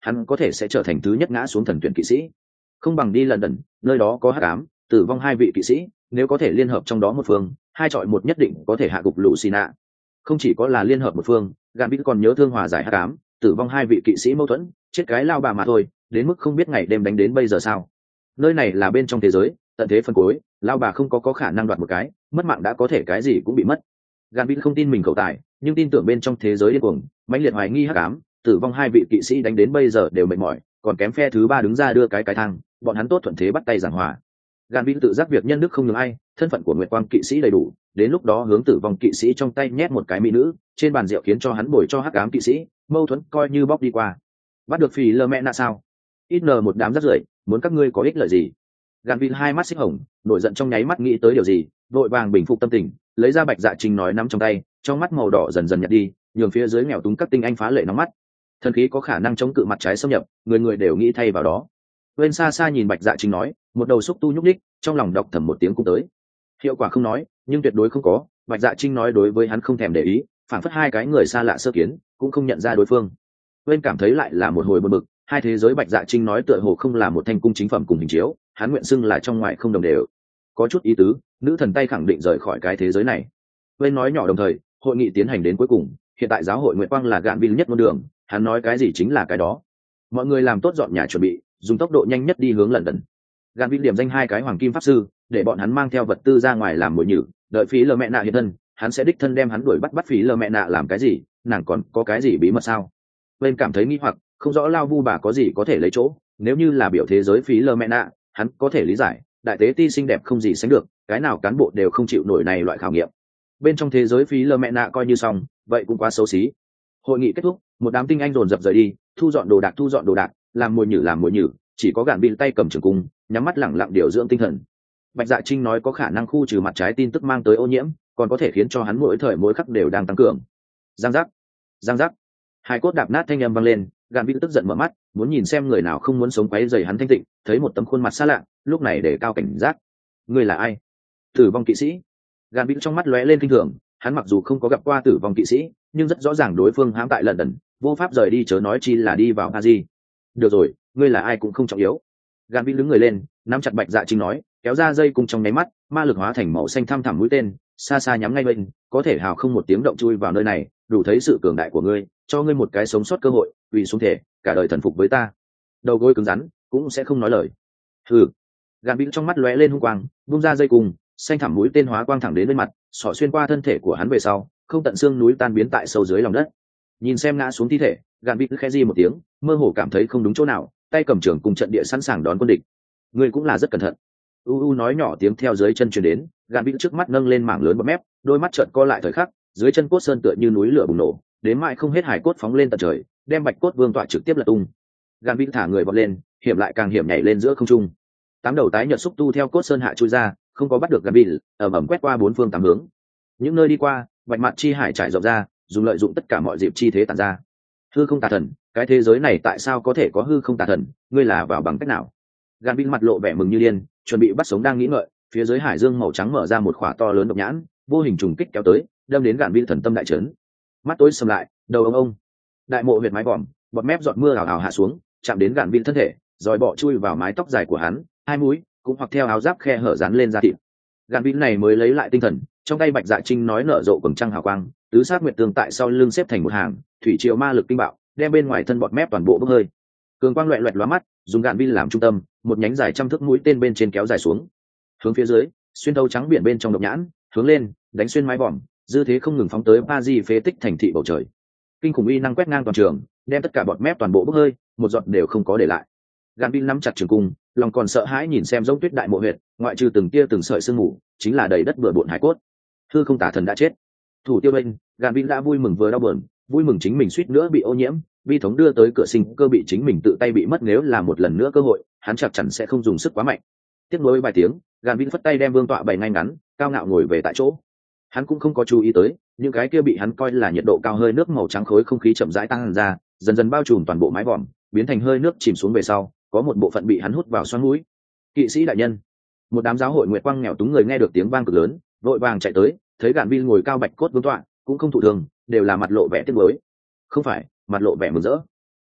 hắn có thể sẽ trở thành thứ nhất ngã xuống thần tuyển kỵ sĩ. Không bằng đi London, nơi đó có hắc ám, tử vong hai vị kỵ sĩ, nếu có thể liên hợp trong đó một phương, hai chọi một nhất định có thể hạ gục Lucina. Không chỉ có là liên hợp một phương, Gambit còn nhớ thương hòa giải hắc ám, tử vong hai vị kỵ sĩ mâu thuẫn, chết cái lao bà mà thôi, đến mức không biết ngày đêm đánh đến bây giờ sao. Nơi này là bên trong thế giới, tận thế phân cuối, lao bà không có khả năng đoạt một cái, mất mạng đã có thể cái gì cũng bị mất. Gambit không tin mình khẩu tài, nhưng tin tưởng bên trong thế giới điên cuồng, mãnh liệt hoài nghi hắc ám, tử vong hai vị kỵ sĩ đánh đến bây giờ đều mệt mỏi, còn kém phe thứ ba đứng ra đưa cái thang, bọn hắn tốt thuận thế bắt tay giảng hòa. Gambit tự giác việc nhân đức không nhường ai, thân phận của Nguyệt Quang kỵ sĩ đầy đủ, đến lúc đó hướng tử vong kỵ sĩ trong tay nhét một cái mỹ nữ, trên bàn rượu khiến cho hắn bồi cho hắc ám kỵ sĩ, mâu thuẫn coi như bóc đi qua. Bắt được phì lơ mẹ nạ sao? Ít nờ một đám rác rưởi, muốn các ngươi có ích lợi gì? Gambit hai mắt xích hồng, nổi giận trong nháy mắt nghĩ tới điều gì, vội vàng bình phục tâm tình, lấy ra Bạch Dạ Trinh nói nắm trong tay, trong mắt màu đỏ dần dần nhạt đi, nhường phía dưới nghèo túng các tinh anh phá lệ nóng mắt. Thần khí có khả năng chống cự mặt trái xâm nhập, người người đều nghĩ thay vào đó. Bên xa xa nhìn Bạch Dạ Trinh nói, một đầu xúc tu nhúc nhích, trong lòng đọc thầm một tiếng cũng tới. Hiệu quả không nói, nhưng tuyệt đối không có. Bạch Dạ Trinh nói đối với hắn không thèm để ý, phản phất hai cái người xa lạ sơ kiến, cũng không nhận ra đối phương. Bên cảm thấy lại là một hồi buồn bực, hai thế giới Bạch Dạ Trinh nói tựa hồ không là một thanh cung chính phẩm cùng hình chiếu, hắn nguyện xưng là trong ngoài không đồng đều. Có chút ý tứ, nữ thần tay khẳng định rời khỏi cái thế giới này. Bên nói nhỏ đồng thời, hội nghị tiến hành đến cuối cùng, hiện tại giáo hội Nguyệt Quang là gạn bill nhất ngôn đường, hắn nói cái gì chính là cái đó. Mọi người làm tốt dọn nhà chuẩn bị, dùng tốc độ nhanh nhất đi hướng London. Gạn bill điểm danh hai cái hoàng kim pháp sư, để bọn hắn mang theo vật tư ra ngoài làm mồi nhử, đợi phí lờ mẹ nạ hiện thân, hắn sẽ đích thân đem hắn đuổi bắt phí lờ mẹ nạ làm cái gì, nàng còn có cái gì bí mật sao? Bên cảm thấy nghi hoặc, không rõ lao vu bà có gì có thể lấy chỗ, nếu như là biểu thế giới phí lờ mẹ nạ, hắn có thể lý giải, đại tế ti xinh đẹp không gì sánh được, cái nào cán bộ đều không chịu nổi này loại khảo nghiệm. Bên trong thế giới phí lờ mẹ nạ coi như xong, vậy cũng quá xấu xí. Hội nghị kết thúc, một đám tinh anh dồn dập rời đi, thu dọn đồ đạc, làm mồi nhử, chỉ có gạn bill tay cầm trường cung, nhắm mắt lẳng lặng điều dưỡng tinh thần. Bạch Dạ Trinh nói có khả năng khu trừ mặt trái tin tức mang tới ô nhiễm, còn có thể khiến cho hắn mỗi thời mỗi khắc đều đang tăng cường. Giang giác, hai cốt đạp nát thanh âm vang lên, gạn bill tức giận mở mắt, muốn nhìn xem người nào không muốn sống quấy rầy hắn thanh tịnh, thấy một tấm khuôn mặt xa lạ, lúc này để cao cảnh giác. Người là ai? Tử vong kỵ sĩ. Gạn bill trong mắt lóe lên kinh thường, hắn mặc dù không có gặp qua tử vong kỵ sĩ, nhưng rất rõ ràng đối phương hãm tại London, vô pháp rời đi chớ nói chi là đi vào Paris. Được rồi, ngươi là ai cũng không trọng yếu. Gạn bill đứng người lên, nắm chặt Bạch Dạ Trinh nói, kéo ra dây cung trong nháy mắt, ma lực hóa thành màu xanh thăm thẳm mũi tên, xa xa nhắm ngay bên, có thể hào không một tiếng động chui vào nơi này, đủ thấy sự cường đại của ngươi, cho ngươi một cái sống sót cơ hội, vì xuống thể, cả đời thần phục với ta. Đầu gối cứng rắn, cũng sẽ không nói lời. Hừ. Gạn bill trong mắt lóe lên hung quang, vung ra dây cung, xanh thẳm mũi tên hóa quang thẳng đến bên mặt, xỏ xuyên qua thân thể của hắn về sau, không tận xương núi tan biến tại sâu dưới lòng đất. Nhìn xem ngã xuống thi thể, gạn bill khẽ di một tiếng, mơ hồ cảm thấy không đúng chỗ nào, tay cầm trường cùng trận địa sẵn sàng đón quân địch. Ngươi cũng là rất cẩn thận. U nói nhỏ tiếng theo dưới chân truyền đến, gạn bill trước mắt nâng lên mảng lớn bọt mép, đôi mắt trợn co lại thời khắc, dưới chân cốt sơn tựa như núi lửa bùng nổ, đến mãi không hết hải cốt phóng lên tận trời, đem bạch cốt vương tọa trực tiếp lật tung. Gạn bill thả người vọt lên, hiểm lại càng hiểm nhảy lên giữa không trung. Tám đầu tái nhợt xúc tu theo cốt sơn hạ chui ra, không có bắt được gạn bill, ầm quét qua bốn phương tám hướng. Những nơi đi qua, bạch mặt chi hải trải rộng ra, dùng lợi dụng tất cả mọi dịp chi thế tản ra. Hư không tà thần, cái thế giới này tại sao có thể có hư không tà thần, ngươi là vào bằng cách nào? Gạn bill mặt lộ vẻ mừng như điên, chuẩn bị bắt sống đang nghĩ ngợi, phía dưới hải dương màu trắng mở ra một khỏa to lớn độc nhãn, vô hình trùng kích kéo tới, đâm đến Gạn bill thần tâm đại chấn. Mắt tối sầm lại, đầu ông, đại mộ huyệt mái vòm, bọt mép giọt mưa ảo ảo hạ xuống, chạm đến Gạn bill thân thể, rồi bọ chui vào mái tóc dài của hắn, hai mũi cũng hoặc theo áo giáp khe hở dán lên da thịt. Gạn bill này mới lấy lại tinh thần, trong tay Bạch Dạ Trinh nói nở rộ quầng trăng hào quang, tứ sát nguyệt tường tại sau lưng xếp thành một hàng, thủy triều ma lực kinh bạo, đem bên ngoài thân bọt mép toàn bộ bốc hơi. Cường quang loẹt loẹt lóa mắt, dùng Gạn bill làm trung tâm, một nhánh dài trăm thước mũi tên bên trên kéo dài xuống, hướng phía dưới, xuyên thấu trắng biển bên trong độc nhãn, hướng lên, đánh xuyên mái vòm, dư thế không ngừng phóng tới Paris phế tích thành thị bầu trời. Kinh khủng uy năng quét ngang toàn trường, đem tất cả bọt mép toàn bộ bốc hơi, một giọt đều không có để lại. Gạn bill nắm chặt trường cung, lòng còn sợ hãi nhìn xem giống tuyết đại mộ huyệt, ngoại trừ từng tia từng sợi sương mù, chính là đầy đất bừa bộn hải cốt. Hư không tả thần đã chết. Thủ tiêu bên, Gạn bill đã vui mừng vừa đau buồn, vui mừng chính mình suýt nữa bị ô nhiễm, vi thống đưa tới cửa sinh cơ bị chính mình tự tay bị mất, nếu là một lần nữa cơ hội, hắn chắc chắn sẽ không dùng sức quá mạnh. Tiếp nối vài tiếng, Gạn bill phất tay đem vương tọa bày ngay ngắn, cao ngạo ngồi về tại chỗ. Hắn cũng không có chú ý tới, những cái kia bị hắn coi là nhiệt độ cao hơi nước màu trắng khối không khí chậm rãi tăng ra, dần dần bao trùm toàn bộ mái vòm, biến thành hơi nước chìm xuống về sau, có một bộ phận bị hắn hút vào xoắn mũi. Kỵ sĩ đại nhân, một đám giáo hội Nguyệt Quang nghèo túng người nghe được tiếng vang cực lớn, vội vàng chạy tới, thấy Gạn bill ngồi cao bạch cốt vương tọa, cũng không thụ thường, đều là mặt lộ vẻ tiếc nuối. Không phải, mặt lộ vẻ mừng rỡ.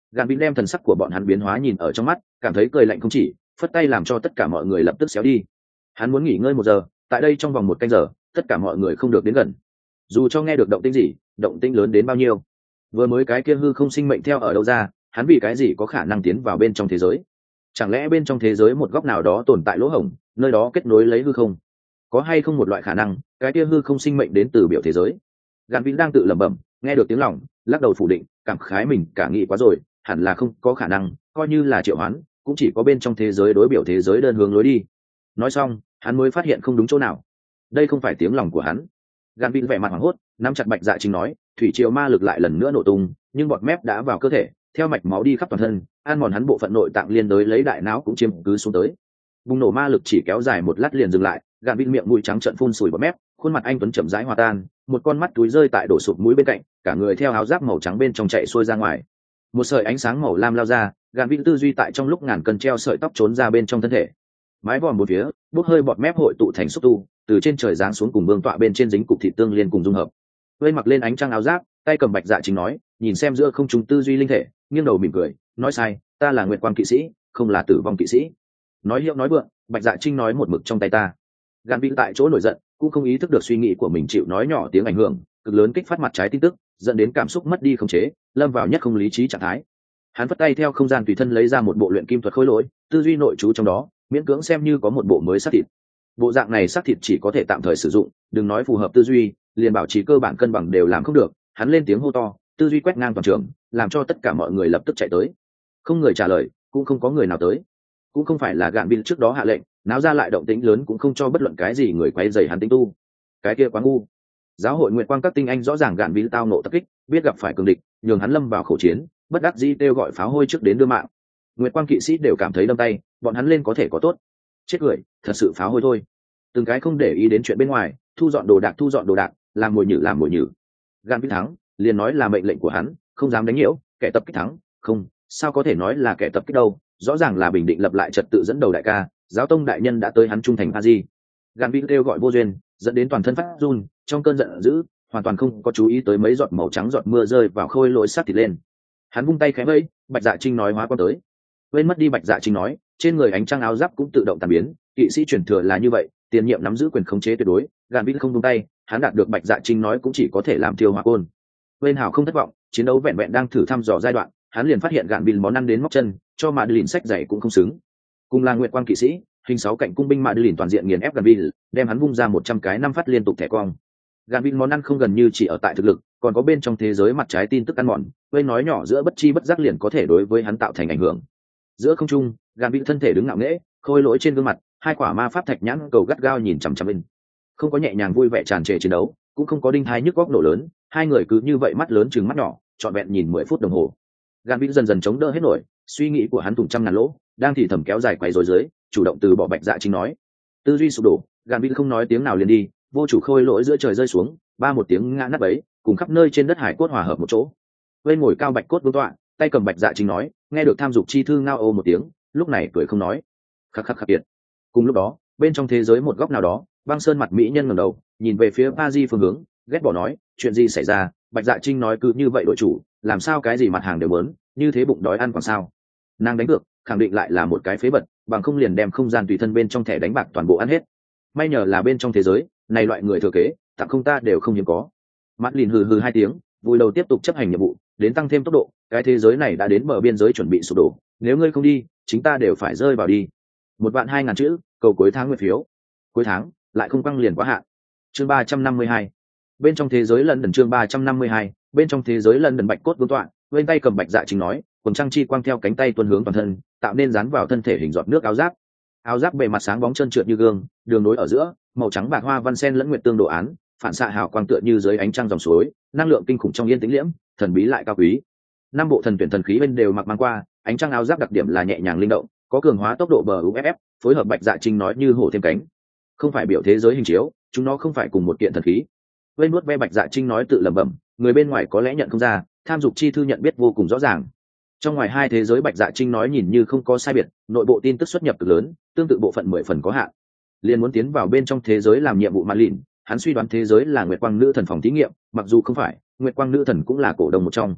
Gạn Vin đem thần sắc của bọn hắn biến hóa nhìn ở trong mắt, cảm thấy cười lạnh không chỉ, phất tay làm cho tất cả mọi người lập tức xéo đi. Hắn muốn nghỉ ngơi 1 giờ, tại đây trong vòng 1 canh giờ, tất cả mọi người không được đến gần. Dù cho nghe được động tĩnh gì, động tĩnh lớn đến bao nhiêu, vừa mới cái kia hư không sinh mệnh theo ở đâu ra, hắn vì cái gì có khả năng tiến vào bên trong thế giới? Chẳng lẽ bên trong thế giới một góc nào đó tồn tại lỗ hổng, nơi đó kết nối lấy hư không? Có hay không một loại khả năng, cái kia hư không sinh mệnh đến từ biểu thế giới? Gạn Vin đang tự lẩm bẩm, nghe được tiếng lòng, lắc đầu phủ định, cảm khái mình cả nghĩ quá rồi, hẳn là không có khả năng, coi như là triệu hoán, cũng chỉ có bên trong thế giới đối biểu thế giới đơn hướng lối đi. Nói xong, hắn mới phát hiện không đúng chỗ nào. Đây không phải tiếng lòng của hắn. Gạn Vin vẻ mặt hoảng hốt, nắm chặt Bạch Dạ Trinh nói, thủy triều ma lực lại lần nữa nổ tung, nhưng bọt mép đã vào cơ thể, theo mạch máu đi khắp toàn thân, ăn mòn hắn bộ phận nội tạng liên đới lấy đại não cũng chiếm cứ xuống tới. Bùng nổ ma lực chỉ kéo dài 1 lát liền dừng lại, Gạn Vin miệng mũi trắng trợn phun sùi bọt mép, khuôn mặt anh tuấn chậm rãi hòa tan, một con mắt túi rơi tại đổ sụp mũi bên cạnh, cả người theo áo giáp màu trắng bên trong chạy xuôi ra ngoài. Một sợi ánh sáng màu lam lao ra, Gạn Vin tư duy tại trong lúc ngàn cân treo sợi tóc trốn ra bên trong thân thể. Mái vòm một phía, bốc hơi bọt mép hội tụ thành xúc tu, từ trên trời giáng xuống cùng vương tọa bên trên dính cục thịt tương liên cùng dung hợp. Vây mặc lên ánh trăng áo giáp, tay cầm Bạch Dạ Chính nói, nhìn xem giữa không trung tư duy linh thể, nghiêng đầu mỉm cười, nói sai, ta là Nguyệt Quang kỵ sĩ, không là Tử Vong kỵ sĩ. Nói hiệu nói vượng, Bạch Dạ Trinh nói một mực trong tay ta. Gạn Vin tại chỗ nổi giận, cũng không ý thức được suy nghĩ của mình chịu nói nhỏ tiếng ảnh hưởng, cực lớn kích phát mặt trái tin tức, dẫn đến cảm xúc mất đi khống chế, lâm vào nhất không lý trí trạng thái. Hắn vất tay theo không gian tùy thân lấy ra một bộ luyện kim thuật khối lỗi, tư duy nội trú trong đó, miễn cưỡng xem như có một bộ mới xác thịt. Bộ dạng này xác thịt chỉ có thể tạm thời sử dụng, đừng nói phù hợp tư duy, liền bảo trì cơ bản cân bằng đều làm không được. Hắn lên tiếng hô to, tư duy quét ngang toàn trường, làm cho tất cả mọi người lập tức chạy tới. Không người trả lời, cũng không có người nào tới. Cũng không phải là Gạn Vin trước đó hạ lệnh, náo ra lại động tĩnh lớn cũng không cho bất luận cái gì người quấy rầy hắn tinh tu. Cái kia quá ngu. Giáo hội Nguyệt Quang các tinh anh rõ ràng Gạn Vin tao nộ tập kích, biết gặp phải cường địch, nhường hắn lâm vào khẩu chiến, bất đắc dĩ kêu gọi pháo hôi trước đến đưa mạng. Nguyệt Quang kỵ sĩ đều cảm thấy đâm tay, bọn hắn lên có thể có tốt. Chết cười, thật sự pháo hôi thôi. Từng cái không để ý đến chuyện bên ngoài, thu dọn đồ đạc, làm mồi nhử. Gạn Vin thắng, liền nói là mệnh lệnh của hắn, không dám đánh nhiễu, kẻ tập kích thắng, không, sao có thể nói là kẻ tập kích đâu, rõ ràng là bình định lập lại trật tự dẫn đầu đại ca, giáo tông đại nhân đã tới hắn trung thành a di. Gạn Vin kêu gọi vô duyên, dẫn đến toàn thân phát run, trong cơn giận dữ, hoàn toàn không có chú ý tới mấy giọt màu trắng giọt mưa rơi vào khôi lỗi sát thịt lên. Hắn vung tay khẽ vẫy, Bạch Dạ Trinh nói hóa quan tới. Quên mất đi Bạch Dạ Trinh nói, trên người ánh trăng áo giáp cũng tự động tàn biến, kỵ sĩ truyền thừa là như vậy, tiền nhiệm nắm giữ quyền khống chế tuyệt đối. Gạn Vin không vung tay, hắn đạt được Bạch Dạ Trinh nói cũng chỉ có thể làm thiêu hỏa côn. Bên Hào không thất vọng, chiến đấu vẹn vẹn đang thử thăm dò giai đoạn, hắn liền phát hiện Gạn Vin món ăn đến móc chân, cho mà Madeline sách giày cũng không xứng. Cùng là Nguyệt Quang kỵ sĩ, hình 6 cạnh cung binh Madeline toàn diện nghiền ép Gạn Vin, đem hắn vung ra 100 cái 5 phát liên tục thẻ cong. Gạn Vin món ăn không gần như chỉ ở tại thực lực, còn có bên trong thế giới mặt trái tin tức ăn mòn, bên nói nhỏ giữa bất chi bất giác liền có thể đối với hắn tạo thành ảnh hưởng. Giữa không trung, Gạn Vin thân thể đứng ngạo nghễ, khôi lỗi trên gương mặt, hai quả ma pháp thạch nhãn cầu gắt gao nhìn chằm chằm bên. Không có nhẹ nhàng vui vẻ tràn trề chiến đấu, cũng không có đinh hai nhức góc nổ lớn, hai người cứ như vậy mắt lớn chừng mắt nhỏ, trọn vẹn nhìn 10 phút đồng hồ. Gạn Vin dần dần chống đỡ hết nổi, suy nghĩ của hắn thủng trăm ngàn lỗ, đang thì thầm kéo dài quay rối dưới, chủ động từ bỏ Bạch Dạ Chính nói. Tư duy sụp đổ, Gạn Vin không nói tiếng nào liền đi, vô chủ khôi lỗi giữa trời rơi xuống, ba một tiếng ngã nát bấy, cùng khắp nơi trên đất hải cốt hòa hợp một chỗ. Bên ngồi cao bạch cốt vương tọa, tay cầm Bạch Dạ Chính nói, nghe được tham dục chi thư ngao ô một tiếng, lúc này cười không nói. Khắc khắc khắc kiệt. Cùng lúc đó, bên trong thế giới một góc nào đó, Băng Sơn mặt mỹ nhân ngẩng đầu, nhìn về phía Paris phương hướng, ghét bỏ nói, chuyện gì xảy ra? Bạch Dạ Trinh nói cứ như vậy đội chủ, làm sao cái gì mặt hàng đều muốn, như thế bụng đói ăn còn sao? Nàng đánh được, khẳng định lại là một cái phế bật, bằng không liền đem không gian tùy thân bên trong thẻ đánh bạc toàn bộ ăn hết. May nhờ là bên trong thế giới này loại người thừa kế, tặng không ta đều không hiếm có. Mắt lìn hừ hừ 2 tiếng, vui đầu tiếp tục chấp hành nhiệm vụ, đến tăng thêm tốc độ, cái thế giới này đã đến bờ biên giới chuẩn bị sụp đổ, nếu ngươi không đi, chúng ta đều phải rơi vào đi. 1.200.000 chữ, cầu cuối tháng nguyện phiếu. Cuối tháng, lại không căng liền quá hạn. Chương 352. Bên trong thế giới lần đần chương 352, bên trong thế giới lần đần bạch cốt vương tọa, bên tay cầm Bạch Dạ Chính nói, quần trăng chi quang theo cánh tay tuôn hướng toàn thân, tạo nên dán vào thân thể hình giọt nước áo giáp. Áo giáp bề mặt sáng bóng trơn trượt như gương, đường nối ở giữa, màu trắng bạc hoa văn sen lẫn nguyệt tương đồ án, phản xạ hào quang tựa như dưới ánh trăng dòng suối, năng lượng kinh khủng trong yên tĩnh liễm, thần bí lại cao quý. Năm bộ thần tuyển thần khí bên đều mặc mang qua, ánh trăng áo giáp đặc điểm là nhẹ nhàng linh động, có cường hóa tốc độ bờ UFF, phối hợp Bạch Dạ Chính nói như hổ thêm cánh. Không phải biểu thế giới hình chiếu, chúng nó không phải cùng một kiện thần khí. Bên nuốt ve Bạch Dạ Trinh nói tự lẩm bẩm, người bên ngoài có lẽ nhận không ra, tham dục chi thư nhận biết vô cùng rõ ràng. Trong ngoài hai thế giới Bạch Dạ Trinh nói nhìn như không có sai biệt, nội bộ tin tức xuất nhập cực lớn, tương tự bộ phận 10 phần có hạn. Liên muốn tiến vào bên trong thế giới làm nhiệm vụ mạn lịn, hắn suy đoán thế giới là Nguyệt Quang nữ thần phòng thí nghiệm, mặc dù không phải, Nguyệt Quang nữ thần cũng là cổ đông một trong.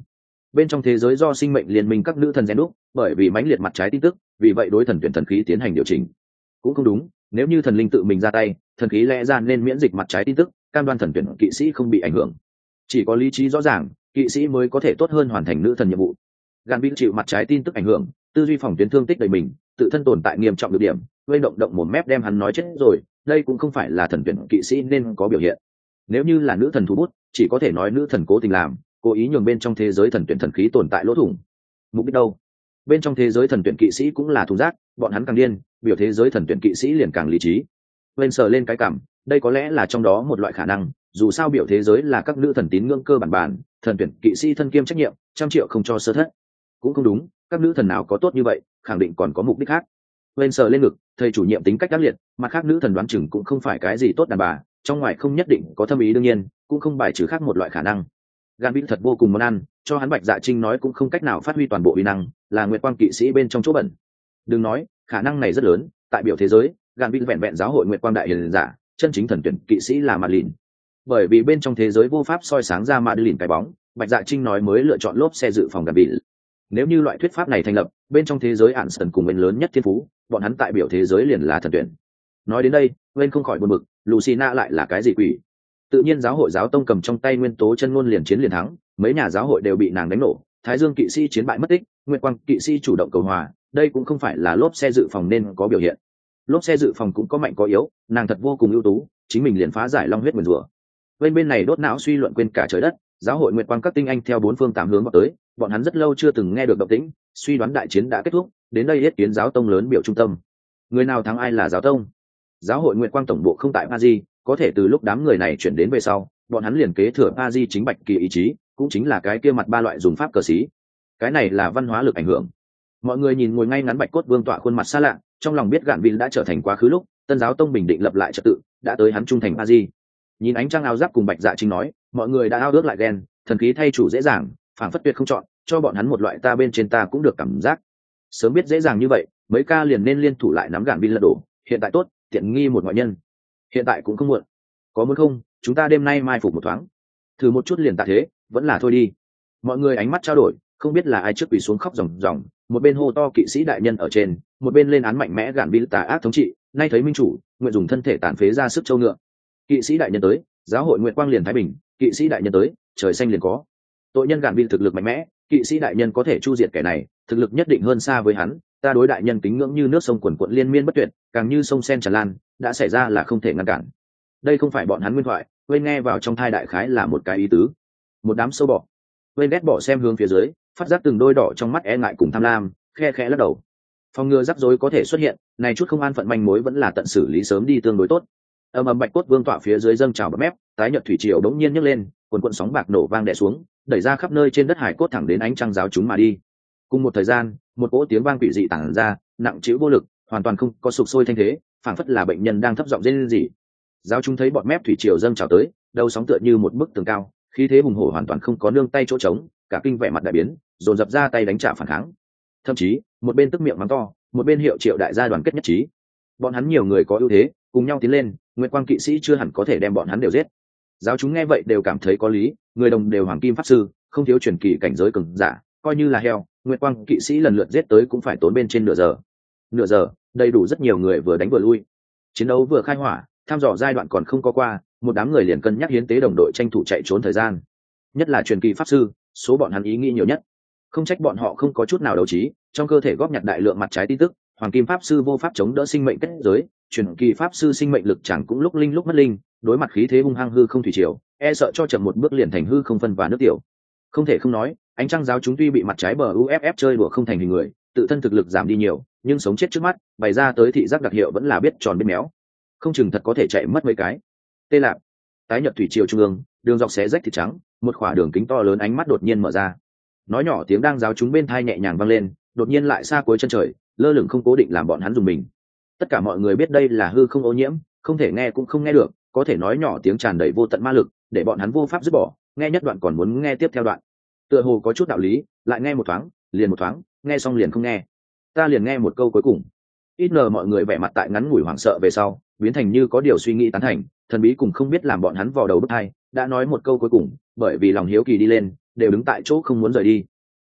bên trong thế giới do sinh mệnh liên minh các nữ thần gen đúc, bởi vì mãnh liệt mặt trái tin tức, vì vậy đối thần tuyển thần khí tiến hành điều chỉnh. Cũng không đúng, nếu như thần linh tự mình ra tay, thần khí lẽ ra nên miễn dịch mặt trái tin tức, cam đoan thần tuyển kỵ sĩ không bị ảnh hưởng. Chỉ có lý trí rõ ràng, kỵ sĩ mới có thể tốt hơn hoàn thành nữ thần nhiệm vụ. Gàn Vin chịu mặt trái tin tức ảnh hưởng, tư duy phòng tuyến thương tích đầy mình, tự thân tồn tại nghiêm trọng được điểm, gây động động một mép đem hắn nói chết rồi. Đây cũng không phải là thần tuyển kỵ sĩ nên có biểu hiện. Nếu như là nữ thần thủ bút, chỉ có thể nói nữ thần cố tình làm, cố ý nhường bên trong thế giới thần tuyển thần khí tồn tại lỗ thủng. Mục đích đâu? Bên trong thế giới thần tuyển kỵ sĩ cũng là thùng rác, bọn hắn càng điên, biểu thế giới thần tuyển kỵ sĩ liền càng lý trí. Lên sờ lên cái cảm, đây có lẽ là trong đó một loại khả năng, dù sao biểu thế giới là các nữ thần tín ngưỡng cơ bản, thần tuyển kỵ sĩ thân kiêm trách nhiệm, 100 triệu không cho sơ thất. Cũng không đúng, các nữ thần nào có tốt như vậy, khẳng định còn có mục đích khác. Lên sờ lên ngực, thầy chủ nhiệm tính cách ác liệt, mặt khác nữ thần đoán chừng cũng không phải cái gì tốt đàn bà, trong ngoài không nhất định có thâm ý, đương nhiên cũng không bài trừ khác một loại khả năng. Gan Vin thật vô cùng món ăn, cho hắn Bạch Dạ Trinh nói cũng không cách nào phát huy toàn bộ uy năng, là nguyệt quang kỵ sĩ bên trong chỗ bẩn. Đừng nói, khả năng này rất lớn, tại biểu thế giới, Gan Vin vẹn vẹn giáo hội nguyệt quang đại hiền giả, chân chính thần tuyển kỵ sĩ là Madeline. Bởi vì bên trong thế giới vô pháp soi sáng ra Madeline cái bóng, Bạch Dạ Trinh nói mới lựa chọn lốp xe dự phòng Gan Vin. Nếu như loại thuyết pháp này thành lập, bên trong thế giới Anston cùng bên lớn nhất thiên phú, bọn hắn tại biểu thế giới liền là thần tuyển. Nói đến đây, Gwen không khỏi buồn bực, Lucina lại là cái gì quỷ? Tự nhiên giáo hội giáo tông cầm trong tay nguyên tố chân ngôn liền chiến liền thắng, mấy nhà giáo hội đều bị nàng đánh nổ, Thái Dương kỵ sĩ chiến bại mất tích, Nguyệt Quang kỵ sĩ chủ động cầu hòa, đây cũng không phải là lốp xe dự phòng nên có biểu hiện. Lốp xe dự phòng cũng có mạnh có yếu, nàng thật vô cùng ưu tú, chính mình liền phá giải long huyết nguyền rủa. Bên này đốt não suy luận quên cả trời đất, giáo hội Nguyệt Quang các tinh anh theo bốn phương tám hướng vào tới, bọn hắn rất lâu chưa từng nghe được động tĩnh, suy đoán đại chiến đã kết thúc, đến đây yết kiến giáo tông lớn biểu trung tâm. Người nào thắng ai là giáo tông. Giáo hội Nguyệt Quang tổng bộ không tại Paris, có thể từ lúc đám người này chuyển đến về sau, bọn hắn liền kế thừa Paris chính Bạch Kỳ ý chí, cũng chính là cái kia mặt ba loại dùng pháp cờ xí. Cái này là văn hóa lực ảnh hưởng. Mọi người nhìn ngồi ngay ngắn Bạch Cốt Vương tọa khuôn mặt xa lạ, trong lòng biết Gạn Vin đã trở thành quá khứ lúc, Tân giáo tông bình định lập lại trật tự, đã tới hắn trung thành Paris. Nhìn ánh trăng áo giáp cùng Bạch Dạ Trinh nói, mọi người đã ao ước lại ghen, thần khí thay chủ dễ dàng, phản phất tuyệt không chọn, cho bọn hắn một loại ta bên trên ta cũng được cảm giác. Sớm biết dễ dàng như vậy, mấy ca liền nên liên thủ lại nắm Gạn Vin lật đổ, hiện tại tốt, tiện nghi một ngoại nhân. Hiện tại cũng không muộn. Có muốn không, chúng ta đêm nay mai phục một thoáng. Thử một chút liền tạ thế, vẫn là thôi đi. Mọi người ánh mắt trao đổi, không biết là ai trước quỳ xuống khóc ròng ròng, một bên hô to kỵ sĩ đại nhân ở trên, một bên lên án mạnh mẽ Gạn Vin tà ác thống trị, nay thấy minh chủ, nguyện dùng thân thể tàn phế ra sức châu ngựa. Kỵ sĩ đại nhân tới, giáo hội Nguyệt Quang liền thái bình, kỵ sĩ đại nhân tới, trời xanh liền có. Tội nhân Gạn Vin thực lực mạnh mẽ, kỵ sĩ đại nhân có thể chu diệt kẻ này, thực lực nhất định hơn xa với hắn, ta đối đại nhân kính ngưỡng như nước sông quần quận liên miên bất tuyệt, càng như sông sen tràn lan, đã xảy ra là không thể ngăn cản. Đây không phải bọn hắn nguyên thoại, quên nghe vào trong thai đại khái là một cái ý tứ. Một đám sâu bọ. Quên ghét bỏ xem hướng phía dưới, phát giác từng đôi đỏ trong mắt e ngại cùng tham lam, khe khẽ lắc đầu. Phòng ngừa rắc rối có thể xuất hiện, này chút không an phận manh mối vẫn là tận xử lý sớm đi tương đối tốt. Ầm Bạch Cốt Vương tọa phía dưới dâng trào bọt mép, tái nhợt thủy triều đống nhiên nhấc lên, cuồn cuộn sóng bạc nổ vang đè xuống, đẩy ra khắp nơi trên đất hải cốt thẳng đến ánh trăng giáo chúng mà đi. Cùng một thời gian, một cỗ tiếng vang quỷ dị tản ra, nặng trĩu vô lực, hoàn toàn không có sục sôi thanh thế, phảng phất là bệnh nhân đang thấp giọng rên rỉ. Giáo chúng thấy bọt mép thủy triều dâng trào tới, đầu sóng tựa như một bức tường cao, khí thế hùng hổ hoàn toàn không có nương tay chỗ trống, cả kinh vẻ mặt đại biến, dồn dập ra tay đánh trả phản kháng. Thậm chí, một bên tức miệng mắng to, một bên hiệu triệu đại gia đoàn kết nhất trí. Bọn hắn nhiều người có ưu thế, cùng nhau tiến lên, Nguyệt Quang kỵ sĩ chưa hẳn có thể đem bọn hắn đều giết. Giáo chúng nghe vậy đều cảm thấy có lý, người đồng đều hoàng kim pháp sư, không thiếu truyền kỳ cảnh giới cường giả, coi như là heo, Nguyệt Quang kỵ sĩ lần lượt giết tới cũng phải tốn bên trên nửa giờ. Nửa giờ, đầy đủ rất nhiều người vừa đánh vừa lui. Chiến đấu vừa khai hỏa, thăm dò giai đoạn còn không có qua, một đám người liền cân nhắc hiến tế đồng đội tranh thủ chạy trốn thời gian. Nhất là truyền kỳ pháp sư, số bọn hắn ý nghĩ nhiều nhất. Không trách bọn họ không có chút nào đấu trí, trong cơ thể góp nhặt đại lượng mặt trái tin tức, hoàng kim pháp sư vô pháp chống đỡ sinh mệnh kết giới, truyền kỳ pháp sư sinh mệnh lực chẳng cũng lúc linh lúc mất linh, đối mặt khí thế hung hăng hư không thủy triều, e sợ cho chậm một bước liền thành hư không phân và nước tiểu. Không thể không nói, ánh trăng giáo chúng tuy bị mặt trái bờ uff chơi đùa không thành hình người, tự thân thực lực giảm đi nhiều, nhưng sống chết trước mắt, bày ra tới thị giác đặc hiệu vẫn là biết tròn biết méo, không chừng thật có thể chạy mất mấy cái. Tê lạc, tái nhật thủy triều trung ương, đường dọc xé rách thịt trắng, một khỏa đường kính to lớn ánh mắt đột nhiên mở ra. Nói nhỏ tiếng đang giáo chúng bên thai nhẹ nhàng vang lên, đột nhiên lại xa cuối chân trời, lơ lửng không cố định làm bọn hắn dùng mình. Tất cả mọi người biết đây là hư không ô nhiễm, không thể nghe cũng không nghe được, có thể nói nhỏ tiếng tràn đầy vô tận ma lực, để bọn hắn vô pháp dứt bỏ, nghe nhất đoạn còn muốn nghe tiếp theo đoạn. Tựa hồ có chút đạo lý, lại nghe một thoáng, liền một thoáng, nghe xong liền không nghe. Ta liền nghe một câu cuối cùng. Ít ngờ mọi người vẻ mặt tại ngắn ngủi hoảng sợ về sau, biến thành như có điều suy nghĩ tán thành, thần bí cùng không biết làm bọn hắn vò đầu bứt tai, đã nói một câu cuối cùng, bởi vì lòng hiếu kỳ đi lên, đều đứng tại chỗ không muốn rời đi.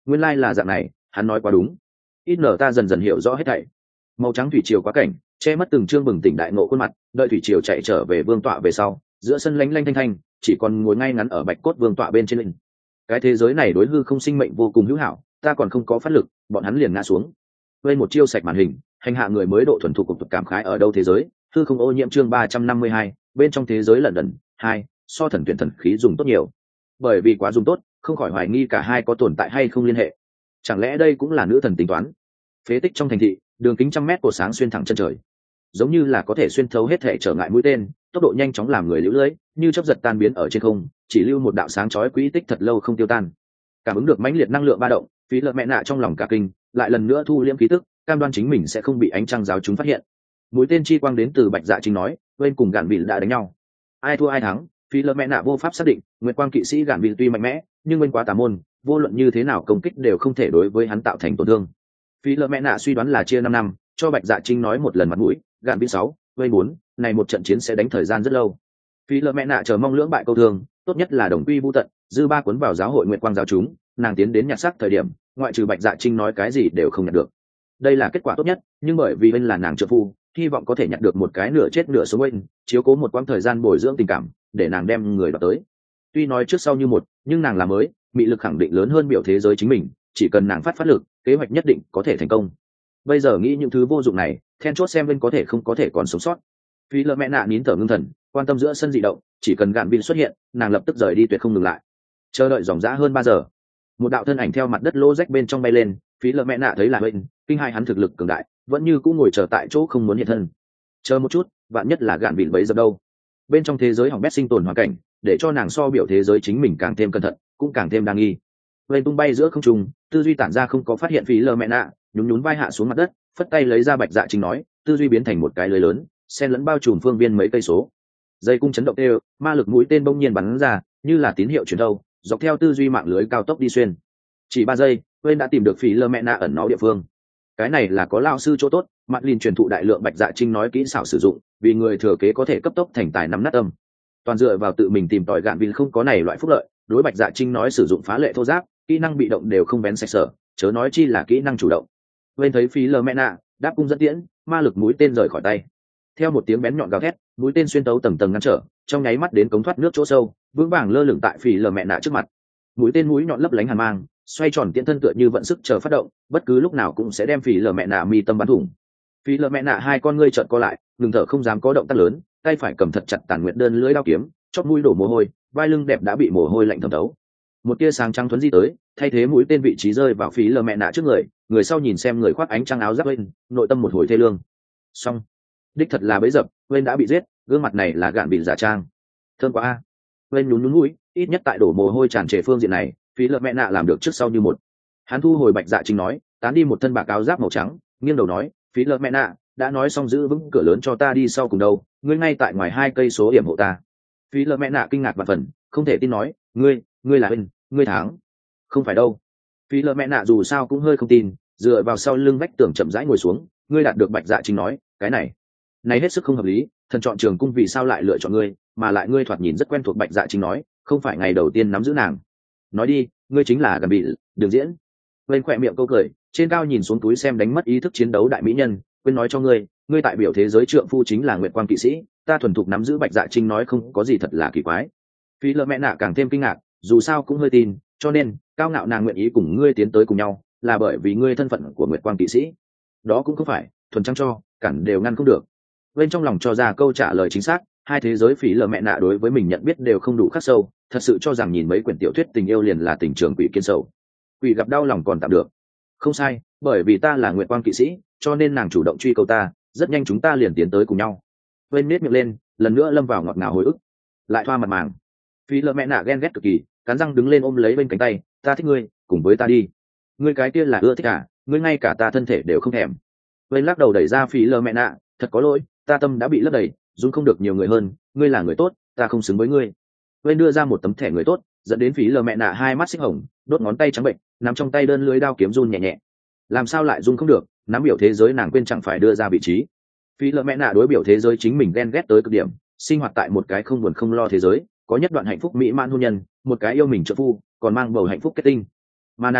nguyên lai là dạng này, hắn nói quá đúng. Ít nở ta dần dần hiểu rõ hết thảy. Màu trắng thủy triều quá cảnh, che mất từng chương bừng tỉnh đại ngộ khuôn mặt, đợi thủy triều chạy trở về vương tọa về sau, giữa sân lánh lanh thanh thanh, chỉ còn ngồi ngay ngắn ở bạch cốt vương tọa bên trên lưng. Cái thế giới này đối hư không sinh mệnh vô cùng hữu hảo, ta còn không có phát lực, bọn hắn liền ngã xuống. Quên một chiêu sạch màn hình, hành hạ người mới độ thuần thục cục cảm khái ở đâu thế giới, hư không ô nhiễm chương 352, bên trong thế giới lẩn đẩn, hai, so thần tuyển thần khí dùng tốt nhiều. Bởi vì quá dùng tốt, không khỏi hoài nghi cả hai có tồn tại hay không liên hệ. Chẳng lẽ đây cũng là nữ thần tính toán? Phế tích trong thành thị, đường kính trăm mét của sáng xuyên thẳng chân trời, giống như là có thể xuyên thấu hết thể trở ngại mũi tên, tốc độ nhanh chóng làm người lũ lưỡi, như chớp giật tan biến ở trên không, chỉ lưu một đạo sáng chói quỹ tích thật lâu không tiêu tan. Cảm ứng được mãnh liệt năng lượng ba động, Phí Lợ Mẹ Nạ trong lòng cả kinh, lại lần nữa thu liễm khí tức, cam đoan chính mình sẽ không bị ánh trăng giáo chúng phát hiện. Mũi tên chi quang đến từ Bạch Dạ Chính nói, bên cùng Gạn Vịn đã đánh nhau, ai thua ai thắng, Phí Lợ Mẹ Nạ vô pháp xác định. Nguyệt Quang kỵ sĩ Gạn Vịn tuy mạnh mẽ, nhưng bên quá tà môn, vô luận như thế nào công kích đều không thể đối với hắn tạo thành tổn thương. Phí Lợ Mẹ Nạ suy đoán là chia 5 năm, cho Bạch Dạ Chính nói một lần mặt mũi, Gạn Vịn 6, vây 4, này một trận chiến sẽ đánh thời gian rất lâu. Phí Lợ Mẹ Nạ chờ mong lưỡng bại câu thương, tốt nhất là đồng quy vu tận, dư ba cuốn vào giáo hội Nguyệt Quang giáo chúng, nàng tiến đến nhặt xác thời điểm, ngoại trừ Bạch Dạ Trinh nói cái gì đều không nhặt được. Đây là kết quả tốt nhất, nhưng bởi vì bên là nàng trợ phu, hy vọng có thể nhặt được một cái nửa chết nửa sống bên, chiếu cố một quãng thời gian bồi dưỡng tình cảm, để nàng đem người đoạt tới. Tuy nói trước sau như một, nhưng nàng là mới, mị lực khẳng định lớn hơn biểu thế giới chính mình, chỉ cần nàng phát lực, kế hoạch nhất định có thể thành công. Bây giờ nghĩ những thứ vô dụng này, then chốt xem bên có thể không có thể còn sống sót. Phí Lợ Mẹ Nạ nín thở ngưng thần, quan tâm giữa sân dị động, chỉ cần Gạn Vịn xuất hiện, nàng lập tức rời đi tuyệt không ngừng lại. Chờ đợi dòng dã hơn 3 giờ, một đạo thân ảnh theo mặt đất lô rách bên trong bay lên. Phí Lợ Mẹ Nạ thấy là bên, kinh hai hắn thực lực cường đại, vẫn như cũ ngồi chờ tại chỗ không muốn hiện thân. Chờ một chút, vạn nhất là Gạn Vịn bấy giờ đâu. Bên trong thế giới hỏng bét sinh tồn hoàn cảnh, để cho nàng so biểu thế giới chính mình càng thêm cẩn thận, cũng càng thêm đa nghi. Bên tung bay giữa không trung, tư duy tản ra không có phát hiện Phí Lợ Mẹ Nạ, nhún nhún vai hạ xuống mặt đất, phất tay lấy ra Bạch Dạ Chính nói, tư duy biến thành một cái lưới lớn, xen lẫn bao trùm phương viên mấy cây số. Dây cung chấn động đều, ma lực mũi tên bỗng nhiên bắn ra, như là tín hiệu truyền thâu, dọc theo tư duy mạng lưới cao tốc đi xuyên. Chỉ 3 giây, Wayne đã tìm được Phí Lợ Mẹ Nạ ẩn náu địa phương. Cái này là có lao sư chỗ tốt, Mạn Lìn truyền thụ đại lượng Bạch Dạ Trinh nói kỹ xảo sử dụng, vì người thừa kế có thể cấp tốc thành tài nắm nát âm. Toàn dựa vào tự mình tìm tòi Gạn Vịn không có này loại phúc lợi, đối Bạch Dạ Trinh nói sử dụng phá lệ thô giáp, kỹ năng bị động đều không bén sạch sở, chớ nói chi là kỹ năng chủ động. Wayne thấy Phí Lợ Mẹ Nạ đáp cung dẫn tiễn, ma lực mũi tên rời khỏi tay. Theo một tiếng bén nhọn gào thét, mũi tên xuyên tấu tầng tầng ngăn trở, trong nháy mắt đến cống thoát nước chỗ sâu, vững vàng lơ lửng tại Phí Lợ Mẹ Nạ trước mặt. Mũi tên mũi nhọn lấp lánh hàn mang, xoay tròn tiễn thân tựa như vận sức chờ phát động, bất cứ lúc nào cũng sẽ đem Phí Lợ Mẹ Nạ mi tâm bắn thủng. Phí Lợ Mẹ Nạ hai con ngươi trợn co lại, ngừng thở không dám có động tác lớn, tay phải cầm thật chặt tàn nguyệt đơn lưỡi đao kiếm, chóp mũi đổ mồ hôi, vai lưng đẹp đã bị mồ hôi lạnh thấm thấu. Một tia sáng trắng thuấn di tới, thay thế mũi tên vị trí rơi vào Phí Lợ Mẹ Nạ trước người, người sau nhìn xem người khoác ánh trăng áo giáp lên, nội tâm một hồi thê lương. Xong, đích thật là bấy dập, Wayne đã bị giết, gương mặt này là Gạn Vịn giả trang. Thơm quá a. Wayne nhún nhún mũi, ít nhất tại đổ mồ hôi tràn trề phương diện này, Phí Lợ Mẹ Nạ làm được trước sau như một. Hắn thu hồi Bạch Dạ Chính nói, tán đi một thân bạc áo giáp màu trắng, nghiêng đầu nói, Phí Lợ Mẹ Nạ đã nói xong giữ vững cửa lớn cho ta đi sau cùng đâu, ngươi ngay tại ngoài 2 cây số yểm hộ ta. Phí Lợ Mẹ Nạ kinh ngạc vạn phần, không thể tin nói, ngươi là Wayne, ngươi thắng. Không phải đâu. Phí Lợ Mẹ Nạ dù sao cũng hơi không tin, dựa vào sau lưng vách tường chậm rãi ngồi xuống, ngươi đạt được Bạch Dạ Chính nói, cái này hết sức không hợp lý, thần chọn trường cung vì sao lại lựa chọn ngươi, mà lại ngươi thoạt nhìn rất quen thuộc. Bạch Dạ Chính nói, không phải ngày đầu tiên nắm giữ nàng. Nói đi, ngươi chính là Gạn Vịn, đừng diễn. Bên khỏe miệng câu cười, trên cao nhìn xuống túi xem đánh mất ý thức chiến đấu đại mỹ nhân, quên nói cho ngươi tại biểu thế giới trượng phu chính là Nguyệt Quang kỵ sĩ, ta thuần thục nắm giữ Bạch Dạ Chính nói không có gì thật là kỳ quái. Phí Lợ Mẹ Nạ càng thêm kinh ngạc, dù sao cũng hơi tin, cho nên cao ngạo nàng nguyện ý cùng ngươi tiến tới cùng nhau, là bởi vì ngươi thân phận của Nguyệt Quang kỵ sĩ. Đó cũng không phải, thuần trăng cho, cản đều ngăn không được. Bên trong lòng cho ra câu trả lời chính xác, hai thế giới Phí Lợ Mẹ Nạ đối với mình nhận biết đều không đủ khắc sâu, thật sự cho rằng nhìn mấy quyển tiểu thuyết tình yêu liền là tình trường quỷ kiên sầu. Quỷ gặp đau lòng còn tạm được. Không sai, bởi vì ta là Nguyệt Quang kỵ sĩ, cho nên nàng chủ động truy cầu ta, rất nhanh chúng ta liền tiến tới cùng nhau. Bên nết miệng lên, lần nữa lâm vào ngọt ngào hồi ức, lại thoa mặt màng. Phí Lợ Mẹ Nạ ghen ghét cực kỳ, cắn răng đứng lên ôm lấy bên cánh tay, ta thích ngươi, cùng với ta đi. Ngươi cái kia là ưa thích à, ngươi ngay cả ta thân thể đều không thèm. Bên lắc đầu đẩy ra Phí Lợ Mẹ Nạ, thật có lỗi, ta tâm đã bị lấp đầy, dung không được nhiều người hơn, ngươi là người tốt, ta không xứng với ngươi. Bên đưa ra một tấm thẻ người tốt, dẫn đến Phí Lợ Mẹ Nạ hai mắt xích hồng, đốt ngón tay trắng bệnh, nắm trong tay đơn lưới đao kiếm run nhẹ nhẹ. Làm sao lại dung không được, nắm biểu thế giới nàng quên chẳng phải đưa ra vị trí. Phí Lợ Mẹ Nạ đối biểu thế giới chính mình ghen ghét tới cực điểm, sinh hoạt tại một cái không buồn không lo thế giới, có nhất đoạn hạnh phúc mỹ mãn hôn nhân, một cái yêu mình trợ phu, còn mang bầu hạnh phúc kết tinh. Mà nàng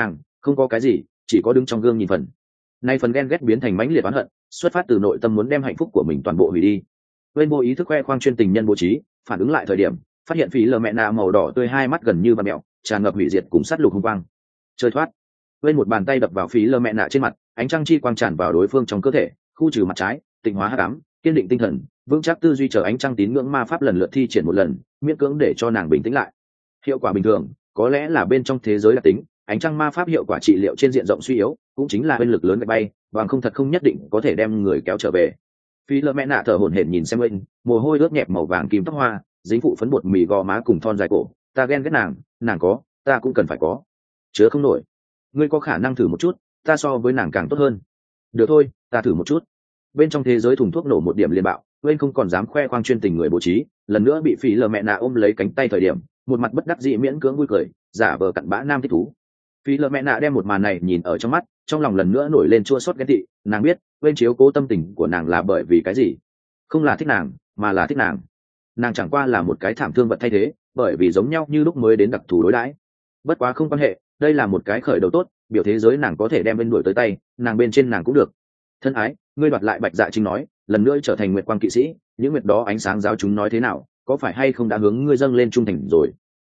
Không có cái gì, chỉ có đứng trong gương nhìn phần. Nay phần ghen ghét biến thành mãnh liệt oán hận, xuất phát từ nội tâm muốn đem hạnh phúc của mình toàn bộ hủy đi. Bên vô ý thức khoe khoang chuyên tình nhân bố trí, phản ứng lại thời điểm, phát hiện phí lờ mẹ nạ màu đỏ tươi hai mắt gần như vằn mẹo, tràn ngập hủy diệt cùng sát lục hung quang. Chơi thoát. Bên một bàn tay đập vào phí lờ mẹ nạ trên mặt, ánh trăng chi quang tràn vào đối phương trong cơ thể, khu trừ mặt trái, tịnh hóa hắc ám, kiên định tinh thần, vững chắc tư duy, chờ ánh trăng tín ngưỡng ma pháp lần lượt thi triển một lần, miễn cưỡng để cho nàng bình tĩnh lại. Hiệu quả bình thường, có lẽ là bên trong thế giới đặc tính, ánh trăng ma pháp hiệu quả trị liệu trên diện rộng suy yếu, cũng chính là bên lực lớn gạch bay, bằng không thật không nhất định có thể đem người kéo trở về. Phi lơ mẹ nạ thở hổn hển nhìn xem bên, mồ hôi ướt nhẹp màu vàng kim tóc hoa, dính phụ phấn bột mì gò má cùng thon dài cổ, ta ghen ghét nàng có, ta cũng cần phải có. Chứa không nổi. Ngươi có khả năng thử một chút, ta so với nàng càng tốt hơn. Được thôi, ta thử một chút. Bên trong thế giới thùng thuốc nổ một điểm liên bạo, bên không còn dám khoe khoang chuyên tình người bố trí, lần nữa bị Phi lơ mẹ nạ ôm lấy cánh tay thời điểm, một mặt bất đắc dĩ miễn cưỡng vui cười, giả vờ cặn bã nam thích thú. Phi lơ mẹ nạ đem một màn này nhìn ở trong mắt, trong lòng lần nữa nổi lên chua xót ghen tị, nàng biết bên chiếu cố tâm tình của nàng là bởi vì cái gì, không là thích nàng mà là thích nàng chẳng qua là một cái thảm thương vật thay thế, bởi vì giống nhau như lúc mới đến đặc thù đối đãi. Bất quá không quan hệ, đây là một cái khởi đầu tốt, biểu thế giới nàng có thể đem bên đuổi tới tay, nàng bên trên nàng cũng được. Thân ái, ngươi đoạt lại Bạch Dạ Trinh nói, lần nữa trở thành nguyệt quang kỵ sĩ, những nguyệt đó ánh sáng giáo chúng nói thế nào, có phải hay không đã hướng ngươi dâng lên trung thành rồi?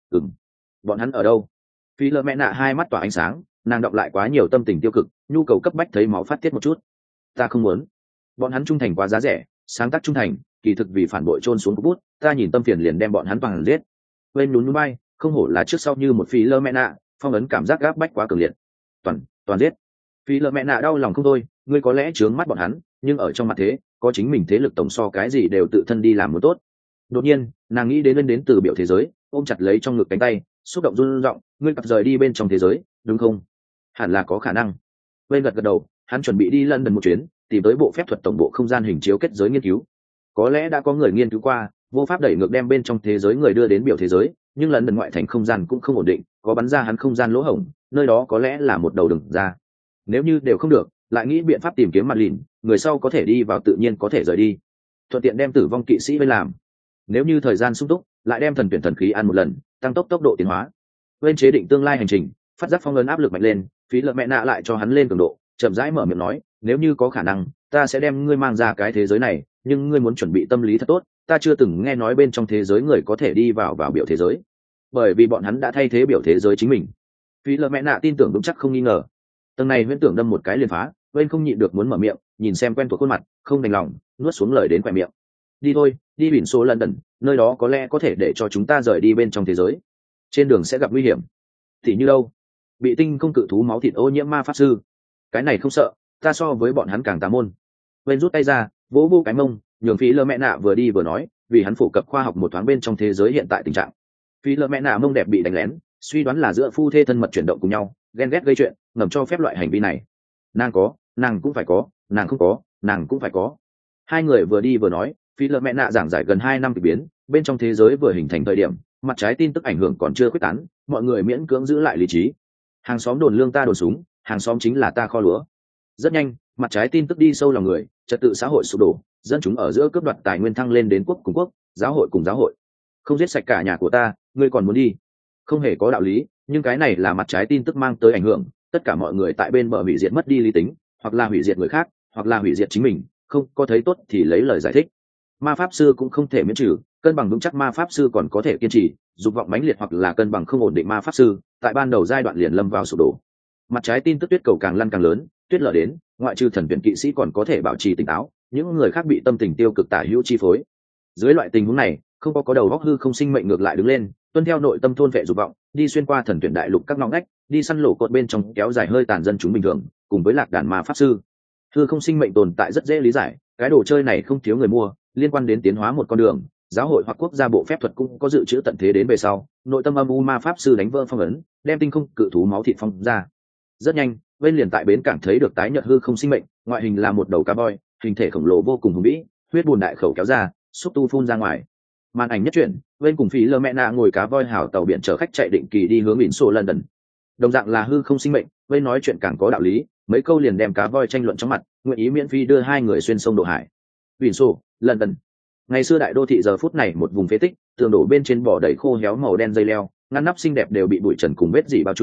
Bọn hắn ở đâu? Phi lơ mẹ nạ hai mắt tỏa ánh sáng, nàng đọc lại quá nhiều tâm tình tiêu cực, nhu cầu cấp bách thấy máu phát tiết một chút. Ta không muốn. Bọn hắn trung thành quá giá rẻ, sáng tác trung thành, kỳ thực vì phản bội trôn xuống bút, ta nhìn tâm phiền liền đem bọn hắn toàn giết. Bên nhún nhún bay, không hổ là trước sau như một phi lơ mẹ nạ, phong ấn cảm giác gáp bách quá cường liệt. Toàn giết. Phi lơ mẹ nạ đau lòng không thôi, ngươi có lẽ chướng mắt bọn hắn, nhưng ở trong mặt thế, có chính mình thế lực tổng so cái gì đều tự thân đi làm muốn tốt. Đột nhiên, nàng nghĩ đến từ biểu thế giới, ôm chặt lấy trong ngực cánh tay, xúc động run rộng, ngươi cặp rời đi bên trong thế giới, đúng không? Hẳn là có khả năng. Bên gật đầu, hắn chuẩn bị đi London một chuyến, tìm tới bộ phép thuật tổng bộ không gian hình chiếu kết giới nghiên cứu. Có lẽ đã có người nghiên cứu qua, vô pháp đẩy ngược đem bên trong thế giới người đưa đến biểu thế giới, nhưng London ngoại thành không gian cũng không ổn định, có bắn ra hắn không gian lỗ hổng, nơi đó có lẽ là một đầu đường ra. Nếu như đều không được, lại nghĩ biện pháp tìm kiếm mặt lìn, người sau có thể đi vào tự nhiên có thể rời đi. Thuận tiện đem tử vong kỵ sĩ bên làm. Nếu như thời gian sung túc, lại đem thần tuyển thần khí ăn một lần, tăng tốc độ tiến hóa. Bên chế định tương lai hành trình, phát giác phong ấn áp lực mạnh lên, phí lợ mẹ nạ lại cho hắn lên cường độ, chậm rãi mở miệng nói, nếu như có khả năng, ta sẽ đem ngươi mang ra cái thế giới này, nhưng ngươi muốn chuẩn bị tâm lý thật tốt, ta chưa từng nghe nói bên trong thế giới người có thể đi vào biểu thế giới, bởi vì bọn hắn đã thay thế biểu thế giới chính mình. Phí lợ mẹ nạ tin tưởng vững chắc không nghi ngờ. Tầng này huyễn tưởng đâm một cái liền phá, bên không nhịn được muốn mở miệng, nhìn xem quen thuộc khuôn mặt, không đành lòng, nuốt xuống lời đến quẹt miệng. Đi thôi, đi biển số London, nơi đó có lẽ có thể để cho chúng ta rời đi bên trong thế giới. Trên đường sẽ gặp nguy hiểm. Thì như đâu? Bị tinh không cự thú máu thịt ô nhiễm ma pháp sư. Cái này không sợ, ta so với bọn hắn càng tà môn. Bên rút tay ra, vỗ vô cái mông, nhường phí lơ mẹ nạ vừa đi vừa nói, vì hắn phổ cập khoa học một thoáng bên trong thế giới hiện tại tình trạng. Phí lơ mẹ nạ mông đẹp bị đánh lén, suy đoán là giữa phu thê thân mật chuyển động cùng nhau, ghen ghét gây chuyện, ngầm cho phép loại hành vi này. Nàng có, nàng cũng phải có, nàng không có, nàng cũng phải có. Hai người vừa đi vừa nói, phí lợ mẹ nạ giảng giải gần 2 năm kỳ biến, bên trong thế giới vừa hình thành thời điểm, mặt trái tin tức ảnh hưởng còn chưa quyết tán, mọi người miễn cưỡng giữ lại lý trí. Hàng xóm đồn lương ta đồn súng, hàng xóm chính là ta kho lúa. Rất nhanh, mặt trái tin tức đi sâu lòng người, trật tự xã hội sụp đổ, dân chúng ở giữa cướp đoạt tài nguyên thăng lên đến quốc cùng quốc, giáo hội cùng giáo hội. Không giết sạch cả nhà của ta, ngươi còn muốn đi? Không hề có đạo lý, nhưng cái này là mặt trái tin tức mang tới ảnh hưởng, tất cả mọi người tại bên bờ hủy diệt mất đi lý tính, hoặc là hủy diệt người khác, hoặc là hủy diệt chính mình, không có thấy tốt thì lấy lời giải thích. Ma pháp sư cũng không thể miễn trừ, cân bằng vững chắc ma pháp sư còn có thể kiên trì, dục vọng mãnh liệt hoặc là cân bằng không ổn định ma pháp sư, tại ban đầu giai đoạn liền lâm vào sụp đổ. Mặt trái tin tức tuyết cầu càng lăn càng lớn, tuyết lở đến, ngoại trừ thần tuyển kỵ sĩ còn có thể bảo trì tỉnh táo, những người khác bị tâm tình tiêu cực tả hữu chi phối. Dưới loại tình huống này, không có đầu óc hư không sinh mệnh ngược lại đứng lên, tuân theo nội tâm thôn vệ dục vọng, đi xuyên qua thần tuyển đại lục các ngõ ngách, đi săn lỗ cột bên trong kéo dài hơi tàn dân chúng bình thường, cùng với lạc đàn ma pháp sư. Hư không sinh mệnh tồn tại rất dễ lý giải, cái đồ chơi này không thiếu người mua, liên quan đến tiến hóa một con đường, giáo hội hoặc quốc gia bộ phép thuật cũng có dự trữ tận thế đến về sau, nội tâm âm u ma pháp sư đánh vỡ phong ấn, đem tinh không cự thú máu thịt phong ra. Rất nhanh, bên liền tại bến cảng thấy được tái nhợt hư không sinh mệnh, ngoại hình là một đầu cá voi, hình thể khổng lồ vô cùng hùng vĩ, huyết bùn đại khẩu kéo ra, xúc tu phun ra ngoài. Màn ảnh nhất chuyển, bên cùng phí lơ mẹ nạ ngồi cá voi hảo tàu biển chở khách chạy định kỳ đi hướng biển sổ London. Đồng dạng là hư không sinh mệnh, bên nói chuyện càng có đạo lý, mấy câu liền đem cá voi tranh luận trong mặt, nguyện ý miễn phí đưa hai người xuyên sông độ hải. Biển sổ London, ngày xưa đại đô thị giờ phút này một vùng phế tích, tường đổ bên trên bỏ đầy khô héo màu đen dây leo, ngăn nắp xinh đẹp đều bị bụi trần cùng vết dỉ bao trùm,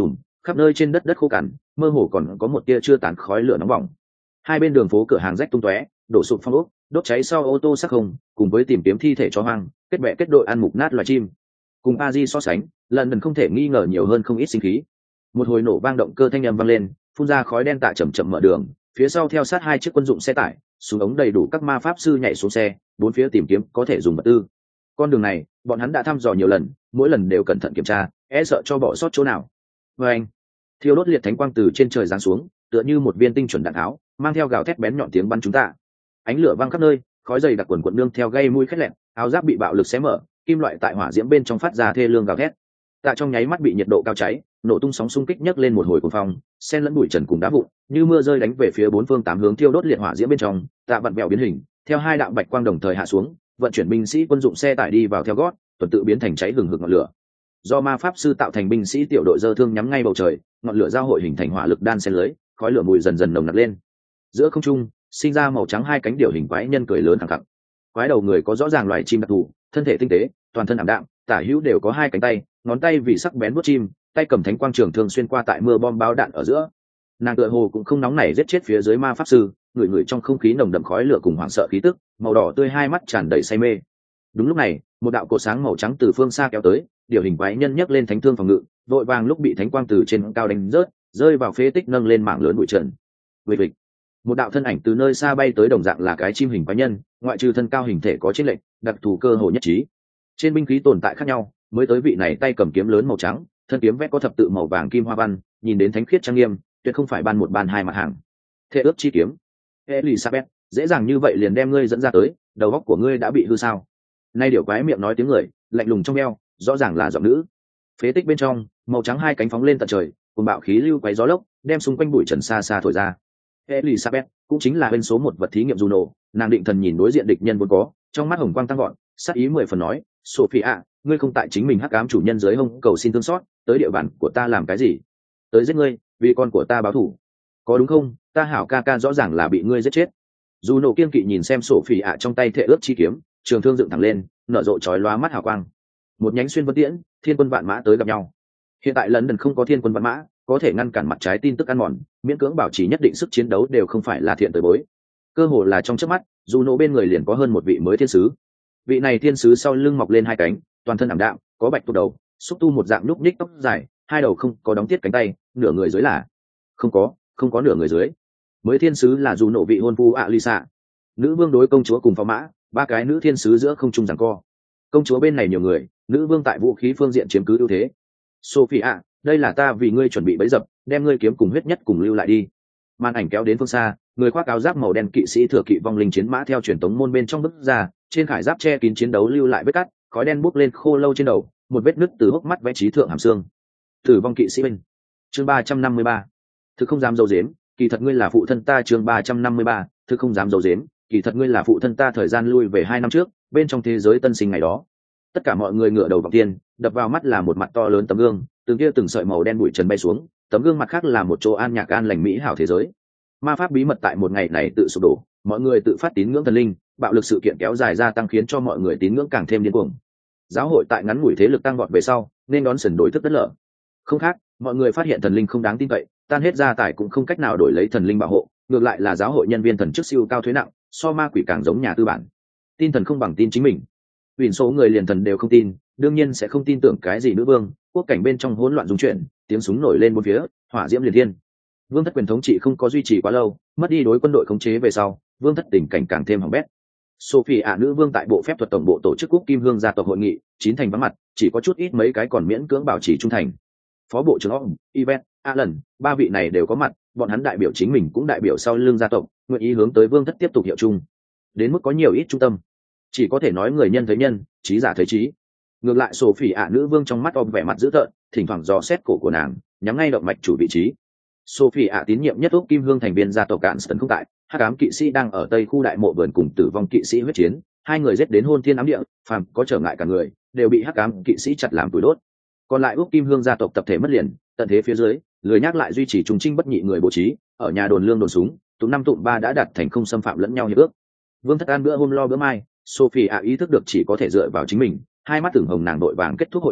khắp nơi trên đất đất khô cằn, mơ hồ còn có một tia chưa tàn khói lửa nóng bỏng. Hai bên đường phố cửa hàng rách tung tóe, đổ sụp phong ốc, đốt cháy sau ô tô sắc hồng, cùng với tìm kiếm thi thể chó hoang, kết bè kết đội ăn mục nát loài chim. Cùng Paris so sánh, lần không thể nghi ngờ nhiều hơn không ít sinh khí. Một hồi nổ vang động cơ thanh âm vang lên, phun ra khói đen tạ chậm chậm mở đường, phía sau theo sát hai chiếc quân dụng xe tải, súng ống đầy đủ các ma pháp sư nhảy xuống xe, bốn phía tìm kiếm có thể dùng vật tư. Con đường này, bọn hắn đã thăm dò nhiều lần, mỗi lần đều cẩn thận kiểm tra, e sợ cho bỏ sót chỗ nào. Và anh, thiêu đốt liệt thánh quang từ trên trời giáng xuống, tựa như một viên tinh chuẩn đạn tháo, mang theo gào thét bén nhọn tiếng bắn chúng ta. Ánh lửa vang khắp nơi, khói dày đặc quần quần nương theo gây mũi khét lẹn, áo giáp bị bạo lực xé mở, kim loại tại hỏa diễm bên trong phát ra thê lương gào thét. Tạ trong nháy mắt bị nhiệt độ cao cháy, nổ tung sóng xung kích nhấc lên một hồi cuồng phong, xen lẫn bụi trần cùng đá vụn, như mưa rơi đánh về phía bốn phương tám hướng thiêu đốt liệt hỏa diễm bên trong. Tạ vặn vẹo biến hình, theo hai đạo bạch quang đồng thời hạ xuống, vận chuyển binh sĩ quân dụng xe tải đi vào theo gót, tuần tự biến thành cháy hừng hực ngọn lửa. Do ma pháp sư tạo thành binh sĩ tiểu đội dơ thương nhắm ngay bầu trời, ngọn lửa giao hội hình thành hỏa lực đan xen lưới, khói lửa mùi dần dần nồng nặc lên. Giữa không trung sinh ra màu trắng hai cánh điểu hình quái nhân cười lớn thẳng thẳng. Quái đầu người có rõ ràng loài chim đặc thù, thân thể tinh tế, toàn thân ảm đạm, tả hữu đều có hai cánh tay, ngón tay vì sắc bén vuốt chim, tay cầm thánh quang trường thường xuyên qua tại mưa bom bao đạn ở giữa. Nàng tựa hồ cũng không nóng nảy giết chết phía dưới ma pháp sư, người người trong không khí nồng đậm khói lửa cùng hoảng sợ khí tức, màu đỏ tươi hai mắt tràn đầy say mê. Đúng lúc này, một đạo cột sáng màu trắng từ phương xa kéo tới, điều hình quái nhân nhấc lên thánh thương phòng ngự, vội vàng lúc bị thánh quang từ trên cao đánh rớt, rơi vào phế tích nâng lên mảng lớn bụi trần. Vịch vịch, một đạo thân ảnh từ nơi xa bay tới, đồng dạng là cái chim hình quái nhân, ngoại trừ thân cao hình thể có chênh lệch, đặc thù cơ hồ nhất trí. Trên binh khí tồn tại khác nhau, mới tới vị này tay cầm kiếm lớn màu trắng, thân kiếm vét có thập tự màu vàng kim hoa văn, nhìn đến thánh khiết trang nghiêm, tuyệt không phải ban một ban hai mặt hàng. Thệ ước chi kiếm. Elizabeth, dễ dàng như vậy liền đem ngươi dẫn ra tới, đầu óc của ngươi đã bị hư sao? Nay điều quái miệng nói tiếng người, lạnh lùng trong eo, rõ ràng là giọng nữ. Phế tích bên trong, màu trắng hai cánh phóng lên tận trời, cùng bạo khí lưu quấy gió lốc, đem xung quanh bụi trần xa xa thổi ra. Elizabeth cũng chính là bên số một vật thí nghiệm Juno, nàng định thần nhìn đối diện địch nhân vốn có, trong mắt hồng quang tăng gọn, sát ý 10 phần nói, Sophia, ngươi không tại chính mình hắc ám chủ nhân dưới hông cầu xin thương xót, tới địa bàn của ta làm cái gì? Tới giết ngươi, vì con của ta báo thù, có đúng không? Ta hảo ca ca rõ ràng là bị ngươi giết chết. Juno kiên kỵ nhìn xem Sophia trong tay thệ ước chi kiếm, trường thương dựng thẳng lên, nở rộ chói lóa mắt hào quang. Một nhánh xuyên vân tiễn, thiên quân vạn mã tới gặp nhau. Hiện tại London không có thiên quân vạn mã, có thể ngăn cản mặt trái tin tức ăn mòn, miễn cưỡng bảo trì nhất định sức chiến đấu đều không phải là thiện tới bối. Cơ hồ là trong chớp mắt, Juno bên người liền có hơn một vị mới thiên sứ. Vị này thiên sứ sau lưng mọc lên hai cánh, toàn thân ảm đạm, có bạch tuộc đầu, xúc tu một dạng núc ních tóc dài, hai đầu không có đóng tiết cánh tay, nửa người dưới là không có nửa người dưới. Mới thiên sứ là Juno vị hôn phu Alisa. Nữ vương đối công chúa cùng phó mã, ba cái nữ thiên sứ giữa không trung giằng co. Công chúa bên này nhiều người, nữ vương tại vũ khí phương diện chiếm cứ ưu thế. Sophia, đây là ta vì ngươi chuẩn bị bẫy dập, đem ngươi kiếm cùng huyết nhất cùng lưu lại đi. Màn ảnh kéo đến phương xa, người khoác áo giáp màu đen kỵ sĩ thừa kỵ vong linh chiến mã theo truyền tống môn bên trong bước ra, trên khải giáp che kín chiến đấu lưu lại vết cắt, khói đen bốc lên khô lâu trên đầu, một vết nứt từ hốc mắt vẽ trí thượng hàm xương. Tử vong kỵ sĩ binh. Chương 353. Thực không dám dầu dếm, kỳ thật ngươi là phụ thân ta. Chương 353. Thực không dám dầu dếm, kỳ thật ngươi là phụ thân ta. Thời gian lui về 2 năm trước, bên trong thế giới tân sinh ngày đó, tất cả mọi người ngửa đầu vọng tiên, đập vào mắt là một mặt to lớn tấm gương, từng kia từng sợi màu đen bụi trần bay xuống, tấm gương mặt khác là một chỗ an nhạc an lành mỹ hảo thế giới. Ma pháp bí mật tại một ngày này tự sụp đổ, mọi người tự phát tín ngưỡng thần linh, bạo lực sự kiện kéo dài gia tăng khiến cho mọi người tín ngưỡng càng thêm điên cuồng. Giáo hội tại ngắn ngủi thế lực tăng vọt về sau, nên đón sần đối thức đất lở. Không khác, mọi người phát hiện thần linh không đáng tin cậy, tan hết gia tài cũng không cách nào đổi lấy thần linh bảo hộ, ngược lại là giáo hội nhân viên thần chức siêu cao thuế nặng, so ma quỷ càng giống nhà tư bản. Tin thần không bằng tin chính mình. Vì số người liền thần đều không tin, đương nhiên sẽ không tin tưởng cái gì nữ vương. Quốc cảnh bên trong hỗn loạn dung chuyển, tiếng súng nổi lên bốn phía, hỏa diễm liệt thiên. Vương thất quyền thống trị không có duy trì quá lâu, mất đi đối quân đội khống chế về sau, vương thất tình cảnh càng thêm hỏng bét. Sophie nữ vương tại bộ phép thuật tổng bộ tổ chức Cúc Kim Hương gia tộc hội nghị, 9 thành vắng mặt, chỉ có chút ít mấy cái còn miễn cưỡng bảo trì trung thành. Phó bộ trưởng Ông, Yvette, Alan, ba vị này đều có mặt, bọn hắn đại biểu chính mình cũng đại biểu sau lưng gia tộc, nguyện ý hướng tới vương thất tiếp tục hiệu chung. Đến mức có nhiều ít trung tâm, chỉ có thể nói người nhân thấy nhân, trí giả thấy trí. Ngược lại Sophie nữ vương trong mắt om vẻ mặt dữ tợn, thỉnh thoảng dò xét cổ của nàng, nhắm ngay động mạch chủ vị trí. Sophie tín nhiệm nhất Úc Kim Hương thành viên gia tộc Cạn Ston không tại, hắc ám kỵ sĩ đang ở tây khu đại mộ vườn cùng tử vong kỵ sĩ huyết chiến, hai người giết đến hôn thiên ám địa, phàm có trở ngại cả người đều bị hắc ám kỵ sĩ chặt làm tuổi đốt. Còn lại Úc Kim Hương gia tộc tập thể mất liền, tận thế phía dưới, lười nhắc lại duy trì trùng trinh bất nhị người bố trí, ở nhà đồn lương đồn súng, tụm năm tụm ba đã đạt thành không xâm phạm lẫn nhau hiệp ước. Vương thất ăn bữa hôm lo bữa mai, Sophie ý thức được chỉ có thể dựa vào chính mình, hai mắt tưởng hồng nàng đội vàng kết thúc hội nghị,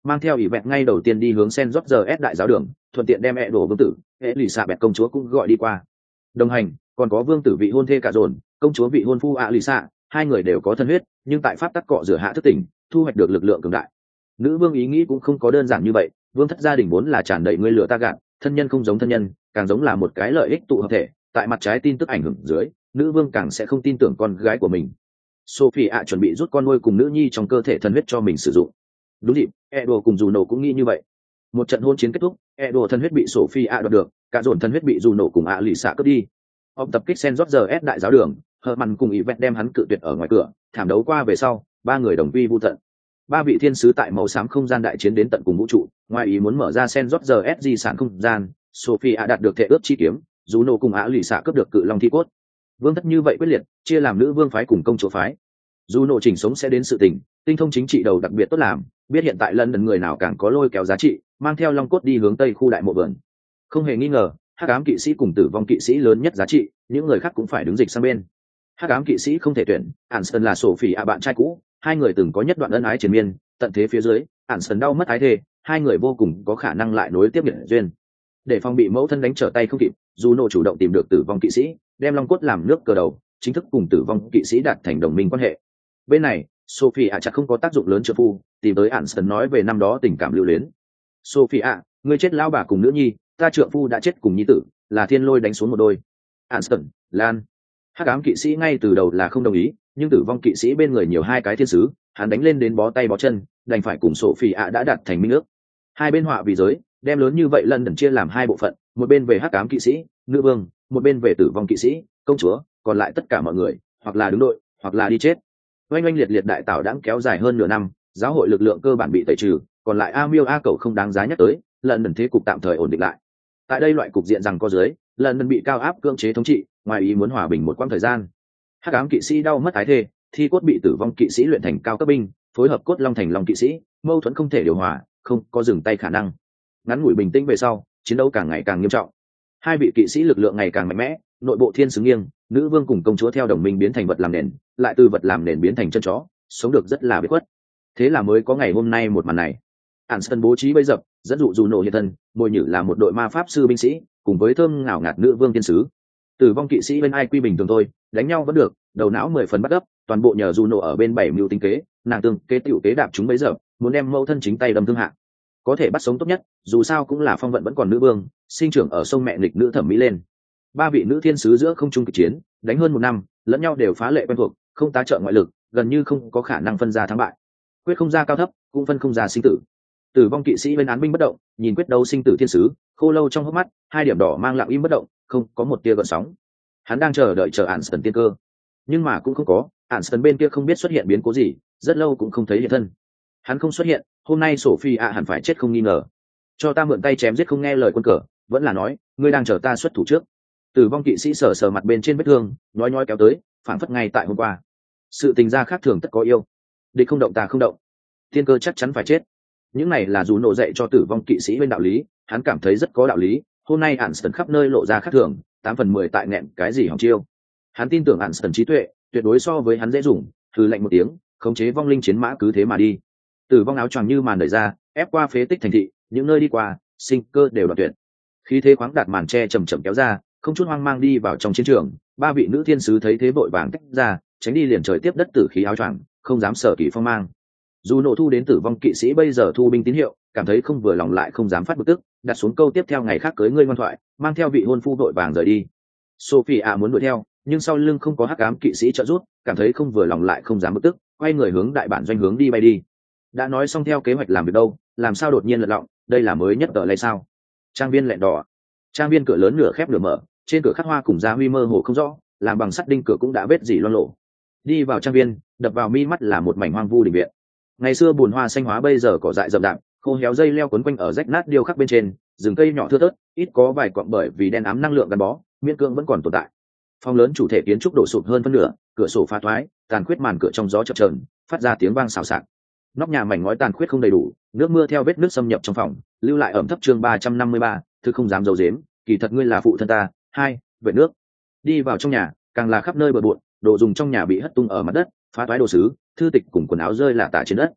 mang theo ỷ vẹn ngay đầu tiên đi hướng Sen George S đại giáo đường, thuận tiện đem mẹ đổ vương tử Elizabeth công chúa cũng gọi đi qua. Đồng hành còn có vương tử vị hôn thê cả dồn, công chúa vị hôn phu Alisa, hai người đều có thân huyết, nhưng tại pháp tắc cọ rửa hạ thức tỉnh, thu hoạch được lực lượng cường đại. Nữ vương ý nghĩ cũng không có đơn giản như vậy, vương thất gia đình vốn là tràn đầy ngươi lửa ta gạt, thân nhân không giống thân nhân, càng giống là một cái lợi ích tụ hợp thể, tại mặt trái tin tức ảnh hưởng dưới, nữ vương càng sẽ không tin tưởng con gái của mình. Sophie ạ chuẩn bị rút con nuôi cùng nữ nhi trong cơ thể thân huyết cho mình sử dụng. Đúng dịp, Edo cùng Juno cũng nghĩ như vậy. Một trận hôn chiến kết thúc, Edo thân huyết bị Sophie ạ đoạt được, cả dồn thân huyết bị Juno cùng ạ lì xạ cướp đi. Ông tập kích Sen George S đại giáo đường, Herman cùng Yvette đem hắn cự tuyệt ở ngoài cửa, thảm đấu qua về sau, ba người đồng quy vu tận. Ba vị thiên sứ tại màu xám không gian đại chiến đến tận cùng vũ trụ, ngoài ý muốn mở ra Sen George S di sản không gian, Sophie ạ đạt được thể ước chi kiếm, Juno cùng ạ lì xạ cướp được cự long thi cốt. Vương thất như vậy quyết liệt, chia làm nữ vương phái cùng công chúa phái. Juno chỉnh sống sẽ đến sự tình, tinh thông chính trị đầu đặc biệt tốt làm, biết hiện tại London người nào càng có lôi kéo giá trị, mang theo long cốt đi hướng tây khu đại mộ vườn. Không hề nghi ngờ, hắc ám kỵ sĩ cùng tử vong kỵ sĩ lớn nhất giá trị, những người khác cũng phải đứng dịch sang bên. Hắc ám kỵ sĩ không thể tuyển, Anston là Sophie ạ bạn trai cũ, hai người từng có nhất đoạn ân ái triền miên, tận thế phía dưới, Anston đau mất ái thê, hai người vô cùng có khả năng lại nối tiếp nghiệp duyên. Để phòng bị mẫu thân đánh trở tay không kịp, Juno chủ động tìm được tử vong kỵ sĩ, đem long cốt làm nước cờ đầu, chính thức cùng tử vong kỵ sĩ đạt thành đồng minh quan hệ. Bên này, Sophie ạ chắc không có tác dụng lớn trợ phu, tìm tới Anston nói về năm đó tình cảm lưu luyến. Sophie ạ, ngươi chết lão bà cùng nữ nhi, ta trượng phu đã chết cùng nhi tử, là thiên lôi đánh xuống một đôi. Anston, Lan. Hắc ám kỵ sĩ ngay từ đầu là không đồng ý, nhưng tử vong kỵ sĩ bên người nhiều hai cái thiên sứ, hắn đánh lên đến bó tay bó chân, đành phải cùng Sophie ạ đã đạt thành minh ước. Hai bên họa vì giới, đem lớn như vậy lần đần chia làm hai bộ phận, một bên về hắc ám kỵ sĩ, nữ vương, một bên về tử vong kỵ sĩ, công chúa, còn lại tất cả mọi người, hoặc là đứng đội, hoặc là đi chết. Oanh oanh liệt liệt đại tảo đãng kéo dài hơn nửa năm, giáo hội lực lượng cơ bản bị tẩy trừ, còn lại A Miêu A Cẩu không đáng giá nhắc tới, lần đần thế cục tạm thời ổn định lại. Tại đây loại cục diện rằng có dưới, lần đần bị cao áp cưỡng chế thống trị, ngoài ý muốn hòa bình một quãng thời gian. Hắc ám kỵ sĩ đau mất ái thê, thi cốt bị tử vong kỵ sĩ luyện thành cao cấp binh, phối hợp cốt long thành long kỵ sĩ, mâu thuẫn không thể điều hòa, không có dừng tay khả năng. Ngắn ngủi bình tĩnh về sau, chiến đấu càng ngày càng nghiêm trọng. Hai vị kỵ sĩ lực lượng ngày càng mạnh mẽ, nội bộ thiên xứng nghiêng, nữ vương cùng công chúa theo đồng minh biến thành vật làm nền, lại từ vật làm nền biến thành chân chó, sống được rất là biệt khuất. Thế là mới có ngày hôm nay một màn này. Anston bố trí bẫy dập, dẫn dụ Juno hiện thân, bồi nhử là một đội ma pháp sư binh sĩ, cùng với thơm ngào ngạt nữ vương thiên sứ. Tử vong kỵ sĩ bên ai quy bình thường thôi, đánh nhau vẫn được, đầu não 10 phần bắt gấp, toàn bộ nhờ Juno ở bên 7 mưu tính kế, nàng tương kế tiểu kế đạp chúng bấy giờ, muốn đem mâu thân chính tay đâm thương hạ. Có thể bắt sống tốt nhất, dù sao cũng là phong vận vẫn còn nữ vương, sinh trưởng ở sông mẹ nghịch nữ thẩm mỹ lên. Ba vị nữ thiên sứ giữa không trung kịch chiến, đánh hơn một năm, lẫn nhau đều phá lệ quen thuộc, không tá trợ ngoại lực, gần như không có khả năng phân ra thắng bại. Quyết không ra cao thấp, cũng phân không ra sinh tử. Tử vong kỵ sĩ bên án binh bất động, nhìn quyết đấu sinh tử thiên sứ, khô lâu trong hốc mắt, hai điểm đỏ mang lặng im bất động, không có một tia gợn sóng. Hắn đang chờ đợi Anston tiên cơ, nhưng mà cũng không có, Anston bên kia không biết xuất hiện biến cố gì, rất lâu cũng không thấy hiện thân. Hắn không xuất hiện, hôm nay Sophie ạ hẳn phải chết không nghi ngờ. Cho ta mượn tay chém giết không nghe lời quân cờ, vẫn là nói, ngươi đang chờ ta xuất thủ trước. Tử vong kỵ sĩ sờ sờ mặt bên trên vết thương, nhói nhói kéo tới, phản phất ngay tại hôm qua. Sự tình gia khác thường tất có yêu, địch không động ta không động, tiên cơ chắc chắn phải chết. Những này là dù nộ dạy cho tử vong kỵ sĩ bên đạo lý, hắn cảm thấy rất có đạo lý. Hôm nay Anston khắp nơi lộ ra khác thường, 8/10 tại nghẹn cái gì hỏng chiêu. Hắn tin tưởng Anston trí tuệ, tuyệt đối so với hắn dễ dùng, hừ lạnh một tiếng, khống chế vong linh chiến mã cứ thế mà đi. Tử vong áo choàng như màn đẩy ra, ép qua phế tích thành thị, những nơi đi qua, sinh cơ đều đoạn tuyệt. Khí thế khoáng đạt màn che chậm chậm kéo ra, không chút hoang mang đi vào trong chiến trường. Ba vị nữ thiên sứ thấy thế vội vàng tách ra, tránh đi liền trời tiếp đất tử khí áo choàng, không dám sở kỳ phong mang. Dù nộ thu đến tử vong kỵ sĩ bây giờ thu binh tín hiệu, cảm thấy không vừa lòng lại không dám phát bực tức, đặt xuống câu tiếp theo ngày khác cưới ngươi ngoan thoại, mang theo vị hôn phu vội vàng rời đi. Sophie ạ muốn đuổi theo, nhưng sau lưng không có hắc ám kỵ sĩ trợ giúp, cảm thấy không vừa lòng lại không dám bực tức, quay người hướng đại bản doanh hướng đi bay đi. Đã nói xong theo kế hoạch làm việc đâu, làm sao đột nhiên lật lọng, đây là mới nhất tờ lay sao? Trang viên lẹn đỏ, trang viên cửa lớn nửa khép nửa mở, trên cửa khắc hoa cùng gia huy mơ hồ không rõ, làm bằng sắt đinh cửa cũng đã vết dỉ loang lổ. Đi vào trang viên, đập vào mi mắt là một mảnh hoang vu đình viện. Ngày xưa bùn hoa xanh hóa bây giờ cỏ dại rậm rạp, khô héo dây leo quấn quanh ở rách nát điêu khắc bên trên, rừng cây nhỏ thưa thớt, ít có vài cọng bởi vì đen ám năng lượng gắn bó, miễn cưỡng vẫn còn tồn tại. Phòng lớn chủ thể kiến trúc đổ sụp hơn phân nửa, cửa sổ phá thoái, tàn khuyết màn cửa trong gió chập chờn, phát ra tiếng vang xào xạc. Nóc nhà mảnh ngói tàn khuyết không đầy đủ, nước mưa theo vết nước xâm nhập trong phòng, lưu lại ẩm thấp chương 353, thứ không dám giấu giếm, kỳ thật ngươi là phụ thân ta. Hai, vệ nước. Đi vào trong nhà, càng là khắp nơi bừa bộn, đồ dùng trong nhà bị hất tung ở mặt đất, phá toái đồ sứ, thư tịch cùng quần áo rơi lả tả trên đất.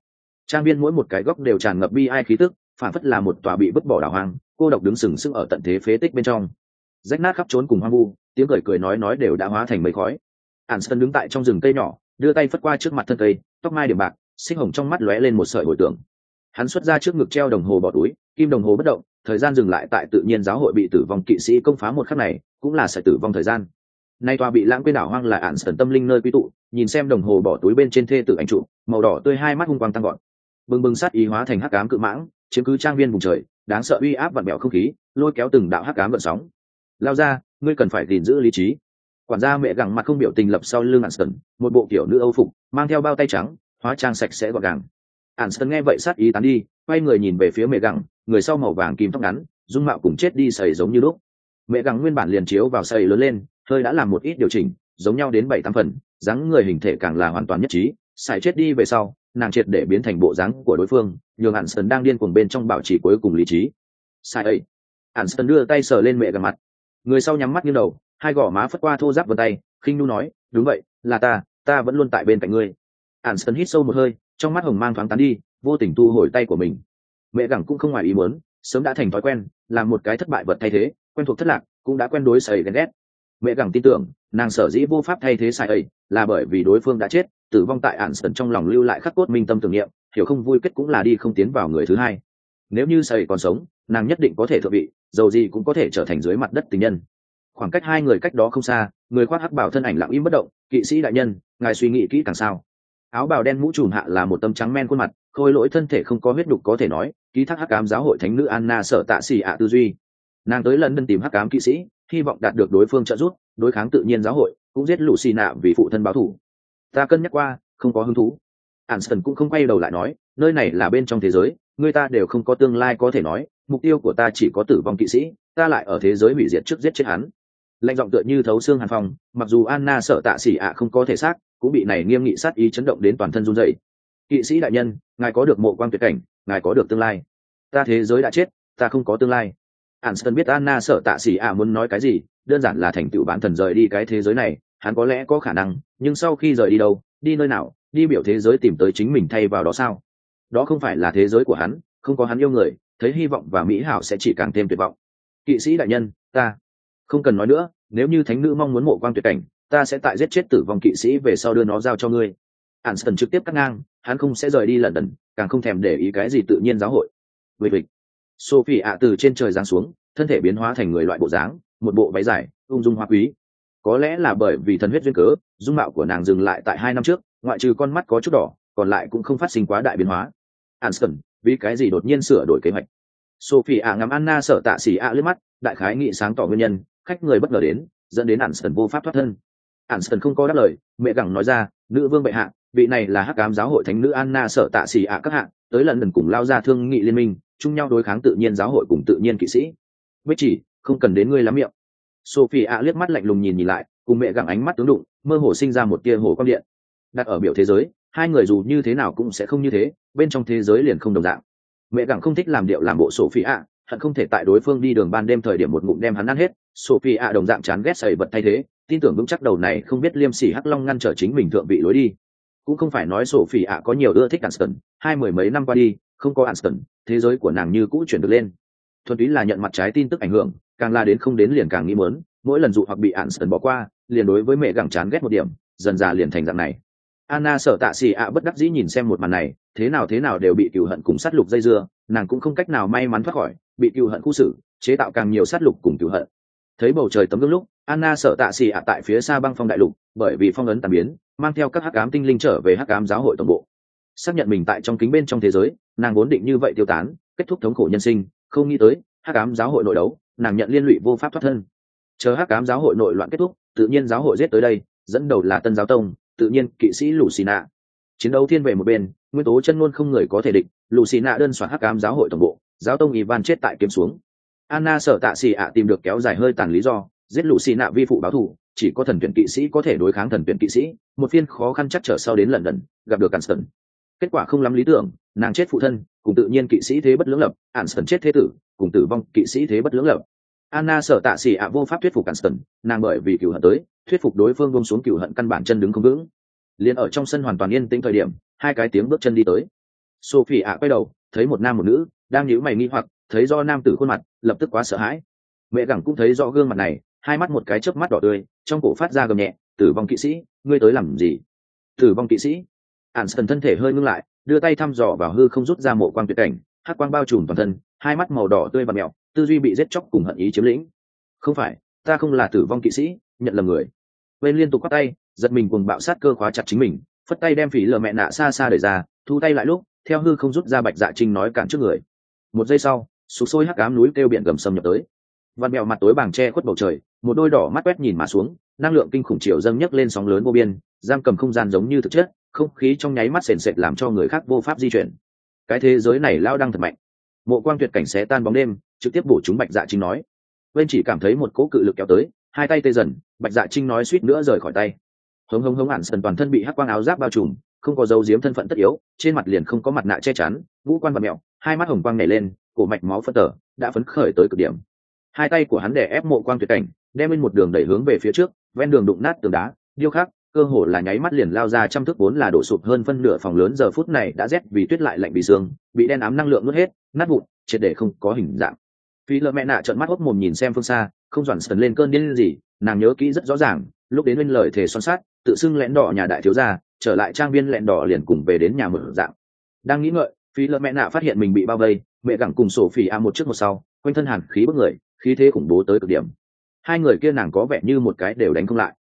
Trang viên mỗi một cái góc đều tràn ngập bi ai khí tức, phản phất là một tòa bị vứt bỏ đảo hoang, cô độc đứng sừng sững ở tận thế phế tích bên trong. Rách nát khắp trốn cùng hoang vu, tiếng cười cười nói đều đã hóa thành mây khói. Anston đứng tại trong rừng cây nhỏ, đưa tay phất qua trước mặt thân cây, tóc mai điểm bạc, xích hồng trong mắt lóe lên một sợi hồi tưởng. Hắn xuất ra trước ngực treo đồng hồ bỏ túi, kim đồng hồ bất động, thời gian dừng lại tại tự nhiên giáo hội bị tử vong kỵ sĩ công phá một khắc này, cũng là sẽ tử vong thời gian. Nay tòa bị lãng quên đảo hoang là Anston tâm linh nơi quy tụ, nhìn xem đồng hồ bỏ túi bên trên thê tử ảnh trụ, màu đỏ tươi hai mắt hung quang tăng gọn. Bừng bừng sát ý hóa thành hắc ám cự mãng, chiếm cứ trang viên vùng trời, đáng sợ uy áp vặn bẹo không khí, lôi kéo từng đạo hắc ám gợn sóng. Lao ra, ngươi cần phải gìn giữ lý trí. Quản gia mẹ gặng mặt không biểu tình lập sau lưng Anston, một bộ kiểu nữ âu phục, mang theo bao tay trắng, hóa trang sạch sẽ gọn gàng. Anston nghe vậy sát ý tán đi, quay người nhìn về phía mẹ gặng, người sau màu vàng kim tóc ngắn, dung mạo cùng chết đi sầy giống như lúc. Mẹ gặng nguyên bản liền chiếu vào sầy lớn lên, hơi đã làm một ít điều chỉnh, giống nhau đến 7-8 phần, dáng người hình thể càng là hoàn toàn nhất trí. Sài chết đi về sau, nàng triệt để biến thành bộ dáng của đối phương, nhường Anston đang điên cuồng bên trong bảo trì cuối cùng lý trí. Sai ấy. Anston đưa tay sờ lên mẹ gặng mặt. Người sau nhắm mắt như đầu, hai gò má phất qua thô ráp vân tay, khinh nu nói, đúng vậy, là ta vẫn luôn tại bên cạnh ngươi. Anston hít sâu một hơi, trong mắt hồng mang thoáng tán đi, vô tình thu hồi tay của mình. Mẹ gặng cũng không ngoài ý muốn, sớm đã thành thói quen, làm một cái thất bại vật thay thế, quen thuộc thất lạc, cũng đã quen đối sầy ghen ghét. Mẹ gặng tin tưởng, nàng sở dĩ vô pháp thay thế sai ấy, là bởi vì đối phương đã chết, tử vong tại Anston trong lòng lưu lại khắc cốt minh tâm tưởng niệm, hiểu không vui kết cũng là đi không tiến vào người thứ hai. Nếu như sầy còn sống, nàng nhất định có thể thượng vị, dầu gì cũng có thể trở thành dưới mặt đất tình nhân. Khoảng cách hai người cách đó không xa, người khoác hắc bào thân ảnh lặng im bất động. Kỵ sĩ đại nhân, ngài suy nghĩ kỹ càng sao? Áo bào đen mũ trùm hạ là một tấm trắng men khuôn mặt, khôi lỗi thân thể không có huyết đục có thể nói, ký thác hắc ám giáo hội thánh nữ Anna sợ tạ xì ạ tư duy. Nàng tới lần tìm hắc ám kỵ sĩ, hy vọng đạt được đối phương trợ giúp, đối kháng tự nhiên giáo hội, cũng giết Lucina vì phụ thân báo thù. Ta cân nhắc qua, không có hứng thú. Anston cũng không quay đầu lại nói, nơi này là bên trong thế giới, người ta đều không có tương lai có thể nói, mục tiêu của ta chỉ có tử vong kỵ sĩ, ta lại ở thế giới hủy diệt trước giết chết hắn. Lạnh giọng tựa như thấu xương hàn phong, mặc dù Anna sợ tạ xỉ ạ không có thể xác, cũng bị này nghiêm nghị sát ý chấn động đến toàn thân run rẩy. Kỵ sĩ đại nhân, ngài có được mộ quang tuyệt cảnh, ngài có được tương lai. Ta thế giới đã chết, ta không có tương lai. Anston biết Anna sợ tạ xỉ ạ muốn nói cái gì, đơn giản là thành tựu bản thần rời đi cái thế giới này, hắn có lẽ có khả năng, nhưng sau khi rời đi đâu, đi nơi nào, đi biểu thế giới tìm tới chính mình thay vào đó sao? Đó không phải là thế giới của hắn, không có hắn yêu người, thấy hy vọng và mỹ hảo sẽ chỉ càng thêm tuyệt vọng. Kỵ sĩ đại nhân, ta không cần nói nữa, nếu như thánh nữ mong muốn mộ quang tuyệt cảnh, ta sẽ tại giết chết tử vong kỵ sĩ về sau đưa nó giao cho ngươi. Anston trực tiếp cắt ngang, hắn không sẽ rời đi lần đần, càng không thèm để ý cái gì tự nhiên giáo hội. Vịt vịt. Sophie ạ từ trên trời giáng xuống, thân thể biến hóa thành người loại bộ dáng, một bộ váy dài, ung dung hoa quý. Có lẽ là bởi vì thần huyết duyên cớ, dung mạo của nàng dừng lại tại 2 năm trước, ngoại trừ con mắt có chút đỏ, còn lại cũng không phát sinh quá đại biến hóa. Anston, vì cái gì đột nhiên sửa đổi kế hoạch? Sophie ạ ngắm Anna sợ tạ xỉ ạ liếc mắt, đại khái nghị sáng tỏ nguyên nhân, khách người bất ngờ đến, dẫn đến Anston vô pháp thoát thân. Anston không có đáp lời, mẹ gặng nói ra, nữ vương bệ hạ, vị này là hắc ám giáo hội thánh nữ Anna sợ tạ xỉ ạ các hạ, tới lần cùng lao ra thương nghị liên minh, chung nhau đối kháng tự nhiên giáo hội cùng tự nhiên kỵ sĩ. Bích chỉ, không cần đến ngươi lắm miệng. Sophie ạ liếc mắt lạnh lùng nhìn lại, cùng mẹ gặng ánh mắt tướng đụng, mơ hồ sinh ra một tia hồ quang điện. Đặt ở biểu thế giới, hai người dù như thế nào cũng sẽ không như thế, bên trong thế giới liền không đồng dạng. Mẹ gặng không thích làm điệu làm bộ Sophie ạ, hận không thể tại đối phương đi đường ban đêm thời điểm một ngụm đem hắn ăn hết. Sophie ạ đồng dạng chán ghét sẩy vật thay thế, tin tưởng vững chắc đầu này không biết liêm sỉ hắc long ngăn trở chính mình thượng vị lối đi. Cũng không phải nói Sophie ạ có nhiều ưa thích Anston, 20 mấy năm qua đi, không có Anston, thế giới của nàng như cũ chuyển được lên. Thuần túy là nhận mặt trái tin tức ảnh hưởng, càng là đến không đến liền càng nghĩ muốn, mỗi lần dụ hoặc bị Anston bỏ qua, liền đối với mẹ gặng chán ghét một điểm, dần dà liền thành dạng này. Anna sợ tạ xì ạ bất đắc dĩ nhìn xem một màn này, thế nào đều bị cừu hận cùng sát lục dây dưa, nàng cũng không cách nào may mắn thoát khỏi, bị cừu hận khu xử, chế tạo càng nhiều sát lục cùng cừu hận. Thấy bầu trời tấm gương lúc, Anna sợ tạ xì ạ tại phía xa băng phong đại lục, bởi vì phong ấn tàn biến, mang theo các hắc ám tinh linh trở về hắc ám giáo hội tổng bộ. Xác nhận mình tại trong kính bên trong thế giới, nàng vốn định như vậy tiêu tán, kết thúc thống khổ nhân sinh, không nghĩ tới hắc ám giáo hội nội đấu, nàng nhận liên lụy vô pháp thoát thân. Chờ hắc ám giáo hội nội loạn kết thúc, tự nhiên giáo hội giết tới đây, dẫn đầu là Tân giáo tông, tự nhiên kỵ sĩ Lucina. Chiến đấu thiên về một bên, nguyên tố chân luôn không người có thể địch, Lucina đơn soạn hắc ám giáo hội tổng bộ, giáo tông Ivan chết tại kiếm xuống. Anna sợ tạ xì ạ tìm được kéo dài hơi tàn lý do, giết Lucina vi phụ báo thù, chỉ có thần tuyển kỵ sĩ có thể đối kháng thần tuyển kỵ sĩ, một phiên khó khăn chắc trở sau đến lần lần, gặp được Anston. Kết quả không lắm lý tưởng, nàng chết phụ thân, cùng tự nhiên kỵ sĩ thế bất lưỡng lập, Anston chết thế tử, cùng tử vong kỵ sĩ thế bất lưỡng lập. Anna sợ tạ xì ạ vô pháp thuyết phục Anston, nàng bởi vì cừu hận tới, thuyết phục đối phương buông xuống cừu hận căn bản chân đứng không vững. Liên ở trong sân hoàn toàn yên tĩnh thời điểm, hai cái tiếng bước chân đi tới. Sophie ạ quay đầu thấy một nam một nữ đang nhíu mày nghi hoặc, thấy do nam tử khuôn mặt lập tức quá sợ hãi. Mẹ gẳng cũng thấy rõ gương mặt này, hai mắt một cái chớp mắt đỏ tươi, trong cổ phát ra gầm nhẹ, tử vong kỵ sĩ, ngươi tới làm gì? Tử vong kỵ sĩ. Anston thân thể hơi ngưng lại, đưa tay thăm dò vào hư không, rút ra mộ quang tuyệt cảnh, hắc quang bao trùm toàn thân, hai mắt màu đỏ tươi và mèo, tư duy bị giết chóc cùng hận ý chiếm lĩnh. Không phải, ta không là tử vong kỵ sĩ, nhận lầm người. Bên liên tục quát tay, giật mình cuồng bạo sát cơ khóa chặt chính mình, phất tay đem phỉ lờ mẹ nạ xa xa đẩy ra, thu tay lại lúc theo hư không rút ra Bạch Dạ Trinh nói cản trước người. Một giây sau, sục sôi hắc ám núi kêu biển gầm xâm nhập tới. Văn mèo mặt tối bàng che khuất bầu trời, một đôi đỏ mắt quét nhìn mà xuống, năng lượng kinh khủng chiều dâng nhấc lên sóng lớn vô biên, giam cầm không gian giống như thực chất, không khí trong nháy mắt sền sệt làm cho người khác vô pháp di chuyển. Cái thế giới này lao đang thật mạnh. Mộ quang tuyệt cảnh xé tan bóng đêm, trực tiếp bổ trúng Bạch Dạ Trinh nói. Bên chỉ cảm thấy một cỗ cự lực kéo tới, hai tay tê dần, Bạch Dạ Trinh nói suýt nữa rời khỏi tay. Hống hống hống, hẳn sần toàn thân bị hắc quang áo giáp bao trùm, không có dấu diếm thân phận tất yếu, trên mặt liền không có mặt nạ che chắn, ngũ quan vật mèo, hai mắt hồng quang nhảy lên, cổ mạch máu phân tở đã phấn khởi tới cực điểm. Hai tay của hắn đè ép mộ quang tuyệt cảnh, đem lên một đường đẩy hướng về phía trước, ven đường đụng nát tường đá điêu khắc, cơ hồ là nháy mắt liền lao ra trăm thước, vốn là đổ sụp hơn phân nửa phòng lớn giờ phút này đã rét vì tuyết lại lạnh vì xương, bị đen ám năng lượng nuốt hết, nát vụn, triệt để không có hình dạng. Phi lợ mẹ nạ trợn mắt hốc mồm nhìn xem phương xa, không dọn sần lên cơn điên gì, nàng nhớ kỹ rất rõ ràng, lúc đến bên lời thề son sát, tự xưng lẽn đỏ nhà đại thiếu gia, trở lại trang viên lẽn đỏ liền cùng về đến nhà mở dạng. Đang nghĩ ngợi, Phi lợ mẹ nạ phát hiện mình bị bao vây, mẹ gẳng cùng sổ phỉ a một trước một sau, quanh thân hàn khí bức người, khí thế khủng bố tới cực điểm. Hai người kia nàng có vẻ như một cái đều đánh không lại.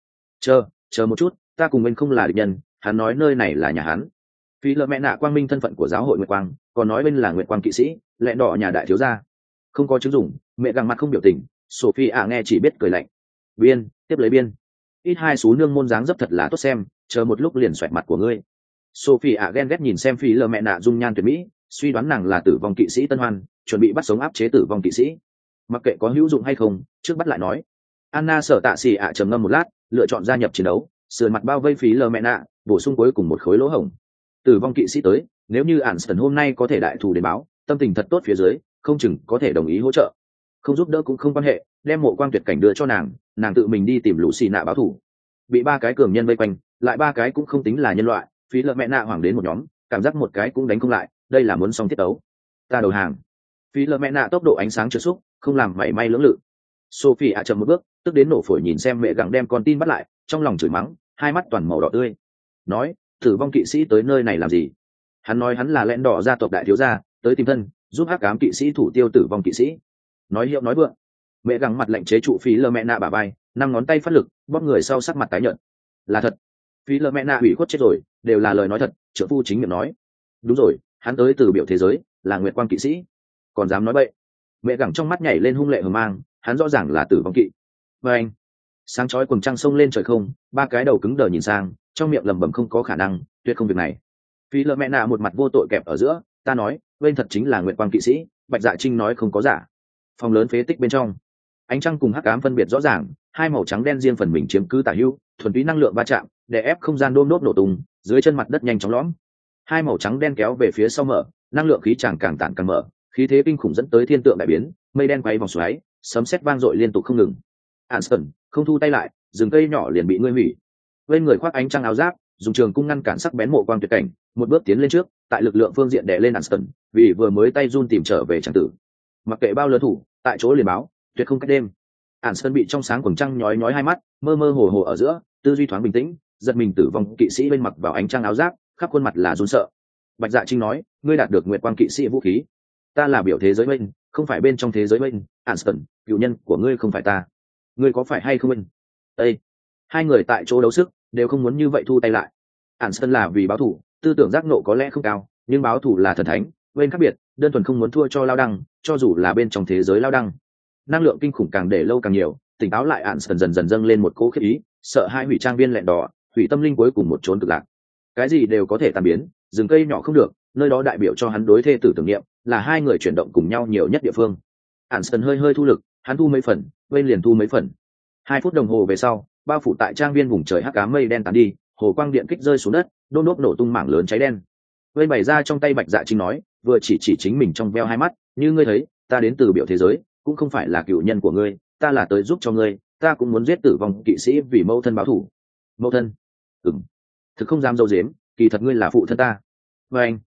Chờ một chút, ta cùng mình không là địch nhân, hắn nói nơi này là nhà hắn. Phi lợ mẹ nạ quang minh thân phận của giáo hội Nguyệt Quang, còn nói bên là Nguyệt Quang kỵ sĩ, lẽn đỏ nhà đại thiếu gia. Không có chứng dụng, mẹ gẳng mặt không biểu tình, Sophie ạ nghe chỉ biết cười lạnh. Biên, tiếp lấy biên. Ít hai số nương môn dáng dấp thật là tốt xem, chờ một lúc liền xoẹt mặt của ngươi. Sophie ạ ghen ghét nhìn xem Phi lợ mẹ nạ dung nhan tuyệt mỹ, suy đoán nàng là tử vong kỵ sĩ Tân Hoan, chuẩn bị bắt sống áp chế tử vong kỵ sĩ. Mặc kệ có hữu dụng hay không, trước bắt lại nói. Anna sở tạ xì ạ trầm ngâm một lát, lựa chọn gia nhập chiến đấu, sườn mặt bao vây Phi lợ mẹ nạ, bổ sung cuối cùng một khối lỗ hổng. Tử vong kỵ sĩ tới, nếu như Anston hôm nay có thể đại thù đến báo, tâm tình thật tốt phía dưới, không chừng có thể đồng ý hỗ trợ. Không giúp đỡ cũng không quan hệ, đem mộ quang tuyệt cảnh đưa cho nàng tự mình đi tìm lũ xì nạ báo thù. Bị ba cái cường nhân vây quanh, lại ba cái cũng không tính là nhân loại, Phí lợ mẹ nạ hoảng đến một nhóm, cảm giác một cái cũng đánh không lại, đây là muốn xong tiết tấu. Ta đầu hàng. Phí lợ mẹ nạ tốc độ ánh sáng chớp xúc, không làm mảy may lưỡng lự. Sophie ạ chậm một bước, tức đến nổ phổi nhìn xem mẹ gặng đem con tin bắt lại, trong lòng chửi mắng, hai mắt toàn màu đỏ tươi. Nói, tử vong kỵ sĩ tới nơi này làm gì? Hắn nói hắn là lẽn đỏ gia tộc đại thiếu gia, tới tìm thân, giúp hắc ám kỵ sĩ thủ tiêu tử vong kỵ sĩ. Nói hiệu nói vượng. Mẹ gặng mặt lạnh chế trụ Phí lợ mẹ nạ bả vai, năm ngón tay phát lực, bóp người sau sắc mặt tái nhợt. Là thật. Phí lợ mẹ nạ ủy khuất chết rồi, đều là lời nói thật, trợ phu chính miệng nói. Đúng rồi, hắn tới từ biểu thế giới, là Nguyệt Quang kỵ sĩ, còn dám nói bậy. Mẹ gặng trong mắt nhảy lên hung lệ hờ mang, hắn rõ ràng là tử vong kỵ. Và anh, sáng chói quần trăng sông lên trời không, ba cái đầu cứng đờ nhìn sang, trong miệng lẩm bẩm không có khả năng, tuyệt không việc này. Phí lợ mẹ nạ một mặt vô tội kẹp ở giữa, ta nói, bên thật chính là Nguyệt Quang kỵ sĩ, Bạch Dạ Trinh nói không có giả. Phòng lớn phế tích bên trong, ánh trăng cùng hắc ám phân biệt rõ ràng, hai màu trắng đen riêng phần mình chiếm cứ tả hữu, thuần túy năng lượng va chạm, để ép không gian đôm đốt nổ tung, dưới chân mặt đất nhanh chóng lõm. Hai màu trắng đen kéo về phía sau mở, năng lượng khí tràng càng tản càng mở, khí thế kinh khủng dẫn tới thiên tượng đại biến, mây đen quay vòng xoáy, sấm sét vang dội liên tục không ngừng. Anston không thu tay lại, rừng cây nhỏ liền bị ngươi hủy. Bên người khoác ánh trăng áo giáp, dùng trường cung ngăn cản sắc bén mộ quang tuyệt cảnh, một bước tiến lên trước, tại lực lượng phương diện đè lên Anston, vì vừa mới tay run tìm trở về chẳng tử. Mặc kệ bao lớn thủ, tại chỗ liền báo, tuyệt không cách đêm. Anston bị trong sáng quầng trăng nhói nhói hai mắt, mơ mơ hồ hồ ở giữa, tư duy thoáng bình tĩnh, giật mình tử vong kỵ sĩ bên mặc vào ánh trăng áo giáp, khắp khuôn mặt là run sợ. Bạch Dạ Trinh nói, ngươi đạt được Nguyệt Quang kỵ sĩ vũ khí. Ta là biểu thế giới bên, không phải bên trong thế giới bên. Anston, cựu nhân của ngươi không phải ta. Ngươi có phải hay không bên? Ê! Hai người tại chỗ đấu sức, đều không muốn như vậy thu tay lại. Anston là vì báo thù, tư tưởng giác nộ có lẽ không cao, nhưng báo thù là thần thánh, bên khác biệt, đơn thuần không muốn thua cho lao đăng, cho dù là bên trong thế giới lao đăng. Năng lượng kinh khủng càng để lâu càng nhiều, tỉnh táo lại Anston dần dần dâng lên một cỗ khiếp ý, sợ hai hủy trang viên lẹn đỏ, hủy tâm linh cuối cùng một chốn cực lạc. Cái gì đều có thể tan biến, rừng cây nhỏ không được, nơi đó đại biểu cho hắn đối thê tử tưởng niệm, là hai người chuyển động cùng nhau nhiều nhất địa phương. Anston hơi hơi thu lực, hắn thu mấy phần, bên liền thu mấy phần. 2 phút đồng hồ về sau, bao phủ tại trang viên vùng trời hắc ám mây đen tán đi, hồ quang điện kích rơi xuống đất, đôn đốt nổ tung mảng lớn cháy đen. Bên bày ra trong tay Bạch Dạ Trinh nói, vừa chỉ chính mình trong veo hai mắt, như ngươi thấy, ta đến từ biểu thế giới, cũng không phải là cựu nhân của ngươi, ta là tới giúp cho ngươi, ta cũng muốn giết tử vong kỵ sĩ vì mâu thân báo thù. Mâu thân? Thực không dám dâu dếm, kỳ thật ngươi là phụ thân ta. Và anh,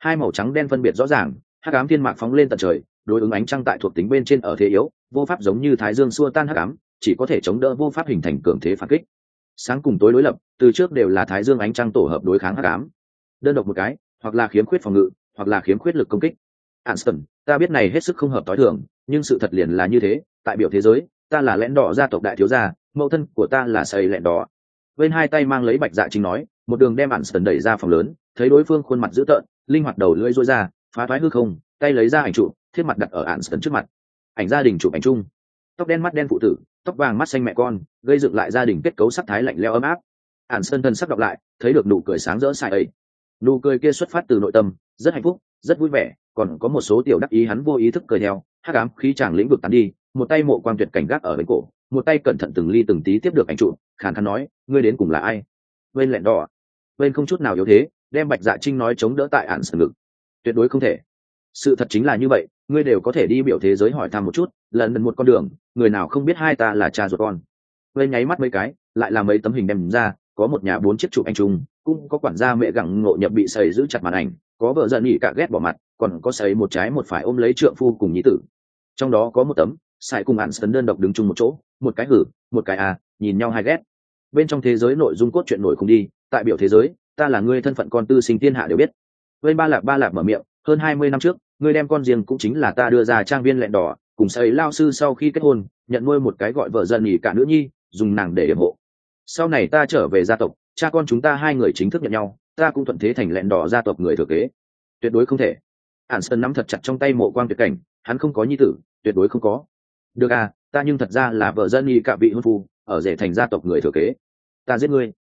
Hai màu trắng đen phân biệt rõ ràng, hắc ám thiên mạc phóng lên tận trời, đối ứng ánh trăng tại thuộc tính bên trên ở thế yếu, vô pháp giống như thái dương xua tan hắc ám, chỉ có thể chống đỡ vô pháp hình thành cường thế phản kích. Sáng cùng tối đối lập, từ trước đều là thái dương ánh trăng tổ hợp đối kháng hắc ám. Đơn độc một cái, hoặc là khiếm khuyết phòng ngự, hoặc là khiếm khuyết lực công kích. Anston, ta biết này hết sức không hợp tối thường, nhưng sự thật liền là như thế, tại biểu thế giới, ta là lẽn đỏ gia tộc đại thiếu gia, mẫu thân của ta là sầy lẽn đỏ. Bên hai tay mang lấy Bạch Dạ Trinh nói, một đường đem Anston đẩy ra phòng lớn, thấy đối phương khuôn mặt dữ tợn, linh hoạt đầu lưỡi rối ra, phá thoái hư không, tay lấy ra ảnh trụ, thiết mặt đặt ở Anston trước mặt. Ảnh gia đình chụp ảnh chung, tóc đen mắt đen phụ tử, tóc vàng mắt xanh mẹ con, gây dựng lại gia đình kết cấu sắc thái lạnh lẽo ấm áp. Anston thân sắc đọc lại, thấy được nụ cười sáng rỡ sai ấy. Nụ cười kia xuất phát từ nội tâm, rất hạnh phúc, rất vui vẻ, còn có một số tiểu đắc ý hắn vô ý thức cười theo. Hắc ám khí chàng lĩnh vực tán đi, một tay mộ quang tuyệt cảnh gác ở bên cổ, một tay cẩn thận từng ly từng tí tiếp được ảnh trụ, khàn khàn nói, ngươi đến cùng là ai? Bên lẹn đỏ, bên không chút nào yếu thế, đem Bạch Dạ Trinh nói chống đỡ tại Anston ngực. Tuyệt đối không thể. Sự thật chính là như vậy, ngươi đều có thể đi biểu thế giới hỏi thăm một chút, lần một con đường, người nào không biết hai ta là cha ruột con. Bên nháy mắt mấy cái, lại là mấy tấm hình đem ra, có một nhà 4 chiếc chụp anh chung, cũng có quản gia mẹ gặng ngộ nhập bị sầy giữ chặt màn ảnh, có vợ giận nhỉ cả ghét bỏ mặt, còn có sầy một trái một phải ôm lấy trượng phu cùng nhi tử. Trong đó có một tấm, Sài cùng Anston đơn độc đứng chung một chỗ, một cái hử, một cái à, nhìn nhau hai ghét. Bên trong thế giới nội dung cốt truyện nổi không đi, tại biểu thế giới, ta là ngươi thân phận con tư sinh thiên hạ đều biết. Bên ba lạp mở miệng, hơn 20 năm trước, ngươi đem con riêng cũng chính là ta đưa ra trang viên lẹn đỏ, cùng sầy lao sư sau khi kết hôn, nhận nuôi một cái gọi vợ giận nhỉ cả nữ nhi, dùng nàng để yểm hộ. Sau này ta trở về gia tộc, cha con chúng ta hai người chính thức nhận nhau, ta cũng thuận thế thành lẹn đỏ gia tộc người thừa kế. Tuyệt đối không thể. Anston nắm thật chặt trong tay mộ quang tuyệt cảnh, hắn không có nhi tử, tuyệt đối không có. Được à, ta nhưng thật ra là vợ dân y cả vị hôn phu, ở rể thành gia tộc người thừa kế. Ta giết ngươi.